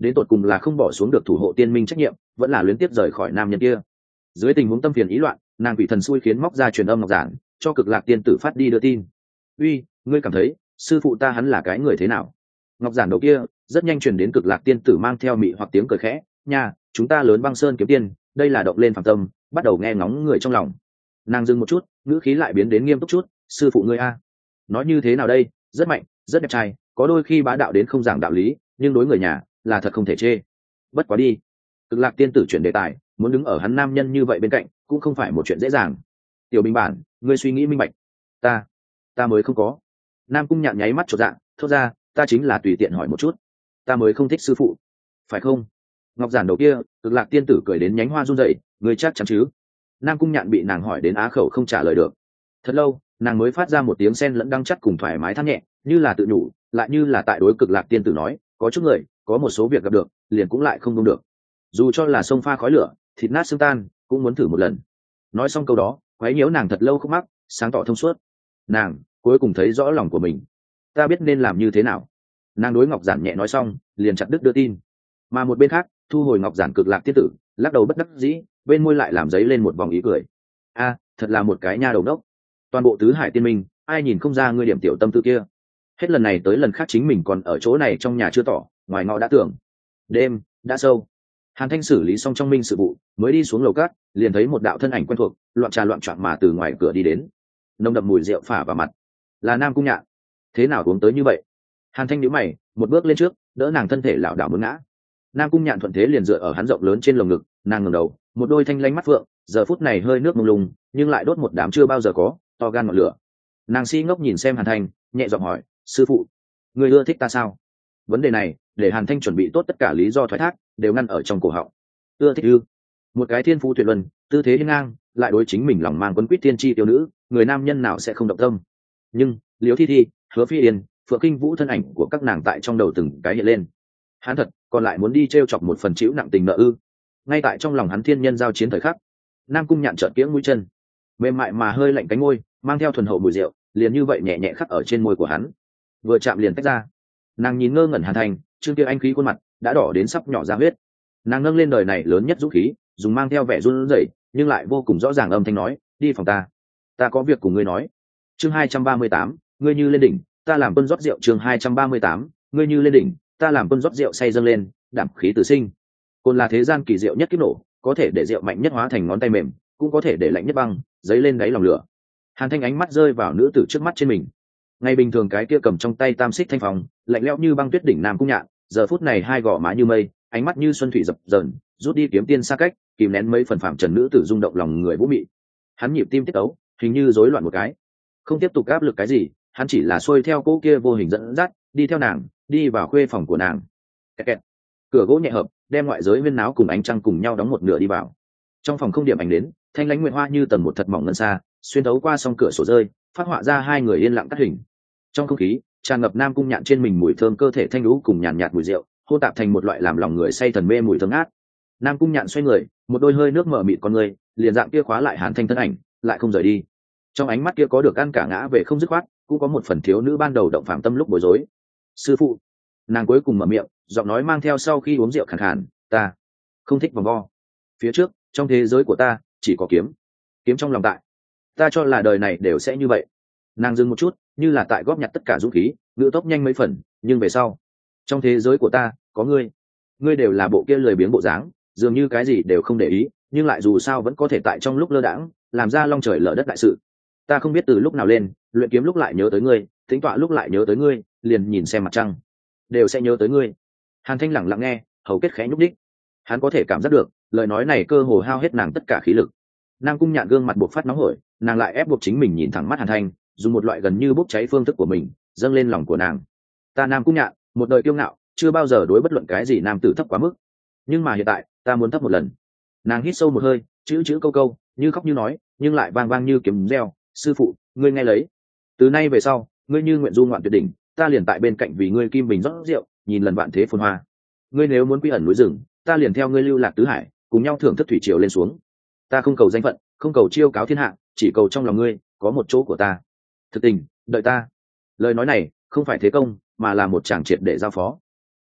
đến tột cùng là không bỏ xuống được thủ hộ tiên minh trách nhiệm, vẫn là luyến tiếp rời khỏi nam nhân kia. Dưới tình huống tâm phiền ý loạn, nàng bị thần xui khiến móc ra truyền âm ngọc giản cho Cực Lạc tiên tử phát đi đưa tin. Uy, ngươi cảm thấy sư phụ ta hắn là cái người thế nào? Ngọc giản đầu kia rất nhanh truyền đến Cực Lạc tiên tử mang theo mị hoặc tiếng cười khẽ, nha, chúng ta lớn băng sơn kiếm tiên, đây là động lên phàm tâm, bắt đầu nghe ngóng người trong lòng. Nàng dừng một chút, ngữ khí lại biến đến nghiêm túc chút, sư phụ ngươi a, nói như thế nào đây, rất mạnh, rất đẹp trai, có đôi khi bá đạo đến không giảng đạo lý, nhưng đối người nhà là thật không thể chê. Bất quá đi. Cực Lạc tiên tử chuyển đề tài, muốn đứng ở hắn nam nhân như vậy bên cạnh cũng không phải một chuyện dễ dàng. Tiểu Bình bản, ngươi suy nghĩ minh bạch. Ta, ta mới không có. Nam Cung Nhạn nháy mắt chột dạ, thốt ra, ta chính là tùy tiện hỏi một chút, ta mới không thích sư phụ, phải không? Ngọc giản đầu kia, Cực Lạc tiên tử cười đến nhánh hoa run rẩy, ngươi chắc chắn chứ? Nam Cung Nhạn bị nàng hỏi đến á khẩu không trả lời được. Thật lâu, nàng mới phát ra một tiếng sen lẫn đắng chắt cùng thoải mái than nhẹ, như là tự nhủ, lại như là tại đối Cực Lạc tiên tử nói, có chút người, có một số việc gặp được, liền cũng lại không đúng được. Dù cho là sông pha khói lửa, thịt nát xương tan, cũng muốn thử một lần. Nói xong câu đó, quấy nhiễu nàng thật lâu không mắc, sáng tỏ thông suốt. Nàng cuối cùng thấy rõ lòng của mình. Ta biết nên làm như thế nào. Nàng đối Ngọc giản nhẹ nói xong, liền chặt đứt đưa tin. Mà một bên khác, thu hồi Ngọc giản Cực Lạc tiên tử, lắc đầu bất đắc dĩ, bên môi lại làm giấy lên một vòng ý cười. A, thật là một cái nha đầu đốc. Toàn bộ tứ hải tiên minh, ai nhìn không ra ngươi điểm tiểu tâm tư kia. Hết lần này tới lần khác chính mình còn ở chỗ này trong nhà chưa tỏ, ngoài ngõ đã tưởng. Đêm đã sâu. Hàn Thanh xử lý xong trong minh sự vụ, mới đi xuống lầu cát, liền thấy một đạo thân ảnh quen thuộc, loạn trà loạn trọn mà từ ngoài cửa đi đến. Nồng đậm mùi rượu phả vào mặt. Là Nam Cung Nhạn. Thế nào uống tới như vậy? Hàn Thanh nhíu mày, một bước lên trước, đỡ nàng thân thể lảo đảo muốn ngã. Nam Cung Nhạn thuận thế liền dựa ở hắn rộng lớn trên lồng ngực, nàng ngẩng đầu, một đôi thanh lanh mắt phượng, giờ phút này hơi nước mông lung, nhưng lại đốt một đám chưa bao giờ có, to gan ngọn lửa. Nàng si ngốc nhìn xem Hàn Thanh, nhẹ giọng hỏi, sư phụ, người ưa thích ta sao? Vấn đề này để Hàn Thanh chuẩn bị tốt tất cả lý do thoái thác, đều ngăn ở trong cổ họng. Ưa thích ư? Một cái thiên phú tuyệt luân, tư thế hiên ngang, lại đối chính mình lòng mang quấn quýt thiên chi tiêu nữ, người nam nhân nào sẽ không động tâm? Nhưng Liễu Thi Thi, Hứa Phi Yên, Phượng Kinh Vũ thân ảnh của các nàng tại trong đầu từng cái hiện lên. Hắn thật còn lại muốn đi t chọc một phần chịu nặng tình nợ ư? Ngay tại trong lòng hắn thiên nhân giao chiến thời khắc, Nam Cung Nhạn trợn kiễng mũi chân, mềm mại mà hơi lạnh cánh môi, mang theo thuần hậu mùi rượu, liền như vậy nhẹ nhẹ khắc ở trên môi của hắn. Vừa chạm liền tách ra. Nàng nhìn ngơ ngẩn Hàn Thành, trương kia anh khí khuôn mặt đã đỏ đến sắp nhỏ ra huyết. Nàng nâng lên đời này lớn nhất dũng khí, dùng mang theo vẻ run rẩy nhưng lại vô cùng rõ ràng âm thanh nói, đi phòng ta, ta có việc cùng ngươi nói. Chương hai trăm ba mươi tám, ngươi như lên đỉnh, ta làm quân rót rượu. Chương hai trăm ba mươi tám, ngươi như lên đỉnh, ta làm quân rót rượu say dâng lên, đảm khí tử sinh. Cồn là thế gian kỳ diệu nhất kiếp nổ, có thể để rượu mạnh nhất hóa thành ngón tay mềm, cũng có thể để lạnh nhất băng dấy lên đáy lòng lửa. Hàn Thanh ánh mắt rơi vào nữ tử trước mắt trên mình. Ngày bình thường cái kia cầm trong tay tam xích thanh phòng, lạnh lẽo như băng tuyết đỉnh Nam Cung Nhạn, giờ phút này hai gò má như mây, ánh mắt như xuân thủy dập dờn, rút đi kiếm tiên xa cách, kìm nén mấy phần phạm trần nữ tử rung động lòng người vũ mị. Hắn nhịp tim tiết ấu, hình như rối loạn một cái, không tiếp tục áp lực cái gì, hắn chỉ là xuôi theo cỗ kia vô hình dẫn dắt, đi theo nàng, đi vào khuê phòng của nàng. Kẹt kẹt. Cửa gỗ nhẹ hợp, đem ngoại giới huyên náo cùng ánh trăng cùng nhau đóng một nửa đi vào. Trong phòng không điểm ánh đến, thanh lãnh nguyệt hoa như tầng một thật mỏng ngân xa, xuyên thấu qua song cửa sổ rơi, phát họa ra hai người yên lặng cắt hình. Trong không khí tràn ngập Nam Cung Nhạn trên mình mùi thơm cơ thể thanh lũ cùng nhàn nhạt mùi rượu, hô tạp thành một loại làm lòng người say thần mê mùi thơm ngát. Nam Cung Nhạn xoay người, một đôi hơi nước mở mịt con người, liền dạng kia khóa lại Hàn Thanh thân ảnh, lại không rời đi. Trong ánh mắt kia có được ăn cả ngã về không dứt khoát, cũng có một phần thiếu nữ ban đầu động phạm tâm lúc bối rối. Sư phụ. Nàng cuối cùng mở miệng, giọng nói mang theo sau khi uống rượu khàn khàn, ta không thích vòng vo. Phía trước, trong thế giới của ta chỉ có kiếm, kiếm trong lòng tại. Ta cho là đời này đều sẽ như vậy. Nàng dừng một chút, như là tại góp nhặt tất cả dũng khí, ngữ tốc nhanh mấy phần, nhưng về sau, trong thế giới của ta có ngươi, ngươi đều là bộ kia lười biếng bộ dáng, dường như cái gì đều không để ý, nhưng lại dù sao vẫn có thể tại trong lúc lơ đãng làm ra long trời lở đất đại sự. Ta không biết từ lúc nào lên, luyện kiếm lúc lại nhớ tới ngươi, tính tọa lúc lại nhớ tới ngươi, liền nhìn xem mặt trăng đều sẽ nhớ tới ngươi. Hàn Thanh lặng lặng nghe, hầu kết khẽ nhúc đích. Hắn có thể cảm giác được lời nói này cơ hồ hao hết nàng tất cả khí lực. Nam Cung Nhạn gương mặt buộc phát nóng hổi, nàng lại ép buộc chính mình nhìn thẳng mắt Hàn Thanh, dùng một loại gần như bốc cháy phương thức của mình dâng lên lòng của nàng. Ta Nam Cung Nhạn, một đời kiêu ngạo, chưa bao giờ đối bất luận cái gì nam tử thấp quá mức, nhưng mà hiện tại ta muốn thấp một lần. Nàng hít sâu một hơi, chữ chữ câu câu, như khóc như nói, nhưng lại vang vang như kiếm reo. Sư phụ, ngươi nghe lấy, từ nay về sau, ngươi như nguyện du ngoạn tuyệt đỉnh, ta liền tại bên cạnh vì ngươi kim bình rót rượu, nhìn lần vạn thế phồn hoa. Ngươi nếu muốn quy ẩn núi rừng, ta liền theo ngươi lưu lạc tứ hải, cùng nhau thưởng thức thủy triều lên xuống. Ta không cầu danh phận, không cầu chiêu cáo thiên hạ, chỉ cầu trong lòng ngươi có một chỗ của ta. Thực tình, đợi ta. Lời nói này không phải thế công, mà là một tràng triệt để giao phó.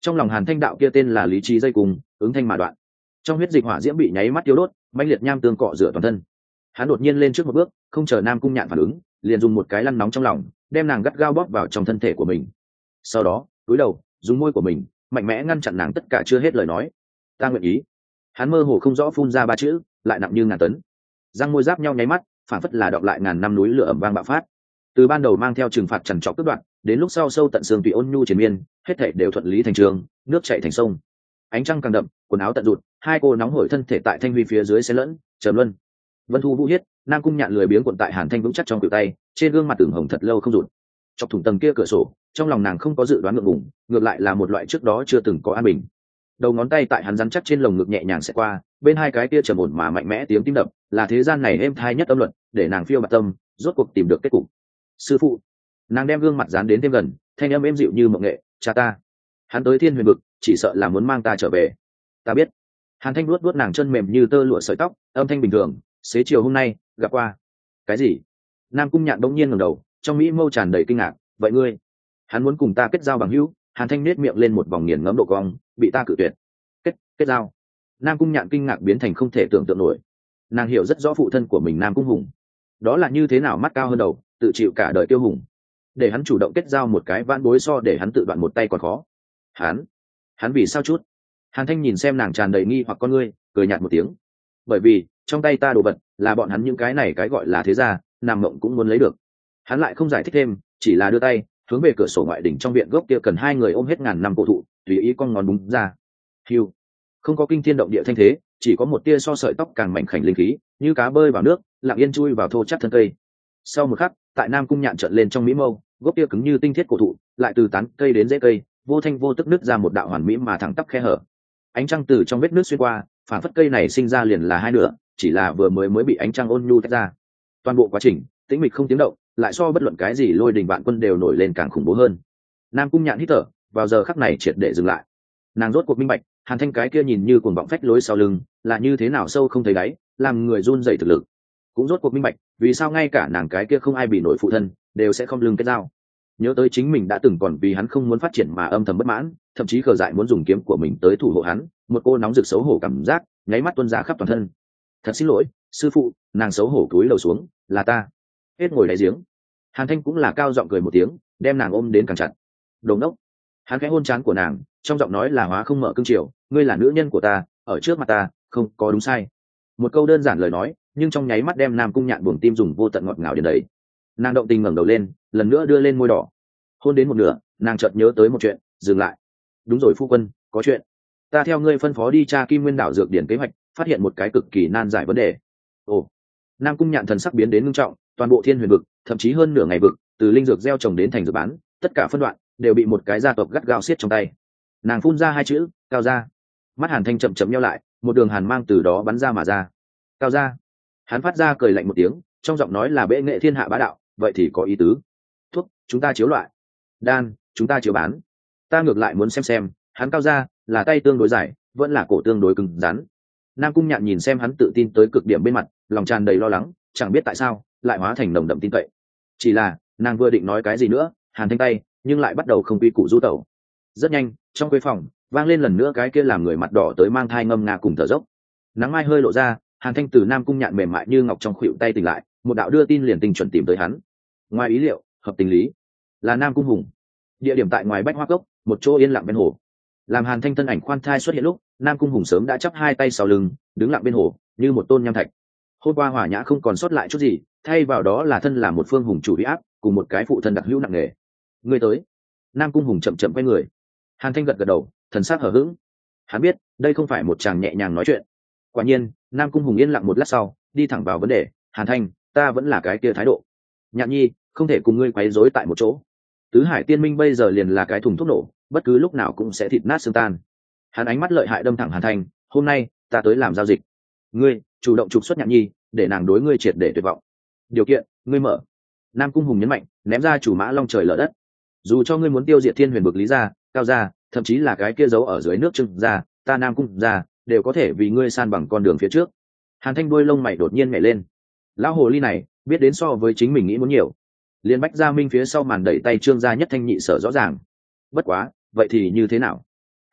Trong lòng hàn thanh đạo kia tên là lý trí dây cùng ứng thanh mà đoạn, trong huyết dịch hỏa diễm bị nháy mắt tiêu đốt, mãnh liệt nham tương cọ rửa toàn thân. Hắn đột nhiên lên trước một bước, không chờ nam cung nhạn phản ứng, liền dùng một cái lăn nóng trong lòng đem nàng gắt gao bóp vào trong thân thể của mình. Sau đó cúi đầu dùng môi của mình mạnh mẽ ngăn chặn nàng tất cả chưa hết lời nói. Ta nguyện ý. Hắn mơ hồ không rõ phun ra ba chữ, lại nặng như ngàn tấn. Răng môi giáp nhau nháy mắt, phản phất là đọng lại ngàn năm núi lửa ầm vang bạo phát. Từ ban đầu mang theo trừng phạt trằn trọc cướp đoạn, đến lúc sau sâu tận xương tùy ôn nhu triền miên, hết thảy đều thuận lý thành trường, nước chảy thành sông. Ánh trăng càng đậm, quần áo tận rụt, hai cô nóng hổi thân thể tại thanh huy phía dưới xen lẫn, trầm luân. Vân thu vũ hiết, nam cung nhạn lười biếng cuộn tại hàn thanh vững chắc trong cự tay, trên gương mặt tưởng hồng thật lâu không rụt. Chọc thủng tầng kia cửa sổ, trong lòng nàng không có dự đoán ngượng ngùng, ngược lại là một loại trước đó chưa từng có an bình. Đầu ngón tay tại hắn rắn chắc trên lồng ngực nhẹ nhàng sẽ qua, bên hai cái kia trầm ổn mà mạnh mẽ tiếng tim đập, là thế gian này êm thai nhất âm luật, để nàng phiêu bạt tâm, rốt cuộc tìm được kết cục. Sư phụ. Nàng đem gương mặt dán đến thêm gần, thanh âm êm dịu như mộng nghệ, cha ta. Hắn tới thiên huyền vực, chỉ sợ là muốn mang ta trở về. Ta biết. Hàn thanh luốt luốt nàng chân mềm như tơ lụa sợi tóc, âm thanh bình thường, xế chiều hôm nay gặp qua. Cái gì? Nam cung nhạn bỗng nhiên ngẩng đầu, trong mỹ mâu tràn đầy kinh ngạc. Vậy ngươi? Hắn muốn cùng ta kết giao bằng hữu. Hàn thanh nết miệng lên một vòng nghiền ngẫm độ cong, bị ta cự tuyệt. Kết kết giao? Nam cung nhạn kinh ngạc biến thành không thể tưởng tượng nổi. Nàng hiểu rất rõ phụ thân của mình Nam cung hùng, đó là như thế nào mắt cao hơn đầu, tự chịu cả đời tiêu hùng. Để hắn chủ động kết giao một cái vãn bối so để hắn tự đoạn một tay còn khó. Hắn, hắn vì sao chút? Hàn thanh nhìn xem nàng tràn đầy nghi hoặc con ngươi, cười nhạt một tiếng. Bởi vì trong tay ta đồ vật là bọn hắn những cái này cái gọi là thế gia, Nam mộng cũng muốn lấy được. Hắn lại không giải thích thêm, chỉ là đưa tay hướng về cửa sổ ngoại đỉnh trong viện gốc kia cần hai người ôm hết ngàn năm cổ thụ, tùy ý con ngón búng ra. Hiu, không có kinh thiên động địa thanh thế, chỉ có một tia so sợi tóc càng mảnh khảnh linh khí, như cá bơi vào nước, lặng yên chui vào thô chắc thân cây. Sau một khắc, tại Nam cung nhạn trợn lên trong mỹ mâu, gốc tia cứng như tinh thiết cổ thụ, lại từ tán cây đến rễ cây, vô thanh vô tức nứt ra một đạo hoàn mỹ mà thẳng tắp khe hở. Ánh trăng từ trong vết nước xuyên qua, phản phất cây này sinh ra liền là hai nửa, chỉ là vừa mới mới bị ánh trăng ôn nhu tách ra. Toàn bộ quá trình tĩnh mịch không tiếng động, lại so bất luận cái gì lôi đình vạn quân đều nổi lên càng khủng bố hơn. Nam cung nhạn hít thở, vào giờ khắc này triệt để dừng lại. Nàng rốt cuộc minh bạch, Hàn thanh cái kia nhìn như cuồng vọng phách lối sau lưng là như thế nào sâu không thấy đáy, làm người run dậy thực lực. Cũng rốt cuộc minh bạch vì sao ngay cả nàng cái kia không ai bị nổi phụ thân đều sẽ không lưng kết giao. Nhớ tới chính mình đã từng còn vì hắn không muốn phát triển mà âm thầm bất mãn, thậm chí khờ dại muốn dùng kiếm của mình tới thủ hộ hắn, một cô nóng rực xấu hổ cảm giác nháy mắt tuôn ra khắp toàn thân. Thật xin lỗi sư phụ. Nàng xấu hổ cúi đầu xuống. Là ta hết ngồi đáy giếng. Hàn thanh cũng là cao giọng cười một tiếng, đem nàng ôm đến càng chặt. Đồ ngốc. Hắn khẽ hôn trán của nàng, trong giọng nói là hóa không mở cương triều. Ngươi là nữ nhân của ta, ở trước mặt ta không có đúng sai. Một câu đơn giản lời nói, nhưng trong nháy mắt đem Nam cung nhạn buồng tim dùng vô tận ngọt ngào đến đấy. Nàng động tình ngẩng đầu lên, lần nữa đưa lên môi đỏ. Hôn đến một nửa, nàng chợt nhớ tới một chuyện, dừng lại. Đúng rồi phu quân, có chuyện. Ta theo ngươi phân phó đi tra Kim Nguyên đảo dược điển kế hoạch, phát hiện một cái cực kỳ nan giải vấn đề. Ồ. Nam cung nhạn thần sắc biến đến ngưng trọng, toàn bộ thiên huyền vực, thậm chí hơn nửa ngày vực, từ linh dược gieo trồng đến thành dược bán, tất cả phân đoạn đều bị một cái gia tộc gắt gao siết trong tay. Nàng phun ra hai chữ, cao gia. Mắt Hàn thanh chậm chậm nheo lại, một đường hàn mang từ đó bắn ra mà ra. Cao gia. Hắn phát ra cười lạnh một tiếng, trong giọng nói là bệ nghệ thiên hạ bá đạo. Vậy thì có ý tứ. Thuốc chúng ta chiếu loại, đan chúng ta chiếu bán. Ta ngược lại muốn xem xem hắn cao gia là tay tương đối dài, vẫn là cổ tương đối cứng rắn. Nam cung nhạn nhìn xem hắn tự tin tới cực điểm bên mặt, lòng tràn đầy lo lắng, chẳng biết tại sao lại hóa thành nồng đậm tin cậy. Chỉ là nàng vừa định nói cái gì nữa, Hàn thanh tay nhưng lại bắt đầu không quy củ du tẩu. Rất nhanh trong quê phòng vang lên lần nữa cái kia làm người mặt đỏ tới mang thai ngâm nga cùng thở dốc. Nắng mai hơi lộ ra, Hàn thanh từ Nam cung nhạn mềm mại như ngọc trong khuỷu tay tỉnh lại, một đạo đưa tin liền tình chuẩn tìm tới hắn. Ngoài ý liệu, hợp tình lý, là Nam cung hùng. Địa điểm tại ngoài bách hoa cốc, một chỗ yên lặng bên hồ. Làm Hàn thanh thân ảnh khoan thai xuất hiện lúc, Nam cung hùng sớm đã chắp hai tay sau lưng, đứng lặng bên hồ như một tôn nham thạch. Hôm qua hỏa nhã không còn sót lại chút gì, thay vào đó là thân là một phương hùng chủ uy áp, cùng một cái phụ thân đặc hữu nặng nề. Người tới. Nam cung hùng chậm chậm quay người. Hàn thanh gật gật đầu, thần sắc hở hững. Hắn biết đây không phải một chàng nhẹ nhàng nói chuyện. Quả nhiên Nam cung hùng yên lặng một lát sau, đi thẳng vào vấn đề. Hàn thanh, ta vẫn là cái kia thái độ. Nhạn nhi không thể cùng ngươi quấy rối tại một chỗ. Tứ hải tiên minh bây giờ liền là cái thùng thuốc nổ, bất cứ lúc nào cũng sẽ thịt nát xương tan. Hắn ánh mắt lợi hại đâm thẳng Hàn thanh. Hôm nay ta tới làm giao dịch, ngươi chủ động trục xuất Nhạn nhi, để nàng đối ngươi triệt để tuyệt vọng. Điều kiện ngươi mở. Nam cung hùng nhấn mạnh, ném ra chủ mã long trời lở đất. Dù cho ngươi muốn tiêu diệt thiên huyền bực lý gia, cao gia, thậm chí là cái kia giấu ở dưới nước trưng gia, ta Nam cung gia, đều có thể vì ngươi san bằng con đường phía trước. Hàn thanh đuôi lông mày đột nhiên nhảy lên. Lão hồ ly này biết đến so với chính mình nghĩ muốn nhiều. Liên bách gia minh phía sau màn đẩy tay trương gia nhất thanh nhị sở rõ ràng. Bất quá vậy thì như thế nào?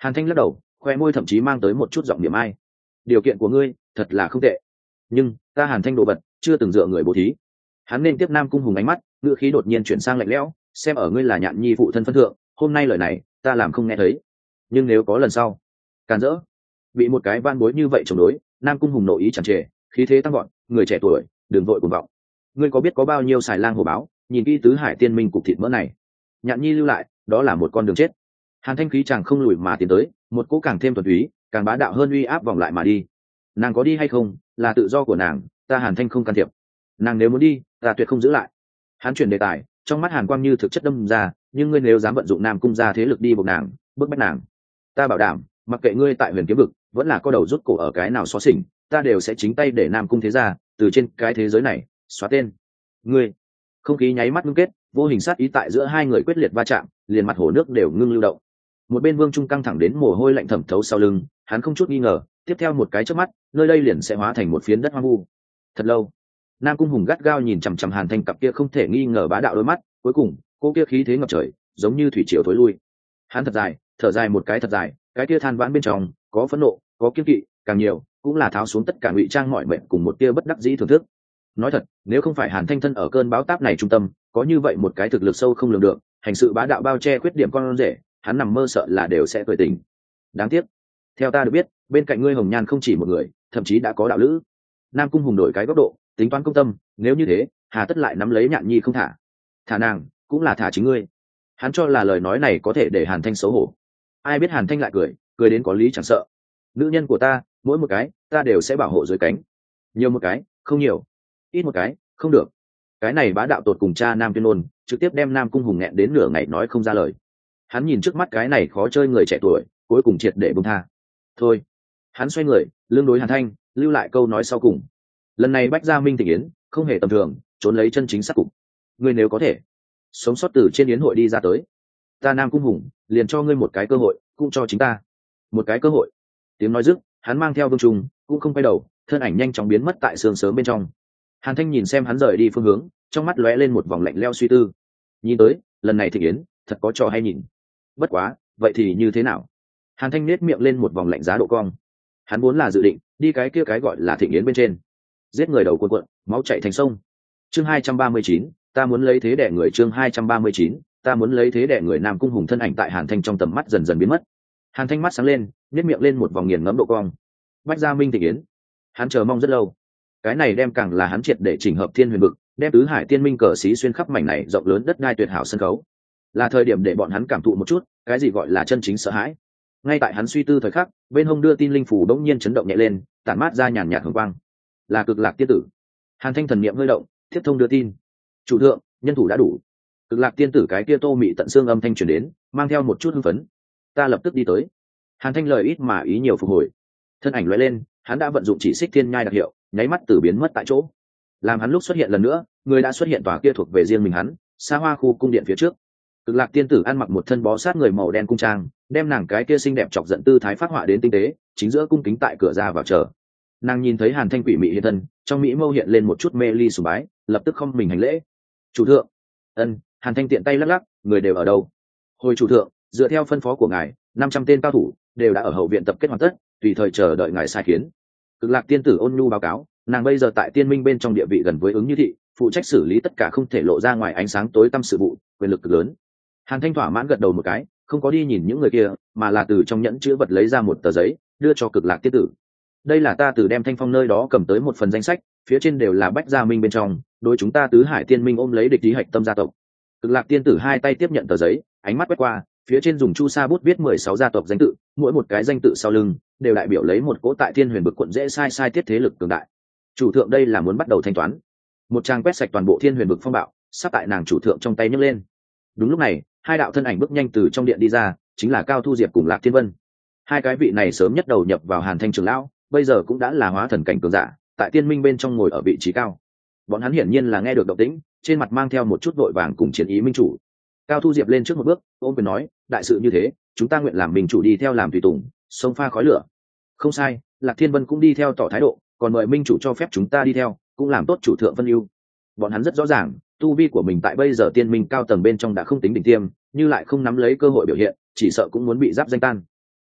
Hàn Thanh lắc đầu, khoe môi thậm chí mang tới một chút giọng niệm ai. Điều kiện của ngươi thật là không tệ, nhưng ta Hàn Thanh đồ vật chưa từng dựa người bố thí. Hắn nên tiếp Nam Cung Hùng ánh mắt, ngữ khí đột nhiên chuyển sang lạnh lẽo, xem ở ngươi là Nhạn Nhi phụ thân phân thượng, hôm nay lời này ta làm không nghe thấy, nhưng nếu có lần sau, càn rỡ. Bị một cái van bối như vậy chống đối, Nam Cung Hùng nội ý chẳng trề, khí thế tăng gọn, người trẻ tuổi đừng vội cuồng vọng. Ngươi có biết có bao nhiêu xài lang hổ báo nhìn kỹ tứ hải tiên minh cục thịt mỡ này, Nhạn Nhi lưu lại đó là một con đường chết. Hàn Thanh khí chàng không lùi mà tiến tới, một cỗ càng thêm thuần túy, càng bá đạo hơn uy áp vòng lại mà đi. Nàng có đi hay không là tự do của nàng, ta Hàn Thanh không can thiệp. Nàng nếu muốn đi, ta tuyệt không giữ lại. Hắn chuyển đề tài, trong mắt Hàn Quang như thực chất đâm ra, nhưng ngươi nếu dám vận dụng Nam Cung gia thế lực đi buộc nàng, bức bách nàng, ta bảo đảm, mặc kệ ngươi tại Huyền Kiếm vực vẫn là có đầu rút cổ ở cái nào xóa xỉnh, ta đều sẽ chính tay để Nam Cung thế gia từ trên cái thế giới này xóa tên. Ngươi, không khí nháy mắt ngưng kết, vô hình sát ý tại giữa hai người quyết liệt va chạm, liền mặt hồ nước đều ngưng lưu động. Một bên Vương Trung căng thẳng đến mồ hôi lạnh thẩm thấu sau lưng, hắn không chút nghi ngờ, tiếp theo một cái chớp mắt, nơi đây liền sẽ hóa thành một phiến đất hoang vu. Thật lâu, Nam Cung Hùng gắt gao nhìn chằm chằm Hàn Thanh cặp kia không thể nghi ngờ bá đạo đôi mắt, cuối cùng, cô kia khí thế ngập trời, giống như thủy triều thối lui. Hắn thật dài, thở dài một cái thật dài, cái kia than vãn bên trong, có phẫn nộ, có kiên kỵ, càng nhiều, cũng là tháo xuống tất cả ngụy trang mọi mệnh cùng một tia bất đắc dĩ thưởng thức. Nói thật, nếu không phải Hàn Thanh thân ở cơn bão táp này trung tâm, có như vậy một cái thực lực sâu không lường được, hành sự bá đạo bao che khuyết điểm con rể, hắn nằm mơ sợ là đều sẽ cười tình. Đáng tiếc, theo ta được biết, bên cạnh ngươi Hồng Nhan không chỉ một người, thậm chí đã có đạo lữ. Nam Cung Hùng đổi cái góc độ, tính toán công tâm, nếu như thế, hà tất lại nắm lấy Nhạn Nhi không thả. Thả nàng, cũng là thả chính ngươi. Hắn cho là lời nói này có thể để Hàn Thanh xấu hổ. Ai biết Hàn Thanh lại cười, cười đến có lý chẳng sợ. Nữ nhân của ta, mỗi một cái, ta đều sẽ bảo hộ dưới cánh. Nhiều một cái, không nhiều. Ít một cái, không được. Cái này bá đạo tột cùng cha Nam Tuyên Ôn, trực tiếp đem Nam Cung Hùng nghẹn đến nửa ngày nói không ra lời. Hắn nhìn trước mắt cái này khó chơi người trẻ tuổi, cuối cùng triệt để buông tha. Thôi. Hắn xoay người, lương đối Hàn Thanh, lưu lại câu nói sau cùng. Lần này Bách Gia Minh Tỉnh Yến, không hề tầm thường, trốn lấy chân chính sát cục. Ngươi nếu có thể sống sót từ trên yến hội đi ra tới, ta Nam Cung Hùng liền cho ngươi một cái cơ hội, cũng cho chính ta một cái cơ hội. Tiếng nói dứt, hắn mang theo Vương Trung, cũng không quay đầu, thân ảnh nhanh chóng biến mất tại sương sớm bên trong. Hàn Thanh nhìn xem hắn rời đi phương hướng, trong mắt lóe lên một vòng lạnh lẽo suy tư. Nhìn tới, lần này Thịnh Yến, thật có trò hay nhìn. Bất quá, vậy thì như thế nào? Hàn Thanh nết miệng lên một vòng lạnh giá độ cong. Hắn vốn là dự định đi cái kia cái gọi là Thịnh Yến bên trên, giết người đầu cuồn cuộn, máu chảy thành sông. Chương hai trăm ba mươi chín, ta muốn lấy thế đẻ người. Chương hai trăm ba mươi chín, ta muốn lấy thế đẻ người. Nam Cung Hùng thân ảnh tại Hàn Thanh trong tầm mắt dần dần biến mất. Hàn Thanh mắt sáng lên, nếp miệng lên một vòng nghiền ngẫm độ cong. Bách Gia Minh Thịnh Yến, hắn chờ mong rất lâu. Cái này đem càng là hắn triệt để chỉnh hợp Thiên Huyền vực, đem tứ hải tiên minh cờ xí xuyên khắp mảnh này rộng lớn đất đai tuyệt hảo sân khấu. Là thời điểm để bọn hắn cảm thụ một chút, cái gì gọi là chân chính sợ hãi. Ngay tại hắn suy tư thời khắc, bên hông đưa tin linh phủ đống nhiên chấn động nhẹ lên, tản mát ra nhàn nhạt hồng quang. Là Cực Lạc tiên tử. Hàn Thanh thần niệm hơi động, tiếp thông đưa tin. Chủ thượng, nhân thủ đã đủ. Cực Lạc tiên tử cái kia tô mị tận xương âm thanh truyền đến, mang theo một chút hưng phấn. Ta lập tức đi tới. Hàn Thanh lời ít mà ý nhiều phục hồi. Thân ảnh lóe lên, hắn đã vận dụng chỉ xích thiên nhai đặc hiệu, nháy mắt từ biến mất tại chỗ. Làm hắn lúc xuất hiện lần nữa, người đã xuất hiện tòa kia thuộc về riêng mình hắn, xa hoa khu cung điện phía trước. Cực Lạc tiên tử ăn mặc một thân bó sát người màu đen cung trang, đem nàng cái kia xinh đẹp chọc giận tư thái phát họa đến tinh tế, chính giữa cung kính tại cửa ra vào chờ. Nàng nhìn thấy Hàn Thanh quỷ mị hiện thân, trong mỹ mâu hiện lên một chút mê ly sùng bái, lập tức không mình hành lễ. Chủ thượng. Ân. Hàn Thanh tiện tay lắc lắc, người đều ở đâu? Hồi chủ thượng, dựa theo phân phó của ngài, năm trăm tên cao thủ đều đã ở hậu viện tập kết hoàn tất, tùy thời chờ đợi ngài sai khiến. Cực Lạc tiên tử ôn nhu báo cáo, nàng bây giờ tại tiên minh bên trong địa vị gần với ứng như thị, phụ trách xử lý tất cả không thể lộ ra ngoài ánh sáng tối tăm sự vụ, quyền lực cực lớn. Hàn Thanh thỏa mãn gật đầu một cái, không có đi nhìn những người kia, mà là từ trong nhẫn chữ vật lấy ra một tờ giấy, đưa cho Cực Lạc tiên tử. Đây là ta từ đem Thanh Phong nơi đó cầm tới một phần danh sách, phía trên đều là Bách Gia Minh bên trong, đối chúng ta tứ hải tiên minh ôm lấy địch ý hạch tâm gia tộc. Cực Lạc tiên tử hai tay tiếp nhận tờ giấy, ánh mắt quét qua, phía trên dùng chu sa bút viết mười sáu gia tộc danh tự, mỗi một cái danh tự sau lưng đều đại biểu lấy một cỗ tại Thiên Huyền vực quận dễ sai sai tiết thế lực cường đại. Chủ thượng đây là muốn bắt đầu thanh toán. Một trang quét sạch toàn bộ Thiên Huyền vực phong bạo, sắp tại nàng chủ thượng trong tay nhấc lên. Đúng lúc này, hai đạo thân ảnh bước nhanh từ trong điện đi ra, chính là Cao Thu Diệp cùng Lạc Thiên Vân. Hai cái vị này sớm nhất đầu nhập vào Hàn Thanh trưởng lão, bây giờ cũng đã là hóa thần cảnh cường giả, tại tiên minh bên trong ngồi ở vị trí cao. Bọn hắn hiển nhiên là nghe được động tĩnh, trên mặt mang theo một chút vội vàng cùng chiến ý minh chủ. Cao Thu Diệp lên trước một bước, ôm quyền nói, đại sự như thế, chúng ta nguyện làm minh chủ đi theo làm tùy tùng, xông pha khói lửa. Không sai, Lạc Thiên Vân cũng đi theo tỏ thái độ, còn mời minh chủ cho phép chúng ta đi theo, cũng làm tốt chủ thượng phân ưu. Bọn hắn rất rõ ràng, tu vi của mình tại bây giờ tiên minh cao tầng bên trong đã không tính đỉnh tiêm, như lại không nắm lấy cơ hội biểu hiện, chỉ sợ cũng muốn bị giáp danh tan.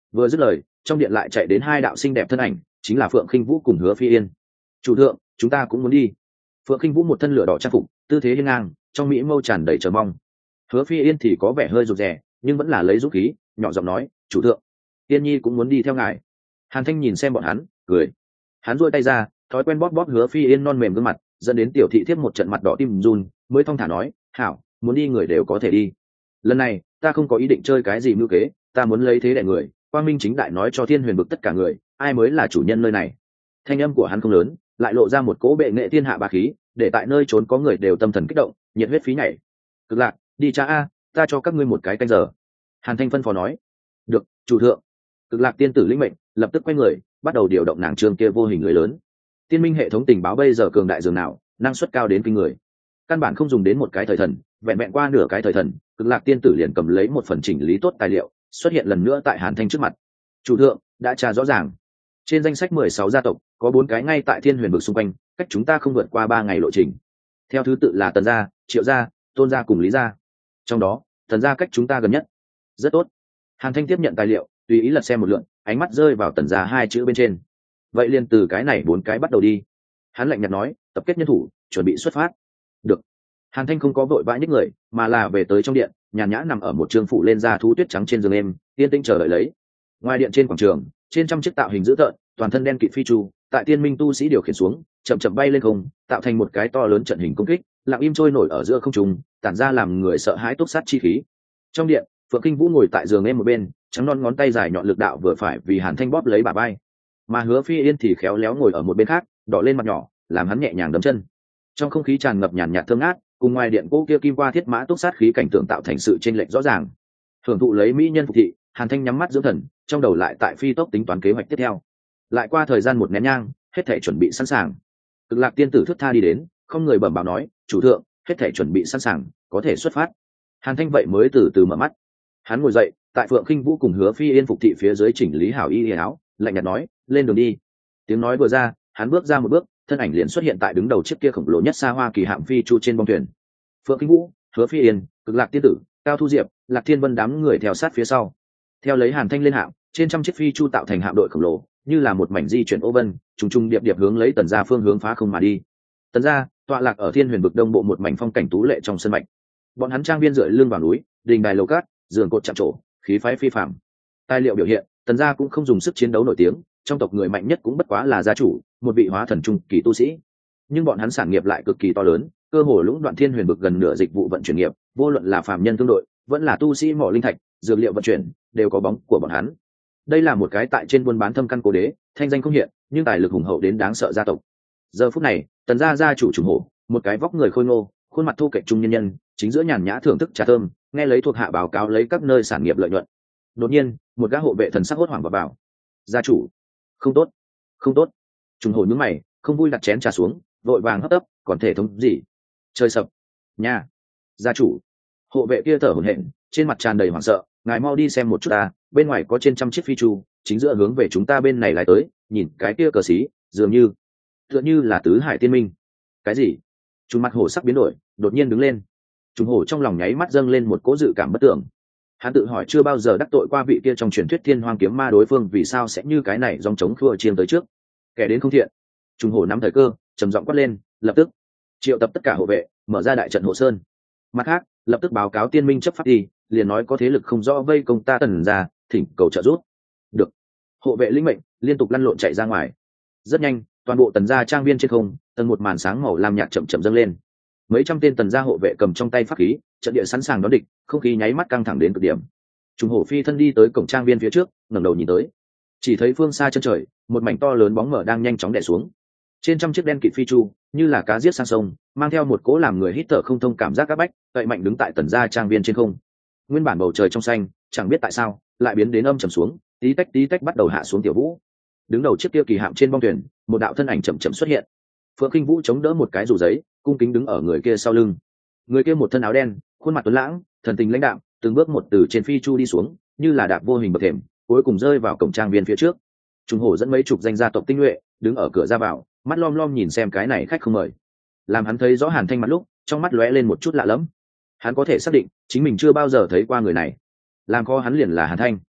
Vừa dứt lời, trong điện lại chạy đến hai đạo xinh đẹp thân ảnh, chính là Phượng Khinh Vũ cùng Hứa Phi Yên. Chủ thượng, chúng ta cũng muốn đi. Phượng Khinh Vũ một thân lửa đỏ trang phục, tư thế hiên ngang, trong mỹ mâu tràn đầy chờ mong. Hứa Phi Yên thì có vẻ hơi rụt rè, nhưng vẫn là lấy dũng khí, nhỏ giọng nói, chủ thượng, Yên Nhi cũng muốn đi theo ngài. Hàn Thanh nhìn xem bọn hắn, cười. Hắn duỗi tay ra, thói quen bóp bóp Hứa Phi Yên non mềm gương mặt, dẫn đến tiểu thị thiếp một trận mặt đỏ tim run, mới thong thả nói, hảo, muốn đi người đều có thể đi. Lần này ta không có ý định chơi cái gì mưu kế, ta muốn lấy thế đẻ người, quang minh chính đại nói cho Thiên Huyền vực tất cả người, ai mới là chủ nhân nơi này. Thanh âm của hắn không lớn, lại lộ ra một cỗ bệ nghệ thiên hạ bá khí, để tại nơi trốn có người đều tâm thần kích động, nhiệt huyết phí nhảy. Cực Lạc, đi cha a, ta cho các ngươi một cái canh giờ. Hàn Thanh phân phó nói. Được, chủ thượng. Cực Lạc tiên tử lĩnh mệnh, lập tức quay người, bắt đầu điều động nàng trương kia vô hình người lớn. Tiên minh hệ thống tình báo bây giờ cường đại dường nào, năng suất cao đến kinh người. Căn bản không dùng đến một cái thời thần, vẹn vẹn qua nửa cái thời thần, Cực Lạc tiên tử liền cầm lấy một phần chỉnh lý tốt tài liệu, xuất hiện lần nữa tại Hàn Thanh trước mặt. Chủ thượng, đã tra rõ ràng. Trên danh sách mười sáu gia tộc, có bốn cái ngay tại Thiên Huyền vực xung quanh, cách chúng ta không vượt qua ba ngày lộ trình. Theo thứ tự là Tần gia, Triệu gia, Tôn gia cùng Lý gia. Trong đó, Tần gia cách chúng ta gần nhất. Rất tốt. Hàn Thanh tiếp nhận tài liệu, tùy ý lật xem một lượt, ánh mắt rơi vào Tần gia hai chữ bên trên. Vậy liền từ cái này bốn cái bắt đầu đi. Hắn lạnh nhạt nói, tập kết nhân thủ, chuẩn bị xuất phát. Được. Hàn Thanh không có vội vã nhích người, mà là về tới trong điện, nhàn nhã nằm ở một trường phụ lên da thú tuyết trắng trên giường êm, yên tĩnh chờ đợi lấy. Ngoài điện trên quảng trường, trên trăm chiếc tạo hình dữ tợn, toàn thân đen kịt phi chu, tại tiên minh tu sĩ điều khiển xuống, chậm chậm bay lên không, tạo thành một cái to lớn trận hình công kích, lặng im trôi nổi ở giữa không trung, tản ra làm người sợ hãi túc sát chi khí. Trong điện, Phượng Kinh Vũ ngồi tại giường em một bên, trắng non ngón tay dài nhọn lực đạo vừa phải vì Hàn Thanh bóp lấy bả vai, mà Hứa Phi Yên thì khéo léo ngồi ở một bên khác, đỏ lên mặt nhỏ, làm hắn nhẹ nhàng đấm chân. Trong không khí tràn ngập nhàn nhạt thơm ngát, cùng ngoài điện cỗ kia kim qua thiết mã túc sát khí cảnh tượng tạo thành sự chênh lệch rõ ràng. Hưởng thụ lấy mỹ nhân phục thị, Hàn Thanh nhắm mắt dưỡng thần, trong đầu lại tại phi tốc tính toán kế hoạch tiếp theo. Lại qua thời gian một nén nhang, hết thảy chuẩn bị sẵn sàng. Cực Lạc tiên tử thước tha đi đến, không người bẩm báo nói, chủ thượng, hết thảy chuẩn bị sẵn sàng, có thể xuất phát. Hàn Thanh vậy mới từ từ mở mắt. Hắn ngồi dậy, tại Phượng Khinh Vũ cùng Hứa Phi Yên phục thị phía dưới chỉnh lý hảo y áo, lạnh nhạt nói, lên đường đi. Tiếng nói vừa ra, hắn bước ra một bước, thân ảnh liền xuất hiện tại đứng đầu chiếc kia khổng lồ nhất xa hoa kỳ hạm phi chu trên bong thuyền. Phượng Khinh Vũ, Hứa Phi Yên, Cực Lạc tiên tử, Cao Thu Diệp, Lạc Thiên Vân đám người theo sát phía sau. Theo lấy Hàn Thanh lên hạm, trên trăm chiếc phi chu tạo thành hạm đội khổng lồ, như là một mảnh di chuyển ô vân, trùng trùng điệp điệp hướng lấy Tần gia phương hướng phá không mà đi. Tần gia tọa lạc ở Thiên Huyền vực đông bộ một mảnh phong cảnh tú lệ trong sân mạch. Bọn hắn trang viên dựa lưng vào núi, đình đài lầu cát, giường cột chạm trổ, khí phái phi phàm. Tài liệu biểu hiện, Tần gia cũng không dùng sức chiến đấu nổi tiếng, trong tộc người mạnh nhất cũng bất quá là gia chủ, một vị hóa thần trung kỳ tu sĩ. Nhưng bọn hắn sản nghiệp lại cực kỳ to lớn, cơ hồ lũng đoạn Thiên Huyền vực gần nửa dịch vụ vận chuyển nghiệp, vô luận là phàm nhân thương đội, vẫn là tu sĩ mỏ linh thạch, dược liệu vận chuyển, đều có bóng của bọn hắn. Đây là một cái tại trên buôn bán thâm căn cố đế, thanh danh không hiện, nhưng tài lực hùng hậu đến đáng sợ gia tộc. Giờ phút này, Tần gia gia chủ trùng hổ, một cái vóc người khôi ngô, khuôn mặt thu kệch trung nhân nhân, chính giữa nhàn nhã thưởng thức trà thơm, nghe lấy thuộc hạ báo cáo lấy các nơi sản nghiệp lợi nhuận. Đột nhiên, một gã hộ vệ thần sắc hốt hoảng vào bảo: "Gia chủ, không tốt, không tốt." Trùng hổ nhướng mày, không vui đặt chén trà xuống, vội vàng hấp tấp, "Còn thể thống gì? Trời sập." "Nha, gia chủ." Hộ vệ kia thở hổn hển, trên mặt tràn đầy hoảng sợ, "Ngài mau đi xem một chút ta, bên ngoài có trên trăm chiếc phi chu, chính giữa hướng về chúng ta bên này lái tới, nhìn cái kia cờ xí, dường như tựa như là tứ hải tiên minh." "Cái gì?" Trùng mặt hổ sắc biến đổi, đột nhiên đứng lên. Trùng hổ trong lòng nháy mắt dâng lên một cỗ dự cảm bất tưởng. Hắn tự hỏi chưa bao giờ đắc tội qua vị kia trong truyền thuyết Thiên Hoang kiếm ma, đối phương vì sao sẽ như cái này dòng chống khua chiêng tới trước. Kẻ đến không thiện. Trùng hổ nắm thời cơ, trầm giọng quát lên, lập tức triệu tập tất cả hộ vệ, mở ra đại trận hộ sơn. Mặt khác, lập tức báo cáo tiên minh chấp pháp đi, liền nói có thế lực không rõ vây công ta Tần gia, thỉnh cầu trợ giúp. Được. Hộ vệ lĩnh mệnh, liên tục lăn lộn chạy ra ngoài. Rất nhanh, toàn bộ Tần gia trang viên trên không, tầng một màn sáng màu lam nhạt chậm chậm dâng lên. Mấy trăm tên Tần gia hộ vệ cầm trong tay pháp khí, trận địa sẵn sàng đón địch, không khí nháy mắt căng thẳng đến cực điểm. Trùng hổ phi thân đi tới cổng trang viên phía trước, ngẩng đầu nhìn tới, chỉ thấy phương xa chân trời, một mảnh to lớn bóng mờ đang nhanh chóng đè xuống. Trên trăm chiếc đen kịt phi chu, như là cá giết sang sông, mang theo một cỗ làm người hít thở không thông cảm giác áp bách, cậy mạnh đứng tại Tần gia trang viên trên không. Nguyên bản bầu trời trong xanh, chẳng biết tại sao, lại biến đến âm trầm xuống, tí tách tí tách bắt đầu hạ xuống tiểu vũ. Đứng đầu chiếc kia kỳ hạm trên bong thuyền, một đạo thân ảnh chậm chậm xuất hiện. Phượng Kinh Vũ chống đỡ một cái dù giấy, cung kính đứng ở người kia sau lưng. Người kia một thân áo đen, khuôn mặt tuấn lãng, thần tình lãnh đạm, từng bước một từ trên phi chu đi xuống, như là đạp vô hình bậc thềm, cuối cùng rơi vào cổng trang viên phía trước. Trùng hổ dẫn mấy chục danh gia tộc tinh nhuệ, đứng ở cửa ra vào, mắt lom lom nhìn xem cái này khách không mời. Làm hắn thấy rõ Hàn Thanh mặt lúc, trong mắt lóe lên một chút lạ lẫm. Hắn có thể xác định, chính mình chưa bao giờ thấy qua người này. Làm khó hắn liền là Hàn Thanh.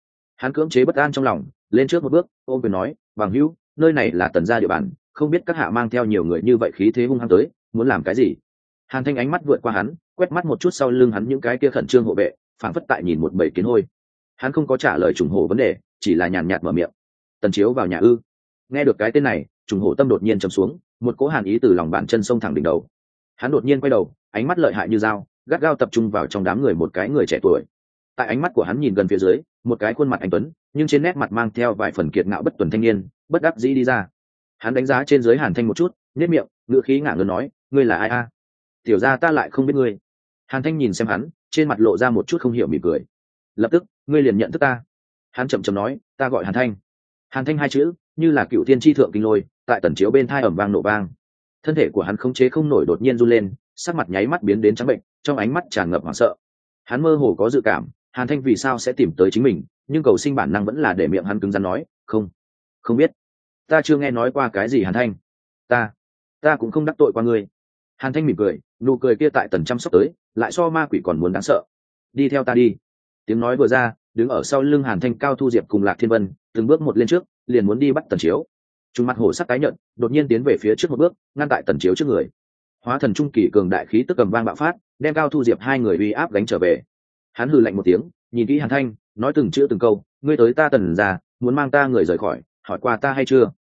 Hắn cưỡng chế bất an trong lòng, lên trước một bước ôm quyền nói, bằng hữu, nơi này là Tần gia địa bàn, không biết các hạ mang theo nhiều người như vậy khí thế hung hăng tới, muốn làm cái gì? Hàn Thanh ánh mắt vượt qua hắn, quét mắt một chút sau lưng hắn những cái kia khẩn trương hộ vệ, phảng phất tại nhìn một bầy kiến hôi. Hắn không có trả lời trùng hổ vấn đề, chỉ là nhàn nhạt mở miệng. Tần Chiếu vào nhà ư? Nghe được cái tên này, trùng hổ tâm đột nhiên trầm xuống, một cỗ hàn ý từ lòng bàn chân sông thẳng đỉnh đầu. Hắn đột nhiên quay đầu, ánh mắt lợi hại như dao, gắt gao tập trung vào trong đám người một cái người trẻ tuổi. Tại ánh mắt của hắn nhìn gần phía dưới, một cái khuôn mặt anh tuấn, nhưng trên nét mặt mang theo vài phần kiệt ngạo bất tuần thanh niên, bất đắc dĩ đi ra. Hắn đánh giá trên dưới Hàn Thanh một chút, nhếch miệng, ngữ khí ngạo nghễ nói, ngươi là ai a? Tiểu gia ta lại không biết ngươi. Hàn Thanh nhìn xem hắn, trên mặt lộ ra một chút không hiểu mỉm cười. Lập tức, ngươi liền nhận thức ta. Hắn chậm chậm nói, ta gọi Hàn Thanh. Hàn Thanh hai chữ, như là cựu tiên tri thượng kinh lôi, tại Tần Chiếu bên thai ầm vang nổ vang. Thân thể của hắn khống chế không nổi đột nhiên run lên, sắc mặt nháy mắt biến đến trắng bệnh, trong ánh mắt tràn ngập hoảng sợ. Hắn mơ hồ có dự cảm, Hàn Thanh vì sao sẽ tìm tới chính mình, nhưng cầu sinh bản năng vẫn là để miệng hắn cứng rắn nói, không, không biết, ta chưa nghe nói qua cái gì Hàn Thanh, ta, ta cũng không đắc tội qua ngươi. Hàn Thanh mỉm cười, nụ cười kia tại Tần chăm sóc tới, lại so ma quỷ còn muốn đáng sợ. Đi theo ta đi. Tiếng nói vừa ra, đứng ở sau lưng Hàn Thanh Cao Thu Diệp cùng Lạc Thiên Vân, từng bước một lên trước, liền muốn đi bắt Tần Chiếu. Trung mặt hổ sắc tái nhợt, đột nhiên tiến về phía trước một bước, ngăn tại Tần Chiếu trước người. Hóa thần trung kỳ cường đại khí tức cầm vang bạo phát, đem Cao Thu Diệp hai người uy áp gánh trở về. Hắn hừ lạnh một tiếng, nhìn kỹ Hàn Thanh, nói từng chữ từng câu, ngươi tới ta Tần gia, muốn mang ta người rời khỏi, hỏi qua ta hay chưa?